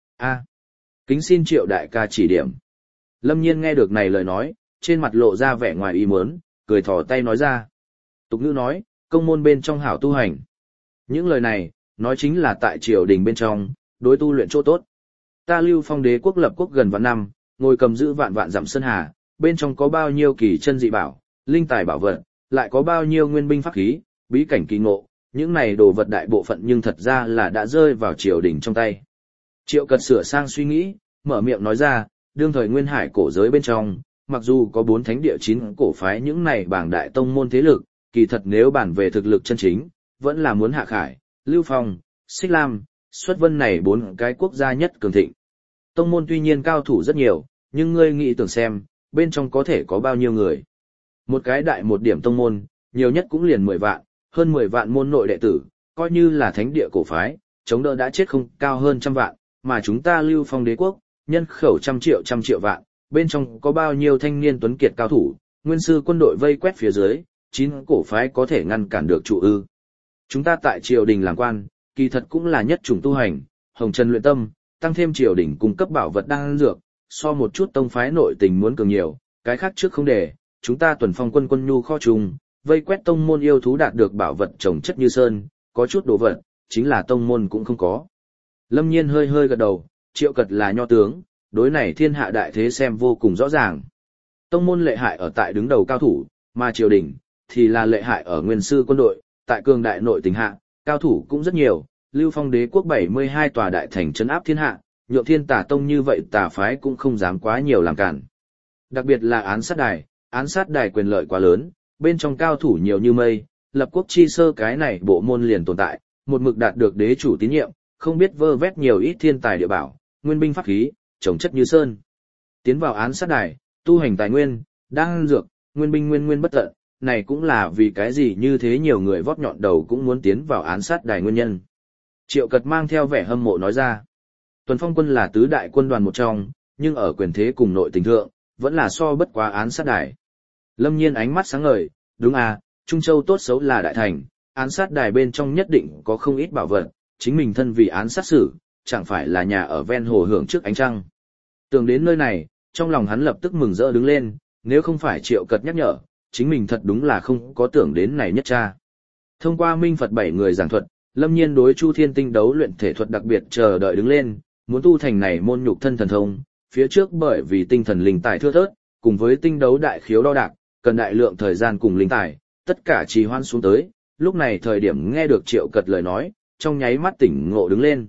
Kính xin Triệu đại ca chỉ điểm. Lâm Nhiên nghe được này lời nói, trên mặt lộ ra vẻ ngoài ý muốn, cười thò tay nói ra. Tục ngữ nói, công môn bên trong hảo tu hành. Những lời này, nói chính là tại triều đình bên trong, đối tu luyện chỗ tốt. Ta Lưu Phong đế quốc lập quốc gần vạn năm, ngồi cầm giữ vạn vạn dặm sơn hà, bên trong có bao nhiêu kỳ chân dị bảo, linh tài bảo vật, lại có bao nhiêu nguyên binh pháp khí, bí cảnh kỳ ngộ, những này đồ vật đại bộ phận nhưng thật ra là đã rơi vào triều đình trong tay. Triệu Cật sửa sang suy nghĩ, mở miệng nói ra, đương thời nguyên hải cổ giới bên trong, mặc dù có 4 thánh địa 9 cổ phái những này bảng đại tông môn thế lực, kỳ thật nếu bản về thực lực chân chính, vẫn là muốn Hạ Khải, Lưu Phong, Xích Lam, Xuất Vân này 4 cái quốc gia nhất cường thịnh. Tông môn tuy nhiên cao thủ rất nhiều, nhưng ngươi nghĩ tưởng xem, bên trong có thể có bao nhiêu người. Một cái đại một điểm tông môn, nhiều nhất cũng liền 10 vạn, hơn 10 vạn môn nội đệ tử, coi như là thánh địa cổ phái, chống đỡ đã chết không cao hơn 100 vạn, mà chúng ta Lưu Phong đế quốc, nhân khẩu trăm triệu vạn, bên trong có bao nhiêu thanh niên tuấn kiệt cao thủ, nguyên sư quân đội vây quét phía dưới, 9 cổ phái có thể ngăn cản được trụ ư. Chúng ta tại triều đình làm quan, kỳ thật cũng là nhất chủng tu hành, hồng trần luyện tâm, tăng thêm triều đình cung cấp bảo vật đan dược, so một chút tông phái nội tình muốn cường nhiều, cái khác trước không để, chúng ta tuần phong quân quân nhu kho trùng, vây quét tông môn yêu thú đạt được bảo vật trồng chất như sơn, có chút đồ vật, chính là tông môn cũng không có. Lâm Nhiên hơi hơi gật đầu, Triệu Cật là nho tướng, đối này thiên hạ đại thế xem vô cùng rõ ràng. Tông môn lệ hại ở tại đứng đầu cao thủ, mà triều đình thì là lệ hại ở nguyên sư quân đội, tại cường đại nội tình hạ, cao thủ cũng rất nhiều, Lưu Phong đế quốc 72 tòa đại thành trấn áp thiên hạ, nhượng thiên tà tông như vậy tà phái cũng không dám quá nhiều làm cản. Đặc biệt là án sát đài quyền lợi quá lớn, bên trong cao thủ nhiều như mây, lập quốc chi sơ cái này bộ môn liền tồn tại, một mực đạt được đế chủ tín nhiệm, không biết vơ vét nhiều ít thiên tài địa bảo, nguyên binh pháp khí, trồng chất như sơn. Tiến vào án sát đài, tu hành tài nguyên, đan dược, nguyên binh nguyên bất tận, này cũng là vì cái gì như thế nhiều người vót nhọn đầu cũng muốn tiến vào án sát đài nguyên nhân. Triệu Cật mang theo vẻ hâm mộ nói ra, Tuần Phong quân là tứ đại quân đoàn một trong, nhưng ở quyền thế cùng nội tình thượng, vẫn là so bất quá án sát đài. Lâm Nhiên ánh mắt sáng ngời, đúng à, Trung Châu tốt xấu là đại thành, án sát đài bên trong nhất định có không ít bảo vật, chính mình thân vì án sát xử, chẳng phải là nhà ở ven hồ hưởng trước ánh trăng. Tưởng đến nơi này, trong lòng hắn lập tức mừng rỡ đứng lên, nếu không phải Triệu Cật nhắc nhở, chính mình thật đúng là không có tưởng đến này nhất tra. Thông qua Minh Phật 7 người giảng thuật, Lâm Nhiên đối Chu Thiên Tinh đấu luyện thể thuật đặc biệt chờ đợi đứng lên, muốn tu thành này môn nhục thân thần thông, phía trước bởi vì tinh thần linh tài thưa thớt, cùng với tinh đấu đại khiếu đo đạc, cần đại lượng thời gian cùng linh tài, tất cả trì hoãn xuống tới, lúc này thời điểm nghe được Triệu Cật lời nói, trong nháy mắt tỉnh ngộ đứng lên.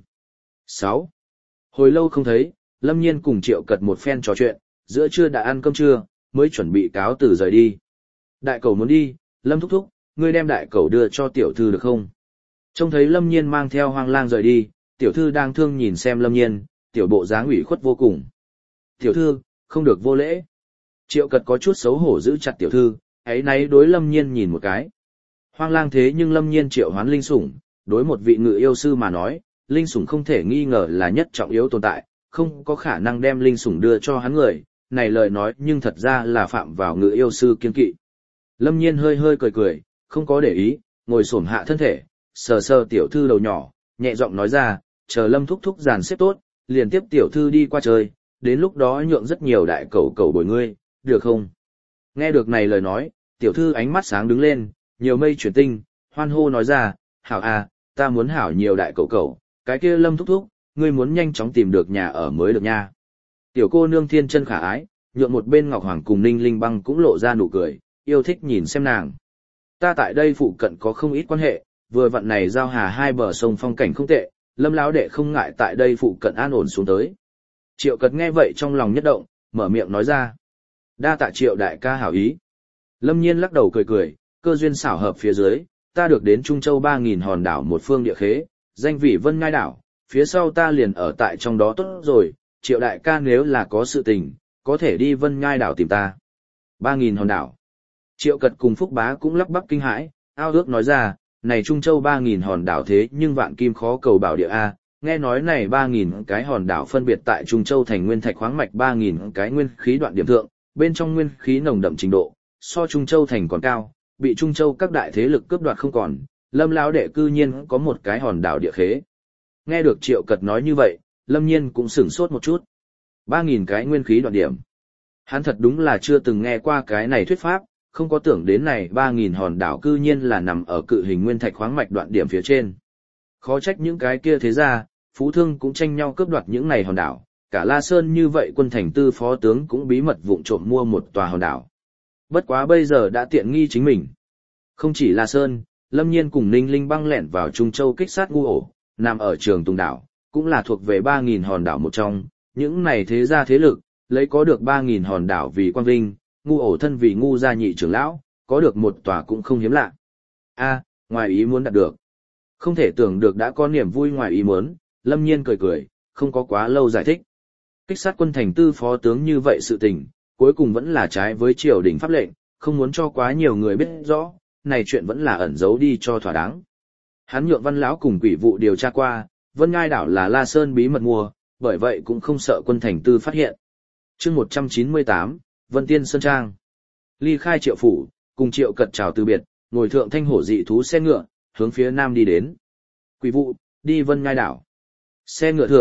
6. Hồi lâu không thấy, Lâm Nhiên cùng Triệu Cật một phen trò chuyện, giữa trưa đã ăn cơm trưa, mới chuẩn bị cáo từ rời đi. Đại cầu muốn đi, Lâm thúc thúc, ngươi đem đại cầu đưa cho tiểu thư được không? Trông thấy Lâm Nhiên mang theo Hoang Lang rời đi, tiểu thư đang thương nhìn xem Lâm Nhiên, tiểu bộ dáng ủy khuất vô cùng. Tiểu thư, không được vô lễ. Triệu Cật có chút xấu hổ giữ chặt tiểu thư, ấy nấy đối Lâm Nhiên nhìn một cái. Hoang Lang thế nhưng Lâm Nhiên triệu hoán linh sủng, đối một vị ngự yêu sư mà nói, linh sủng không thể nghi ngờ là nhất trọng yếu tồn tại, không có khả năng đem linh sủng đưa cho hắn người, này lời nói nhưng thật ra là phạm vào ngự yêu sư kiên kỵ. Lâm Nhiên hơi hơi cười cười, không có để ý, ngồi xổm hạ thân thể, sờ sờ tiểu thư đầu nhỏ, nhẹ giọng nói ra, chờ Lâm thúc thúc dàn xếp tốt, liền tiếp tiểu thư đi qua chơi, đến lúc đó nhượng rất nhiều đại cầu cầu bồi ngươi, được không? Nghe được này lời nói, tiểu thư ánh mắt sáng đứng lên, nhiều mây chuyển tinh, hoan hô nói ra, hảo à, ta muốn hảo nhiều đại cầu cầu, cái kia Lâm thúc thúc, ngươi muốn nhanh chóng tìm được nhà ở mới được nha. Tiểu cô nương thiên chân khả ái, nhượng một bên Ngọc Hoàng cùng Ninh Linh Băng cũng lộ ra nụ cười, yêu thích nhìn xem nàng. Ta tại đây phụ cận có không ít quan hệ, vừa vặn này giao hà hai bờ sông phong cảnh không tệ, Lâm lão đệ không ngại tại đây phụ cận an ổn xuống tới. Triệu Cật nghe vậy trong lòng nhất động, mở miệng nói ra. Đa tạ Triệu đại ca hảo ý. Lâm Nhiên lắc đầu cười cười, cơ duyên xảo hợp phía dưới, ta được đến Trung Châu 3.000 hòn đảo một phương địa khế, danh vị Vân Ngai đảo, phía sau ta liền ở tại trong đó tốt rồi, Triệu đại ca nếu là có sự tình, có thể đi Vân Ngai đảo tìm ta. 3.000 hòn đảo. Triệu Cật cùng Phúc Bá cũng lắp bắp kinh hãi, ao ước nói ra, này Trung Châu 3.000 hòn đảo thế nhưng vạn kim khó cầu bảo địa A, nghe nói này 3.000 cái hòn đảo phân biệt tại Trung Châu thành nguyên thạch khoáng mạch 3.000 cái nguyên khí đoạn điểm thượng, bên trong nguyên khí nồng đậm trình độ, so Trung Châu thành còn cao, bị Trung Châu các đại thế lực cướp đoạt không còn, Lâm lão đệ cư nhiên có một cái hòn đảo địa khế. Nghe được Triệu Cật nói như vậy, Lâm Nhiên cũng sửng sốt một chút. 3.000 cái nguyên khí đoạn điểm. Hắn thật đúng là chưa từng nghe qua cái này thuyết pháp, không có tưởng đến này 3.000 hòn đảo cư nhiên là nằm ở cự hình nguyên thạch khoáng mạch đoạn điểm phía trên. Khó trách những cái kia thế ra, phú thương cũng tranh nhau cướp đoạt những này hòn đảo, cả La Sơn như vậy quân thành tư phó tướng cũng bí mật vụng trộm mua một tòa hòn đảo. Bất quá bây giờ đã tiện nghi chính mình. Không chỉ La Sơn, Lâm Nhiên cùng Ninh Linh Băng lẻn vào Trung Châu kích sát ngu ổ, nằm ở Trường Tùng đảo, cũng là thuộc về 3.000 hòn đảo một trong, những này thế gia thế lực, lấy có được 3.000 hòn đảo vì quang vinh, ngu ổ thân vì ngu gia nhị trưởng lão, có được một tòa cũng không hiếm lạ. A, ngoài ý muốn đạt được. Không thể tưởng được đã có niềm vui ngoài ý muốn, Lâm Nhiên cười cười, không có quá lâu giải thích. Kích sát quân thành tư phó tướng như vậy sự tình, cuối cùng vẫn là trái với triều đình pháp lệnh, không muốn cho quá nhiều người biết rõ, này chuyện vẫn là ẩn giấu đi cho thỏa đáng. Hắn nhượng Văn lão cùng quỷ vụ điều tra qua, Vân Ngai đảo là La Sơn bí mật mua, bởi vậy cũng không sợ quân thành tư phát hiện. Chương 198, Vân Tiên Sơn Trang. Ly khai Triệu phủ, cùng Triệu Cật chào từ biệt, ngồi thượng thanh hổ dị thú xe ngựa, hướng phía nam đi đến. Quỷ vụ, đi Vân Ngai đảo. Xe ngựa thượng,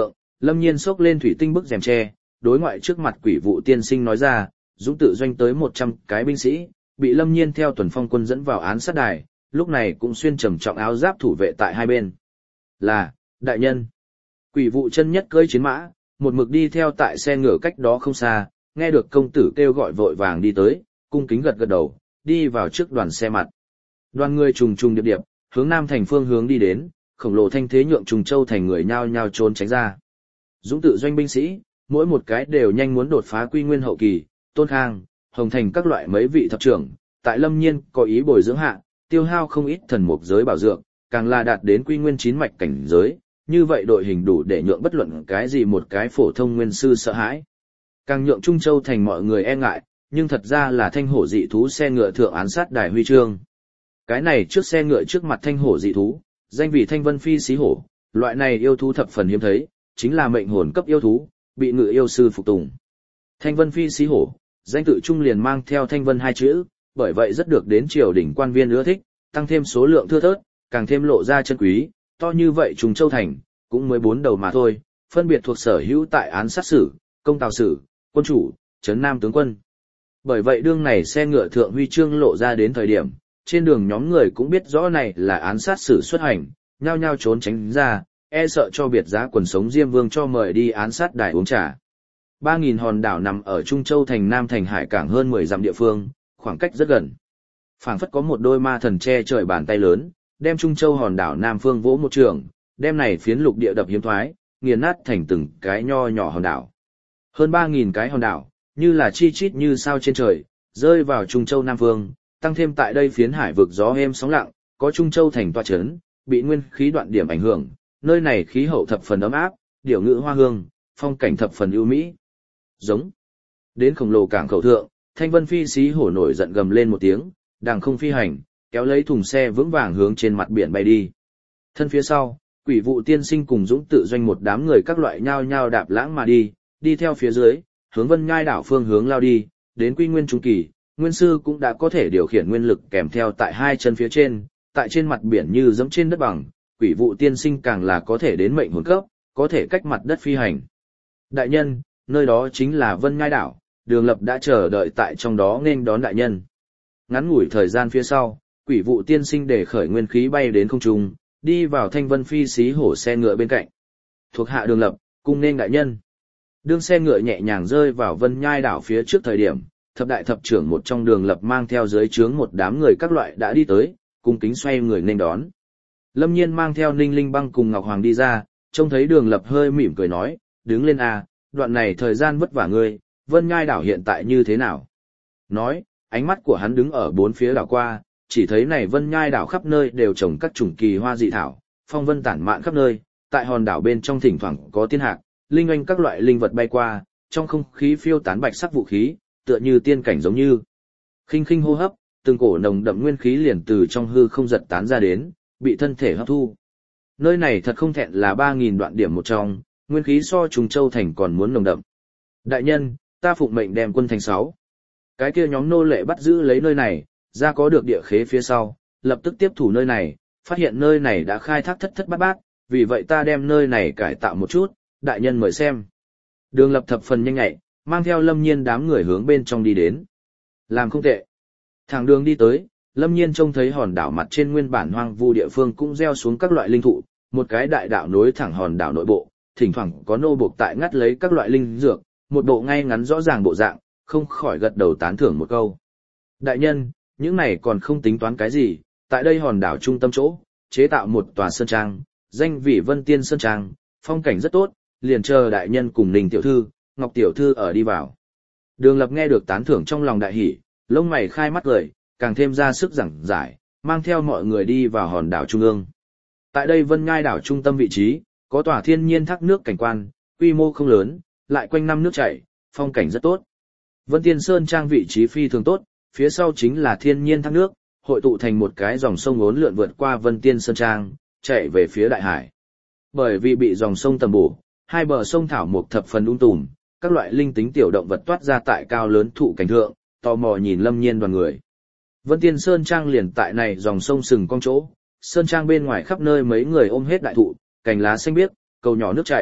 Lâm Nhiên xốc lên thủy tinh bức rèm tre, đối ngoại trước mặt Quỷ vụ tiên sinh nói ra, Dũng tự doanh tới 100 cái binh sĩ, bị Lâm Nhiên theo tuần phong quân dẫn vào án sát đài, lúc này cũng xuyên trầm trọng áo giáp thủ vệ tại hai bên. Là, đại nhân. Quỷ vụ chân nhất cưỡi chiến mã, một mực đi theo tại xe ngựa cách đó không xa, nghe được công tử kêu gọi vội vàng đi tới, cung kính gật gật đầu, đi vào trước đoàn xe mặt. Đoàn người trùng trùng điệp điệp, hướng nam thành phương hướng đi đến, khổng lồ thanh thế nhượng Trùng Châu thành người nhao nhao trốn tránh ra. Dũng tự doanh binh sĩ, mỗi một cái đều nhanh muốn đột phá quy nguyên hậu kỳ, Tôn Khang, Hồng Thành các loại mấy vị thập trưởng, tại Lâm Nhiên có ý bồi dưỡng hạ, tiêu hao không ít thần mục giới bảo dược, càng là đạt đến quy nguyên 9 mạch cảnh giới, như vậy đội hình đủ để nhượng bất luận cái gì một cái phổ thông nguyên sư sợ hãi. Càng nhượng Trung Châu thành mọi người e ngại, nhưng thật ra là thanh hổ dị thú xe ngựa thượng án sát đài huy chương. Cái này trước xe ngựa trước mặt thanh hổ dị thú, danh vì Thanh Vân Phi xí hổ, loại này yêu thú thập phần hiếm thấy, chính là mệnh hồn cấp yêu thú, bị ngự yêu sư phục tùng. Thanh Vân Phi xí hổ, danh tự trung liền mang theo Thanh Vân hai chữ, bởi vậy rất được đến triều đình quan viên ưa thích, tăng thêm số lượng thưa thớt, càng thêm lộ ra chân quý, to như vậy Trùng Châu thành, cũng mới 4 đầu mà thôi, phân biệt thuộc sở hữu tại án sát sử, công tào sử, quân chủ, trấn nam tướng quân. Bởi vậy đương này xe ngựa thượng huy chương lộ ra đến thời điểm, trên đường nhóm người cũng biết rõ này là án sát sử xuất hành, nhao nhao trốn tránh ra, e sợ cho biệt giá quần sống Diêm Vương cho mời đi án sát đài uống trà. 3.000 hòn đảo nằm ở Trung Châu thành Nam thành hải cảng hơn 10 dặm địa phương, khoảng cách rất gần. Phảng phất có một đôi ma thần che trời bàn tay lớn, đem Trung Châu hòn đảo Nam phương vỗ một trường, đem này phiến lục địa đập hiếm thoái, nghiền nát thành từng cái nho nhỏ hòn đảo. Hơn 3.000 cái hòn đảo, như là chi chít như sao trên trời, rơi vào Trung Châu Nam phương, tăng thêm tại đây phiến hải vực gió êm sóng lặng, có Trung Châu thành tọa chấn, bị nguyên khí đoạn điểm ảnh hưởng, nơi này khí hậu thập phần ấm áp, điệu ngữ hoa hương, phong cảnh thập phần ưu mỹ. Giống. Đến khổng lồ cảng khẩu thượng, Thanh Vân Phi xí hổ nổi giận gầm lên một tiếng, đàng không phi hành, kéo lấy thùng xe vững vàng hướng trên mặt biển bay đi. Thân phía sau, Quỷ vụ tiên sinh cùng Dũng tự doanh một đám người các loại nhao nhao đạp lãng mà đi, đi theo phía dưới, hướng Vân Nhai đảo phương hướng lao đi, đến quy nguyên trung kỳ, nguyên sư cũng đã có thể điều khiển nguyên lực kèm theo tại hai chân phía trên, tại trên mặt biển như dẫm trên đất bằng, Quỷ vụ tiên sinh càng là có thể đến mệnh hồn cấp, có thể cách mặt đất phi hành. Đại nhân, nơi đó chính là Vân Nhai đảo, Đường Lập đã chờ đợi tại trong đó nên đón đại nhân. Ngắn ngủi thời gian phía sau, Quỷ vụ tiên sinh để khởi nguyên khí bay đến không trung, đi vào Thanh Vân Phi xí hổ xe ngựa bên cạnh. Thuộc hạ Đường Lập, cung nên đại nhân. Đương xe ngựa nhẹ nhàng rơi vào Vân Nhai đảo phía trước thời điểm, thập đại thập trưởng một trong Đường Lập mang theo dưới trướng một đám người các loại đã đi tới, cung kính xoay người nên đón. Lâm Nhiên mang theo Ninh Linh Băng cùng Ngọc Hoàng đi ra, trông thấy Đường Lập hơi mỉm cười nói, đứng lên a, đoạn này thời gian vất vả ngươi, Vân Nhai đảo hiện tại như thế nào? Nói, ánh mắt của hắn đứng ở bốn phía đảo qua, chỉ thấy này Vân Nhai đảo khắp nơi đều trồng các chủng kỳ hoa dị thảo, phong vân tản mạn khắp nơi, tại hòn đảo bên trong thỉnh thoảng có tiên hạc, linh anh các loại linh vật bay qua, trong không khí phiêu tán bạch sắc vũ khí, tựa như tiên cảnh giống như. Khinh khinh hô hấp, từng cổ nồng đậm nguyên khí liền từ trong hư không giật tán ra đến, bị thân thể hấp thu. Nơi này thật không thẹn là 3.000 đoạn điểm một trong, nguyên khí so Trùng Châu thành còn muốn nồng đậm. Đại nhân, ta phụng mệnh đem quân thành 6. Cái kia nhóm nô lệ bắt giữ lấy nơi này, ra có được địa khế phía sau, lập tức tiếp thủ nơi này, phát hiện nơi này đã khai thác thất thất bát bát, vì vậy ta đem nơi này cải tạo một chút, đại nhân mời xem. Đường Lập thập phần nhanh nhạy, mang theo Lâm Nhiên đám người hướng bên trong đi đến. Làm không tệ. Thẳng đường đi tới, Lâm Nhiên trông thấy hòn đảo mặt trên nguyên bản hoang vu địa phương cũng gieo xuống các loại linh thụ, một cái đại đạo nối thẳng hòn đảo nội bộ, thỉnh thoảng có nô buộc tại ngắt lấy các loại linh dược, một bộ ngay ngắn rõ ràng bộ dạng, không khỏi gật đầu tán thưởng một câu. Đại nhân, những này còn không tính toán cái gì, tại đây hòn đảo trung tâm chỗ, chế tạo một tòa sơn trang, danh vị Vân Tiên Sơn Trang, phong cảnh rất tốt, liền chờ đại nhân cùng Ninh tiểu thư, Ngọc tiểu thư ở đi vào. Đường Lập nghe được tán thưởng trong lòng đại hỉ, lông mày khai mắt cười, càng thêm ra sức giảng giải, mang theo mọi người đi vào hòn đảo trung ương. Tại đây Vân Nhai đảo trung tâm vị trí, có tòa thiên nhiên thác nước cảnh quan, quy mô không lớn, lại quanh năm nước chảy, phong cảnh rất tốt. Vân Tiên Sơn Trang vị trí phi thường tốt, phía sau chính là thiên nhiên thác nước, hội tụ thành một cái dòng sông uốn lượn vượt qua Vân Tiên Sơn Trang, chạy về phía đại hải. Bởi vì bị dòng sông tầm bổ, hai bờ sông thảo mộc thập phần tùm, các loại linh tính tiểu động vật toát ra tại cao lớn thụ cảnh thượng, tò mò nhìn Lâm Nhiên đoàn người. Vân Tiên Sơn Trang liền tại này dòng sông sừng cong chỗ, sơn trang bên ngoài khắp nơi mấy người ôm hết đại thụ, cành lá xanh biếc, cầu nhỏ nước chảy,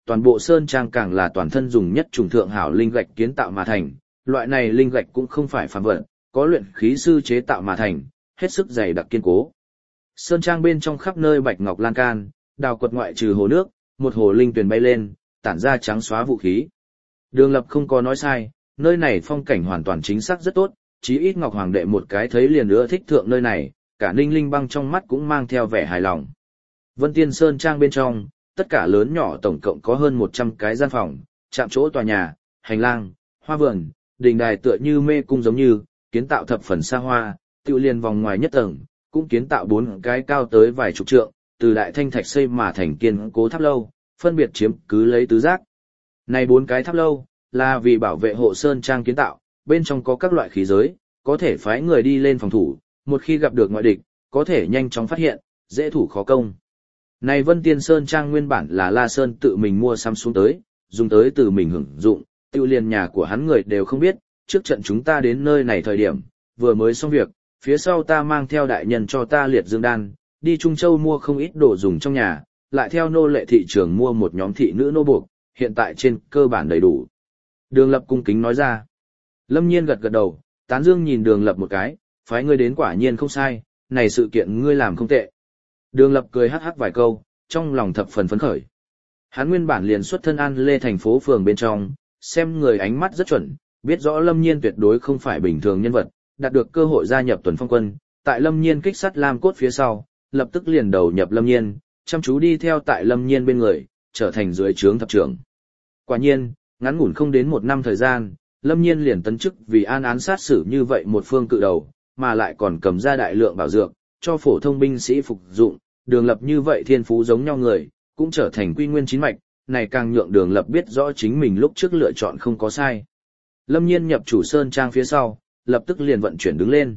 toàn bộ sơn trang càng là toàn thân dùng nhất trùng thượng hảo linh gạch kiến tạo mà thành, loại này linh gạch cũng không phải phàm vật, có luyện khí sư chế tạo mà thành, hết sức dày đặc kiên cố. Sơn trang bên trong khắp nơi bạch ngọc lan can, đào quật ngoại trừ hồ nước, một hồ linh tuyền bay lên, tản ra trắng xóa vũ khí. Đường Lập không có nói sai, nơi này phong cảnh hoàn toàn chính xác rất tốt, chí ít Ngọc Hoàng đệ một cái thấy liền ưa thích thượng nơi này, cả Ninh Linh Băng trong mắt cũng mang theo vẻ hài lòng. Vân Tiên Sơn trang bên trong, tất cả lớn nhỏ tổng cộng có hơn 100 cái gian phòng, chạm chỗ tòa nhà, hành lang, hoa vườn, đình đài tựa như mê cung giống như, kiến tạo thập phần xa hoa, tự liền vòng ngoài nhất tầng, cũng kiến tạo 4 cái cao tới vài chục trượng, từ đại thanh thạch xây mà thành kiên cố tháp lâu, phân biệt chiếm cứ lấy tứ giác. Này 4 cái tháp lâu, là vì bảo vệ hộ sơn trang kiến tạo, bên trong có các loại khí giới, có thể phái người đi lên phòng thủ, một khi gặp được ngoại địch, có thể nhanh chóng phát hiện, dễ thủ khó công. Này Vân Tiên Sơn trang nguyên bản là La Sơn tự mình mua sắm xuống tới, dùng tới từ mình hưởng dụng, tiêu liền nhà của hắn người đều không biết, trước trận chúng ta đến nơi này thời điểm, vừa mới xong việc, phía sau ta mang theo đại nhân cho ta liệt dương đan, đi Trung Châu mua không ít đồ dùng trong nhà, lại theo nô lệ thị trường mua một nhóm thị nữ nô buộc, hiện tại trên cơ bản đầy đủ. Đường Lập cung kính nói ra. Lâm Nhiên gật gật đầu, tán dương nhìn Đường Lập một cái, phái ngươi đến quả nhiên không sai, này sự kiện ngươi làm không tệ. Đường Lập cười hắc hắc vài câu, trong lòng thập phần phấn khởi. Hắn nguyên bản liền xuất thân An Lê thành phố phường bên trong, xem người ánh mắt rất chuẩn, biết rõ Lâm Nhiên tuyệt đối không phải bình thường nhân vật, đạt được cơ hội gia nhập Tuần Phong quân, tại Lâm Nhiên kích sát Lam Cốt phía sau, lập tức liền đầu nhập Lâm Nhiên, chăm chú đi theo tại Lâm Nhiên bên người, trở thành dưới trướng thập trưởng. Quả nhiên, ngắn ngủn không đến 1 năm thời gian, Lâm Nhiên liền tấn chức vì an án sát xử như vậy một phương cự đầu, mà lại còn cầm ra đại lượng bảo dược, cho phổ thông binh sĩ phục dụng, Đường Lập như vậy thiên phú giống nhau người, cũng trở thành quy nguyên chín mạch, này càng nhượng Đường Lập biết rõ chính mình lúc trước lựa chọn không có sai. Lâm Nhiên nhập chủ sơn trang phía sau, lập tức liền vận chuyển đứng lên.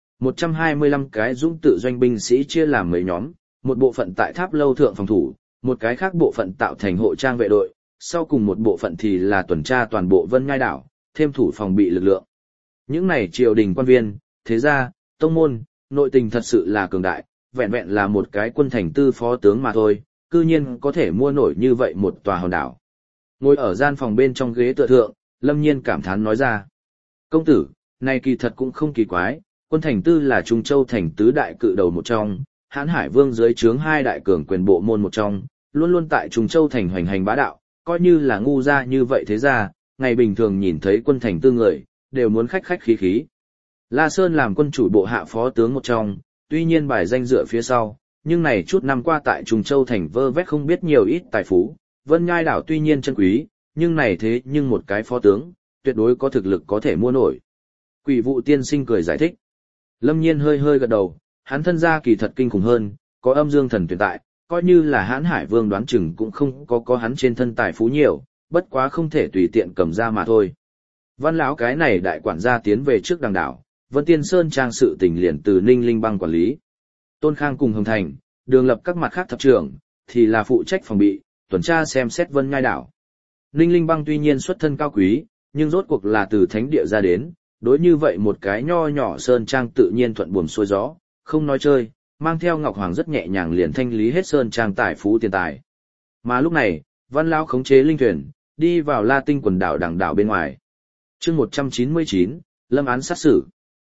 125 cái dũng tự doanh binh sĩ chia làm mấy nhóm, một bộ phận tại tháp lâu thượng phòng thủ, một cái khác bộ phận tạo thành hộ trang vệ đội, sau cùng một bộ phận thì là tuần tra toàn bộ Vân Ngai đảo, thêm thủ phòng bị lực lượng. Những này triều đình quan viên, thế gia, tông môn, nội tình thật sự là cường đại, vẹn vẹn là một cái quân thành tư phó tướng mà thôi, cư nhiên có thể mua nổi như vậy một tòa hòn đảo. Ngồi ở gian phòng bên trong ghế tựa thượng, Lâm Nhiên cảm thán nói ra. Công tử, này kỳ thật cũng không kỳ quái, quân thành tư là Trung Châu thành tứ đại cự đầu một trong, Hán Hải Vương dưới trướng 2 đại cường quyền bộ môn một trong, luôn luôn tại Trung Châu thành hoành hành bá đạo, coi như là ngu gia như vậy thế ra, ngày bình thường nhìn thấy quân thành tư người, đều muốn khách khách khí khí. La Sơn làm quân chủ bộ hạ phó tướng một trong, tuy nhiên bài danh dựa phía sau, nhưng này chút năm qua tại Trung Châu thành vơ vét không biết nhiều ít tài phú, Vân Ngai đảo tuy nhiên chân quý, nhưng này thế nhưng một cái phó tướng, tuyệt đối có thực lực có thể mua nổi. Quỷ vụ tiên sinh cười giải thích. Lâm Nhiên hơi hơi gật đầu, hắn thân gia kỳ thật kinh khủng hơn, có âm dương thần tuyển tại, coi như là Hán Hải Vương đoán chừng cũng không có hắn trên thân tài phú nhiều, bất quá không thể tùy tiện cầm ra mà thôi. Văn lão cái này đại quản gia tiến về trước đằng đảo, Vân Tiên Sơn trang sự tình liền từ Ninh Linh Băng quản lý. Tôn Khang cùng Hồng Thành, Đường Lập các mặt khác thập trưởng, thì là phụ trách phòng bị, tuần tra xem xét Vân Ngai đảo. Ninh Linh Băng tuy nhiên xuất thân cao quý, nhưng rốt cuộc là từ thánh địa ra đến, đối như vậy một cái nho nhỏ sơn trang tự nhiên thuận buồm xuôi gió, không nói chơi, mang theo Ngọc Hoàng rất nhẹ nhàng liền thanh lý hết sơn trang tài phú tiền tài. Mà lúc này, Văn lão khống chế linh thuyền, đi vào La Tinh quần đảo đằng đảo bên ngoài. Chương 199, lâm án sát xử.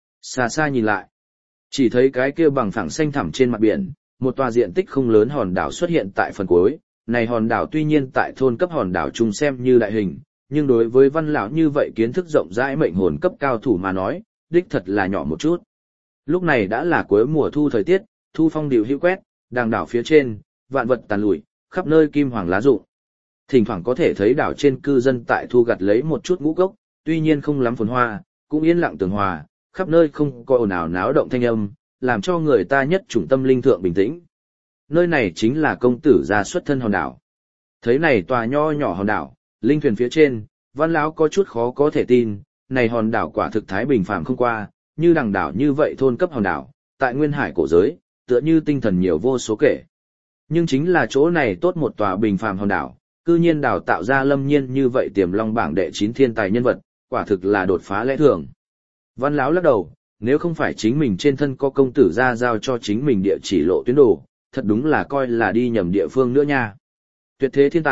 Xa xa nhìn lại, chỉ thấy cái kia bằng phẳng xanh thẳm trên mặt biển, một tòa diện tích không lớn hòn đảo xuất hiện tại phần cuối. Này hòn đảo tuy nhiên tại thôn cấp hòn đảo chung xem như đại hình, nhưng đối với Văn lão như vậy kiến thức rộng rãi mệnh hồn cấp cao thủ mà nói, đích thật là nhỏ một chút. Lúc này đã là cuối mùa thu thời tiết, thu phong điều hữu quét, đàng đảo phía trên, vạn vật tàn lụi, khắp nơi kim hoàng lá rụng. Thỉnh thoảng có thể thấy đảo trên cư dân tại thu gặt lấy một chút ngũ cốc, tuy nhiên không lắm phồn hoa, cũng yên lặng tường hòa, khắp nơi không có ồn ào náo động thanh âm, làm cho người ta nhất chủng tâm linh thượng bình tĩnh. Nơi này chính là công tử gia xuất thân hòn đảo. Thấy này tòa nho nhỏ hòn đảo, linh thuyền phía trên, Văn lão có chút khó có thể tin, này hòn đảo quả thực thái bình phàm không qua, như đằng đảo như vậy thôn cấp hòn đảo, tại nguyên hải cổ giới, tựa như tinh thần nhiều vô số kể. Nhưng chính là chỗ này tốt một tòa bình phàm hòn đảo, cư nhiên đảo tạo ra Lâm Nhiên như vậy tiềm long bảng đệ 9 thiên tài nhân vật, quả thực là đột phá lẽ thường. Văn lão lắc đầu, nếu không phải chính mình trên thân có công tử gia giao cho chính mình địa chỉ lộ tuyến đồ, thật đúng là coi là đi nhầm địa phương nữa nha. Tuyệt thế thiên tài,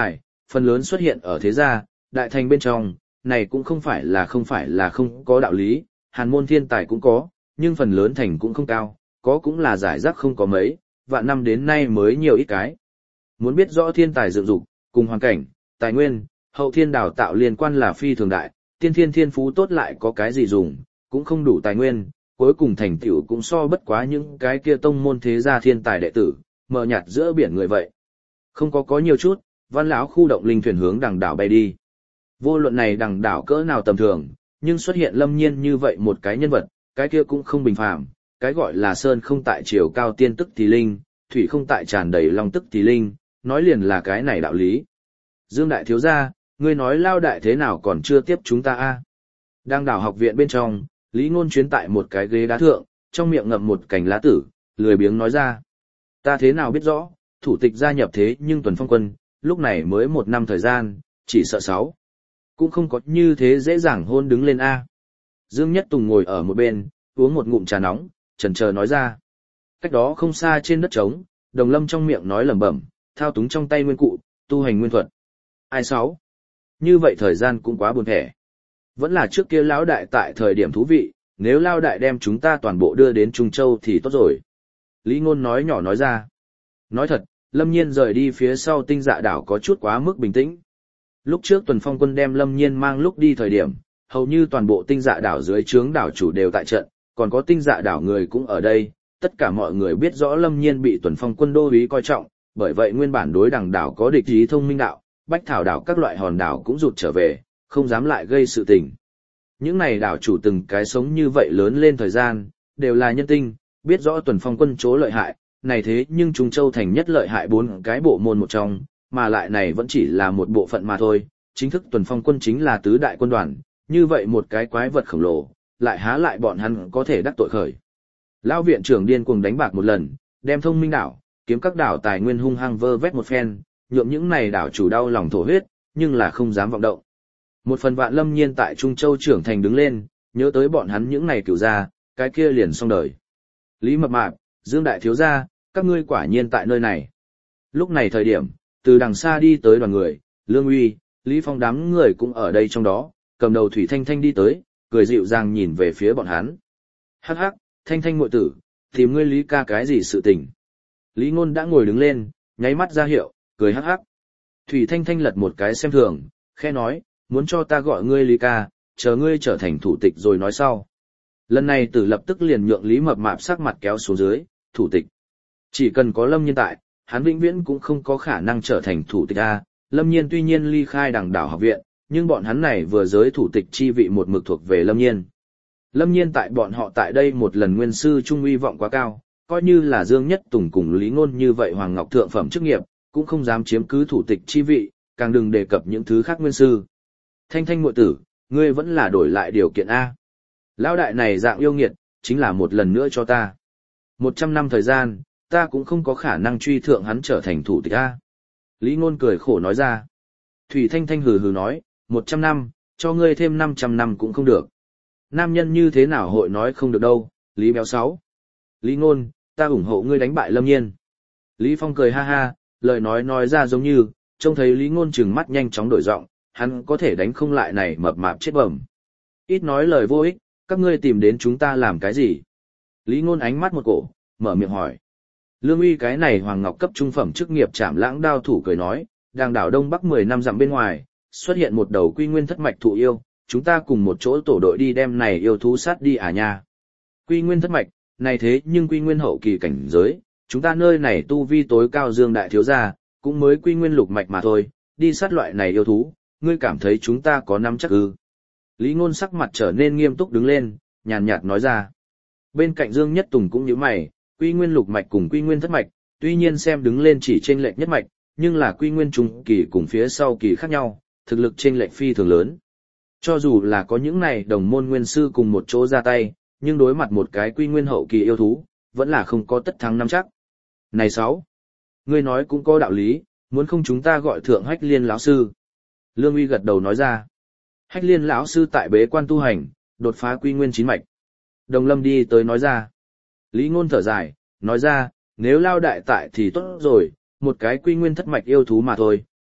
phần lớn xuất hiện ở thế gia, đại thành bên trong, này cũng không phải là không có đạo lý, hàn môn thiên tài cũng có, nhưng phần lớn thành cũng không cao, có cũng là giải rác không có mấy, vạn năm đến nay mới nhiều ít cái. Muốn biết rõ thiên tài dựng dục, cùng hoàn cảnh, tài nguyên, hậu thiên đào tạo liên quan là phi thường đại, tiên thiên thiên phú tốt lại có cái gì dùng, cũng không đủ tài nguyên, cuối cùng thành tựu cũng so bất quá những cái kia tông môn thế gia thiên tài đệ tử, mờ nhạt giữa biển người vậy. Không có nhiều chút, Văn lão khu động linh thuyền hướng đằng đảo bay đi. Vô luận này đằng đảo cỡ nào tầm thường, nhưng xuất hiện Lâm Nhiên như vậy một cái nhân vật, cái kia cũng không bình phàm, cái gọi là sơn không tại chiều cao tiên tức thì linh, thủy không tại tràn đầy long tức thì linh, nói liền là cái này đạo lý. Dương đại thiếu gia, ngươi nói lao đại thế nào còn chưa tiếp chúng ta a? Đang đảo học viện bên trong, Lý Ngôn chuyến tại một cái ghế đá thượng, trong miệng ngậm một cành lá tử, lười biếng nói ra. Ta thế nào biết rõ, thủ tịch gia nhập thế nhưng Tuần Phong Quân, lúc này mới 1 năm thời gian, chỉ sợ 6. Cũng không có như thế dễ dàng hôn đứng lên a. Dương Nhất Tùng ngồi ở một bên, uống một ngụm trà nóng, chần chờ nói ra. Cách đó không xa trên đất trống, Đồng Lâm trong miệng nói lẩm bẩm, thao túng trong tay nguyên cụ, tu hành nguyên thuật. Ai 6? Như vậy thời gian cũng quá buồn thẻ. Vẫn là trước kia lão đại tại thời điểm thú vị, nếu lão đại đem chúng ta toàn bộ đưa đến Trung Châu thì tốt rồi. Lý Ngôn nói nhỏ nói ra. Nói thật, Lâm Nhiên rời đi phía sau Tinh Dạ đảo có chút quá mức bình tĩnh. Lúc trước Tuần Phong Quân đem Lâm Nhiên mang lúc đi thời điểm, hầu như toàn bộ Tinh Dạ đảo dưới trướng đảo chủ đều tại trận, còn có Tinh Dạ đảo người cũng ở đây, tất cả mọi người biết rõ Lâm Nhiên bị Tuần Phong Quân đô úy coi trọng, bởi vậy nguyên bản đối đằng đảo có địch ý thông minh đạo, Bách Thảo đảo các loại hòn đảo cũng rụt trở về, không dám lại gây sự tình. Những này đảo chủ từng cái sống như vậy lớn lên thời gian, đều là nhân tinh, biết rõ Tuần Phong Quân chỗ lợi hại, này thế nhưng Trung Châu thành nhất lợi hại 4 cái bộ môn một trong, mà lại này vẫn chỉ là một bộ phận mà thôi, chính thức Tuần Phong Quân chính là tứ đại quân đoàn, như vậy một cái quái vật khổng lồ, lại há lại bọn hắn có thể đắc tội khởi. Lão viện trưởng điên cuồng đánh bạc một lần, đem Thông Minh đảo, kiếm các đảo tài nguyên hung hăng vơ vét một phen, nhượng những này đảo chủ đau lòng thổ huyết, nhưng là không dám vọng động. Một phần Vạn Lâm Nhiên tại Trung Châu trưởng thành đứng lên, nhớ tới bọn hắn những này cửu gia, cái kia liền xong đời. Lý Mập Mạp, Dương đại thiếu gia, các ngươi quả nhiên tại nơi này. Lúc này thời điểm, từ đằng xa đi tới đoàn người, Lương Uy, Lý Phong đám người cũng ở đây trong đó, cầm đầu Thủy Thanh Thanh đi tới, cười dịu dàng nhìn về phía bọn hắn. Hắc hắc, Thanh Thanh muội tử, tìm ngươi Lý ca cái gì sự tình? Lý Ngôn đã ngồi đứng lên, nháy mắt ra hiệu, cười hắc hắc. Thủy Thanh Thanh lật một cái xem thường, khẽ nói, muốn cho ta gọi ngươi Lý ca, chờ ngươi trở thành thủ tịch rồi nói sau. Lần này Tử lập tức liền nhượng Lý Mập Mạp sắc mặt kéo xuống dưới, thủ tịch. Chỉ cần có Lâm Nhiên tại, hắn vĩnh viễn cũng không có khả năng trở thành thủ tịch A. Lâm Nhiên tuy nhiên ly khai đằng đảo học viện, nhưng bọn hắn này vừa giới thủ tịch chi vị một mực thuộc về Lâm Nhiên. Lâm Nhiên tại bọn họ tại đây một lần nguyên sư trung uy vọng quá cao, coi như là Dương Nhất Tùng cùng Lý Ngôn như vậy Hoàng Ngọc thượng phẩm chức nghiệp, cũng không dám chiếm cứ thủ tịch chi vị, càng đừng đề cập những thứ khác nguyên sư. Thanh Thanh muội tử, ngươi vẫn là đổi lại điều kiện A. Lão đại này dạng yêu nghiệt, chính là một lần nữa cho ta. 100 năm thời gian, ta cũng không có khả năng truy thượng hắn trở thành thủ tịch A. Lý Ngôn cười khổ nói ra. Thủy Thanh Thanh hừ hừ nói, 100 năm, cho ngươi thêm 500 năm cũng không được. Nam nhân như thế nào hội nói không được đâu, Lý Béo 6. Lý Ngôn, ta ủng hộ ngươi đánh bại Lâm Nhiên. Lý Phong cười ha ha, lời nói ra giống như, trông thấy Lý Ngôn trừng mắt nhanh chóng đổi giọng, hắn có thể đánh không lại này mập mạp chết bẩm. Ít nói lời vô ích, các ngươi tìm đến chúng ta làm cái gì? Lý Ngôn ánh mắt một cổ, mở miệng hỏi. Lương Uy cái này Hoàng Ngọc cấp trung phẩm chức nghiệp Trảm Lãng đao thủ cười nói, đang đảo Đông Bắc 10 năm dặm bên ngoài, xuất hiện một đầu quy nguyên thất mạch thụ yêu, chúng ta cùng một chỗ tổ đội đi đem này yêu thú sát đi à nha. Quy nguyên thất mạch, này thế nhưng quy nguyên hậu kỳ cảnh giới, chúng ta nơi này tu vi tối cao Dương đại thiếu gia, cũng mới quy nguyên lục mạch mà thôi, đi sát loại này yêu thú, ngươi cảm thấy chúng ta có nắm chắc ư? Lý Ngôn sắc mặt trở nên nghiêm túc đứng lên, nhàn nhạt nói ra. Bên cạnh Dương Nhất Tùng cũng nhíu mày, quy nguyên lục mạch cùng quy nguyên thất mạch, tuy nhiên xem đứng lên chỉ chênh lệch nhất mạch, nhưng là quy nguyên trung kỳ cùng phía sau kỳ khác nhau, thực lực chênh lệch phi thường lớn. Cho dù là có những này đồng môn nguyên sư cùng một chỗ ra tay, nhưng đối mặt một cái quy nguyên hậu kỳ yêu thú, vẫn là không có tất thắng nắm chắc. Này 6, ngươi nói cũng có đạo lý, muốn không chúng ta gọi thượng Hách Liên lão sư. Lương Uy gật đầu nói ra. Hách Liên lão sư tại bế quan tu hành, đột phá quy nguyên 9 mạch. Đồng Lâm đi tới nói ra. Lý Ngôn thở dài, nói ra, nếu lao đại tại thì tốt rồi, một cái quy nguyên thất mạch yêu thú mà thôi,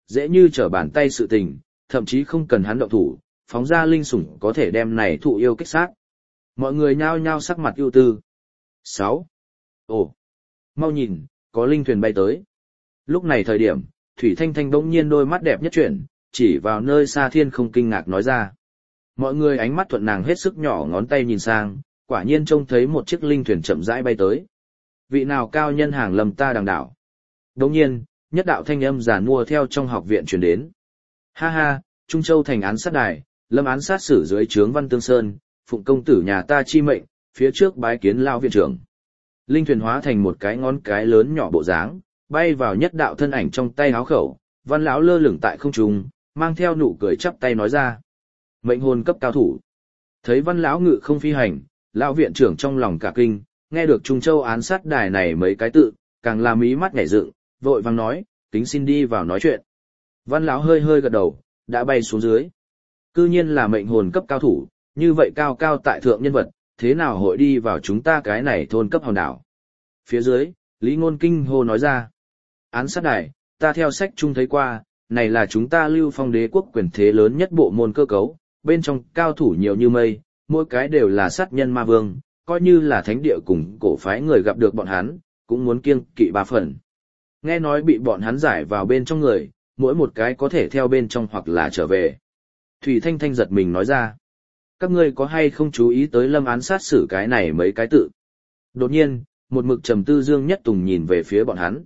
dễ như trở bàn tay sự tình, thậm chí không cần hắn động thủ, phóng ra linh sủng có thể đem này thụ yêu kích sát. Mọi người nhao nhao sắc mặt ưu tư. 6. Ồ, mau nhìn, có linh thuyền bay tới. Lúc này thời điểm, Thủy Thanh Thanh bỗng nhiên đôi mắt đẹp nhất chuyển, chỉ vào nơi xa thiên không kinh ngạc nói ra. Mọi người ánh mắt thuận nàng hết sức nhỏ ngón tay nhìn sang, quả nhiên trông thấy một chiếc linh thuyền chậm rãi bay tới. Vị nào cao nhân hàng lầm ta đằng đảo. Đồng nhiên, nhất đạo thanh âm giàn mua theo trong học viện truyền đến. Ha ha, Trung Châu thành án sát đài, lâm án sát xử dưới trướng Văn Tương Sơn, phụng công tử nhà ta chi mệnh, phía trước bái kiến lao viện trưởng. Linh thuyền hóa thành một cái ngón cái lớn nhỏ bộ dáng, bay vào nhất đạo thân ảnh trong tay háo khẩu, Văn lão lơ lửng tại không trung, mang theo nụ cười chắp tay nói ra. Mệnh hồn cấp cao thủ. Thấy Văn lão ngự không phi hành, lão viện trưởng trong lòng cả kinh, nghe được Trung Châu án sát đài này mấy cái tự, càng làm ý mắt nhảy dựng, vội vàng nói, kính xin đi vào nói chuyện. Văn lão hơi hơi gật đầu, đã bay xuống dưới. Cư nhiên là mệnh hồn cấp cao thủ, như vậy cao cao tại thượng nhân vật, thế nào hội đi vào chúng ta cái này thôn cấp hòn đảo. Phía dưới, Lý Ngôn kinh hô nói ra. Án sát đài, ta theo sách chung thấy qua, này là chúng ta Lưu Phong đế quốc quyền thế lớn nhất bộ môn cơ cấu, bên trong cao thủ nhiều như mây, mỗi cái đều là sát nhân ma vương, coi như là thánh địa cùng cổ phái người gặp được bọn hắn, cũng muốn kiêng kỵ 3 phần. Nghe nói bị bọn hắn giải vào bên trong người, mỗi một cái có thể theo bên trong hoặc là trở về. Thủy Thanh Thanh giật mình nói ra. Các ngươi có hay không chú ý tới lâm án sát xử cái này mấy cái tự? Đột nhiên, một mực trầm tư Dương Nhất Tùng nhìn về phía bọn hắn.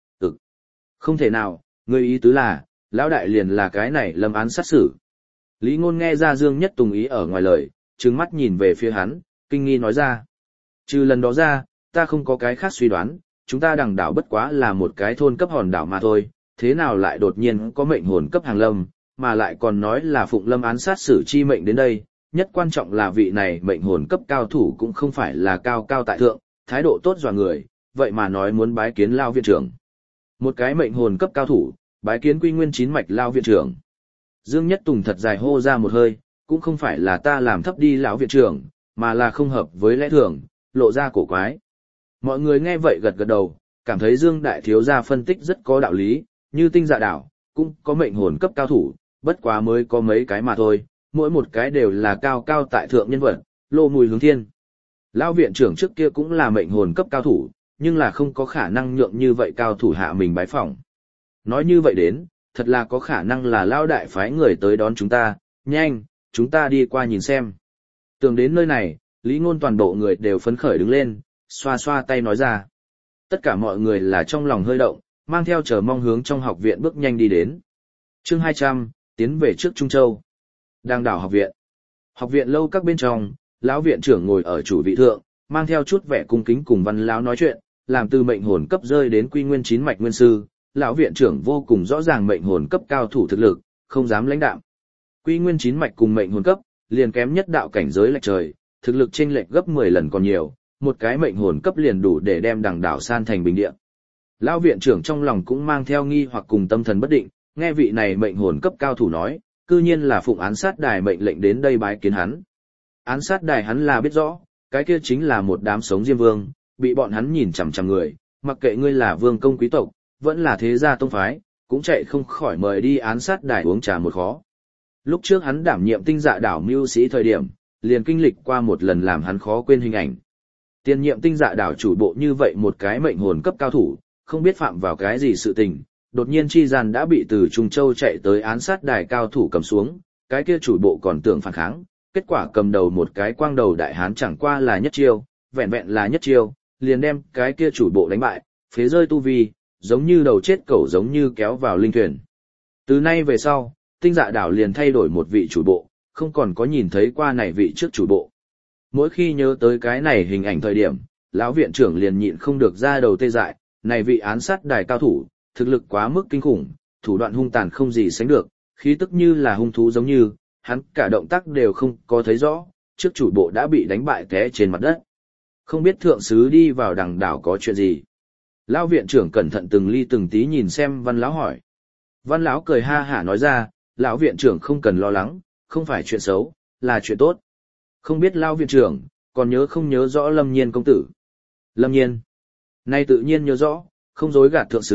Không thể nào, ngươi ý tứ là, lão đại liền là cái này lâm án sát xử. Lý Ngôn nghe ra Dương Nhất Tùng ý ở ngoài lời, trừng mắt nhìn về phía hắn, kinh nghi nói ra. Trừ lần đó ra, ta không có cái khác suy đoán, chúng ta đằng đảo bất quá là một cái thôn cấp hòn đảo mà thôi, thế nào lại đột nhiên có mệnh hồn cấp hàng lâm, mà lại còn nói là phụng lâm án sát xử chi mệnh đến đây, nhất quan trọng là vị này mệnh hồn cấp cao thủ cũng không phải là cao cao tại thượng, thái độ tốt dọa người, vậy mà nói muốn bái kiến lao viện trưởng. Một cái mệnh hồn cấp cao thủ, bái kiến Quy Nguyên chín mạch lao viện trưởng. Dương Nhất Tùng thật dài hô ra một hơi, cũng không phải là ta làm thấp đi lão viện trưởng, mà là không hợp với lẽ thường, lộ ra cổ quái. Mọi người nghe vậy gật gật đầu, cảm thấy Dương đại thiếu gia phân tích rất có đạo lý, như Tinh Dạ đảo, cũng có mệnh hồn cấp cao thủ, bất quá mới có mấy cái mà thôi, mỗi một cái đều là cao cao tại thượng nhân vật, lô mùi hướng thiên. Lão viện trưởng trước kia cũng là mệnh hồn cấp cao thủ, nhưng là không có khả năng nhượng như vậy cao thủ hạ mình bái phỏng. Nói như vậy đến, thật là có khả năng là Lão đại phái người tới đón chúng ta, nhanh, chúng ta đi qua nhìn xem. Tưởng đến nơi này, Lý Ngôn toàn bộ người đều phấn khởi đứng lên, xoa xoa tay nói ra. Tất cả mọi người là trong lòng hơi động, mang theo chờ mong hướng trong học viện bước nhanh đi đến. Chương 200, tiến về trước Trung Châu. Đang đảo học viện. Học viện lâu các bên trong, lão viện trưởng ngồi ở chủ vị thượng, mang theo chút vẻ cung kính cùng Văn lão nói chuyện, làm từ mệnh hồn cấp rơi đến Quy Nguyên chín mạch nguyên sư, lão viện trưởng vô cùng rõ ràng mệnh hồn cấp cao thủ thực lực, không dám lãnh đạm. Quy Nguyên chín mạch cùng mệnh hồn cấp, liền kém nhất đạo cảnh giới lệch trời, thực lực chênh lệch gấp 10 lần còn nhiều, một cái mệnh hồn cấp liền đủ để đem đằng đảo san thành bình địa. Lão viện trưởng trong lòng cũng mang theo nghi hoặc cùng tâm thần bất định, nghe vị này mệnh hồn cấp cao thủ nói, cư nhiên là phụng án sát đài mệnh lệnh đến đây bái kiến hắn. Án sát đài hắn là biết rõ, cái kia chính là một đám sống diêm vương, bị bọn hắn nhìn chằm chằm người, mặc kệ ngươi là vương công quý tộc, vẫn là thế gia tông phái, cũng chạy không khỏi mời đi án sát đài uống trà một khó. Lúc trước hắn đảm nhiệm Tinh Dạ đảo mưu sĩ thời điểm, liền kinh lịch qua một lần làm hắn khó quên hình ảnh. Tiền nhiệm Tinh Dạ đảo chủ bộ như vậy một cái mệnh hồn cấp cao thủ, không biết phạm vào cái gì sự tình, đột nhiên chi gian đã bị từ Trung Châu chạy tới án sát đài cao thủ cầm xuống, cái kia chủ bộ còn tưởng phản kháng, kết quả cầm đầu một cái quang đầu đại hán chẳng qua là nhất chiêu, vẹn vẹn là nhất chiêu, liền đem cái kia chủ bộ đánh bại, phế rơi tu vi, giống như đầu chết cẩu giống như kéo vào linh thuyền. Từ nay về sau, Tinh Dạ đảo liền thay đổi một vị chủ bộ, không còn có nhìn thấy qua này vị trước chủ bộ. Mỗi khi nhớ tới cái này hình ảnh thời điểm, lão viện trưởng liền nhịn không được ra đầu tê dại, này vị án sát đài cao thủ, thực lực quá mức kinh khủng, thủ đoạn hung tàn không gì sánh được, khí tức như là hung thú giống như, hắn cả động tác đều không có thấy rõ, trước chủ bộ đã bị đánh bại té trên mặt đất. Không biết thượng sứ đi vào đằng đảo có chuyện gì. Lão viện trưởng cẩn thận từng ly từng tí nhìn xem Văn lão hỏi. Văn lão cười ha hả nói ra, lão viện trưởng không cần lo lắng, không phải chuyện xấu, là chuyện tốt. Không biết lão viện trưởng, còn nhớ không nhớ rõ Lâm Nhiên công tử. Lâm Nhiên. Nay tự nhiên nhớ rõ, không dối gạt thượng sứ,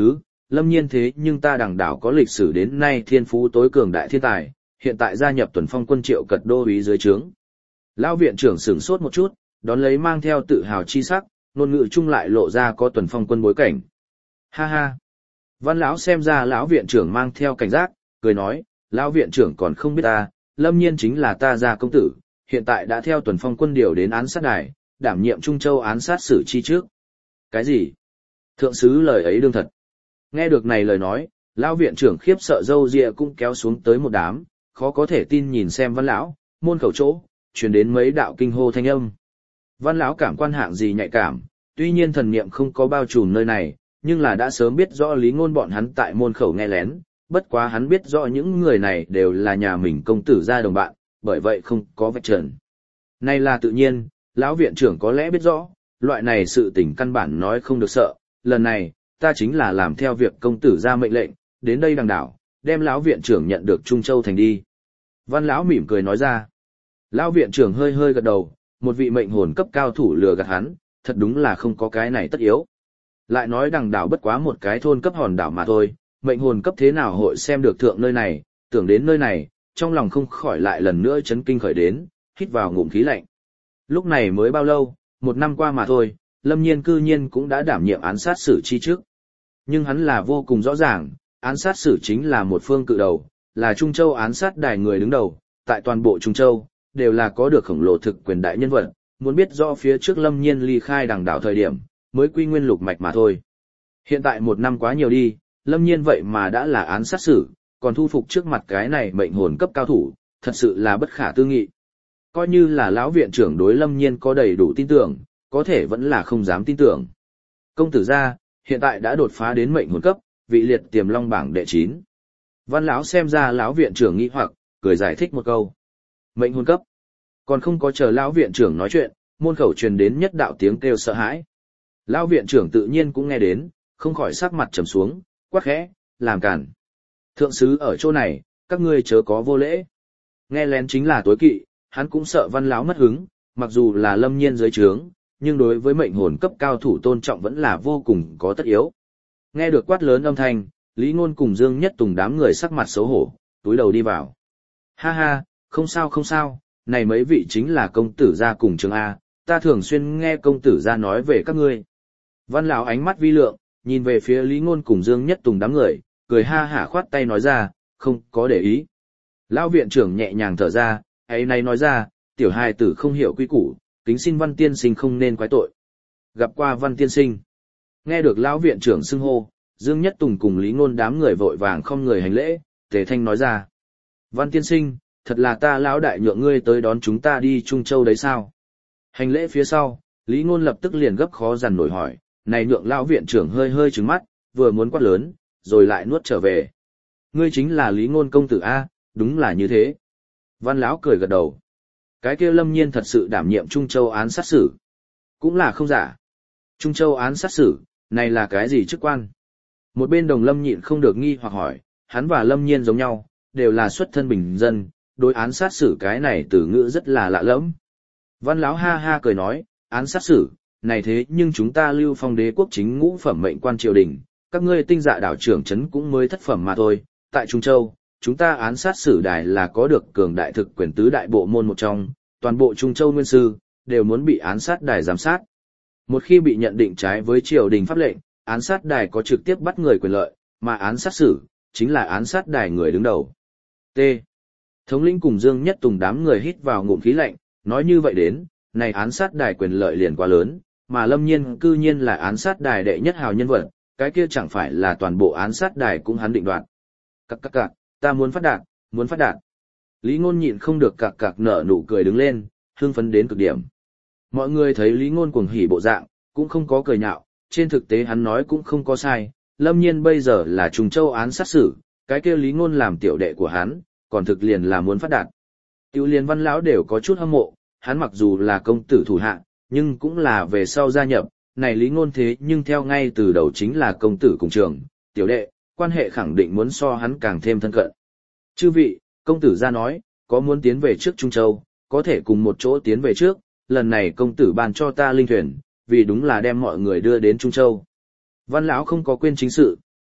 Lâm Nhiên thế nhưng ta đằng đảo có lịch sử đến nay thiên phú tối cường đại thiên tài, hiện tại gia nhập tuần phong quân Triệu Cật đô úy dưới trướng. Lão viện trưởng sửng sốt một chút, đón lấy mang theo tự hào chi sắc, ngôn ngữ chung lại lộ ra có tuần phong quân bối cảnh. Ha ha. Văn lão xem ra lão viện trưởng mang theo cảnh giác, cười nói, lão viện trưởng còn không biết ta, Lâm Nhiên chính là ta gia công tử, hiện tại đã theo tuần phong quân điều đến án sát đài, đảm nhiệm Trung Châu án sát xử chi trước. Cái gì? Thượng sứ lời ấy đương thật. Nghe được này lời nói, lão viện trưởng khiếp sợ râu ria cũng kéo xuống tới một đám, khó có thể tin nhìn xem văn lão, môn khẩu chỗ, truyền đến mấy đạo kinh hô thanh âm. Văn lão cảm quan hạng gì nhạy cảm, tuy nhiên thần niệm không có bao trùm nơi này, nhưng là đã sớm biết rõ lý ngôn bọn hắn tại môn khẩu nghe lén, bất quá hắn biết rõ những người này đều là nhà mình công tử gia đồng bạn, bởi vậy không có vạch trần. Này là tự nhiên, lão viện trưởng có lẽ biết rõ, loại này sự tình căn bản nói không được sợ, lần này, ta chính là làm theo việc công tử ra mệnh lệnh, đến đây đằng đảo, đem lão viện trưởng nhận được Trung Châu thành đi. Văn lão mỉm cười nói ra. Lão viện trưởng hơi hơi gật đầu, một vị mệnh hồn cấp cao thủ lừa gạt hắn, thật đúng là không có cái này tất yếu. Lại nói đằng đảo bất quá một cái thôn cấp hòn đảo mà thôi, mệnh hồn cấp thế nào hội xem được thượng nơi này, tưởng đến nơi này, trong lòng không khỏi lại lần nữa chấn kinh khởi đến, hít vào ngụm khí lạnh. Lúc này mới bao lâu, một năm qua mà thôi, Lâm Nhiên cư nhiên cũng đã đảm nhiệm án sát xử chi trước. Nhưng hắn là vô cùng rõ ràng, án sát xử chính là một phương cự đầu, là Trung Châu án sát đài người đứng đầu, tại toàn bộ Trung Châu, đều là có được khổng lồ thực quyền đại nhân vật, muốn biết rõ phía trước Lâm Nhiên ly khai đằng đảo thời điểm, mới quy nguyên lục mạch mà thôi. Hiện tại một năm quá nhiều đi, Lâm Nhiên vậy mà đã là án sát xử, còn thu phục trước mặt cái này mệnh hồn cấp cao thủ, thật sự là bất khả tư nghị. Coi như là lão viện trưởng đối Lâm Nhiên có đầy đủ tin tưởng, có thể vẫn là không dám tin tưởng. Công tử gia, hiện tại đã đột phá đến mệnh hồn cấp, vị liệt tiềm long bảng đệ 9. Văn lão xem ra lão viện trưởng nghi hoặc, cười giải thích một câu. Mệnh hồn cấp. Còn không có chờ lão viện trưởng nói chuyện, môn khẩu truyền đến nhất đạo tiếng kêu sợ hãi. Lão viện trưởng tự nhiên cũng nghe đến, không khỏi sắc mặt trầm xuống, quát khẽ, làm cản. Thượng sứ ở chỗ này, các ngươi chớ có vô lễ. Nghe lén chính là tối kỵ, hắn cũng sợ văn lão mất hứng, mặc dù là Lâm Nhiên dưới trướng, nhưng đối với mệnh hồn cấp cao thủ tôn trọng vẫn là vô cùng có tất yếu. Nghe được quát lớn âm thanh, Lý Ngôn cùng Dương Nhất Tùng đám người sắc mặt xấu hổ, túi đầu đi vào. Ha ha, không sao không sao, này mấy vị chính là công tử gia cùng trường A, ta thường xuyên nghe công tử gia nói về các ngươi. Văn lão ánh mắt vi lượng, nhìn về phía Lý Ngôn cùng Dương Nhất Tùng đám người, cười ha hả khoát tay nói ra, không có để ý. Lão viện trưởng nhẹ nhàng thở ra, ấy nay nói ra, tiểu hài tử không hiểu quy củ, kính xin Văn tiên sinh không nên quái tội. Gặp qua Văn tiên sinh. Nghe được lão viện trưởng xưng hô, Dương Nhất Tùng cùng Lý Ngôn đám người vội vàng không người hành lễ, Tề Thanh nói ra. Văn tiên sinh, thật là ta lão đại nhượng ngươi tới đón chúng ta đi Trung Châu đấy sao? Hành lễ phía sau, Lý Ngôn lập tức liền gấp khó dằn nổi hỏi, này nhượng lão viện trưởng hơi hơi trừng mắt, vừa muốn quát lớn, rồi lại nuốt trở về. Ngươi chính là Lý Ngôn công tử A, đúng là như thế. Văn lão cười gật đầu. Cái kia Lâm Nhiên thật sự đảm nhiệm Trung Châu án sát xử. Cũng là không giả. Trung Châu án sát xử, này là cái gì chức quan? Một bên Đồng Lâm nhịn không được nghi hoặc hỏi, hắn và Lâm Nhiên giống nhau, đều là xuất thân bình dân, đối án sát xử cái này từ ngữ rất là lạ lẫm. Văn lão ha ha cười nói, án sát xử, này thế nhưng chúng ta Lưu Phong đế quốc chính ngũ phẩm mệnh quan triều đình, các ngươi tinh dạ đảo trưởng trấn cũng mới thất phẩm mà thôi, tại Trung Châu, chúng ta án sát xử đài là có được cường đại thực quyền tứ đại bộ môn một trong, toàn bộ Trung Châu nguyên sư, đều muốn bị án sát đài giám sát. Một khi bị nhận định trái với triều đình pháp lệnh, án sát đài có trực tiếp bắt người quyền lợi, mà án sát xử, chính là án sát đài người đứng đầu. T. Thống lĩnh cùng Dương Nhất Tùng đám người hít vào ngụm khí lạnh, nói như vậy đến, này án sát đài quyền lợi liền quá lớn, mà Lâm Nhiên cư nhiên là án sát đài đệ nhất hào nhân vật, cái kia chẳng phải là toàn bộ án sát đài cũng hắn định đoạt. Cặc, ta muốn phát đạt, muốn phát đạt. Lý Ngôn nhịn không được cặc nở nụ cười đứng lên, hưng phấn đến cực điểm. Mọi người thấy Lý Ngôn cuồng hỉ bộ dạng, cũng không có cười nhạo, trên thực tế hắn nói cũng không có sai, Lâm Nhiên bây giờ là Trung Châu án sát xử, cái kia Lý Ngôn làm tiểu đệ của hắn, còn thực liền là muốn phát đạt. Tiêu Liên Văn lão đều có chút hâm mộ, hắn mặc dù là công tử thủ hạ, nhưng cũng là về sau gia nhập, này Lý Ngôn thế nhưng theo ngay từ đầu chính là công tử cùng trường, tiểu đệ, quan hệ khẳng định muốn so hắn càng thêm thân cận. Chư vị, công tử ra nói, có muốn tiến về trước Trung Châu, có thể cùng một chỗ tiến về trước, lần này công tử ban cho ta linh thuyền, vì đúng là đem mọi người đưa đến Trung Châu. Văn lão không có quên chính sự,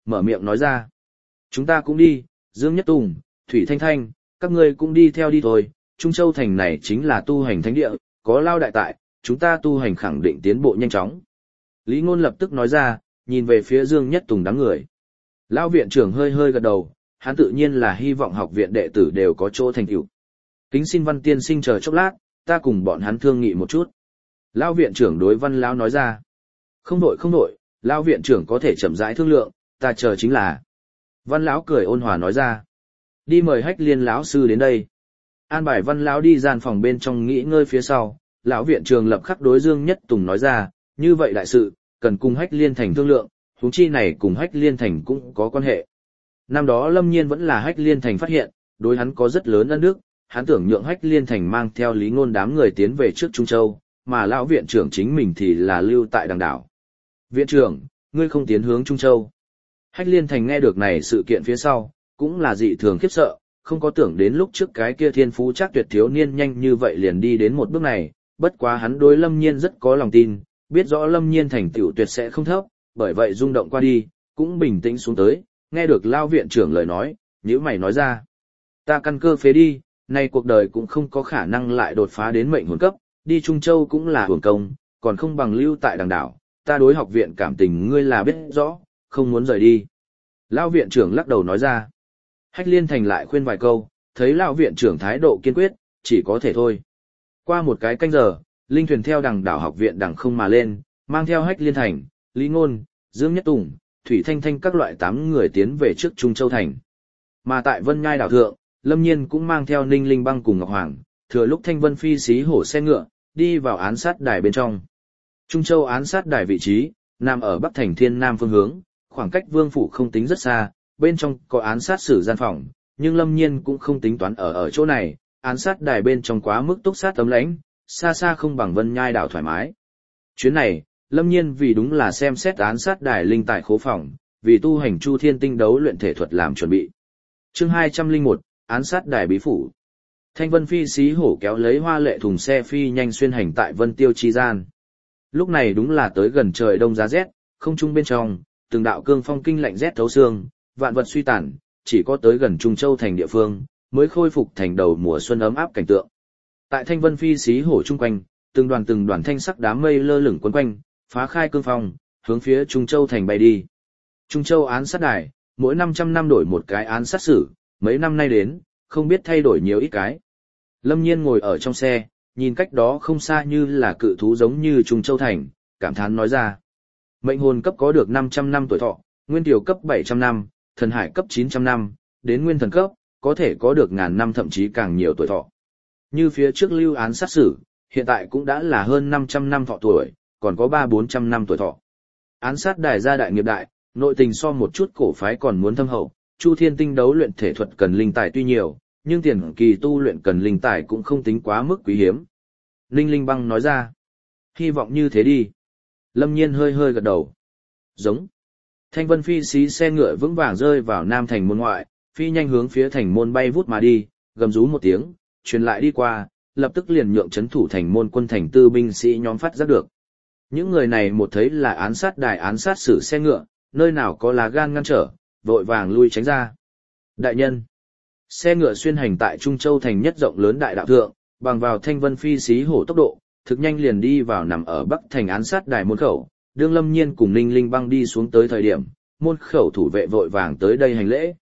mở miệng nói ra. Chúng ta cũng đi, Dương Nhất Tùng, Thủy Thanh Thanh, các ngươi cũng đi theo đi thôi, Trung Châu thành này chính là tu hành thánh địa, có Lao đại tại, chúng ta tu hành khẳng định tiến bộ nhanh chóng. Lý Ngôn lập tức nói ra, nhìn về phía Dương Nhất Tùng đám người. Lão viện trưởng hơi hơi gật đầu, hắn tự nhiên là hy vọng học viện đệ tử đều có chỗ thành tựu. Kính xin Văn tiên sinh chờ chốc lát, ta cùng bọn hắn thương nghị một chút. Lão viện trưởng đối Văn lão nói ra. Không đội, lão viện trưởng có thể chậm rãi thương lượng, ta chờ chính là. Văn lão cười ôn hòa nói ra. Đi mời Hách Liên lão sư đến đây. An bài Văn lão đi gian phòng bên trong nghỉ ngơi phía sau, lão viện trưởng lập khắc đối Dương Nhất Tùng nói ra, như vậy đại sự, cần cùng Hách Liên thành thương lượng, huống chi này cùng Hách Liên thành cũng có quan hệ. Năm đó Lâm Nhiên vẫn là Hách Liên thành phát hiện, đối hắn có rất lớn ân đức, hắn tưởng nhượng Hách Liên thành mang theo Lý Ngôn đám người tiến về trước Trung Châu, mà lão viện trưởng chính mình thì là lưu tại đằng đảo. Viện trưởng, ngươi không tiến hướng Trung Châu. Hách Liên thành nghe được này sự kiện phía sau, cũng là dị thường khiếp sợ, không có tưởng đến lúc trước cái kia thiên phú chắc tuyệt thiếu niên nhanh như vậy liền đi đến một bước này, bất quá hắn đối Lâm Nhiên rất có lòng tin, biết rõ Lâm Nhiên thành tựu tuyệt sẽ không thấp, bởi vậy rung động qua đi, cũng bình tĩnh xuống tới, nghe được lão viện trưởng lời nói, nhíu mày nói ra. Ta căn cơ phế đi, nay cuộc đời cũng không có khả năng lại đột phá đến mệnh hồn cấp, đi Trung Châu cũng là hưởng công, còn không bằng lưu tại đằng đảo, ta đối học viện cảm tình ngươi là biết rõ, không muốn rời đi. Lão viện trưởng lắc đầu nói ra. Hách Liên thành lại khuyên vài câu, thấy lão viện trưởng thái độ kiên quyết, chỉ có thể thôi. Qua một cái canh giờ, linh thuyền theo đằng đảo học viện đằng không mà lên, mang theo Hách Liên thành, Lý Ngôn, Dương Nhất Tùng, Thủy Thanh Thanh các loại 8 người tiến về trước Trung Châu thành. Mà tại Vân Nhai đảo thượng, Lâm Nhiên cũng mang theo Ninh Linh Băng cùng Ngọc Hoàng, thừa lúc Thanh Vân phi xí hổ xe ngựa, đi vào án sát đài bên trong. Trung Châu án sát đài vị trí, nằm ở Bắc thành Thiên Nam phương hướng, khoảng cách vương phủ không tính rất xa, bên trong có án sát sử gian phòng, nhưng Lâm Nhiên cũng không tính toán ở chỗ này, án sát đài bên trong quá mức túc sát tấm lãnh, xa xa không bằng Vân Nhai đảo thoải mái. Chuyến này, Lâm Nhiên vì đúng là xem xét án sát đài linh tài khố phòng, vì tu hành Chu Thiên tinh đấu luyện thể thuật làm chuẩn bị. Chương 201, án sát đài bí phủ. Thanh Vân phi xí hổ kéo lấy hoa lệ thùng xe phi nhanh xuyên hành tại Vân Tiêu chi gian. Lúc này đúng là tới gần trời đông giá rét, không trung bên trong, từng đạo cương phong kinh lạnh rét thấu xương, vạn vật suy tàn, chỉ có tới gần Trung Châu thành địa phương, mới khôi phục thành đầu mùa xuân ấm áp cảnh tượng. Tại Thanh Vân phi xí hổ chung quanh, từng đoàn thanh sắc đám mây lơ lửng quấn quanh, phá khai cương phong, hướng phía Trung Châu thành bay đi. Trung Châu án sát đài, mỗi 500 năm đổi một cái án sát xử, mấy năm nay đến, không biết thay đổi nhiều ít cái. Lâm Nhiên ngồi ở trong xe, nhìn cách đó không xa như là cự thú giống như Trung Châu thành, cảm thán nói ra. Mệnh hồn cấp có được 500 năm tuổi thọ, nguyên tiểu cấp 700 năm, thần hải cấp 900 năm, đến nguyên thần cấp, có thể có được ngàn năm thậm chí càng nhiều tuổi thọ. Như phía trước lưu án sát xử, hiện tại cũng đã là hơn 500 năm thọ tuổi, còn có 300-400 năm tuổi thọ. Án sát đài gia đại nghiệp đại, nội tình so một chút cổ phái còn muốn thâm hậu, Chu Thiên tinh đấu luyện thể thuật cần linh tài tuy nhiều, nhưng tiền kỳ tu luyện cần linh tài cũng không tính quá mức quý hiếm. Ninh Linh Băng nói ra, hy vọng như thế đi. Lâm Nhiên hơi hơi gật đầu. Giống. Thanh Vân phi xí xe ngựa vững vàng rơi vào Nam thành môn ngoại, phi nhanh hướng phía thành môn bay vút mà đi, gầm rú một tiếng, truyền lại đi qua, lập tức liền nhượng chấn thủ thành môn quân thành tư binh sĩ nhóm phát giác được. Những người này một thấy là án sát đài án sát xử xe ngựa, nơi nào có lá gan ngăn trở, vội vàng lui tránh ra. Đại nhân. Xe ngựa xuyên hành tại Trung Châu thành nhất rộng lớn đại đạo thượng, bằng vào Thanh Vân phi xí hổ tốc độ, thực nhanh liền đi vào nằm ở Bắc thành án sát đài môn khẩu. Đương Lâm Nhiên cùng Ninh Linh Băng đi xuống tới thời điểm, môn khẩu thủ vệ vội vàng tới đây hành lễ.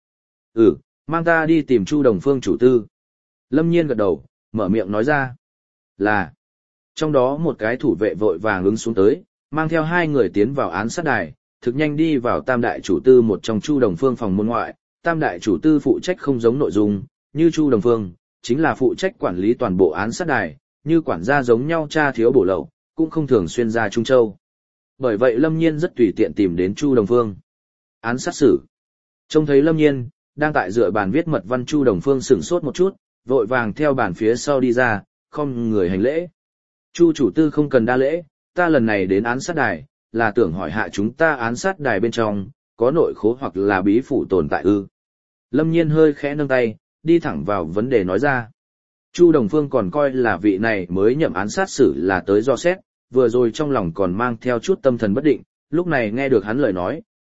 Mang ta đi tìm Chu Đồng Phương chủ tư. Lâm Nhiên gật đầu, mở miệng nói ra. Là. Trong đó một cái thủ vệ vội vàng ứng xuống tới, mang theo 2 người tiến vào án sát đài, thực nhanh đi vào tam đại chủ tư một trong Chu Đồng Phương phòng môn ngoại. Tam đại chủ tư phụ trách không giống nội dung, như Chu Đồng Phương, chính là phụ trách quản lý toàn bộ án sát đài, như quản gia giống nhau tra thiếu bổ lậu, cũng không thường xuyên ra Trung Châu. Bởi vậy Lâm Nhiên rất tùy tiện tìm đến Chu Đồng Phương. Án sát xử. Trông thấy Lâm Nhiên, đang tại dựa bàn viết mật văn Chu Đồng Phương sửng sốt một chút, vội vàng theo bàn phía sau đi ra, không người hành lễ. Chu chủ tư không cần đa lễ, ta lần này đến án sát đài, là tưởng hỏi hạ chúng ta án sát đài bên trong, có nội khố hoặc là bí phủ tồn tại ư. Lâm Nhiên hơi khẽ nâng tay, đi thẳng vào vấn đề nói ra. Chu Đồng Phương còn coi là vị này mới nhậm án sát xử là tới do xét, vừa rồi trong lòng còn mang theo chút tâm thần bất định, lúc này nghe được hắn lời nói,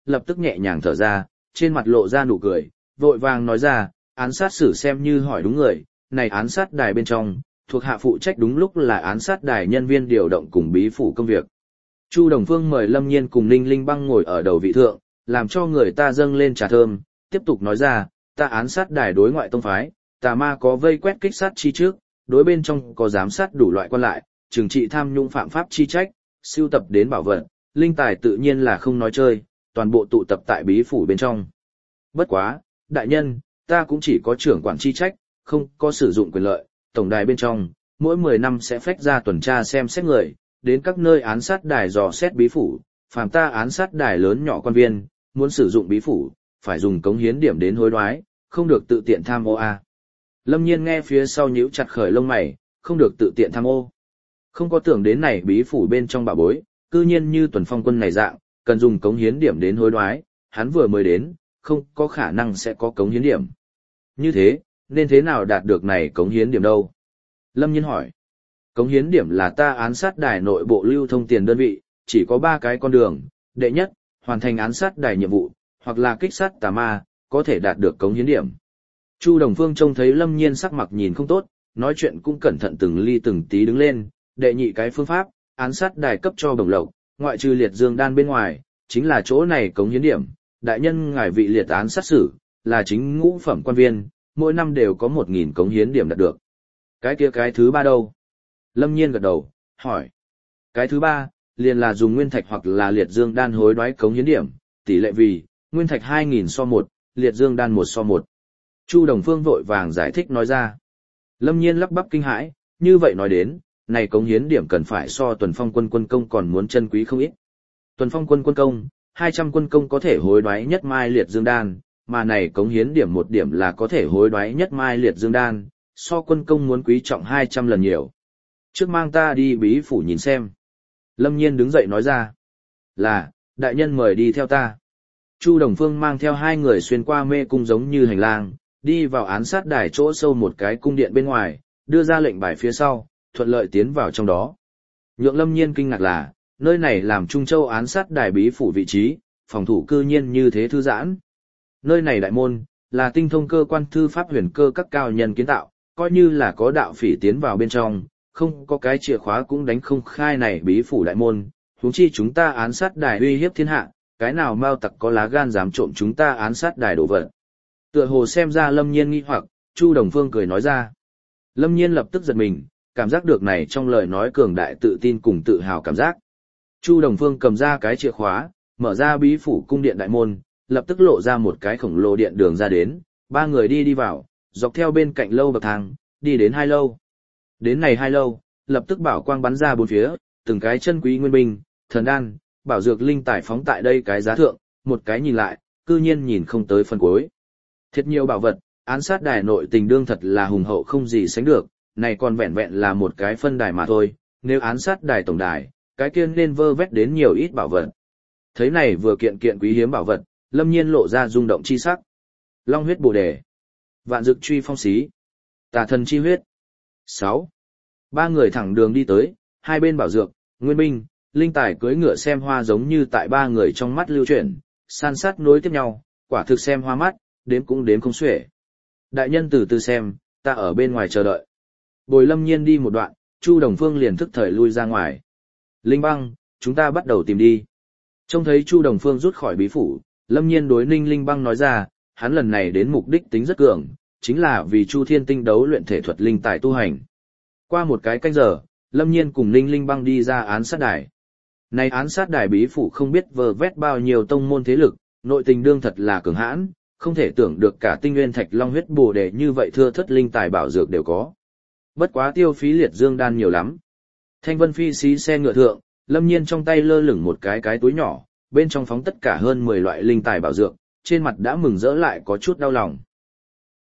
lập tức nhẹ nhàng thở ra, trên mặt lộ ra nụ cười, vội vàng nói ra, án sát xử xem như hỏi đúng người, này án sát đài bên trong, thuộc hạ phụ trách đúng lúc là án sát đài nhân viên điều động cùng bí phủ công việc. Chu Đồng Phương mời Lâm Nhiên cùng Ninh Linh Băng ngồi ở đầu vị thượng, làm cho người ta dâng lên trà thơm, tiếp tục nói ra, ta án sát đài đối ngoại tông phái, tà ma có vây quét kích sát chi trước, đối bên trong có giám sát đủ loại quan lại, trừng trị tham nhũng phạm pháp chi trách, siêu tập đến bảo vật, linh tài tự nhiên là không nói chơi, toàn bộ tụ tập tại bí phủ bên trong. Bất quá, đại nhân, ta cũng chỉ có trưởng quản chi trách, không có sử dụng quyền lợi, tổng đài bên trong, mỗi 10 năm sẽ phách ra tuần tra xem xét người, đến các nơi án sát đài dò xét bí phủ, phàm ta án sát đài lớn nhỏ quan viên, muốn sử dụng bí phủ, phải dùng cống hiến điểm đến hối đoái, không được tự tiện tham ô a. Lâm Nhiên nghe phía sau nhíu chặt khởi lông mày, không được tự tiện tham ô. Không có tưởng đến này bí phủ bên trong bảo bối, cư nhiên như Tuần Phong Quân này dạng, cần dùng cống hiến điểm đến hối đoái, hắn vừa mới đến, không có khả năng sẽ có cống hiến điểm. Như thế, nên thế nào đạt được này cống hiến điểm đâu? Lâm Nhiên hỏi. Cống hiến điểm là ta án sát đài nội bộ lưu thông tiền đơn vị, chỉ có 3 cái con đường. Đệ nhất, hoàn thành án sát đài nhiệm vụ, hoặc là kích sát tà ma, có thể đạt được cống hiến điểm. Chu Đồng Phương trông thấy Lâm Nhiên sắc mặt nhìn không tốt, nói chuyện cũng cẩn thận từng ly từng tí đứng lên. Đệ nhị cái phương pháp, án sát đài cấp cho bổng lộc, ngoại trừ liệt dương đan bên ngoài, chính là chỗ này cống hiến điểm. Đại nhân ngài vị liệt án sát xử, là chính ngũ phẩm quan viên, mỗi năm đều có 1.000 cống hiến điểm đạt được. Cái kia cái thứ ba đâu? Lâm Nhiên gật đầu, hỏi. Cái thứ ba, liền là dùng nguyên thạch hoặc là liệt dương đan hối đoái cống hiến điểm, tỷ lệ vì, nguyên thạch 2.000:1, liệt dương đan 1:1. Chu Đồng Phương vội vàng giải thích nói ra. Lâm Nhiên lắp bắp kinh hãi, như vậy nói đến, này cống hiến điểm cần phải so Tuần Phong Quân quân công còn muốn chân quý không ít. Tuần Phong Quân quân công, 200 quân công có thể hối đoái nhất mai liệt dương đan, mà này cống hiến điểm 1 điểm là có thể hối đoái nhất mai liệt dương đan, so quân công muốn quý trọng 200 lần nhiều. Trước mang ta đi bí phủ nhìn xem. Lâm Nhiên đứng dậy nói ra. Là, đại nhân mời đi theo ta. Chu Đồng Phương mang theo 2 người xuyên qua mê cung giống như hành lang, đi vào án sát đài chỗ sâu một cái cung điện bên ngoài, đưa ra lệnh bài phía sau, thuận lợi tiến vào trong đó. Nhượng Lâm Nhiên kinh ngạc là, nơi này làm Trung Châu án sát đài bí phủ vị trí, phòng thủ cư nhiên như thế thư giãn. Nơi này đại môn, là tinh thông cơ quan thư pháp huyền cơ các cao nhân kiến tạo, coi như là có đạo phỉ tiến vào bên trong, không có cái chìa khóa cũng đánh không khai này bí phủ đại môn, huống chi chúng ta án sát đài uy hiếp thiên hạ, cái nào mao tặc có lá gan dám trộm chúng ta án sát đài đồ vật. Tựa hồ xem ra Lâm Nhiên nghi hoặc, Chu Đồng Phương cười nói ra. Lâm Nhiên lập tức giật mình, cảm giác được này trong lời nói cường đại tự tin cùng tự hào cảm giác. Chu Đồng Phương cầm ra cái chìa khóa, mở ra bí phủ cung điện đại môn, lập tức lộ ra một cái khổng lồ điện đường ra đến, 3 người đi vào, dọc theo bên cạnh lâu bậc thang, đi đến 2 lâu. Đến này 2 lâu, lập tức bảo quang bắn ra bốn phía, từng cái chân quý nguyên binh, thần đan, bảo dược linh tài phóng tại đây cái giá thượng, một cái nhìn lại, cư nhiên nhìn không tới phần cuối. Thiệt nhiều bảo vật, án sát đài nội tình đương thật là hùng hậu không gì sánh được, này còn vẹn vẹn là một cái phân đài mà thôi, nếu án sát đài tổng đài, cái kia nên vơ vét đến nhiều ít bảo vật. Thấy này vừa kiện kiện quý hiếm bảo vật, Lâm Nhiên lộ ra rung động chi sắc. Long huyết bồ đề, vạn dực truy phong xí, tà thần chi huyết. 6. 3 người thẳng đường đi tới, hai bên bảo dược, nguyên binh, linh tài cưỡi ngựa xem hoa giống như tại 3 người trong mắt lưu chuyển, san sát nối tiếp nhau, quả thực xem hoa mắt, đếm cũng đếm không xuể. Đại nhân từ từ xem, ta ở bên ngoài chờ đợi. Bồi Lâm Nhiên đi một đoạn, Chu Đồng Phương liền thức thời lui ra ngoài. Linh Băng, chúng ta bắt đầu tìm đi. Trông thấy Chu Đồng Phương rút khỏi bí phủ, Lâm Nhiên đối Ninh Linh Băng nói ra, hắn lần này đến mục đích tính rất cường, chính là vì Chu Thiên Tinh đấu luyện thể thuật linh tài tu hành. Qua một cái canh giờ, Lâm Nhiên cùng Ninh Linh Băng đi ra án sát đài. Này án sát đài bí phủ không biết vờ vét bao nhiêu tông môn thế lực, nội tình đương thật là cường hãn, không thể tưởng được cả tinh nguyên thạch long huyết bồ đề như vậy thưa thất linh tài bảo dược đều có. Bất quá tiêu phí liệt dương đan nhiều lắm. Thanh Vân Phi xí xe ngựa thượng, Lâm Nhiên trong tay lơ lửng một cái túi nhỏ, bên trong phóng tất cả hơn 10 loại linh tài bảo dược, trên mặt đã mừng rỡ lại có chút đau lòng.